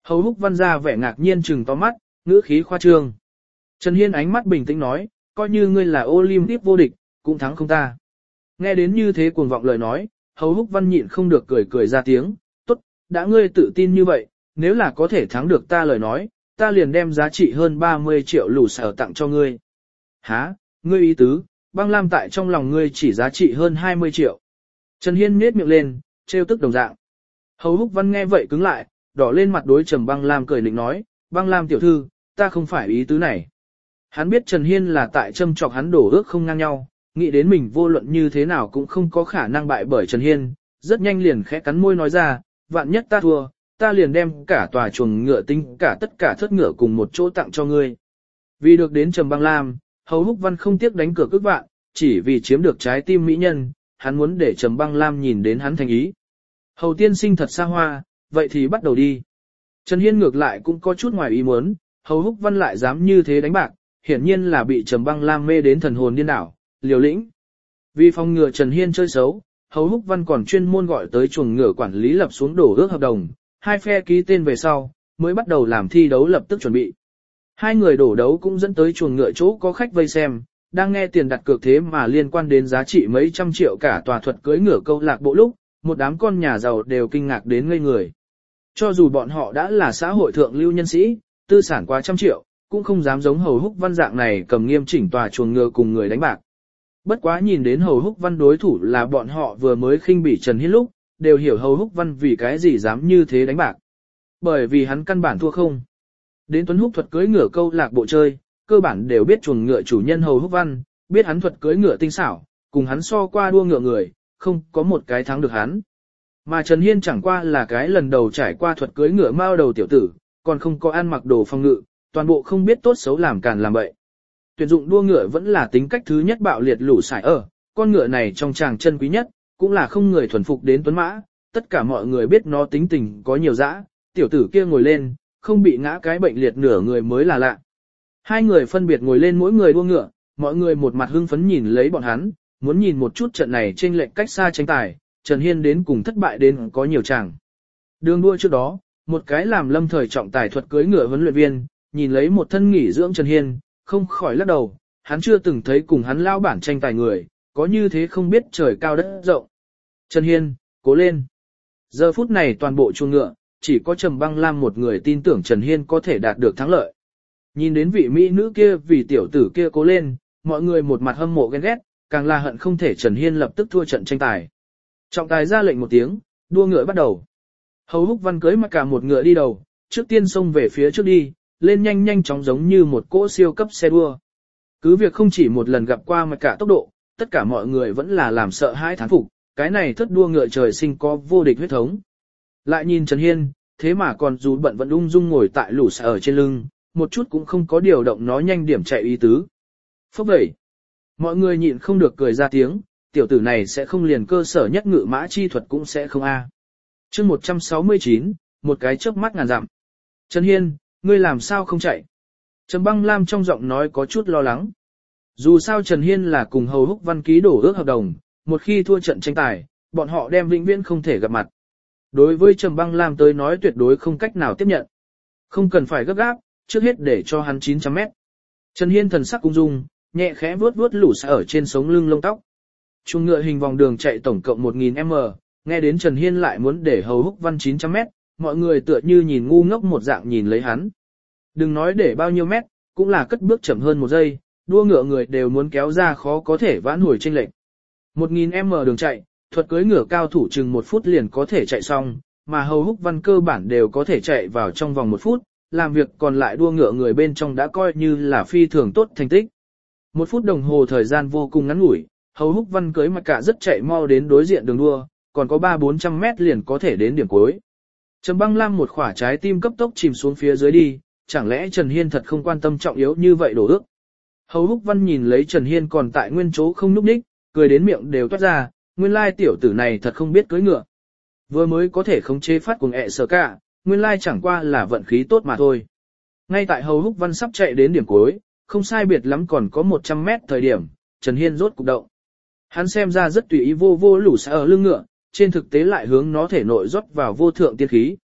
Hầu Húc Văn ra vẻ ngạc nhiên trừng to mắt, ngữ khí khoa trương. Trần Hiên ánh mắt bình tĩnh nói, coi như ngươi là Olympic vô địch, cũng thắng không ta. Nghe đến như thế cuồng vọng lời nói, Hầu Húc Văn nhịn không được cười ra tiếng, tốt, đã ngươi tự tin như vậy, nếu là có thể thắng được ta lời nói, ta liền đem giá trị hơn 30 triệu lũ sở tặng cho ngươi. Hả, ngươi ý tứ, băng lam tại trong lòng ngươi chỉ giá trị hơn 20 triệu. Trần Hiên nhếch miệng lên, trêu tức đồng dạng. Hầu Húc Văn nghe vậy cứng lại, đỏ lên mặt đối Trầm Băng Lam cười định nói, Băng Lam tiểu thư, ta không phải ý tứ này. Hắn biết Trần Hiên là tại châm chọc hắn đổ ước không ngang nhau, nghĩ đến mình vô luận như thế nào cũng không có khả năng bại bởi Trần Hiên, rất nhanh liền khẽ cắn môi nói ra, vạn nhất ta thua, ta liền đem cả tòa chuồng ngựa tính cả tất cả thất ngựa cùng một chỗ tặng cho ngươi. Vì được đến Trầm Băng Lam, Hầu Húc Văn không tiếc đánh cược ức vạn, chỉ vì chiếm được trái tim mỹ nhân, hắn muốn để Trầm Băng Lam nhìn đến hắn thành ý. Hầu tiên sinh thật xa hoa, vậy thì bắt đầu đi. Trần Hiên ngược lại cũng có chút ngoài ý muốn, Hầu Húc Văn lại dám như thế đánh bạc, hiển nhiên là bị Trầm Băng Lam mê đến thần hồn điên đảo, liều lĩnh. Vì phòng ngừa Trần Hiên chơi xấu, Hầu Húc Văn còn chuyên môn gọi tới chuồng ngựa quản lý lập xuống đổ ước hợp đồng, hai phe ký tên về sau, mới bắt đầu làm thi đấu lập tức chuẩn bị. Hai người đổ đấu cũng dẫn tới chuồng ngựa chỗ có khách vây xem, đang nghe tiền đặt cược thế mà liên quan đến giá trị mấy trăm triệu cả tòa thuật cưỡi ngựa câu lạc bộ lúc, một đám con nhà giàu đều kinh ngạc đến ngây người. Cho dù bọn họ đã là xã hội thượng lưu nhân sĩ, tư sản quá trăm triệu, cũng không dám giống Hầu Húc Văn dạng này cầm nghiêm chỉnh tòa chuồng ngựa cùng người đánh bạc. Bất quá nhìn đến Hầu Húc Văn đối thủ là bọn họ vừa mới khinh bỉ Trần Hiên lúc, đều hiểu Hầu Húc Văn vì cái gì dám như thế đánh bạc. Bởi vì hắn căn bản thua không. Đến Tuấn Húc thuật cưỡi ngựa câu lạc bộ chơi, cơ bản đều biết chuồng ngựa chủ nhân Hầu Húc Văn, biết hắn thuật cưỡi ngựa tinh xảo, cùng hắn so qua đua ngựa người, không có một cái thắng được hắn. Mà Trần Hiên chẳng qua là cái lần đầu trải qua thuật cưỡi ngựa mao đầu tiểu tử, còn không có ăn mặc đồ phòng ngự, toàn bộ không biết tốt xấu làm càn làm bậy. Tuyển dụng đua ngựa vẫn là tính cách thứ nhất bạo liệt lũ sải ở, con ngựa này trong tràng chân quý nhất, cũng là không người thuần phục đến tuấn mã, tất cả mọi người biết nó tính tình có nhiều dã, tiểu tử kia ngồi lên, không bị ngã cái bệnh liệt nửa người mới là lạ. Hai người phân biệt ngồi lên mỗi người đua ngựa, mọi người một mặt hưng phấn nhìn lấy bọn hắn, muốn nhìn một chút trận này chênh lệch cách xa tranh tài, Trần Hiên đến cùng thất bại đến có nhiều chàng. Đường đua trước đó, một cái làm lâm thời trọng tài thuật cưỡi ngựa huấn luyện viên, nhìn lấy một thân nghỉ dưỡng Trần Hiên, không khỏi lắc đầu, hắn chưa từng thấy cùng hắn lao bản tranh tài người, có như thế không biết trời cao đất rộng. Trần Hiên, cố lên. Giờ phút này toàn bộ chuồng ngựa, chỉ có Trầm Băng Lam một người tin tưởng Trần Hiên có thể đạt được thắng lợi. Nhìn đến vị mỹ nữ kia vì tiểu tử kia cố lên, mọi người một mặt hâm mộ ghen ghét, càng là hận không thể Trần Hiên lập tức thua trận tranh tài. Trọng tài ra lệnh một tiếng, đua ngựa bắt đầu. Hầu Húc Văn cưới mặc cả một ngựa đi đầu, trước tiên xông về phía trước đi, lên nhanh chóng giống như một cỗ siêu cấp xe đua. Cứ việc không chỉ một lần gặp qua mặc cả tốc độ, tất cả mọi người vẫn là làm sợ hãi thán phục, cái này thất đua ngựa trời sinh có vô địch huyết thống. Lại nhìn Trần Hiên, thế mà còn dù bận vẫn ung dung ngồi tại lũ ở trên lưng, một chút cũng không có điều động nó nhanh điểm chạy ý tứ. Phốc vậy, mọi người nhịn không được cười ra tiếng, tiểu tử này sẽ không liền cơ sở nhất ngự mã chi thuật cũng sẽ không a. Chương 169, một cái chớp mắt ngàn dặm. Trần Hiên, ngươi làm sao không chạy? Trầm Băng Lam trong giọng nói có chút lo lắng. Dù sao Trần Hiên là cùng Hầu Húc Văn ký đổ ước hợp đồng, một khi thua trận tranh tài, bọn họ đem vĩnh viễn không thể gặp mặt. Đối với Trầm Băng Lam tới nói tuyệt đối không cách nào tiếp nhận. Không cần phải gấp gáp, trước hết để cho hắn 900 mét. Trần Hiên thần sắc cung dung, nhẹ khẽ vuốt lũ ở trên sống lưng lông tóc. Chuồng ngựa hình vòng đường chạy tổng cộng 1000m, nghe đến Trần Hiên lại muốn để Hầu Húc Văn 900 mét, mọi người tựa như nhìn ngu ngốc một dạng nhìn lấy hắn. Đừng nói để bao nhiêu mét, cũng là cất bước chậm hơn một giây, đua ngựa người đều muốn kéo ra khó có thể vãn hồi chênh lệch. 1000m đường chạy, thuật cưỡi ngựa cao thủ chừng 1 phút liền có thể chạy xong, mà Hầu Húc Văn cơ bản đều có thể chạy vào trong vòng 1 phút, làm việc còn lại đua ngựa người bên trong đã coi như là phi thường tốt thành tích. 1 phút đồng hồ thời gian vô cùng ngắn ngủi, Hầu Húc Văn cưới mặc cả rất chạy mau đến đối diện đường đua, còn có 300-400 mét liền có thể đến điểm cuối. Trầm Băng Lam một khỏa trái tim cấp tốc chìm xuống phía dưới đi, chẳng lẽ Trần Hiên thật không quan tâm trọng yếu như vậy đổ ước. Hầu Húc Văn nhìn lấy Trần Hiên còn tại nguyên chỗ không núp đích, cười đến miệng đều toát ra, nguyên lai tiểu tử này thật không biết cưỡi ngựa. Vừa mới có thể khống chế phát cuồng ẹ sở cả, nguyên lai chẳng qua là vận khí tốt mà thôi. Ngay tại Hầu Húc Văn sắp chạy đến điểm cuối, không sai biệt lắm còn có 100 mét thời điểm, Trần Hiên rốt cục động. Hắn xem ra rất tùy ý vô lũ xa ở lưng ngựa, trên thực tế lại hướng nó thể nội rót vào vô thượng tiên khí.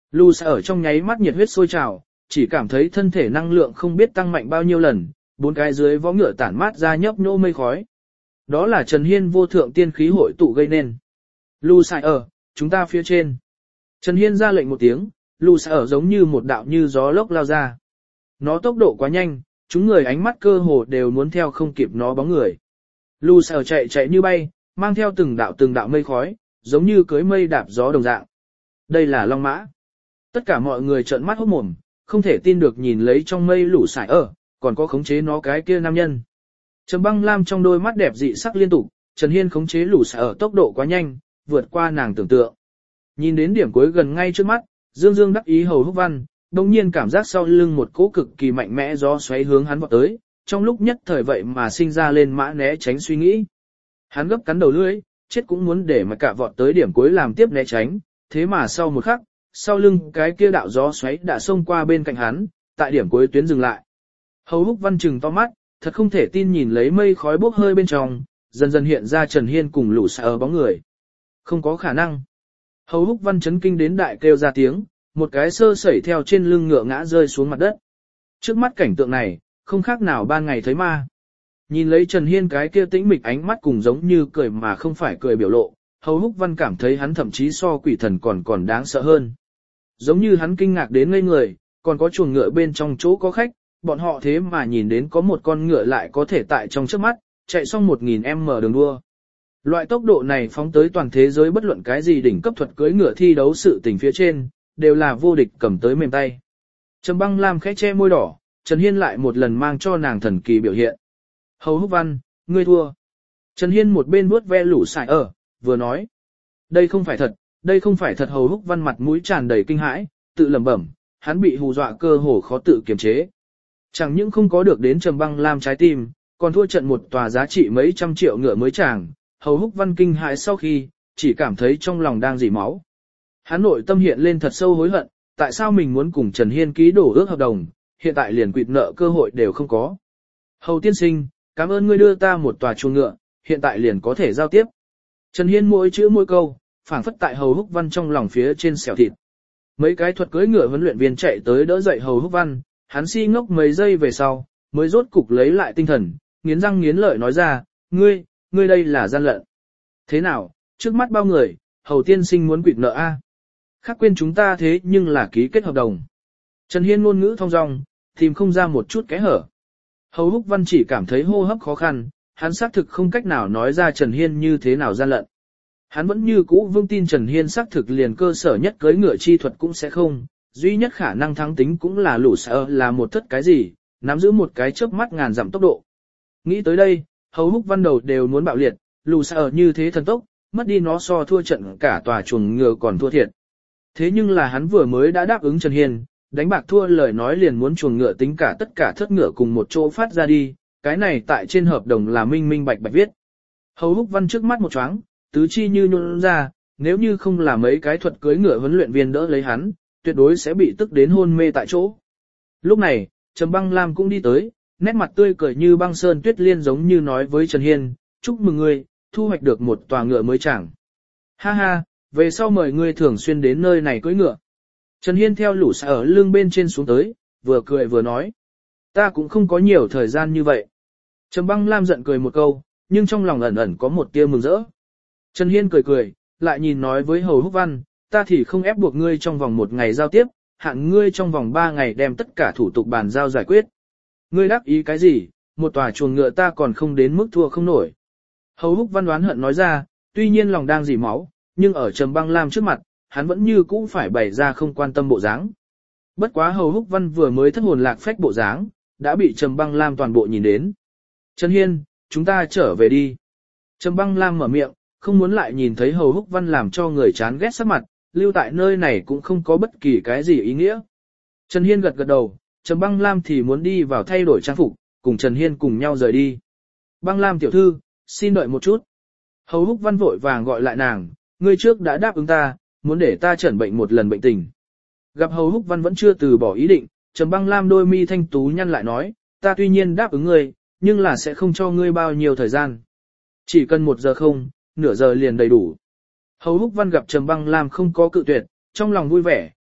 Lù Sa ở trong nháy mắt nhiệt huyết sôi trào, chỉ cảm thấy thân thể năng lượng không biết tăng mạnh bao nhiêu lần, bốn cái dưới vó ngựa tản mát ra nhấp nhô mây khói. Đó là Trần Hiên vô thượng tiên khí hội tụ gây nên. Lù Sa ở, chúng ta phía trên. Trần Hiên ra lệnh một tiếng, Lù Sa ở giống như một đạo như gió lốc lao ra. Nó tốc độ quá nhanh, chúng người ánh mắt cơ hồ đều muốn theo không kịp nó bóng người. Lù Sa ở chạy như bay, mang theo từng đạo mây khói, giống như cưới mây đạp gió đồng dạng. Đây là Long Mã. Tất cả mọi người trợn mắt hốt mồm, không thể tin được nhìn lấy trong mây Lù Sa ở, còn có khống chế nó cái kia nam nhân. Trầm Băng Lam trong đôi mắt đẹp dị sắc liên tục, Trần Hiên khống chế Lù Sa ở tốc độ quá nhanh, vượt qua nàng tưởng tượng. Nhìn đến điểm cuối gần ngay trước mắt, Dương Dương đắc ý Hầu Húc Văn, đồng nhiên cảm giác sau lưng một cỗ cực kỳ mạnh mẽ gió xoáy hướng hắn vọt tới, trong lúc nhất thời vậy mà sinh ra lên mã né tránh suy nghĩ. Hắn gấp cắn đầu lưỡi, chết cũng muốn để mà cả vọt tới điểm cuối làm tiếp né tránh, thế mà sau một khắc, sau lưng cái kia đạo gió xoáy đã xông qua bên cạnh hắn, tại điểm cuối tuyến dừng lại. Hầu Húc Văn trừng to mắt, thật không thể tin nhìn lấy mây khói bốc hơi bên trong, dần dần hiện ra Trần Hiên cùng Lù Sa ở bóng người. Không có khả năng. Hầu Húc Văn chấn kinh đến đại kêu ra tiếng, một cái sơ sẩy theo trên lưng ngựa ngã rơi xuống mặt đất. Trước mắt cảnh tượng này, không khác nào ban ngày thấy ma. Nhìn lấy Trần Hiên cái kia tĩnh mịch ánh mắt cùng giống như cười mà không phải cười biểu lộ, Hầu Húc Văn cảm thấy hắn thậm chí so quỷ thần còn đáng sợ hơn. Giống như hắn kinh ngạc đến ngây người, còn có chuồng ngựa bên trong chỗ có khách, bọn họ thế mà nhìn đến có một con ngựa lại có thể tại trong trước mắt, chạy xong 1000m đường đua. Loại tốc độ này phóng tới toàn thế giới bất luận cái gì đỉnh cấp thuật cưỡi ngựa thi đấu sự tình phía trên, đều là vô địch cầm tới mềm tay. Trầm Băng Lam khẽ che môi đỏ, Trần Hiên lại một lần mang cho nàng thần kỳ biểu hiện. Hầu Húc Văn, ngươi thua. Trần Hiên một bên vuốt ve Lù Sa ở, vừa nói. Đây không phải thật. Hầu Húc Văn mặt mũi tràn đầy kinh hãi, tự lẩm bẩm, hắn bị hù dọa cơ hồ khó tự kiềm chế. Chẳng những không có được đến Trầm Băng Lam trái tim, còn thua trận một tòa giá trị mấy trăm triệu ngựa mới chàng. Hầu Húc Văn kinh hãi sau khi, chỉ cảm thấy trong lòng đang rỉ máu. Hắn nội tâm hiện lên thật sâu hối hận, tại sao mình muốn cùng Trần Hiên ký đổ ước hợp đồng, hiện tại liền quỵt nợ cơ hội đều không có. Hầu tiên sinh, cảm ơn ngươi đưa ta một tòa chuồng ngựa, hiện tại liền có thể giao tiếp. Trần Hiên mỗi chữ mỗi câu, phảng phất tại Hầu Húc Văn trong lòng phía trên xẻo thịt. Mấy cái thuật cưỡi ngựa huấn luyện viên chạy tới đỡ dậy Hầu Húc Văn, hắn si ngốc mấy giây về sau, mới rốt cục lấy lại tinh thần, nghiến răng nghiến lợi nói ra, ngươi đây là gian lận. Thế nào, trước mắt bao người, Hầu tiên sinh muốn quỵt nợ a? Khác quên chúng ta thế nhưng là ký kết hợp đồng. Trần Hiên ngôn ngữ thong dong, tìm không ra một chút kẽ hở. Hầu Húc Văn chỉ cảm thấy hô hấp khó khăn, hắn xác thực không cách nào nói ra Trần Hiên như thế nào gian lận. Hắn vẫn như cũ vững tin Trần Hiên xác thực liền cơ sở nhất cưỡi ngựa chi thuật cũng sẽ không, duy nhất khả năng thắng tính cũng là Lù Sa ở là một thất cái gì, nắm giữ một cái chớp mắt ngàn dặm tốc độ. Nghĩ tới đây, Hầu Húc Văn đầu đều muốn bạo liệt, Lù Sa ở như thế thần tốc, mất đi nó so thua trận cả tòa chuồng ngựa còn thua thiệt. Thế nhưng là hắn vừa mới đã đáp ứng Trần Hiên, đánh bạc thua lời nói liền muốn chuồng ngựa tính cả tất cả thất ngựa cùng một chỗ phát ra đi, cái này tại trên hợp đồng là minh bạch viết. Hầu Húc Văn trước mắt một choáng, tứ chi như nhún ra, nếu như không là mấy cái thuật cưỡi ngựa huấn luyện viên đỡ lấy hắn, tuyệt đối sẽ bị tức đến hôn mê tại chỗ. Lúc này, Trầm Băng Lam cũng đi tới, nét mặt tươi cười như băng sơn tuyết liên giống như nói với Trần Hiên, chúc mừng ngươi, thu hoạch được một tòa ngựa mới chẳng. Ha ha, về sau mời ngươi thường xuyên đến nơi này cưỡi ngựa. Trần Hiên theo Lù Sa ở lưng bên trên xuống tới, vừa cười vừa nói. Ta cũng không có nhiều thời gian như vậy. Trầm Băng Lam giận cười một câu, nhưng trong lòng ẩn có một tia mừng rỡ. Trần Hiên cười, lại nhìn nói với Hầu Húc Văn, ta thì không ép buộc ngươi trong vòng 1 ngày giao tiếp, hạn ngươi trong vòng 3 ngày đem tất cả thủ tục bàn giao giải quyết. Ngươi đáp ý cái gì, một tòa chuồng ngựa ta còn không đến mức thua không nổi. Hầu Húc Văn đoán hận nói ra, tuy nhiên lòng đang dỉ máu, nhưng ở Trầm Băng Lam trước mặt, hắn vẫn như cũ phải bày ra không quan tâm bộ dáng. Bất quá Hầu Húc Văn vừa mới thất hồn lạc phách bộ dáng, đã bị Trầm Băng Lam toàn bộ nhìn đến. Trần Hiên, chúng ta trở về đi. Trầm Băng Lam mở miệng, không muốn lại nhìn thấy Hầu Húc Văn làm cho người chán ghét sắc mặt, lưu tại nơi này cũng không có bất kỳ cái gì ý nghĩa. Trần Hiên gật đầu, Trầm Băng Lam thì muốn đi vào thay đổi trang phục, cùng Trần Hiên cùng nhau rời đi. Băng Lam tiểu thư, xin đợi một chút. Hầu Húc Văn vội vàng gọi lại nàng, ngươi trước đã đáp ứng ta, muốn để ta chẩn bệnh một lần bệnh tình. Gặp Hầu Húc Văn vẫn chưa từ bỏ ý định, Trầm Băng Lam đôi mi thanh tú nhăn lại nói, ta tuy nhiên đáp ứng ngươi, nhưng là sẽ không cho ngươi bao nhiêu thời gian. Chỉ cần 1 giờ không, nửa giờ liền đầy đủ. Hầu Húc Văn gặp Trầm Băng Lam không có cự tuyệt, trong lòng vui vẻ,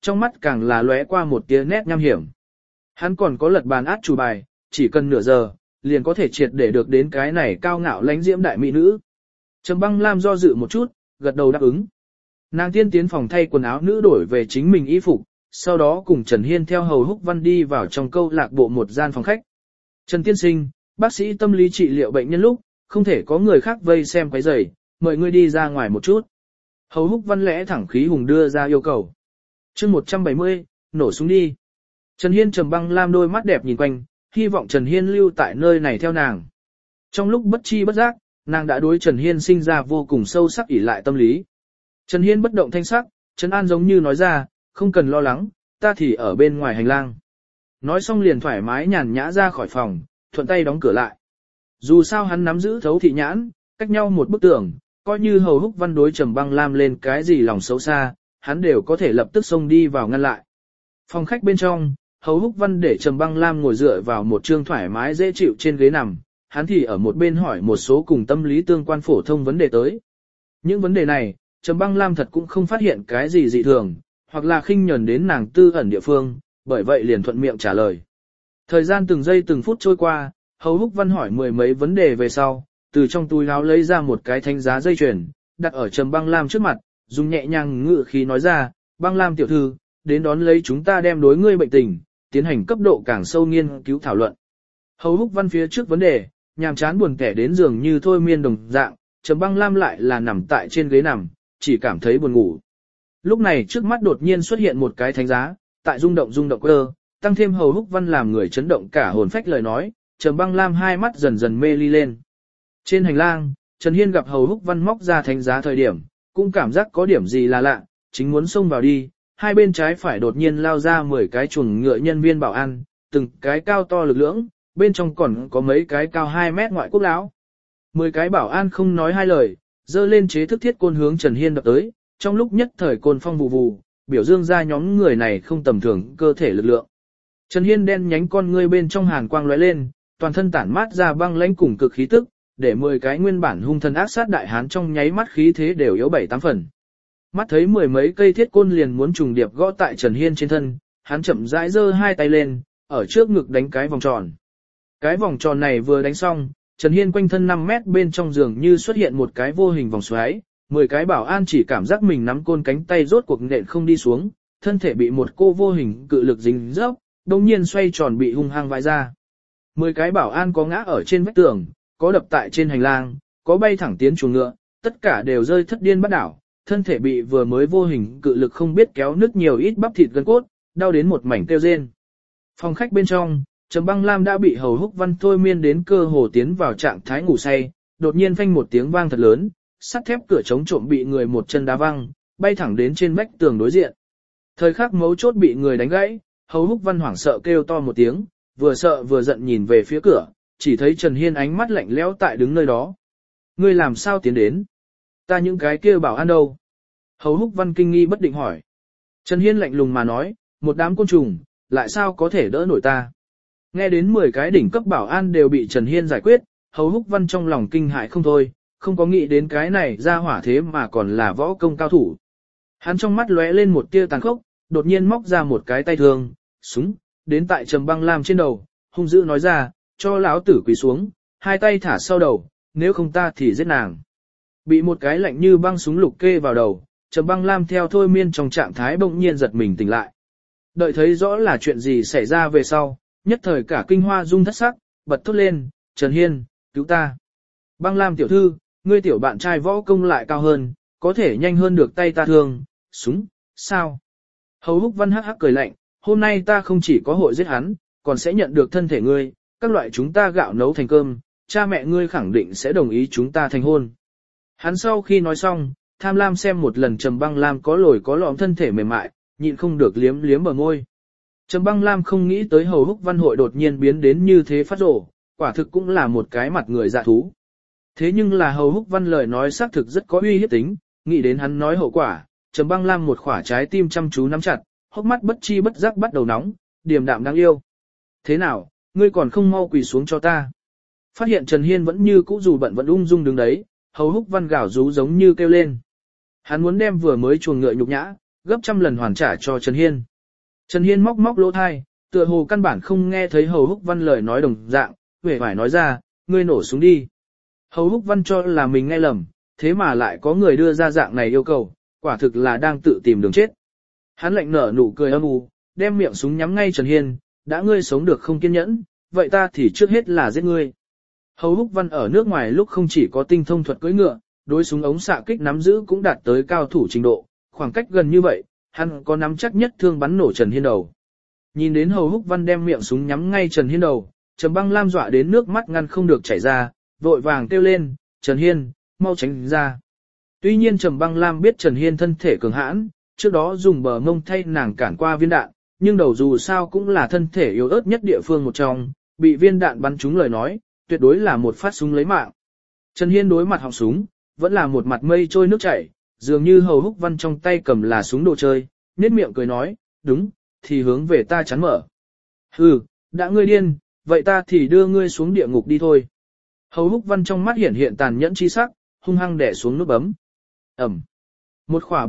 trong mắt càng là lóe qua một tia nét nham hiểm. Hắn còn có lật bàn át chủ bài, chỉ cần nửa giờ, liền có thể triệt để được đến cái này cao ngạo lãnh diễm đại mỹ nữ. Trầm Băng Lam do dự một chút, gật đầu đáp ứng. Nàng tiên tiến phòng thay quần áo nữ đổi về chính mình y phục, sau đó cùng Trần Hiên theo Hầu Húc Văn đi vào trong câu lạc bộ một gian phòng khách. Trần tiên sinh, bác sĩ tâm lý trị liệu bệnh nhân lúc, không thể có người khác vây xem quấy rầy, mời ngươi đi ra ngoài một chút. Hầu Húc Văn lẽ thẳng khí hùng đưa ra yêu cầu. chương 170, nổ súng đi. Trần Hiên Trầm Băng Lam đôi mắt đẹp nhìn quanh, hy vọng Trần Hiên lưu tại nơi này theo nàng. Trong lúc bất chi bất giác, nàng đã đối Trần Hiên sinh ra vô cùng sâu sắc ỷ lại tâm lý. Trần Hiên bất động thanh sắc, Trần An giống như nói ra, không cần lo lắng, ta thì ở bên ngoài hành lang. Nói xong liền thoải mái nhàn nhã ra khỏi phòng, thuận tay đóng cửa lại. Dù sao hắn nắm giữ thấu thị nhãn, cách nhau một bức tường, coi như Hầu Húc Văn đối Trầm Băng Lam lên cái gì lòng xấu xa, hắn đều có thể lập tức xông đi vào ngăn lại. Phòng khách bên trong, Hầu Húc Văn để Trầm Băng Lam ngồi dựa vào một trương thoải mái dễ chịu trên ghế nằm, hắn thì ở một bên hỏi một số cùng tâm lý tương quan phổ thông vấn đề tới. Những vấn đề này, Trầm Băng Lam thật cũng không phát hiện cái gì dị thường, hoặc là khinh nhẫn đến nàng tư ẩn địa phương, bởi vậy liền thuận miệng trả lời. Thời gian từng giây từng phút trôi qua, Hầu Húc Văn hỏi mười mấy vấn đề về sau, từ trong túi áo lấy ra một cái thánh giá dây chuyền, đặt ở Trầm Băng Lam trước mặt, dùng nhẹ nhàng ngữ khí nói ra, Băng Lam tiểu thư, đến đón lấy chúng ta đem đối ngươi bệnh tình, tiến hành cấp độ càng sâu nghiên cứu thảo luận. Hầu Húc Văn phía trước vấn đề, nhàm chán buồn kẻ đến giường như thôi miên đồng dạng, Trầm Băng Lam lại là nằm tại trên ghế nằm, chỉ cảm thấy buồn ngủ. Lúc này trước mắt đột nhiên xuất hiện một cái thánh giá, tại rung động cơ, tăng thêm Hầu Húc Văn làm người chấn động cả hồn phách lời nói, Trầm Băng Lam hai mắt dần dần mê ly lên. Trên hành lang, Trần Hiên gặp Hầu Húc Văn móc ra thánh giá thời điểm, cũng cảm giác có điểm gì là lạ, chính muốn xông vào đi, hai bên trái phải đột nhiên lao ra 10 cái chuồng ngựa nhân viên bảo an, từng cái cao to lực lưỡng, bên trong còn có mấy cái cao 2 mét ngoại quốc lão. 10 cái bảo an không nói hai lời, dơ lên chế thức thiết côn hướng Trần Hiên đập tới, trong lúc nhất thời côn phong vù vù, biểu dương ra nhóm người này không tầm thường cơ thể lực lượng. Trần Hiên đen nhánh con ngươi bên trong hàn quang lóe lên, toàn thân tản mát ra băng lãnh cùng cực khí tức, để 10 cái nguyên bản hung thần ác sát đại hán trong nháy mắt khí thế đều yếu 7-8 phần. Mắt thấy mười mấy cây thiết côn liền muốn trùng điệp gõ tại Trần Hiên trên thân, hắn chậm rãi giơ hai tay lên, ở trước ngực đánh cái vòng tròn. Cái vòng tròn này vừa đánh xong, Trần Hiên quanh thân 5 mét bên trong giường như xuất hiện một cái vô hình vòng xoáy, 10 cái bảo an chỉ cảm giác mình nắm côn cánh tay rốt cuộc nện không đi xuống, thân thể bị một cô vô hình cự lực dính dốc, đồng nhiên xoay tròn bị hung hăng vãi ra. 10 cái bảo an có ngã ở trên vách tường, có đập tại trên hành lang, có bay thẳng tiến chuồng ngựa, tất cả đều rơi thất điên bắt đảo, thân thể bị vừa mới vô hình cự lực không biết kéo nứt nhiều ít bắp thịt gân cốt, đau đến một mảnh kêu rên. Phòng khách bên trong, Trầm Băng Lam đã bị Hầu Húc Văn thôi miên đến cơ hồ tiến vào trạng thái ngủ say, đột nhiên phanh một tiếng vang thật lớn, sắt thép cửa chống trộm bị người một chân đá văng, bay thẳng đến trên vách tường đối diện. Thời khắc mấu chốt bị người đánh gãy, Hầu Húc Văn hoảng sợ kêu to một tiếng, vừa sợ vừa giận nhìn về phía cửa, chỉ thấy Trần Hiên ánh mắt lạnh lẽo tại đứng nơi đó. Ngươi làm sao tiến đến? Ta những cái kia bảo an đâu? Hầu Húc Văn kinh nghi bất định hỏi. Trần Hiên lạnh lùng mà nói, một đám côn trùng, lại sao có thể đỡ nổi ta? Nghe đến 10 cái đỉnh cấp bảo an đều bị Trần Hiên giải quyết, Hầu Húc Văn trong lòng kinh hãi không thôi, không có nghĩ đến cái này ra hỏa thế mà còn là võ công cao thủ. Hắn trong mắt lóe lên một tia tàn khốc, đột nhiên móc ra một cái tay thương, súng, đến tại Trầm Băng Lam trên đầu, hung dữ nói ra, cho lão tử quỳ xuống, hai tay thả sau đầu, nếu không ta thì giết nàng. Bị một cái lạnh như băng súng lục kê vào đầu, Trầm Băng Lam theo thôi miên trong trạng thái bỗng nhiên giật mình tỉnh lại. Đợi thấy rõ là chuyện gì xảy ra về sau, nhất thời cả kinh hoa rung thất sắc, bật thốt lên, Trần Hiên, cứu ta. Băng Lam tiểu thư, ngươi tiểu bạn trai võ công lại cao hơn, có thể nhanh hơn được tay ta thương, súng, sao? Hầu Húc Văn hắc hắc cười lạnh, hôm nay ta không chỉ có hội giết hắn, còn sẽ nhận được thân thể ngươi, các loại chúng ta gạo nấu thành cơm, cha mẹ ngươi khẳng định sẽ đồng ý chúng ta thành hôn. Hắn sau khi nói xong, tham lam xem một lần Trầm Băng Lam có lồi có lõm thân thể mềm mại, nhịn không được liếm liếm bờ môi. Trầm Băng Lam không nghĩ tới Hầu Húc Văn hội đột nhiên biến đến như thế phát rổ, quả thực cũng là một cái mặt người dạ thú. Thế nhưng là Hầu Húc Văn lời nói xác thực rất có uy hiếp tính, nghĩ đến hắn nói hậu quả, Trầm Băng Lam một khỏa trái tim chăm chú nắm chặt, hốc mắt bất chi bất giác bắt đầu nóng, điềm đạm đáng yêu. Thế nào, ngươi còn không mau quỳ xuống cho ta? Phát hiện Trần Hiên vẫn như cũ dù bận vẫn ung dung đứng đấy, Hầu Húc Văn gào rú giống như kêu lên. Hắn muốn đem vừa mới chuồng ngựa nhục nhã, gấp trăm lần hoàn trả cho Trần Hiên. Trần Hiên móc móc lỗ thai, tựa hồ căn bản không nghe thấy Hầu Húc Văn lời nói đồng dạng, vẻ vải nói ra, ngươi nổ súng đi. Hầu Húc Văn cho là mình nghe lầm, thế mà lại có người đưa ra dạng này yêu cầu, quả thực là đang tự tìm đường chết. Hắn lạnh nở nụ cười âm u, đem miệng súng nhắm ngay Trần Hiên, đã ngươi sống được không kiên nhẫn, vậy ta thì trước hết là giết ngươi. Hầu Húc Văn ở nước ngoài lúc không chỉ có tinh thông thuật cưỡi ngựa, đối súng ống xạ kích nắm giữ cũng đạt tới cao thủ trình độ, khoảng cách gần như vậy, hắn có nắm chắc nhất thương bắn nổ Trần Hiên đầu. Nhìn đến Hầu Húc Văn đem miệng súng nhắm ngay Trần Hiên đầu, Trầm Băng Lam dọa đến nước mắt ngăn không được chảy ra, vội vàng kêu lên, Trần Hiên, mau tránh ra. Tuy nhiên Trầm Băng Lam biết Trần Hiên thân thể cường hãn, trước đó dùng bờ mông thay nàng cản qua viên đạn, nhưng đầu dù sao cũng là thân thể yếu ớt nhất địa phương một trong, bị viên đạn bắn trúng lời nói, tuyệt đối là một phát súng lấy mạng. Trần Hiên đối mặt họng súng, vẫn là một mặt mây trôi nước chảy, dường như Hầu Húc Văn trong tay cầm là súng đồ chơi, nhếch miệng cười nói, đúng, thì hướng về ta chắn mở. Hừ, đã ngươi điên, vậy ta thì đưa ngươi xuống địa ngục đi thôi. Hầu Húc Văn trong mắt hiện hiện tàn nhẫn chi sắc, hung hăng đè xuống nút bấm. Ẩm. Một khỏa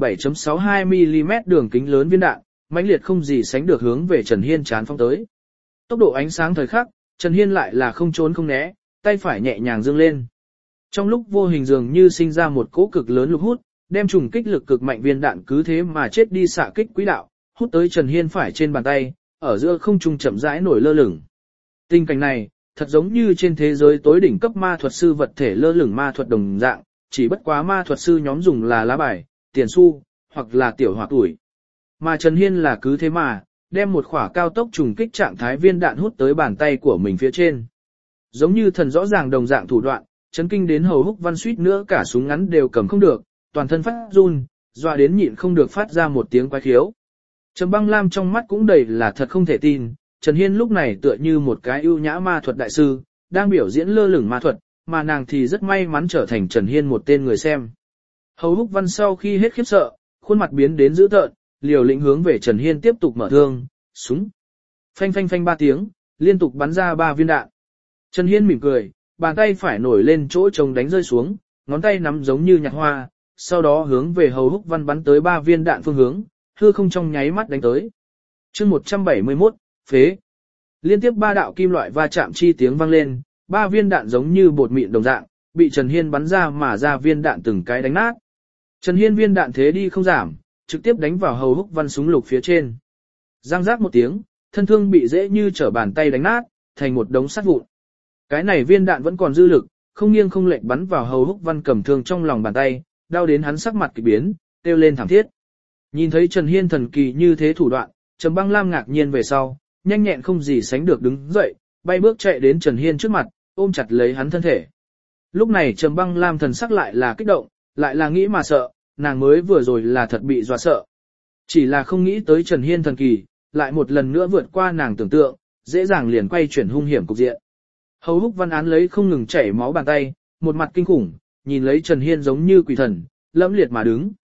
7.62mm đường kính lớn viên đạn, mãnh liệt không gì sánh được hướng về Trần Hiên chán phóng tới. Tốc độ ánh sáng thời khắc, Trần Hiên lại là không trốn không né, tay phải nhẹ nhàng giương lên. Trong lúc vô hình dường như sinh ra một cỗ cực lớn lực hút, đem trùng kích lực cực mạnh viên đạn cứ thế mà chết đi xạ kích quỹ đạo, hút tới Trần Hiên phải trên bàn tay, ở giữa không trung chậm rãi nổi lơ lửng. Tình cảnh này, thật giống như trên thế giới tối đỉnh cấp ma thuật sư vật thể lơ lửng ma thuật đồng dạng, chỉ bất quá ma thuật sư nhóm dùng là lá bài, tiền xu, hoặc là tiểu hỏa tuổi. Mà Trần Hiên là cứ thế mà, đem một khỏa cao tốc trùng kích trạng thái viên đạn hút tới bàn tay của mình phía trên. Giống như thần rõ ràng đồng dạng thủ đoạn, chấn kinh đến Hầu Húc Văn suýt nữa cả súng ngắn đều cầm không được, toàn thân phát run, dọa đến nhịn không được phát ra một tiếng quái khiếu. Trầm Băng Lam trong mắt cũng đầy là thật không thể tin, Trần Hiên lúc này tựa như một cái ưu nhã ma thuật đại sư, đang biểu diễn lơ lửng ma thuật, mà nàng thì rất may mắn trở thành Trần Hiên một tên người xem. Hầu Húc Văn sau khi hết khiếp sợ, khuôn mặt biến đến dữ tợn, liều lĩnh hướng về Trần Hiên tiếp tục mở thương, súng. Phanh phanh phanh 3 tiếng, liên tục bắn ra 3 viên đạn. Trần Hiên mỉm cười, bàn tay phải nổi lên chỗ trống đánh rơi xuống, ngón tay nắm giống như nhặt hoa, sau đó hướng về Hầu Húc Văn bắn tới 3 viên đạn phương hướng, hư không trong nháy mắt đánh tới. Chương 171, phế. Liên tiếp 3 đạo kim loại va chạm chi tiếng vang lên, 3 viên đạn giống như bột mịn đồng dạng, bị Trần Hiên bắn ra mà ra viên đạn từng cái đánh nát. Trần Hiên viên đạn thế đi không giảm, trực tiếp đánh vào Hầu Húc Văn súng lục phía trên. Răng rác một tiếng, thân thương bị dễ như trở bàn tay đánh nát, thành một đống sắt vụn. Cái này viên đạn vẫn còn dư lực, không nghiêng không lệch bắn vào Hầu Húc Văn cầm thương trong lòng bàn tay, đau đến hắn sắc mặt kỳ biến, kêu lên thảm thiết. Nhìn thấy Trần Hiên thần kỳ như thế thủ đoạn, Trầm Băng Lam ngạc nhiên về sau, nhanh nhẹn không gì sánh được đứng dậy, bay bước chạy đến Trần Hiên trước mặt, ôm chặt lấy hắn thân thể. Lúc này Trầm Băng Lam thần sắc lại là kích động, lại là nghĩ mà sợ, nàng mới vừa rồi là thật bị dọa sợ. Chỉ là không nghĩ tới Trần Hiên thần kỳ, lại một lần nữa vượt qua nàng tưởng tượng, dễ dàng liền quay chuyển hung hiểm cục diện. Hầu Húc Văn án lấy không ngừng chảy máu bàn tay, một mặt kinh khủng, nhìn lấy Trần Hiên giống như quỷ thần, lẫm liệt mà đứng.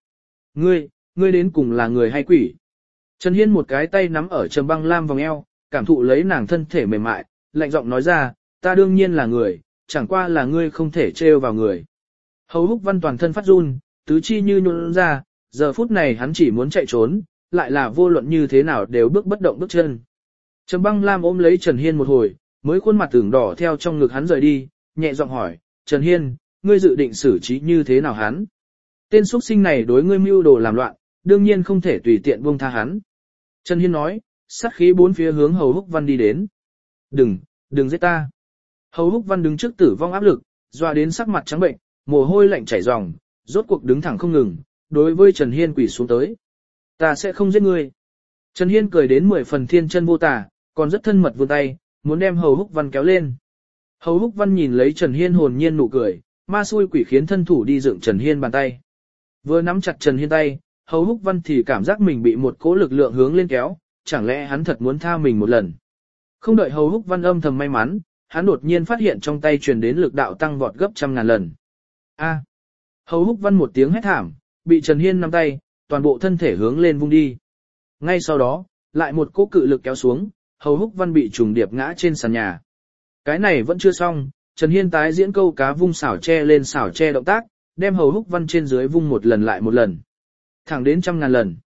Ngươi đến cùng là người hay quỷ? Trần Hiên một cái tay nắm ở Trầm Băng Lam vòng eo, cảm thụ lấy nàng thân thể mềm mại, lạnh giọng nói ra, ta đương nhiên là người, chẳng qua là ngươi không thể trêu vào người. Hầu Húc Văn toàn thân phát run, tứ chi như nhũn ra, giờ phút này hắn chỉ muốn chạy trốn, lại là vô luận như thế nào đều bước bất động bước chân. Trầm Băng Lam ôm lấy Trần Hiên một hồi, mới khuôn mặt tưởng đỏ theo trong ngực hắn rời đi, nhẹ giọng hỏi, Trần Hiên, ngươi dự định xử trí như thế nào hắn? Tên xuất sinh này đối ngươi mưu đồ làm loạn, đương nhiên không thể tùy tiện buông tha hắn. Trần Hiên nói, sát khí bốn phía hướng Hầu Húc Văn đi đến. Đừng giết ta. Hầu Húc Văn đứng trước tử vong áp lực, doa đến sắc mặt trắng bệnh, mồ hôi lạnh chảy ròng, rốt cuộc đứng thẳng không ngừng, đối với Trần Hiên quỳ xuống tới. Ta sẽ không giết ngươi. Trần Hiên cười đến 10 phần thiên chân vô tả, còn rất thân mật vươn tay, muốn đem Hầu Húc Văn kéo lên. Hầu Húc Văn nhìn lấy Trần Hiên hồn nhiên nụ cười, ma xui quỷ khiến thân thủ đi dựng Trần Hiên bàn tay. Vừa nắm chặt Trần Hiên tay, Hầu Húc Văn thì cảm giác mình bị một cỗ lực lượng hướng lên kéo, chẳng lẽ hắn thật muốn tha mình một lần. Không đợi Hầu Húc Văn âm thầm may mắn, hắn đột nhiên phát hiện trong tay truyền đến lực đạo tăng vọt gấp trăm ngàn lần. A! Hầu Húc Văn một tiếng hét thảm, bị Trần Hiên nắm tay, toàn bộ thân thể hướng lên vung đi. Ngay sau đó, lại một cỗ cự lực kéo xuống, Hầu Húc Văn bị trùng điệp ngã trên sàn nhà. Cái này vẫn chưa xong, Trần Hiên tái diễn câu cá vung xảo tre lên xảo tre động tác, đem Hầu Húc Văn trên dưới vung một lần lại một lần. Thẳng đến trăm ngàn lần.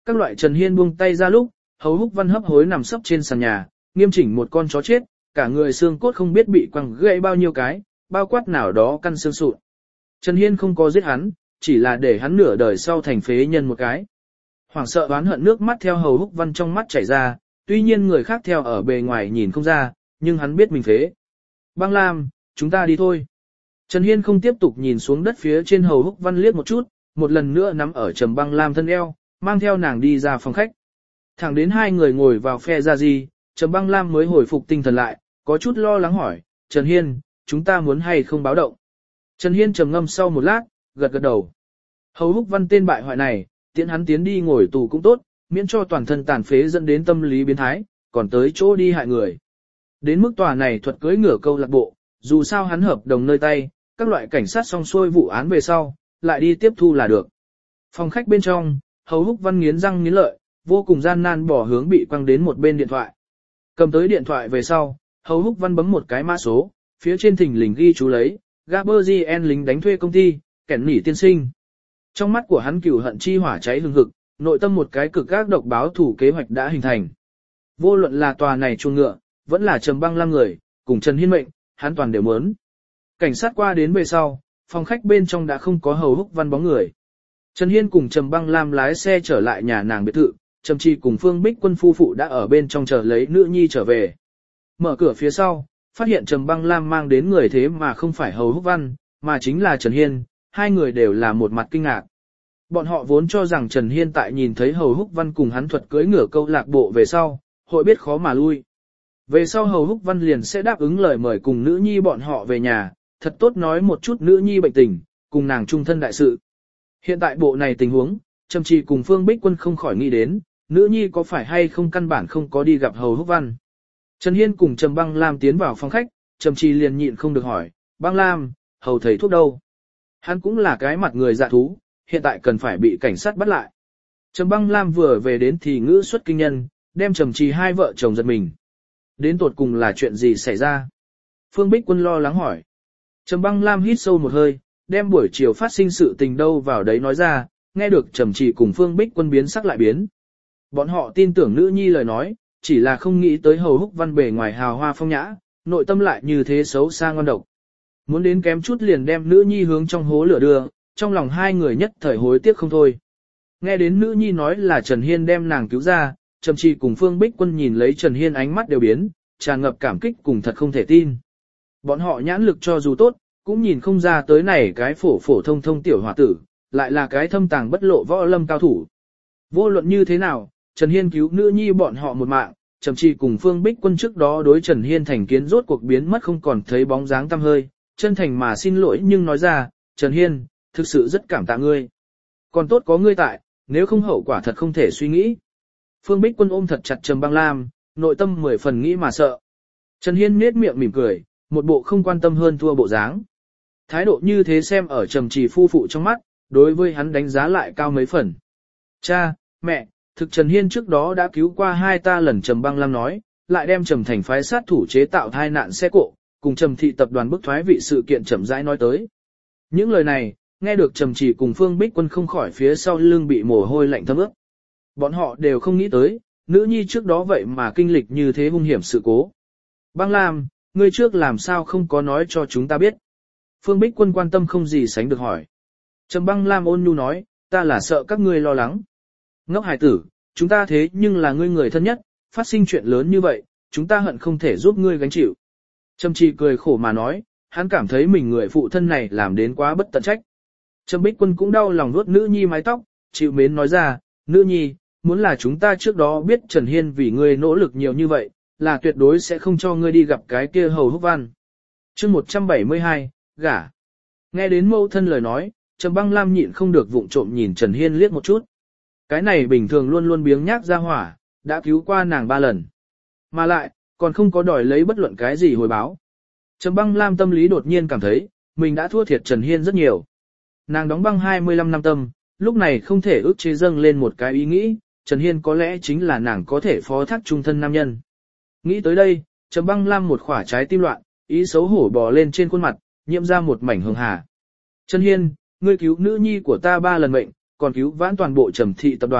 Các loại Trần Hiên buông tay ra lúc, Hầu Húc Văn hấp hối nằm sấp trên sàn nhà, nghiêm chỉnh một con chó chết, cả người xương cốt không biết bị quăng gãy bao nhiêu cái, bao quát nào đó căn xương sụn. Trần Hiên không có giết hắn, chỉ là để hắn nửa đời sau thành phế nhân một cái. Hoảng sợ oán hận nước mắt theo Hầu Húc Văn trong mắt chảy ra, tuy nhiên người khác theo ở bề ngoài nhìn không ra, nhưng hắn biết mình phế. Băng Lam, chúng ta đi thôi. Trần Hiên không tiếp tục nhìn xuống đất phía trên Hầu Húc Văn liếc một chút, một lần nữa nắm ở Trầm Băng Lam thân eo, mang theo nàng đi ra phòng khách. Thẳng đến hai người ngồi vào phe ra gì, Trầm Băng Lam mới hồi phục tinh thần lại, có chút lo lắng hỏi, Trần Hiên, chúng ta muốn hay không báo động. Trần Hiên trầm ngâm sau một lát, gật gật đầu. Hầu Húc Văn tên bại hoại này, tiễn hắn tiến đi ngồi tù cũng tốt, miễn cho toàn thân tàn phế dẫn đến tâm lý biến thái, còn tới chỗ đi hại người. Đến mức tòa này thuật cưỡi ngửa câu lạc bộ, dù sao hắn hợp đồng nơi tay, các loại cảnh sát xong xuôi vụ án về sau, lại đi tiếp thu là được. Phòng khách bên trong, Hầu Húc Văn nghiến răng nghiến lợi, vô cùng gian nan bỏ hướng bị quăng đến một bên điện thoại. Cầm tới điện thoại về sau, Hầu Húc Văn bấm một cái mã số, phía trên thình lình ghi chú lấy, Gaberzien lính đánh thuê công ty, kẻn nỉ tiên sinh. Trong mắt của hắn cừu hận chi hỏa cháy hừng hực, nội tâm một cái cực ác độc báo thủ kế hoạch đã hình thành. Vô luận là tòa này chuồng ngựa, vẫn là Trầm Băng Lam người, cùng Trần Hiên mệnh, hắn toàn đều muốn. Cảnh sát qua đến về sau, phòng khách bên trong đã không có Hầu Húc Văn bóng người. Trần Hiên cùng Trầm Băng Lam lái xe trở lại nhà nàng biệt thự, Trầm Trì cùng Phương Bích Quân phu phụ đã ở bên trong chờ lấy nữ nhi trở về. Mở cửa phía sau, phát hiện Trầm Băng Lam mang đến người thế mà không phải Hầu Húc Văn, mà chính là Trần Hiên, hai người đều là một mặt kinh ngạc. Bọn họ vốn cho rằng Trần Hiên tại nhìn thấy Hầu Húc Văn cùng hắn thuật cưỡi ngửa câu lạc bộ về sau, hội biết khó mà lui. Về sau Hầu Húc Văn liền sẽ đáp ứng lời mời cùng nữ nhi bọn họ về nhà, thật tốt nói một chút nữ nhi bệnh tình, cùng nàng chung thân đại sự. Hiện tại bộ này tình huống, Trầm Trì cùng Phương Bích Quân không khỏi nghĩ đến, nữ nhi có phải hay không căn bản không có đi gặp Hầu Húc Văn. Trần Hiên cùng Trầm Băng Lam tiến vào phòng khách, Trầm Trì liền nhịn không được hỏi, Băng Lam, Hầu thầy thuốc đâu? Hắn cũng là cái mặt người dạ thú, hiện tại cần phải bị cảnh sát bắt lại. Trầm Băng Lam vừa về đến thì ngữ xuất kinh nhân, đem Trầm Trì hai vợ chồng giật mình. Đến tột cùng là chuyện gì xảy ra? Phương Bích Quân lo lắng hỏi. Trầm Băng Lam hít sâu một hơi, đem buổi chiều phát sinh sự tình đâu vào đấy nói ra, nghe được Trầm Trì cùng Phương Bích Quân biến sắc lại biến. Bọn họ tin tưởng nữ nhi lời nói, chỉ là không nghĩ tới Hầu Húc Văn bề ngoài hào hoa phong nhã, nội tâm lại như thế xấu xa ngon độc. Muốn đến kém chút liền đem nữ nhi hướng trong hố lửa đưa, trong lòng hai người nhất thời hối tiếc không thôi. Nghe đến nữ nhi nói là Trần Hiên đem nàng cứu ra, Trầm Trì cùng Phương Bích Quân nhìn lấy Trần Hiên ánh mắt đều biến, tràn ngập cảm kích cùng thật không thể tin. Bọn họ nhãn lực cho dù tốt, cũng nhìn không ra tới này cái phổ phổ thông thông tiểu hòa tử, lại là cái thâm tàng bất lộ võ lâm cao thủ. Vô luận như thế nào, Trần Hiên cứu nữ nhi bọn họ một mạng, Trầm Trì cùng Phương Bích Quân trước đó đối Trần Hiên thành kiến rốt cuộc biến mất không còn thấy bóng dáng tăm hơi, chân thành mà xin lỗi nhưng nói ra, Trần Hiên, thực sự rất cảm tạ ngươi. Còn tốt có ngươi tại, nếu không hậu quả thật không thể suy nghĩ. Phương Bích Quân ôm thật chặt Trầm Băng Lam, nội tâm 10 phần nghĩ mà sợ. Trần Hiên nhếch miệng mỉm cười, một bộ không quan tâm hơn thua bộ dáng. Thái độ như thế xem ở Trầm Trì phu phụ trong mắt, đối với hắn đánh giá lại cao mấy phần. Cha, mẹ, thực Trần Hiên trước đó đã cứu qua hai ta lần, Trầm Băng Lam nói, lại đem Trầm Thành phái sát thủ chế tạo thai nạn xe cộ, cùng Trầm Thị tập đoàn bức thoái vị sự kiện chậm rãi nói tới. Những lời này, nghe được Trầm Trì cùng Phương Bích Quân không khỏi phía sau lưng bị mồ hôi lạnh thấm ướt. Bọn họ đều không nghĩ tới, nữ nhi trước đó vậy mà kinh lịch như thế hung hiểm sự cố. Băng Lam, ngươi trước làm sao không có nói cho chúng ta biết? Phương Bích Quân quan tâm không gì sánh được hỏi. Trầm Băng Lam ôn nhu nói, ta là sợ các ngươi lo lắng. Ngốc hải tử, chúng ta thế nhưng là ngươi người thân nhất, phát sinh chuyện lớn như vậy, chúng ta hận không thể giúp ngươi gánh chịu. Trầm Trì cười khổ mà nói, hắn cảm thấy mình người phụ thân này làm đến quá bất tận trách. Trầm Bích Quân cũng đau lòng nuốt nữ nhi mái tóc, chịu mến nói ra, nữ nhi, muốn là chúng ta trước đó biết Trần Hiên vì ngươi nỗ lực nhiều như vậy, là tuyệt đối sẽ không cho ngươi đi gặp cái kia Hầu Húc Văn. Chương 172, gả. Nghe đến mẫu thân lời nói, Trầm Băng Lam nhịn không được vụng trộm nhìn Trần Hiên liếc một chút. Cái này bình thường luôn luôn biếng nhác ra hỏa, đã cứu qua nàng 3 lần. Mà lại, còn không có đòi lấy bất luận cái gì hồi báo. Trầm Băng Lam tâm lý đột nhiên cảm thấy, mình đã thua thiệt Trần Hiên rất nhiều. Nàng đóng băng 25 năm tâm, lúc này không thể ức chế dâng lên một cái ý nghĩ, Trần Hiên có lẽ chính là nàng có thể phó thác trung thân nam nhân. Nghĩ tới đây, Trầm Băng Lam một khỏa trái tim loạn, ý xấu hổ bò lên trên khuôn mặt, nhiễm ra một mảnh hường hà. Trần Hiên, ngươi cứu nữ nhi của ta 3 lần mệnh, còn cứu vãn toàn bộ Trầm Thị tập đoàn,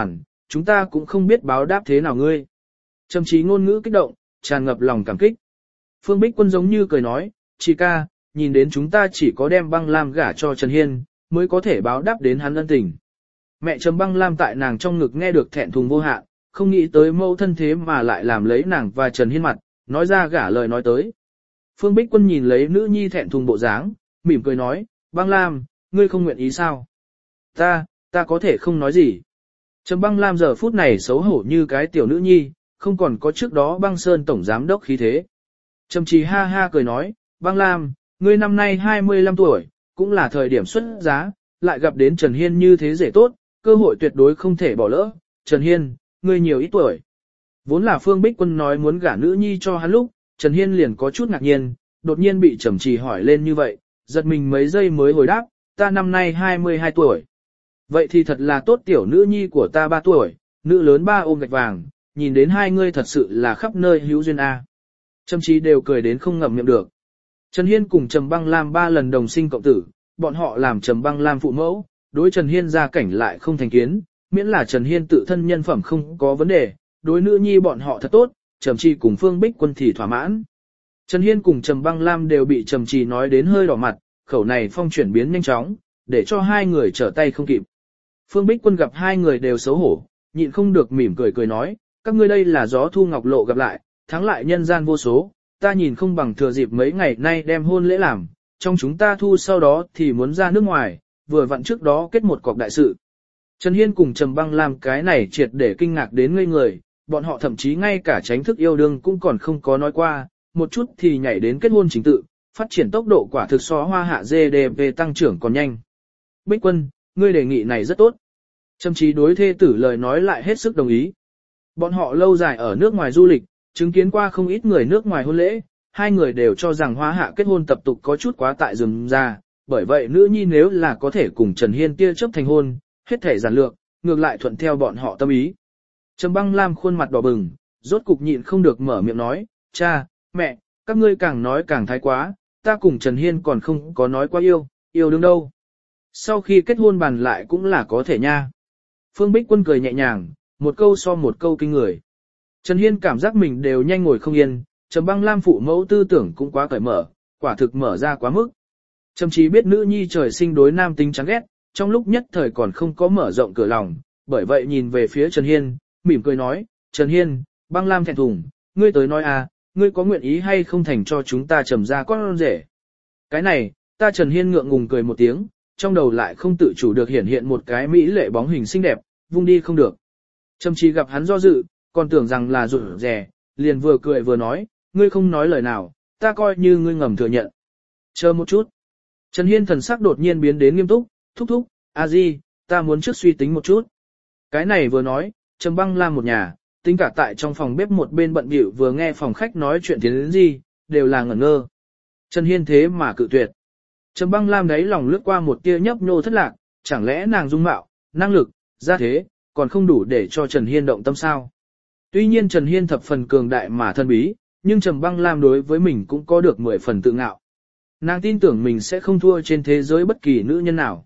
chúng ta cũng không biết báo đáp thế nào ngươi. Trầm Chí ngôn ngữ kích động, tràn ngập lòng cảm kích. Phương Bích Quân giống như cười nói, chị ca, nhìn đến chúng ta chỉ có đem Băng Lam gả cho Trần Hiên, mới có thể báo đáp đến hắn ân tình. Mẹ Trầm Băng Lam tại nàng trong ngực nghe được thẹn thùng vô hạn, không nghĩ tới mâu thân thế mà lại làm lấy nàng và Trần Hiên mặt, nói ra gả lời nói tới. Phương Bích Quân nhìn lấy nữ nhi thẹn thùng bộ dáng, mỉm cười nói, Băng Lam, ngươi không nguyện ý sao? Ta có thể không nói gì. Trầm Băng Lam giờ phút này xấu hổ như cái tiểu nữ nhi, không còn có trước đó Băng Sơn tổng giám đốc khí thế. Trầm Trì ha ha cười nói, Băng Lam, ngươi năm nay 25 tuổi, cũng là thời điểm xuất giá, lại gặp đến Trần Hiên như thế dễ tốt, cơ hội tuyệt đối không thể bỏ lỡ. Trần Hiên, ngươi nhiều ít tuổi. Vốn là Phương Bích Quân nói muốn gả nữ nhi cho hắn lúc, Trần Hiên liền có chút ngạc nhiên, đột nhiên bị Trầm Trì hỏi lên như vậy, giật mình mấy giây mới hồi đáp, ta năm nay 22 tuổi. Vậy thì thật là tốt, tiểu nữ nhi của ta 3 tuổi, nữ lớn 3 ôm gạch vàng, nhìn đến hai ngươi thật sự là khắp nơi hữu duyên a. Trầm Trì đều cười đến không ngậm miệng được. Trần Hiên cùng Trầm Băng Lam 3 lần đồng sinh cộng tử, bọn họ làm Trầm Băng Lam phụ mẫu, đối Trần Hiên gia cảnh lại không thành kiến, miễn là Trần Hiên tự thân nhân phẩm không có vấn đề, đối nữ nhi bọn họ thật tốt, Trầm Trì cùng Phương Bích Quân thì thỏa mãn. Trần Hiên cùng Trầm Băng Lam đều bị Trầm Trì nói đến hơi đỏ mặt, khẩu này phong chuyển biến nhanh chóng, để cho hai người trở tay không kịp. Phương Bích Quân gặp hai người đều xấu hổ, nhịn không được mỉm cười cười nói, các ngươi đây là gió thu ngọc lộ gặp lại, thắng lại nhân gian vô số, ta nhìn không bằng thừa dịp mấy ngày nay đem hôn lễ làm, trong chúng ta thu sau đó thì muốn ra nước ngoài, vừa vặn trước đó kết một cọc đại sự. Trần Hiên cùng Trầm Băng Lam cái này triệt để kinh ngạc đến ngây người, bọn họ thậm chí ngay cả tránh thức yêu đương cũng còn không có nói qua, một chút thì nhảy đến kết hôn chính tự, phát triển tốc độ quả thực so Hoa Hạ GDP tăng trưởng còn nhanh. Bích Quân, ngươi đề nghị này rất tốt. Trầm Chí đối thê tử lời nói lại hết sức đồng ý. Bọn họ lâu dài ở nước ngoài du lịch, chứng kiến qua không ít người nước ngoài hôn lễ, hai người đều cho rằng Hoa Hạ kết hôn tập tục có chút quá tại rừng ra, bởi vậy nữ nhi nếu là có thể cùng Trần Hiên tia chớp thành hôn, hết thể giản lược, ngược lại thuận theo bọn họ tâm ý. Trầm Băng Lam khuôn mặt đỏ bừng, rốt cục nhịn không được mở miệng nói, cha, mẹ, các ngươi càng nói càng thái quá, ta cùng Trần Hiên còn không có nói quá yêu đương đâu. Sau khi kết hôn bàn lại cũng là có thể nha. Phương Bích Quân cười nhẹ nhàng, một câu so một câu kinh người. Trần Hiên cảm giác mình đều nhanh ngồi không yên, Trầm Băng Lam phụ mẫu tư tưởng cũng quá cởi mở, quả thực mở ra quá mức. Trầm Chí biết nữ nhi trời sinh đối nam tính chán ghét, trong lúc nhất thời còn không có mở rộng cửa lòng, bởi vậy nhìn về phía Trần Hiên, mỉm cười nói, Trần Hiên, Băng Lam thẹn thùng, ngươi tới nói à, ngươi có nguyện ý hay không thành cho chúng ta Trầm ra con rể. Cái này, ta Trần Hiên ngượng ngùng cười một tiếng, trong đầu lại không tự chủ được hiển hiện một cái mỹ lệ bóng hình xinh đẹp, vung đi không được. Trầm Chí gặp hắn do dự, còn tưởng rằng là rụt rè, liền vừa cười vừa nói, ngươi không nói lời nào, ta coi như ngươi ngầm thừa nhận. Chờ một chút. Trần Hiên thần sắc đột nhiên biến đến nghiêm túc, thúc, a di, ta muốn trước suy tính một chút. Cái này vừa nói, Trầm Băng Lam một nhà, tính cả tại trong phòng bếp một bên bận bịu vừa nghe phòng khách nói chuyện tiến đến gì, đều là ngẩn ngơ. Trần Hiên thế mà cự tuyệt. Trầm Băng Lam đấy lòng lướt qua một tia nhấp nhô thất lạc, chẳng lẽ nàng dung mạo, năng lực, gia thế, còn không đủ để cho Trần Hiên động tâm sao? Tuy nhiên Trần Hiên thập phần cường đại mà thân bí, nhưng Trầm Băng Lam đối với mình cũng có được 10 phần tự ngạo. Nàng tin tưởng mình sẽ không thua trên thế giới bất kỳ nữ nhân nào.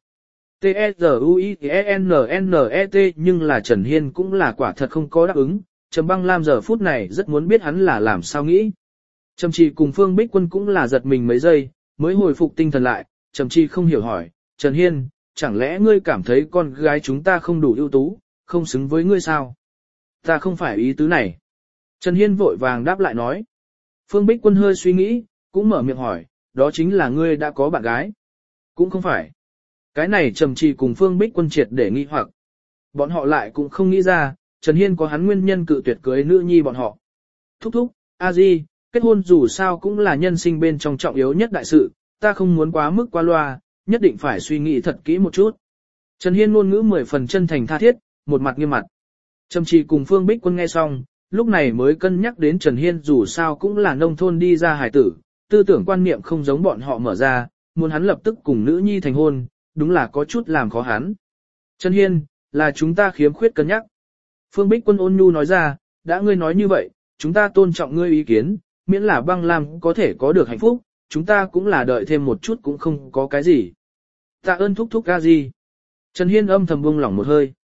T-E-Z-U-I-N-N-E-T nhưng là Trần Hiên cũng là quả thật không có đáp ứng, Trầm Băng Lam giờ phút này rất muốn biết hắn là làm sao nghĩ. Trầm Trì cùng Phương Bích Quân cũng là giật mình mấy giây, mới hồi phục tinh thần lại, Trầm Trì không hiểu hỏi, Trần Hiên, chẳng lẽ ngươi cảm thấy con gái chúng ta không đủ ưu tú, không xứng với ngươi sao? Ta không phải ý tứ này. Trần Hiên vội vàng đáp lại nói. Phương Bích Quân hơi suy nghĩ, cũng mở miệng hỏi, đó chính là ngươi đã có bạn gái. Cũng không phải. Cái này Trầm Trì cùng Phương Bích Quân triệt để nghi hoặc. Bọn họ lại cũng không nghĩ ra, Trần Hiên có hắn nguyên nhân cự tuyệt cưới nữ nhi bọn họ. Thúc, a di, kết hôn dù sao cũng là nhân sinh bên trong trọng yếu nhất đại sự, ta không muốn quá mức qua loa, nhất định phải suy nghĩ thật kỹ một chút. Trần Hiên ngôn ngữ 10 phần chân thành tha thiết, một mặt nghiêm mặt. Trầm Trì cùng Phương Bích Quân nghe xong, lúc này mới cân nhắc đến Trần Hiên dù sao cũng là nông thôn đi ra hải tử, tư tưởng quan niệm không giống bọn họ mở ra, muốn hắn lập tức cùng nữ nhi thành hôn, đúng là có chút làm khó hắn. Trần Hiên, là chúng ta khiếm khuyết cân nhắc. Phương Bích Quân ôn nhu nói ra, đã ngươi nói như vậy, chúng ta tôn trọng ngươi ý kiến, miễn là Băng Lam có thể có được hạnh phúc, chúng ta cũng là đợi thêm một chút cũng không có cái gì. Tạ ơn thúc a di. Trần Hiên âm thầm buông lỏng một hơi.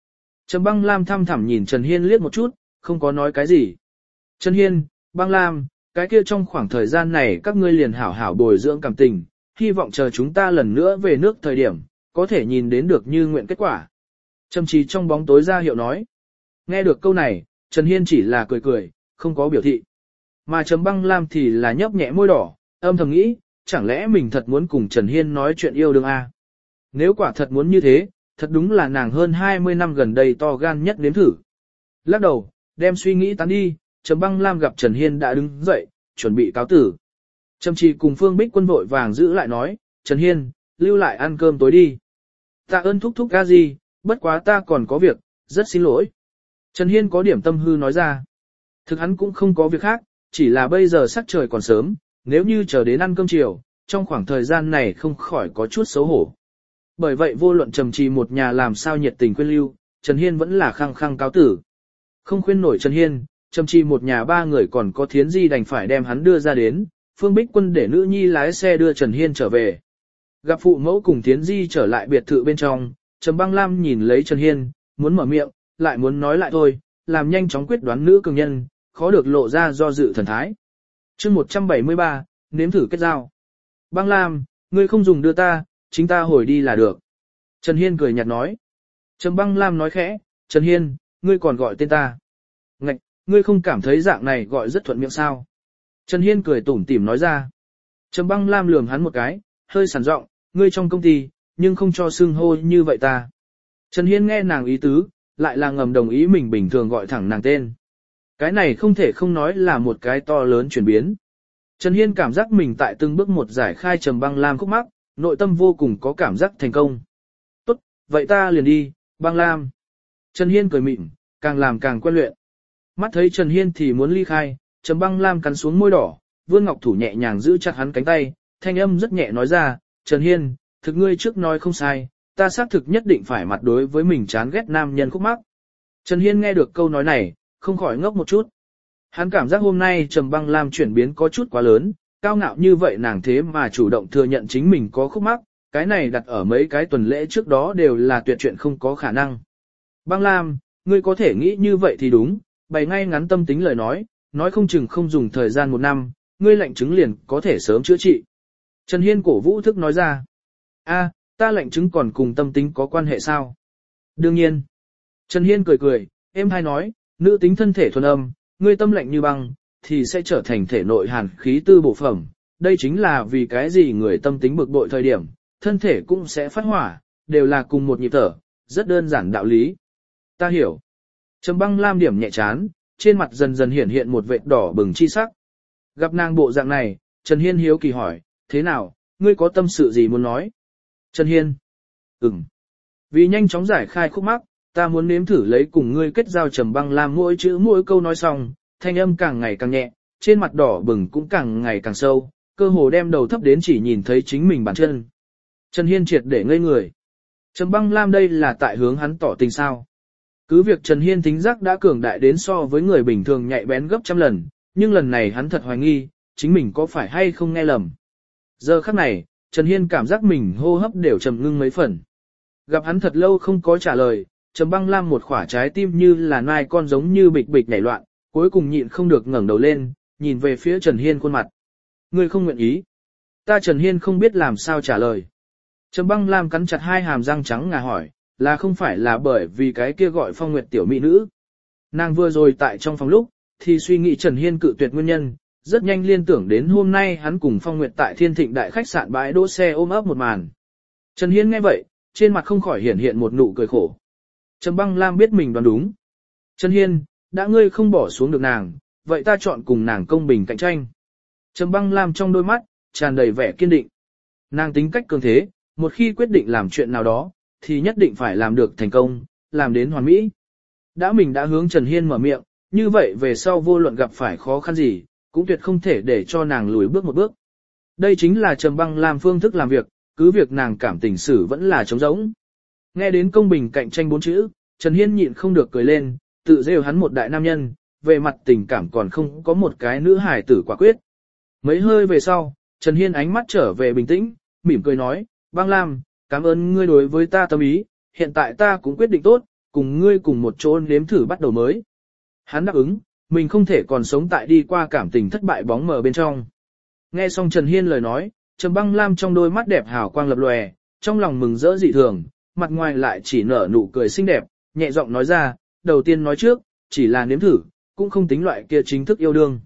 Trầm Băng Lam thăm thẳm nhìn Trần Hiên liếc một chút, không có nói cái gì. Trần Hiên, Băng Lam, cái kia trong khoảng thời gian này các ngươi liền hảo hảo bồi dưỡng cảm tình, hy vọng chờ chúng ta lần nữa về nước thời điểm, có thể nhìn đến được như nguyện kết quả. Trầm Trì trong bóng tối ra hiệu nói. Nghe được câu này, Trần Hiên chỉ là cười cười, không có biểu thị. Mà Trầm Băng Lam thì là nhấp nhẹ môi đỏ, âm thầm nghĩ, chẳng lẽ mình thật muốn cùng Trần Hiên nói chuyện yêu đương à? Nếu quả thật muốn như thế, thật đúng là nàng hơn 20 năm gần đây to gan nhất nếm thử. Lắc đầu, đem suy nghĩ tán đi, Trầm Băng Lam gặp Trần Hiên đã đứng dậy, chuẩn bị cáo tử. Trầm Trì cùng Phương Bích Quân vội vàng giữ lại nói, Trần Hiên, lưu lại ăn cơm tối đi. Tạ ơn thúc thúc ca gì, bất quá ta còn có việc, rất xin lỗi. Trần Hiên có điểm tâm hư nói ra. Thực hắn cũng không có việc khác, chỉ là bây giờ sắc trời còn sớm, nếu như chờ đến ăn cơm chiều, trong khoảng thời gian này không khỏi có chút xấu hổ. Bởi vậy vô luận Trầm Trì một nhà làm sao nhiệt tình khuyên lưu, Trần Hiên vẫn là khăng khăng cáo tử. Không khuyên nổi Trần Hiên, Trầm Trì một nhà ba người còn có Thiến Di đành phải đem hắn đưa ra đến, Phương Bích Quân để nữ nhi lái xe đưa Trần Hiên trở về. Gặp phụ mẫu cùng Thiến Di trở lại biệt thự bên trong, Trầm Băng Lam nhìn lấy Trần Hiên, muốn mở miệng, lại muốn nói lại thôi, làm nhanh chóng quyết đoán nữ cường nhân, khó được lộ ra do dự thần thái. Chương 173, nếm thử kết giao. Băng Lam, ngươi không dùng đưa ta, chính ta hồi đi là được. Trần Hiên cười nhạt nói. Trầm Băng Lam nói khẽ, Trần Hiên, ngươi còn gọi tên ta. Ngạch, ngươi không cảm thấy dạng này gọi rất thuận miệng sao? Trần Hiên cười tủm tỉm nói ra. Trầm Băng Lam lườm hắn một cái, hơi sẵn giọng, ngươi trong công ty, nhưng không cho xưng hô như vậy ta. Trần Hiên nghe nàng ý tứ, lại là ngầm đồng ý mình bình thường gọi thẳng nàng tên. Cái này không thể không nói là một cái to lớn chuyển biến. Trần Hiên cảm giác mình tại từng bước một giải khai Trầm Băng Lam khúc mắc, nội tâm vô cùng có cảm giác thành công. Tốt, vậy ta liền đi, Băng Lam. Trần Hiên cười mịn, càng làm càng quen luyện. Mắt thấy Trần Hiên thì muốn ly khai, Trầm Băng Lam cắn xuống môi đỏ, vươn ngọc thủ nhẹ nhàng giữ chặt hắn cánh tay, thanh âm rất nhẹ nói ra, Trần Hiên, thực ngươi trước nói không sai, ta xác thực nhất định phải mặt đối với mình chán ghét nam nhân khúc mắc. Trần Hiên nghe được câu nói này, không khỏi ngốc một chút. Hắn cảm giác hôm nay Trầm Băng Lam chuyển biến có chút quá lớn, cao ngạo như vậy nàng thế mà chủ động thừa nhận chính mình có khúc mắc, cái này đặt ở mấy cái tuần lễ trước đó đều là tuyệt chuyện không có khả năng. Băng Lam, ngươi có thể nghĩ như vậy thì đúng, bày ngay ngắn tâm tính lời nói không chừng không dùng thời gian 1 năm, ngươi lệnh chứng liền có thể sớm chữa trị. Trần Hiên cổ vũ thức nói ra. A, ta lệnh chứng còn cùng tâm tính có quan hệ sao? Đương nhiên. Trần Hiên cười cười, em hay nói, nữ tính thân thể thuần âm, ngươi tâm lạnh như băng, thì sẽ trở thành thể nội hàn khí tư bổ phẩm. Đây chính là vì cái gì người tâm tính bực bội thời điểm, thân thể cũng sẽ phát hỏa, đều là cùng một nhịp thở, rất đơn giản đạo lý. Ta hiểu. Trầm Băng Lam điểm nhẹ chán, trên mặt dần dần hiện hiện một vệt đỏ bừng chi sắc. Gặp nàng bộ dạng này, Trần Hiên hiếu kỳ hỏi, thế nào, ngươi có tâm sự gì muốn nói? Trần Hiên. Vì nhanh chóng giải khai khúc mắc, ta muốn nếm thử lấy cùng ngươi kết giao. Trầm Băng Lam mỗi chữ mỗi câu nói xong, thanh âm càng ngày càng nhẹ, trên mặt đỏ bừng cũng càng ngày càng sâu, cơ hồ đem đầu thấp đến chỉ nhìn thấy chính mình bàn chân. Trần Hiên triệt để ngây người. Trầm Băng Lam đây là tại hướng hắn tỏ tình sao? Cứ việc Trần Hiên thính giác đã cường đại đến so với người bình thường nhạy bén gấp trăm lần, nhưng lần này hắn thật hoài nghi, chính mình có phải hay không nghe lầm. Giờ khắc này, Trần Hiên cảm giác mình hô hấp đều trầm ngưng mấy phần. Gặp hắn thật lâu không có trả lời, Trầm Băng Lam một khỏa trái tim như là nai con giống như bịch bịch nhảy loạn, cuối cùng nhịn không được ngẩng đầu lên, nhìn về phía Trần Hiên khuôn mặt. Ngươi không nguyện ý. Ta Trần Hiên không biết làm sao trả lời. Trầm Băng Lam cắn chặt hai hàm răng trắng ngà hỏi, là không phải là bởi vì cái kia gọi Phong Nguyệt tiểu mỹ nữ. Nàng vừa rồi tại trong phòng lúc, thì suy nghĩ Trần Hiên cự tuyệt nguyên nhân, rất nhanh liên tưởng đến hôm nay hắn cùng Phong Nguyệt tại Thiên Thịnh đại khách sạn bãi đỗ xe ôm ấp một màn. Trần Hiên nghe vậy, trên mặt không khỏi hiển hiện một nụ cười khổ. Trầm Băng Lam biết mình đoán đúng. Trần Hiên, đã ngươi không bỏ xuống được nàng, vậy ta chọn cùng nàng công bình cạnh tranh. Trầm Băng Lam trong đôi mắt, tràn đầy vẻ kiên định. Nàng tính cách cường thế, một khi quyết định làm chuyện nào đó, thì nhất định phải làm được thành công, làm đến hoàn mỹ. Mình đã hướng Trần Hiên mở miệng, như vậy về sau vô luận gặp phải khó khăn gì, cũng tuyệt không thể để cho nàng lùi bước một bước. Đây chính là Trầm Băng Lam phương thức làm việc, cứ việc nàng cảm tình xử vẫn là trống rỗng. Nghe đến công bình cạnh tranh 4 chữ, Trần Hiên nhịn không được cười lên, tự rêu hắn một đại nam nhân, về mặt tình cảm còn không có một cái nữ hài tử quả quyết. Mấy hơi về sau, Trần Hiên ánh mắt trở về bình tĩnh, mỉm cười nói, Băng Lam, cảm ơn ngươi đối với ta tâm ý, hiện tại ta cũng quyết định tốt, cùng ngươi cùng một chỗ nếm thử bắt đầu mới. Hắn đáp ứng, mình không thể còn sống tại đi qua cảm tình thất bại bóng mờ bên trong. Nghe xong Trần Hiên lời nói, Trầm Băng Lam trong đôi mắt đẹp hào quang lập lòe, trong lòng mừng rỡ dị thường, mặt ngoài lại chỉ nở nụ cười xinh đẹp, nhẹ giọng nói ra, đầu tiên nói trước, chỉ là nếm thử, cũng không tính loại kia chính thức yêu đương.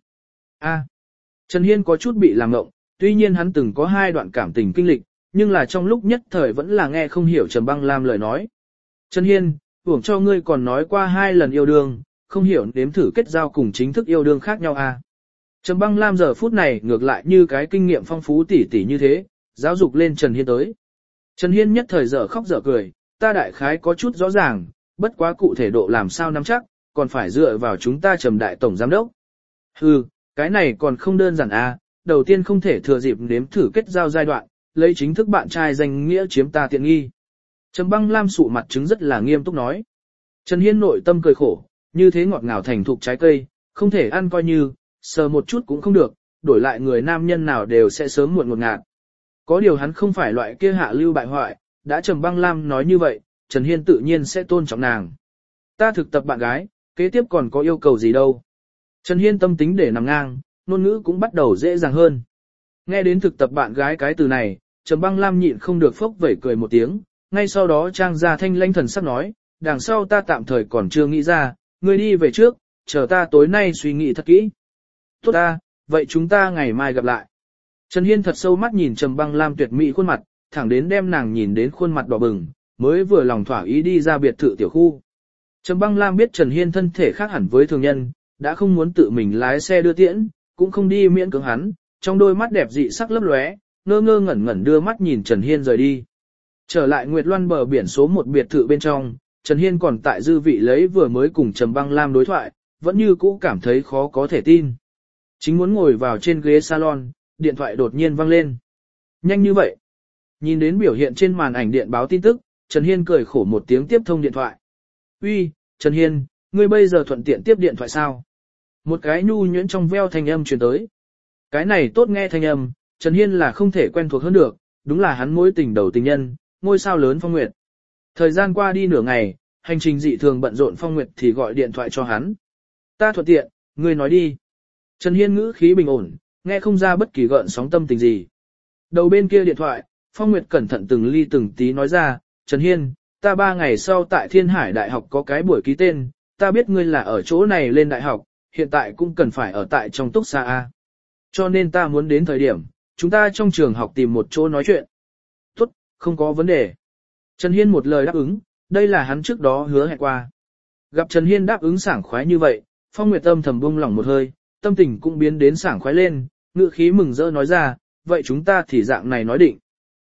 Trần Hiên có chút bị làm ngộng, tuy nhiên hắn từng có 2 đoạn cảm tình kinh lịch, nhưng là trong lúc nhất thời vẫn là nghe không hiểu Trầm Băng Lam lời nói. Trần Hiên, uổng cho ngươi còn nói qua 2 lần yêu đương, không hiểu nếm thử kết giao cùng chính thức yêu đương khác nhau à. Trầm Băng Lam giờ phút này ngược lại như cái kinh nghiệm phong phú tỉ tỉ như thế, giáo dục lên Trần Hiên tới. Trần Hiên nhất thời dở khóc dở cười, ta đại khái có chút rõ ràng, bất quá cụ thể độ làm sao nắm chắc, còn phải dựa vào chúng ta Trầm đại tổng giám đốc. Hừ, cái này còn không đơn giản à, đầu tiên không thể thừa dịp nếm thử kết giao giai đoạn, lấy chính thức bạn trai danh nghĩa chiếm ta tiện nghi. Trầm Băng Lam sụ mặt trứng rất là nghiêm túc nói. Trần Hiên nội tâm cười khổ, như thế ngọt ngào thành thục trái cây, không thể ăn coi như, sờ một chút cũng không được, đổi lại người nam nhân nào đều sẽ sớm muộn ngọt ngạt. Có điều hắn không phải loại kia hạ lưu bại hoại, đã Trầm Băng Lam nói như vậy, Trần Hiên tự nhiên sẽ tôn trọng nàng. Ta thực tập bạn gái, kế tiếp còn có yêu cầu gì đâu. Trần Hiên tâm tính để nằm ngang, ngôn ngữ cũng bắt đầu dễ dàng hơn. Nghe đến thực tập bạn gái cái từ này, Trầm Băng Lam nhịn không được phốc vẩy cười một tiếng, ngay sau đó trang ra thanh lãnh thần sắc nói, đằng sau ta tạm thời còn chưa nghĩ ra, ngươi đi về trước, chờ ta tối nay suy nghĩ thật kỹ. Tốt ta, vậy chúng ta ngày mai gặp lại. Trần Hiên thật sâu mắt nhìn Trầm Băng Lam tuyệt mỹ khuôn mặt, thẳng đến đem nàng nhìn đến khuôn mặt đỏ bừng, mới vừa lòng thỏa ý đi ra biệt thự tiểu khu. Trầm Băng Lam biết Trần Hiên thân thể khác hẳn với thường nhân, đã không muốn tự mình lái xe đưa tiễn, cũng không đi miễn cưỡng hắn, trong đôi mắt đẹp dị sắc lấp lóe, ngơ ngơ ngẩn ngẩn đưa mắt nhìn Trần Hiên rời đi. Trở lại Nguyệt Loan bờ biển số 1 biệt thự bên trong, Trần Hiên còn tại dư vị lấy vừa mới cùng Trầm Băng Lam đối thoại, vẫn như cũ cảm thấy khó có thể tin. Chính muốn ngồi vào trên ghế salon, điện thoại đột nhiên vang lên. Nhanh như vậy. Nhìn đến biểu hiện trên màn ảnh điện báo tin tức, Trần Hiên cười khổ một tiếng tiếp thông điện thoại. Uy, Trần Hiên, ngươi bây giờ thuận tiện tiếp điện thoại sao? Một cái nhu nhuyễn trong veo thanh âm truyền tới. Cái này tốt nghe thanh âm, Trần Hiên là không thể quen thuộc hơn được, đúng là hắn mối tình đầu tình nhân, ngôi sao lớn Phong Nguyệt. Thời gian qua đi nửa ngày, hành trình dị thường bận rộn Phong Nguyệt thì gọi điện thoại cho hắn. Ta thuận tiện, ngươi nói đi. Trần Hiên ngữ khí bình ổn, nghe không ra bất kỳ gợn sóng tâm tình gì. Đầu bên kia điện thoại, Phong Nguyệt cẩn thận từng ly từng tí nói ra, Trần Hiên, ta 3 ngày sau tại Thiên Hải Đại học có cái buổi ký tên, ta biết ngươi là ở chỗ này lên đại học, hiện tại cũng cần phải ở tại trong túc xá A. Cho nên ta muốn đến thời điểm, chúng ta trong trường học tìm một chỗ nói chuyện. Tốt, không có vấn đề. Trần Hiên một lời đáp ứng, đây là hắn trước đó hứa hẹn qua. Gặp Trần Hiên đáp ứng sảng khoái như vậy, Phong Nguyệt âm thầm buông lỏng một hơi, tâm tình cũng biến đến sảng khoái lên, ngữ khí mừng rỡ nói ra, vậy chúng ta thì dạng này nói định.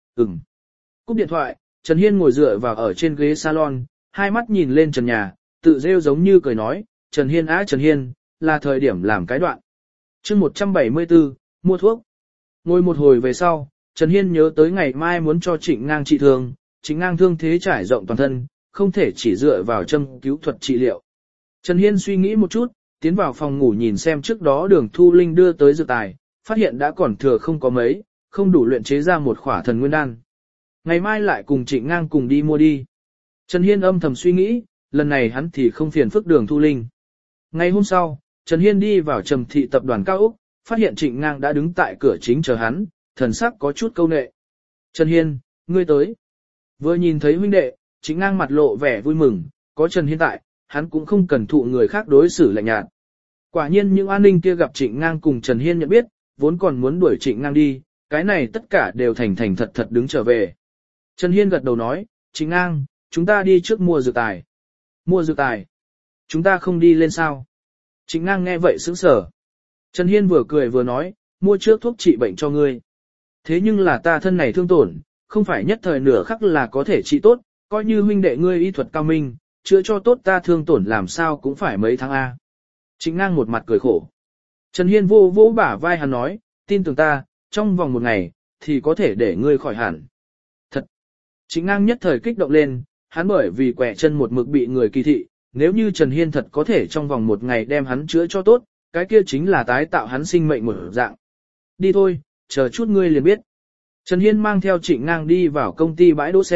Cúp điện thoại, Trần Hiên ngồi dựa vào ở trên ghế salon, hai mắt nhìn lên trần nhà, tự rêu giống như cười nói, Trần Hiên á Trần Hiên, là thời điểm làm cái đoạn. chương 174, mua thuốc. Ngồi một hồi về sau, Trần Hiên nhớ tới ngày mai muốn cho Trịnh Ngang trị thương, Trịnh Ngang thương thế trải rộng toàn thân, không thể chỉ dựa vào châm cứu thuật trị liệu. Trần Hiên suy nghĩ một chút, tiến vào phòng ngủ nhìn xem trước đó Đường Thu Linh đưa tới dược tài, phát hiện đã còn thừa không có mấy, không đủ luyện chế ra một khỏa thần nguyên đan. Ngày mai lại cùng Trịnh Ngang cùng đi mua đi. Trần Hiên âm thầm suy nghĩ, lần này hắn thì không phiền phức Đường Thu Linh. Ngày hôm sau, Trần Hiên đi vào Trầm Thị tập đoàn cao ốc, phát hiện Trịnh Ngang đã đứng tại cửa chính chờ hắn, thần sắc có chút câu nệ. Trần Hiên, ngươi tới. Vừa nhìn thấy huynh đệ, Trịnh Ngang mặt lộ vẻ vui mừng, có Trần Hiên tại, hắn cũng không cần thụ người khác đối xử lạnh nhạt. Quả nhiên những an ninh kia gặp Trịnh Ngang cùng Trần Hiên nhận biết, vốn còn muốn đuổi Trịnh Ngang đi, cái này tất cả đều thành thành thật thật đứng trở về. Trần Hiên gật đầu nói, Trịnh Ngang, chúng ta đi trước mua dược tài. Mua dược tài? Chúng ta không đi lên sao? Trịnh Ngang nghe vậy sững sờ. Trần Hiên vừa cười vừa nói, mua trước thuốc trị bệnh cho ngươi. Thế nhưng là ta thân này thương tổn, không phải nhất thời nửa khắc là có thể trị tốt, coi như huynh đệ ngươi y thuật cao minh, chữa cho tốt ta thương tổn làm sao cũng phải mấy tháng A. Trịnh Ngang một mặt cười khổ. Trần Hiên vô vỗ bả vai hắn nói, tin tưởng ta, trong vòng 1 ngày, thì có thể để ngươi khỏi hẳn. Thật! Trịnh Ngang nhất thời kích động lên, hắn bởi vì quẻ chân một mực bị người kỳ thị, nếu như Trần Hiên thật có thể trong vòng 1 ngày đem hắn chữa cho tốt, cái kia chính là tái tạo hắn sinh mệnh một dạng. Đi thôi, chờ chút ngươi liền biết. Trần Hiên mang theo Trịnh Ngang đi vào công ty bãi đỗ xe,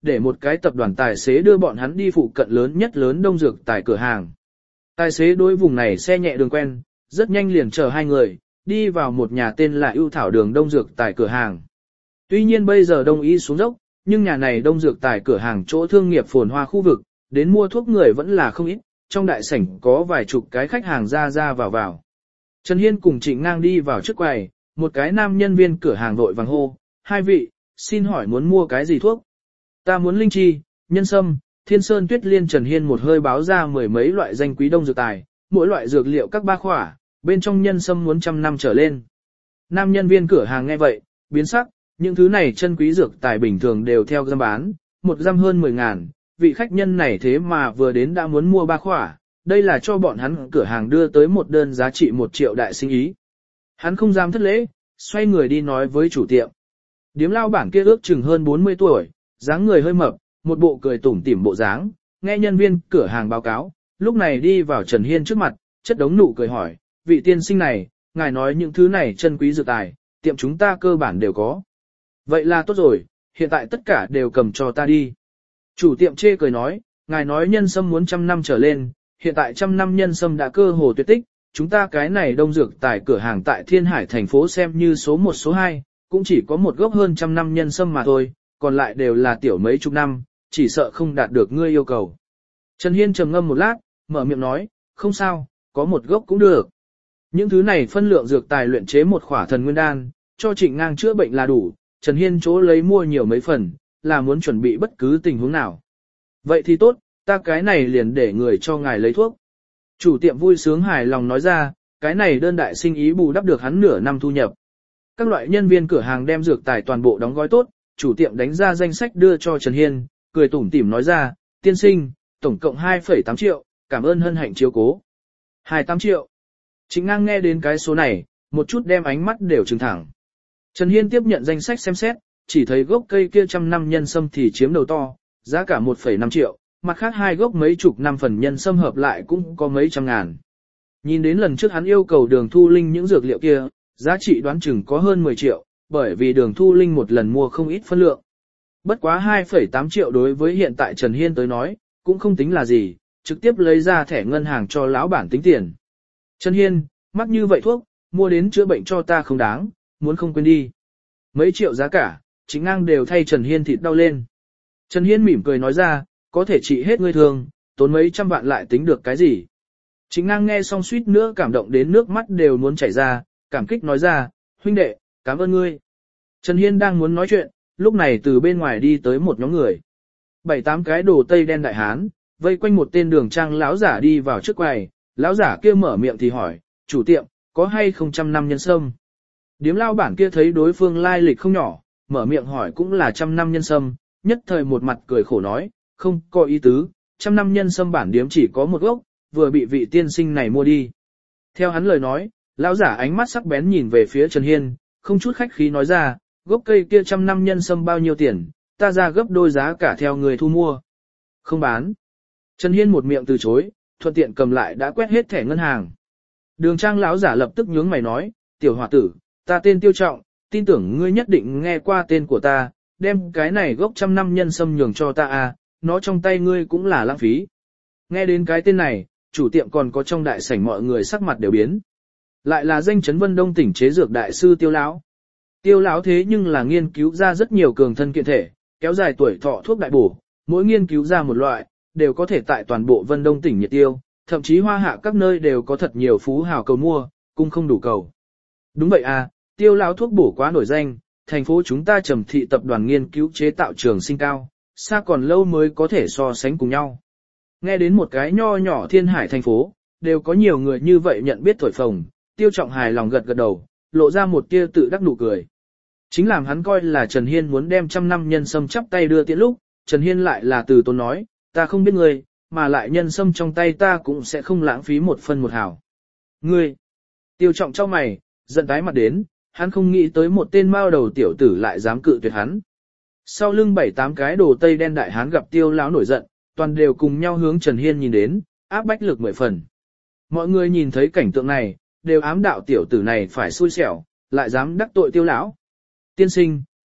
để một cái tập đoàn tài xế đưa bọn hắn đi phụ cận lớn nhất lớn đông dược tài cửa hàng. Tài xế đối vùng này xe nhẹ đường quen, rất nhanh liền chở hai người, đi vào một nhà tên là ưu thảo đường đông dược tài cửa hàng. Tuy nhiên bây giờ đông y xuống dốc, nhưng nhà này đông dược tài cửa hàng chỗ thương nghiệp phồn hoa khu vực, đến mua thuốc người vẫn là không ít, trong đại sảnh có vài chục cái khách hàng ra ra vào vào. Trần Hiên cùng Trịnh Ngang đi vào trước quầy, một cái nam nhân viên cửa hàng vội vàng hô, hai vị, xin hỏi muốn mua cái gì thuốc? Ta muốn linh chi, nhân sâm, thiên sơn tuyết liên. Trần Hiên một hơi báo ra mười mấy loại danh quý đông dược tài, mỗi loại dược liệu các ba khỏa, bên trong nhân sâm muốn 100 năm trở lên. Nam nhân viên cửa hàng nghe vậy, biến sắc, những thứ này chân quý dược tài bình thường đều theo găm bán, một găm hơn 10.000, vị khách nhân này thế mà vừa đến đã muốn mua ba khỏa, đây là cho bọn hắn cửa hàng đưa tới một đơn giá trị 1 triệu đại sinh ý. Hắn không dám thất lễ, xoay người đi nói với chủ tiệm. Điếm lao bản kia ước chừng hơn 40 tuổi, dáng người hơi mập, một bộ cười tủm tỉm bộ dáng, nghe nhân viên cửa hàng báo cáo, lúc này đi vào Trần Hiên trước mặt, chất đống nụ cười hỏi, vị tiên sinh này, ngài nói những thứ này chân quý dược tài, tiệm chúng ta cơ bản đều có. Vậy là tốt rồi, hiện tại tất cả đều cầm cho ta đi. Chủ tiệm chê cười nói, ngài nói nhân sâm muốn 100 năm trở lên, hiện tại 100 năm nhân sâm đã cơ hồ tuyệt tích, chúng ta cái này đông dược tài cửa hàng tại Thiên Hải thành phố xem như số 1 số 2, cũng chỉ có một gốc hơn 100 năm nhân sâm mà thôi, còn lại đều là tiểu mấy chục năm, chỉ sợ không đạt được ngươi yêu cầu. Trần Hiên trầm ngâm một lát, mở miệng nói, không sao, có một gốc cũng được. Những thứ này phân lượng dược tài luyện chế một khỏa thần nguyên đan, cho Trịnh Ngang chữa bệnh là đủ, Trần Hiên chỗ lấy mua nhiều mấy phần, là muốn chuẩn bị bất cứ tình huống nào. Vậy thì tốt, ta cái này liền để người cho ngài lấy thuốc. Chủ tiệm vui sướng hài lòng nói ra, cái này đơn đại sinh ý bù đắp được hắn nửa năm thu nhập. Các loại nhân viên cửa hàng đem dược tài toàn bộ đóng gói tốt, chủ tiệm đánh ra danh sách đưa cho Trần Hiên, cười tủm tỉm nói ra, tiên sinh, tổng cộng 2,8 triệu, cảm ơn hân hạnh chiếu cố. 28 triệu. Trịnh Ngang nghe đến cái số này, một chút đem ánh mắt đều trừng thẳng. Trần Hiên tiếp nhận danh sách xem xét, chỉ thấy gốc cây kia 100 năm nhân sâm thì chiếm đầu to, giá cả 1,5 triệu, mặt khác hai gốc mấy chục năm phần nhân sâm hợp lại cũng có mấy trăm ngàn. Nhìn đến lần trước hắn yêu cầu Đường Thu Linh những dược liệu kia, giá trị đoán chừng có hơn 10 triệu, bởi vì Đường Thu Linh một lần mua không ít phân lượng. Bất quá 2,8 triệu đối với hiện tại Trần Hiên tới nói, cũng không tính là gì, trực tiếp lấy ra thẻ ngân hàng cho lão bản tính tiền. Trần Hiên, mắc như vậy thuốc, mua đến chữa bệnh cho ta không đáng, muốn không quên đi. Mấy triệu giá cả, Trịnh Ngang đều thay Trần Hiên thịt đau lên. Trần Hiên mỉm cười nói ra, có thể trị hết ngươi thương, tốn mấy trăm vạn lại tính được cái gì. Trịnh Ngang nghe xong suýt nữa cảm động đến nước mắt đều muốn chảy ra, cảm kích nói ra, huynh đệ, cảm ơn ngươi. Trần Hiên đang muốn nói chuyện, lúc này từ bên ngoài đi tới một nhóm người. 7-8 cái đồ tây đen đại hán, vây quanh một tên đường trang lão giả đi vào trước quầy, lão giả kia mở miệng thì hỏi, chủ tiệm, có hay không 100 năm nhân sâm? Điếm lao bản kia thấy đối phương lai lịch không nhỏ, mở miệng hỏi cũng là 100 năm nhân sâm, nhất thời một mặt cười khổ nói, không có ý tứ, 100 năm nhân sâm bản điếm chỉ có một gốc, vừa bị vị tiên sinh này mua đi. Theo hắn lời nói, lão giả ánh mắt sắc bén nhìn về phía Trần Hiên, không chút khách khí nói ra, gốc cây kia 100 năm nhân sâm bao nhiêu tiền, ta ra gấp đôi giá cả theo người thu mua. Không bán. Trần Hiên một miệng từ chối, thuận tiện cầm lại đã quét hết thẻ ngân hàng. Đường trang lão giả lập tức nhướng mày nói, tiểu hòa tử, ta tên Tiêu Trọng, tin tưởng ngươi nhất định nghe qua tên của ta, đem cái này gốc 100 năm nhân sâm nhường cho ta à, nó trong tay ngươi cũng là lãng phí. Nghe đến cái tên này, chủ tiệm còn có trong đại sảnh mọi người sắc mặt đều biến. Lại là danh chấn Vân Đông tỉnh chế dược đại sư Tiêu lão. Tiêu lão thế nhưng là nghiên cứu ra rất nhiều cường thân kiện thể, kéo dài tuổi thọ thuốc đại bổ, mỗi nghiên cứu ra một loại, đều có thể tại toàn bộ Vân Đông tỉnh nhiệt tiêu, thậm chí hoa hạ các nơi đều có thật nhiều phú hào cầu mua, cung không đủ cầu. Đúng vậy à, Tiêu lão thuốc bổ quá nổi danh, thành phố chúng ta Trầm Thị tập đoàn nghiên cứu chế tạo trường sinh cao, xa còn lâu mới có thể so sánh cùng nhau. Nghe đến một cái nho nhỏ Thiên Hải thành phố, đều có nhiều người như vậy nhận biết thổi phồng, Tiêu Trọng hài lòng gật gật đầu, lộ ra một tia tự đắc nụ cười. Chính làm hắn coi là Trần Hiên muốn đem 100 năm nhân sâm chắp tay đưa tiễn lúc, Trần Hiên lại là từ tốn nói, ta không biết ngươi, mà lại nhân sâm trong tay ta cũng sẽ không lãng phí một phân một hào. Ngươi, Tiêu Trọng trong mày, giận tái mặt đến, hắn không nghĩ tới một tên mao đầu tiểu tử lại dám cự tuyệt hắn. Sau lưng 7-8 cái đồ tây đen đại hán gặp Tiêu lão nổi giận, toàn đều cùng nhau hướng Trần Hiên nhìn đến, áp bách lực 10 phần. Mọi người nhìn thấy cảnh tượng này, đều ám đạo tiểu tử này phải xui xẻo, lại dám đắc tội Tiêu lão. Tiên sinh,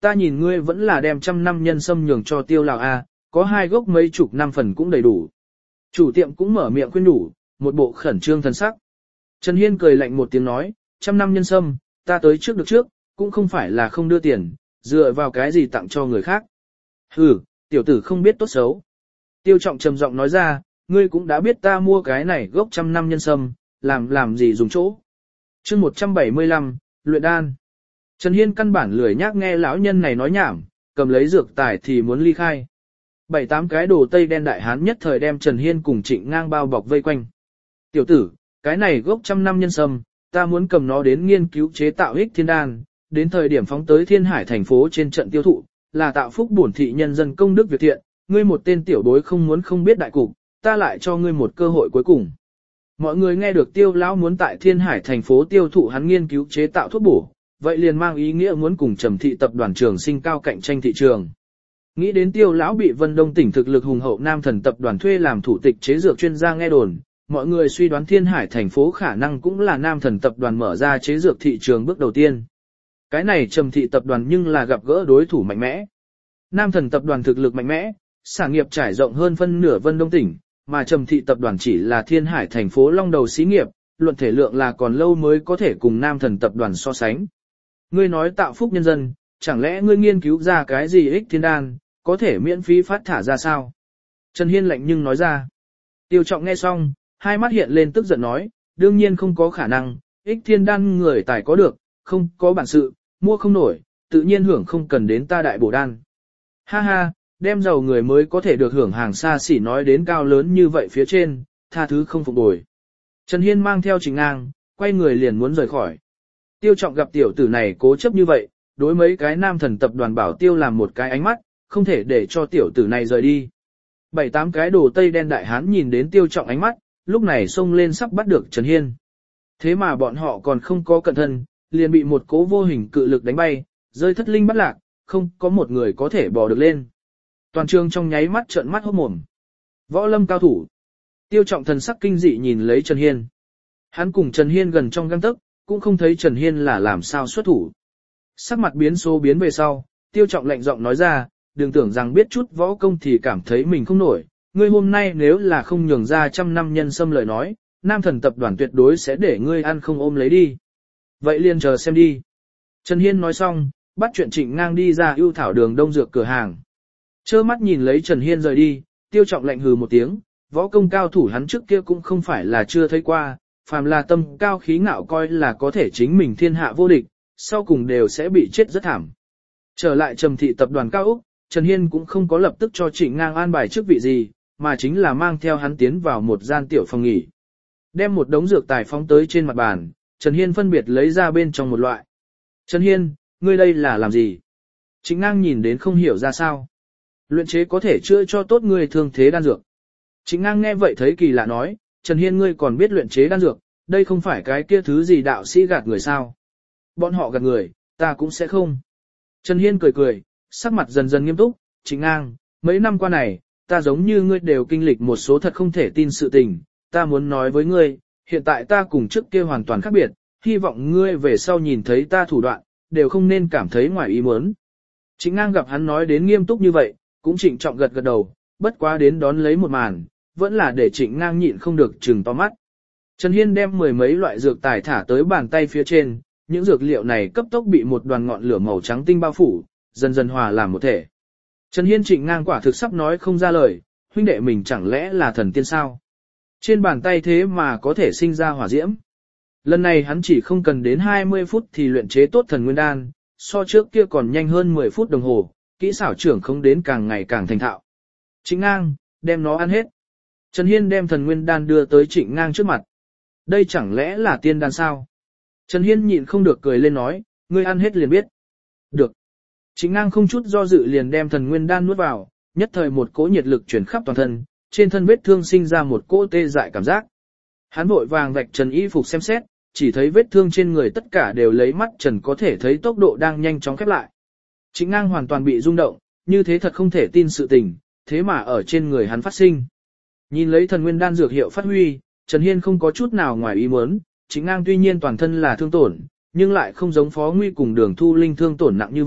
ta nhìn ngươi vẫn là đem 100 năm nhân sâm nhường cho Tiêu lão a, có 2 gốc mấy chục năm phần cũng đầy đủ. Chủ tiệm cũng mở miệng khuyên nhủ, một bộ khẩn trương thần sắc. Trần Hiên cười lạnh một tiếng nói, 100 năm nhân sâm, ta tới trước được trước, cũng không phải là không đưa tiền, dựa vào cái gì tặng cho người khác. Hừ, tiểu tử không biết tốt xấu. Tiêu Trọng trầm giọng nói ra, ngươi cũng đã biết ta mua cái này gốc 100 năm nhân sâm, làm gì dùng chỗ. Chương 175, luyện đan. Trần Hiên căn bản lười nhác nghe lão nhân này nói nhảm, cầm lấy dược tài thì muốn ly khai. 7-8 cái đồ tây đen đại hán nhất thời đem Trần Hiên cùng Trịnh Ngang bao bọc vây quanh. Tiểu tử, cái này gốc 100 năm nhân sâm, ta muốn cầm nó đến nghiên cứu chế tạo ích thiên đan, đến thời điểm phóng tới Thiên Hải thành phố trên trận tiêu thụ, là tạo phúc bổn thị nhân dân công đức việc thiện, ngươi một tên tiểu bối không muốn không biết đại cục, ta lại cho ngươi một cơ hội cuối cùng. Mọi người nghe được Tiêu lão muốn tại Thiên Hải thành phố tiêu thụ hắn nghiên cứu chế tạo thuốc bổ, vậy liền mang ý nghĩa muốn cùng Trầm thị tập đoàn Trường Sinh cao cạnh tranh thị trường. Nghĩ đến Tiêu lão bị Vân Đông tỉnh thực lực hùng hậu Nam Thần tập đoàn thuê làm thủ tịch chế dược chuyên gia nghe đồn, mọi người suy đoán Thiên Hải thành phố khả năng cũng là Nam Thần tập đoàn mở ra chế dược thị trường bước đầu tiên. Cái này Trầm thị tập đoàn nhưng là gặp gỡ đối thủ mạnh mẽ. Nam Thần tập đoàn thực lực mạnh mẽ, sản nghiệp trải rộng hơn phân nửa Vân Đông tỉnh, mà Trầm thị tập đoàn chỉ là Thiên Hải thành phố long đầu xí nghiệp, luận thể lượng là còn lâu mới có thể cùng Nam Thần tập đoàn so sánh. Ngươi nói tạo phúc nhân dân, chẳng lẽ ngươi nghiên cứu ra cái gì ích thiên đan, có thể miễn phí phát thả ra sao? Trần Hiên lạnh nhưng nói ra. Tiêu Trọng nghe xong, hai mắt hiện lên tức giận nói, đương nhiên không có khả năng, ích thiên đan người tài có được, không có bản sự, mua không nổi, tự nhiên hưởng không cần đến ta đại bổ đan. Ha ha, đem giàu người mới có thể được hưởng hàng xa xỉ nói đến cao lớn như vậy phía trên, tha thứ không phục bồi. Trần Hiên mang theo Trịnh Ngang, quay người liền muốn rời khỏi. Tiêu Trọng gặp tiểu tử này cố chấp như vậy, đối mấy cái Nam Thần tập đoàn bảo Tiêu làm một cái ánh mắt, không thể để cho tiểu tử này rời đi. 7-8 cái đồ tây đen đại hán nhìn đến Tiêu Trọng ánh mắt, lúc này xông lên sắp bắt được Trần Hiên. Thế mà bọn họ còn không có cẩn thận, liền bị một cố vô hình cự lực đánh bay, rơi thất linh bắt lạc, không có một người có thể bò được lên. Toàn trường trong nháy mắt trợn mắt hốt mồm. Võ lâm cao thủ. Tiêu Trọng thần sắc kinh dị nhìn lấy Trần Hiên. Hắn cùng Trần Hiên gần trong gang tấc, cũng không thấy Trần Hiên là làm sao xuất thủ. Sắc mặt biến số biến về sau, Tiêu Trọng lạnh giọng nói ra, đừng tưởng rằng biết chút võ công thì cảm thấy mình không nổi. Ngươi hôm nay nếu là không nhường ra 100 năm nhân sâm lời nói, Nam Thần tập đoàn tuyệt đối sẽ để ngươi ăn không ôm lấy đi. Vậy liền chờ xem đi. Trần Hiên nói xong, bắt chuyện Trịnh Ngang đi ra ưu thảo đường đông dược cửa hàng. Trơ mắt nhìn lấy Trần Hiên rời đi, Tiêu Trọng lạnh hừ một tiếng, võ công cao thủ hắn trước kia cũng không phải là chưa thấy qua, phàm là tâm cao khí ngạo coi là có thể chính mình thiên hạ vô địch, sau cùng đều sẽ bị chết rất thảm. Trở lại Trầm thị tập đoàn cao Úc, Trần Hiên cũng không có lập tức cho Trịnh Ngang an bài chức vị gì, mà chính là mang theo hắn tiến vào một gian tiểu phòng nghỉ. Đem một đống dược tài phóng tới trên mặt bàn, Trần Hiên phân biệt lấy ra bên trong một loại. Trần Hiên, ngươi đây là làm gì? Trịnh Ngang nhìn đến không hiểu ra sao. Luyện chế có thể chữa cho tốt ngươi thương thế đan dược. Trịnh Ngang nghe vậy thấy kỳ lạ nói, Trần Hiên ngươi còn biết luyện chế đan dược, đây không phải cái kia thứ gì đạo sĩ gạt người sao? Bọn họ gạt người, ta cũng sẽ không. Trần Hiên cười cười, sắc mặt dần dần nghiêm túc, Trịnh Ngang, mấy năm qua này, ta giống như ngươi đều kinh lịch một số thật không thể tin sự tình, ta muốn nói với ngươi, hiện tại ta cùng trước kia hoàn toàn khác biệt, hy vọng ngươi về sau nhìn thấy ta thủ đoạn, đều không nên cảm thấy ngoài ý muốn. Trịnh Ngang gặp hắn nói đến nghiêm túc như vậy, cũng trịnh trọng gật gật đầu, bất quá đến đón lấy một màn, vẫn là để Trịnh Ngang nhịn không được trừng to mắt. Trần Hiên đem 10 mấy loại dược tài thả tới bàn tay phía trên, những dược liệu này cấp tốc bị một đoàn ngọn lửa màu trắng tinh bao phủ, dần dần hòa làm một thể. Trần Hiên Trịnh Ngang quả thực sắp nói không ra lời, huynh đệ mình chẳng lẽ là thần tiên sao? Trên bàn tay thế mà có thể sinh ra hỏa diễm. Lần này hắn chỉ không cần đến 20 phút thì luyện chế tốt thần nguyên đan, so trước kia còn nhanh hơn 10 phút đồng hồ, kỹ xảo trưởng không đến càng ngày càng thành thạo. Trịnh Ngang, đem nó ăn hết. Trần Hiên đem thần nguyên đan đưa tới Trịnh Ngang trước mặt. Đây chẳng lẽ là tiên đan sao? Trần Hiên nhịn không được cười lên nói, ngươi ăn hết liền biết. Được. Trịnh Ngang không chút do dự liền đem thần nguyên đan nuốt vào, nhất thời một cỗ nhiệt lực chuyển khắp toàn thân, trên thân vết thương sinh ra một cỗ tê dại cảm giác. Hắn vội vàng vạch trần y phục xem xét, chỉ thấy vết thương trên người tất cả đều lấy mắt trần có thể thấy tốc độ đang nhanh chóng khép lại. Trịnh Ngang hoàn toàn bị rung động, như thế thật không thể tin sự tình, thế mà ở trên người hắn phát sinh. Nhìn lấy thần nguyên đan dược hiệu phát huy, Trần Hiên không có chút nào ngoài ý muốn, Trịnh Ngang tuy nhiên toàn thân là thương tổn, nhưng lại không giống Phó Nguy cùng Đường Thu Linh thương tổn nặng như vậy,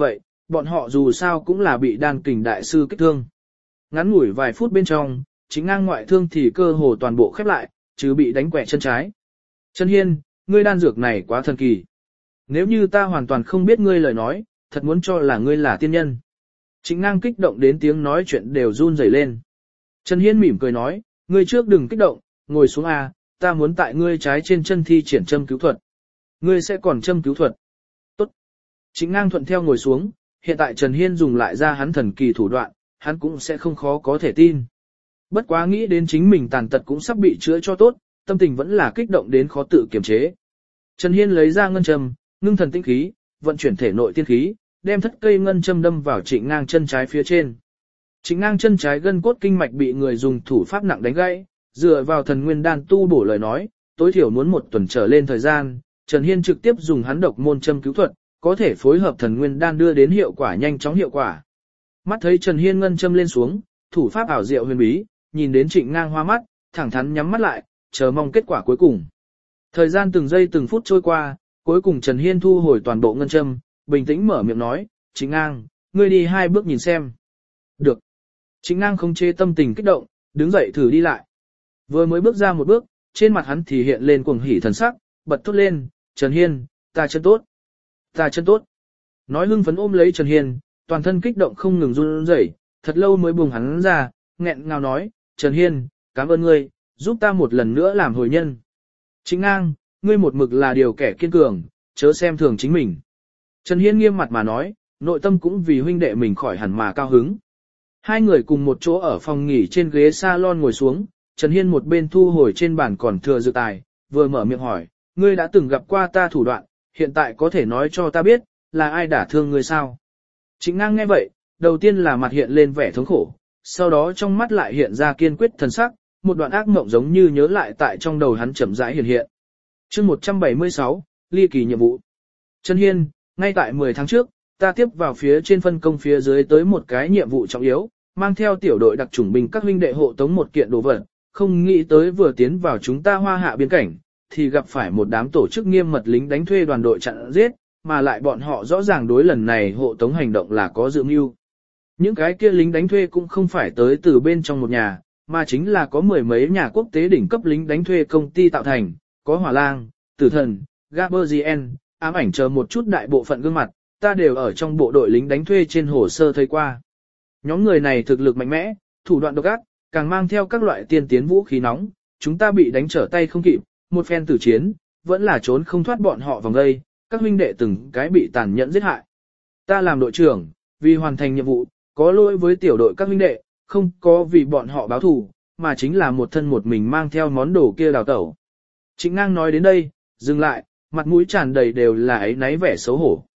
bọn họ dù sao cũng là bị đan kình đại sư kích thương. Ngắn ngủi vài phút bên trong, chính ngang ngoại thương thì cơ hồ toàn bộ khép lại, chứ bị đánh quẹ chân trái. Trần Hiên, ngươi đan dược này quá thần kỳ. Nếu như ta hoàn toàn không biết ngươi lời nói, thật muốn cho là ngươi là tiên nhân. Trịnh ngang kích động đến tiếng nói chuyện đều run rẩy lên. Trần Hiên mỉm cười nói, ngươi trước đừng kích động, ngồi xuống a, ta muốn tại ngươi trái trên chân thi triển châm cứu thuật. Ngươi sẽ còn châm cứu thuật. Tốt. Trịnh ngang thuận theo ngồi xuống, hiện tại Trần Hiên dùng lại ra hắn thần kỳ thủ đoạn, hắn cũng sẽ không khó có thể tin. Bất quá nghĩ đến chính mình tàn tật cũng sắp bị chữa cho tốt, tâm tình vẫn là kích động đến khó tự kiềm chế. Trần Hiên lấy ra ngân châm, ngưng thần tinh khí, vận chuyển thể nội tiên khí, đem thất cây ngân châm đâm vào Trịnh ngang chân trái phía trên. Trịnh ngang chân trái gân cốt kinh mạch bị người dùng thủ pháp nặng đánh gãy, dựa vào thần nguyên đan tu bổ lời nói, tối thiểu muốn 1 tuần trở lên thời gian, Trần Hiên trực tiếp dùng hắn độc môn châm cứu thuật, có thể phối hợp thần nguyên đan đưa đến hiệu quả nhanh chóng hiệu quả. Mắt thấy Trần Hiên ngân châm lên xuống, thủ pháp ảo diệu huyền bí, nhìn đến Trịnh ngang hoa mắt, thẳng thắn nhắm mắt lại, chờ mong kết quả cuối cùng. Thời gian từng giây từng phút trôi qua, cuối cùng Trần Hiên thu hồi toàn bộ ngân châm, bình tĩnh mở miệng nói, Trịnh ngang, ngươi đi 2 bước nhìn xem. Được. Trịnh ngang không chế tâm tình kích động, đứng dậy thử đi lại. Vừa mới bước ra 1 bước, trên mặt hắn thì hiện lên cuồng hỉ thần sắc, bật thốt lên, Trần Hiên, ta chân tốt. Ta chân tốt. Nói hưng phấn ôm lấy Trần Hiên, toàn thân kích động không ngừng run rẩy, thật lâu mới buông hắn ra, nghẹn ngào nói, Trần Hiên, cảm ơn ngươi, giúp ta một lần nữa làm hồi nhân. Trịnh ngang, ngươi một mực là điều kẻ kiên cường, chớ xem thường chính mình. Trần Hiên nghiêm mặt mà nói, nội tâm cũng vì huynh đệ mình khỏi hẳn mà cao hứng. Hai người cùng một chỗ ở phòng nghỉ trên ghế salon ngồi xuống, Trần Hiên một bên thu hồi trên bàn còn thừa dược tài, vừa mở miệng hỏi, ngươi đã từng gặp qua ta thủ đoạn, hiện tại có thể nói cho ta biết, là ai đả thương ngươi sao? Trịnh ngang nghe vậy, đầu tiên là mặt hiện lên vẻ thống khổ, sau đó trong mắt lại hiện ra kiên quyết thần sắc, một đoạn ác mộng giống như nhớ lại tại trong đầu hắn chậm rãi hiện hiện. Chương 176, ly kỳ nhiệm vụ. Trần Hiên, ngay tại 10 tháng trước, ta tiếp vào phía trên phân công phía dưới tới một cái nhiệm vụ trọng yếu, mang theo tiểu đội đặc chủng binh các huynh đệ hộ tống một kiện đồ vật, không nghĩ tới vừa tiến vào chúng ta Hoa Hạ biên cảnh, thì gặp phải một đám tổ chức nghiêm mật lính đánh thuê đoàn đội chặn giết, mà lại bọn họ rõ ràng đối lần này hộ tống hành động là có dự mưu. Những cái kia lính đánh thuê cũng không phải tới từ bên trong một nhà, mà chính là có 10 mấy nhà quốc tế đỉnh cấp lính đánh thuê công ty tạo thành, có Hỏa Lang, Tử Thần, Gaberzien, ám ảnh chờ một chút đại bộ phận gương mặt, ta đều ở trong bộ đội lính đánh thuê trên hồ sơ thấy qua. Nhóm người này thực lực mạnh mẽ, thủ đoạn độc ác, càng mang theo các loại tiên tiến vũ khí nóng, chúng ta bị đánh trở tay không kịp, một phen tử chiến, vẫn là trốn không thoát bọn họ vòng đây, các huynh đệ từng cái bị tàn nhẫn giết hại. Ta làm đội trưởng, vì hoàn thành nhiệm vụ, có lỗi với tiểu đội các huynh đệ, không có vì bọn họ báo thù, mà chính là một thân một mình mang theo món đồ kia đào tẩu. Trịnh ngang nói đến đây, dừng lại, mặt mũi tràn đầy đều là áy náy vẻ xấu hổ.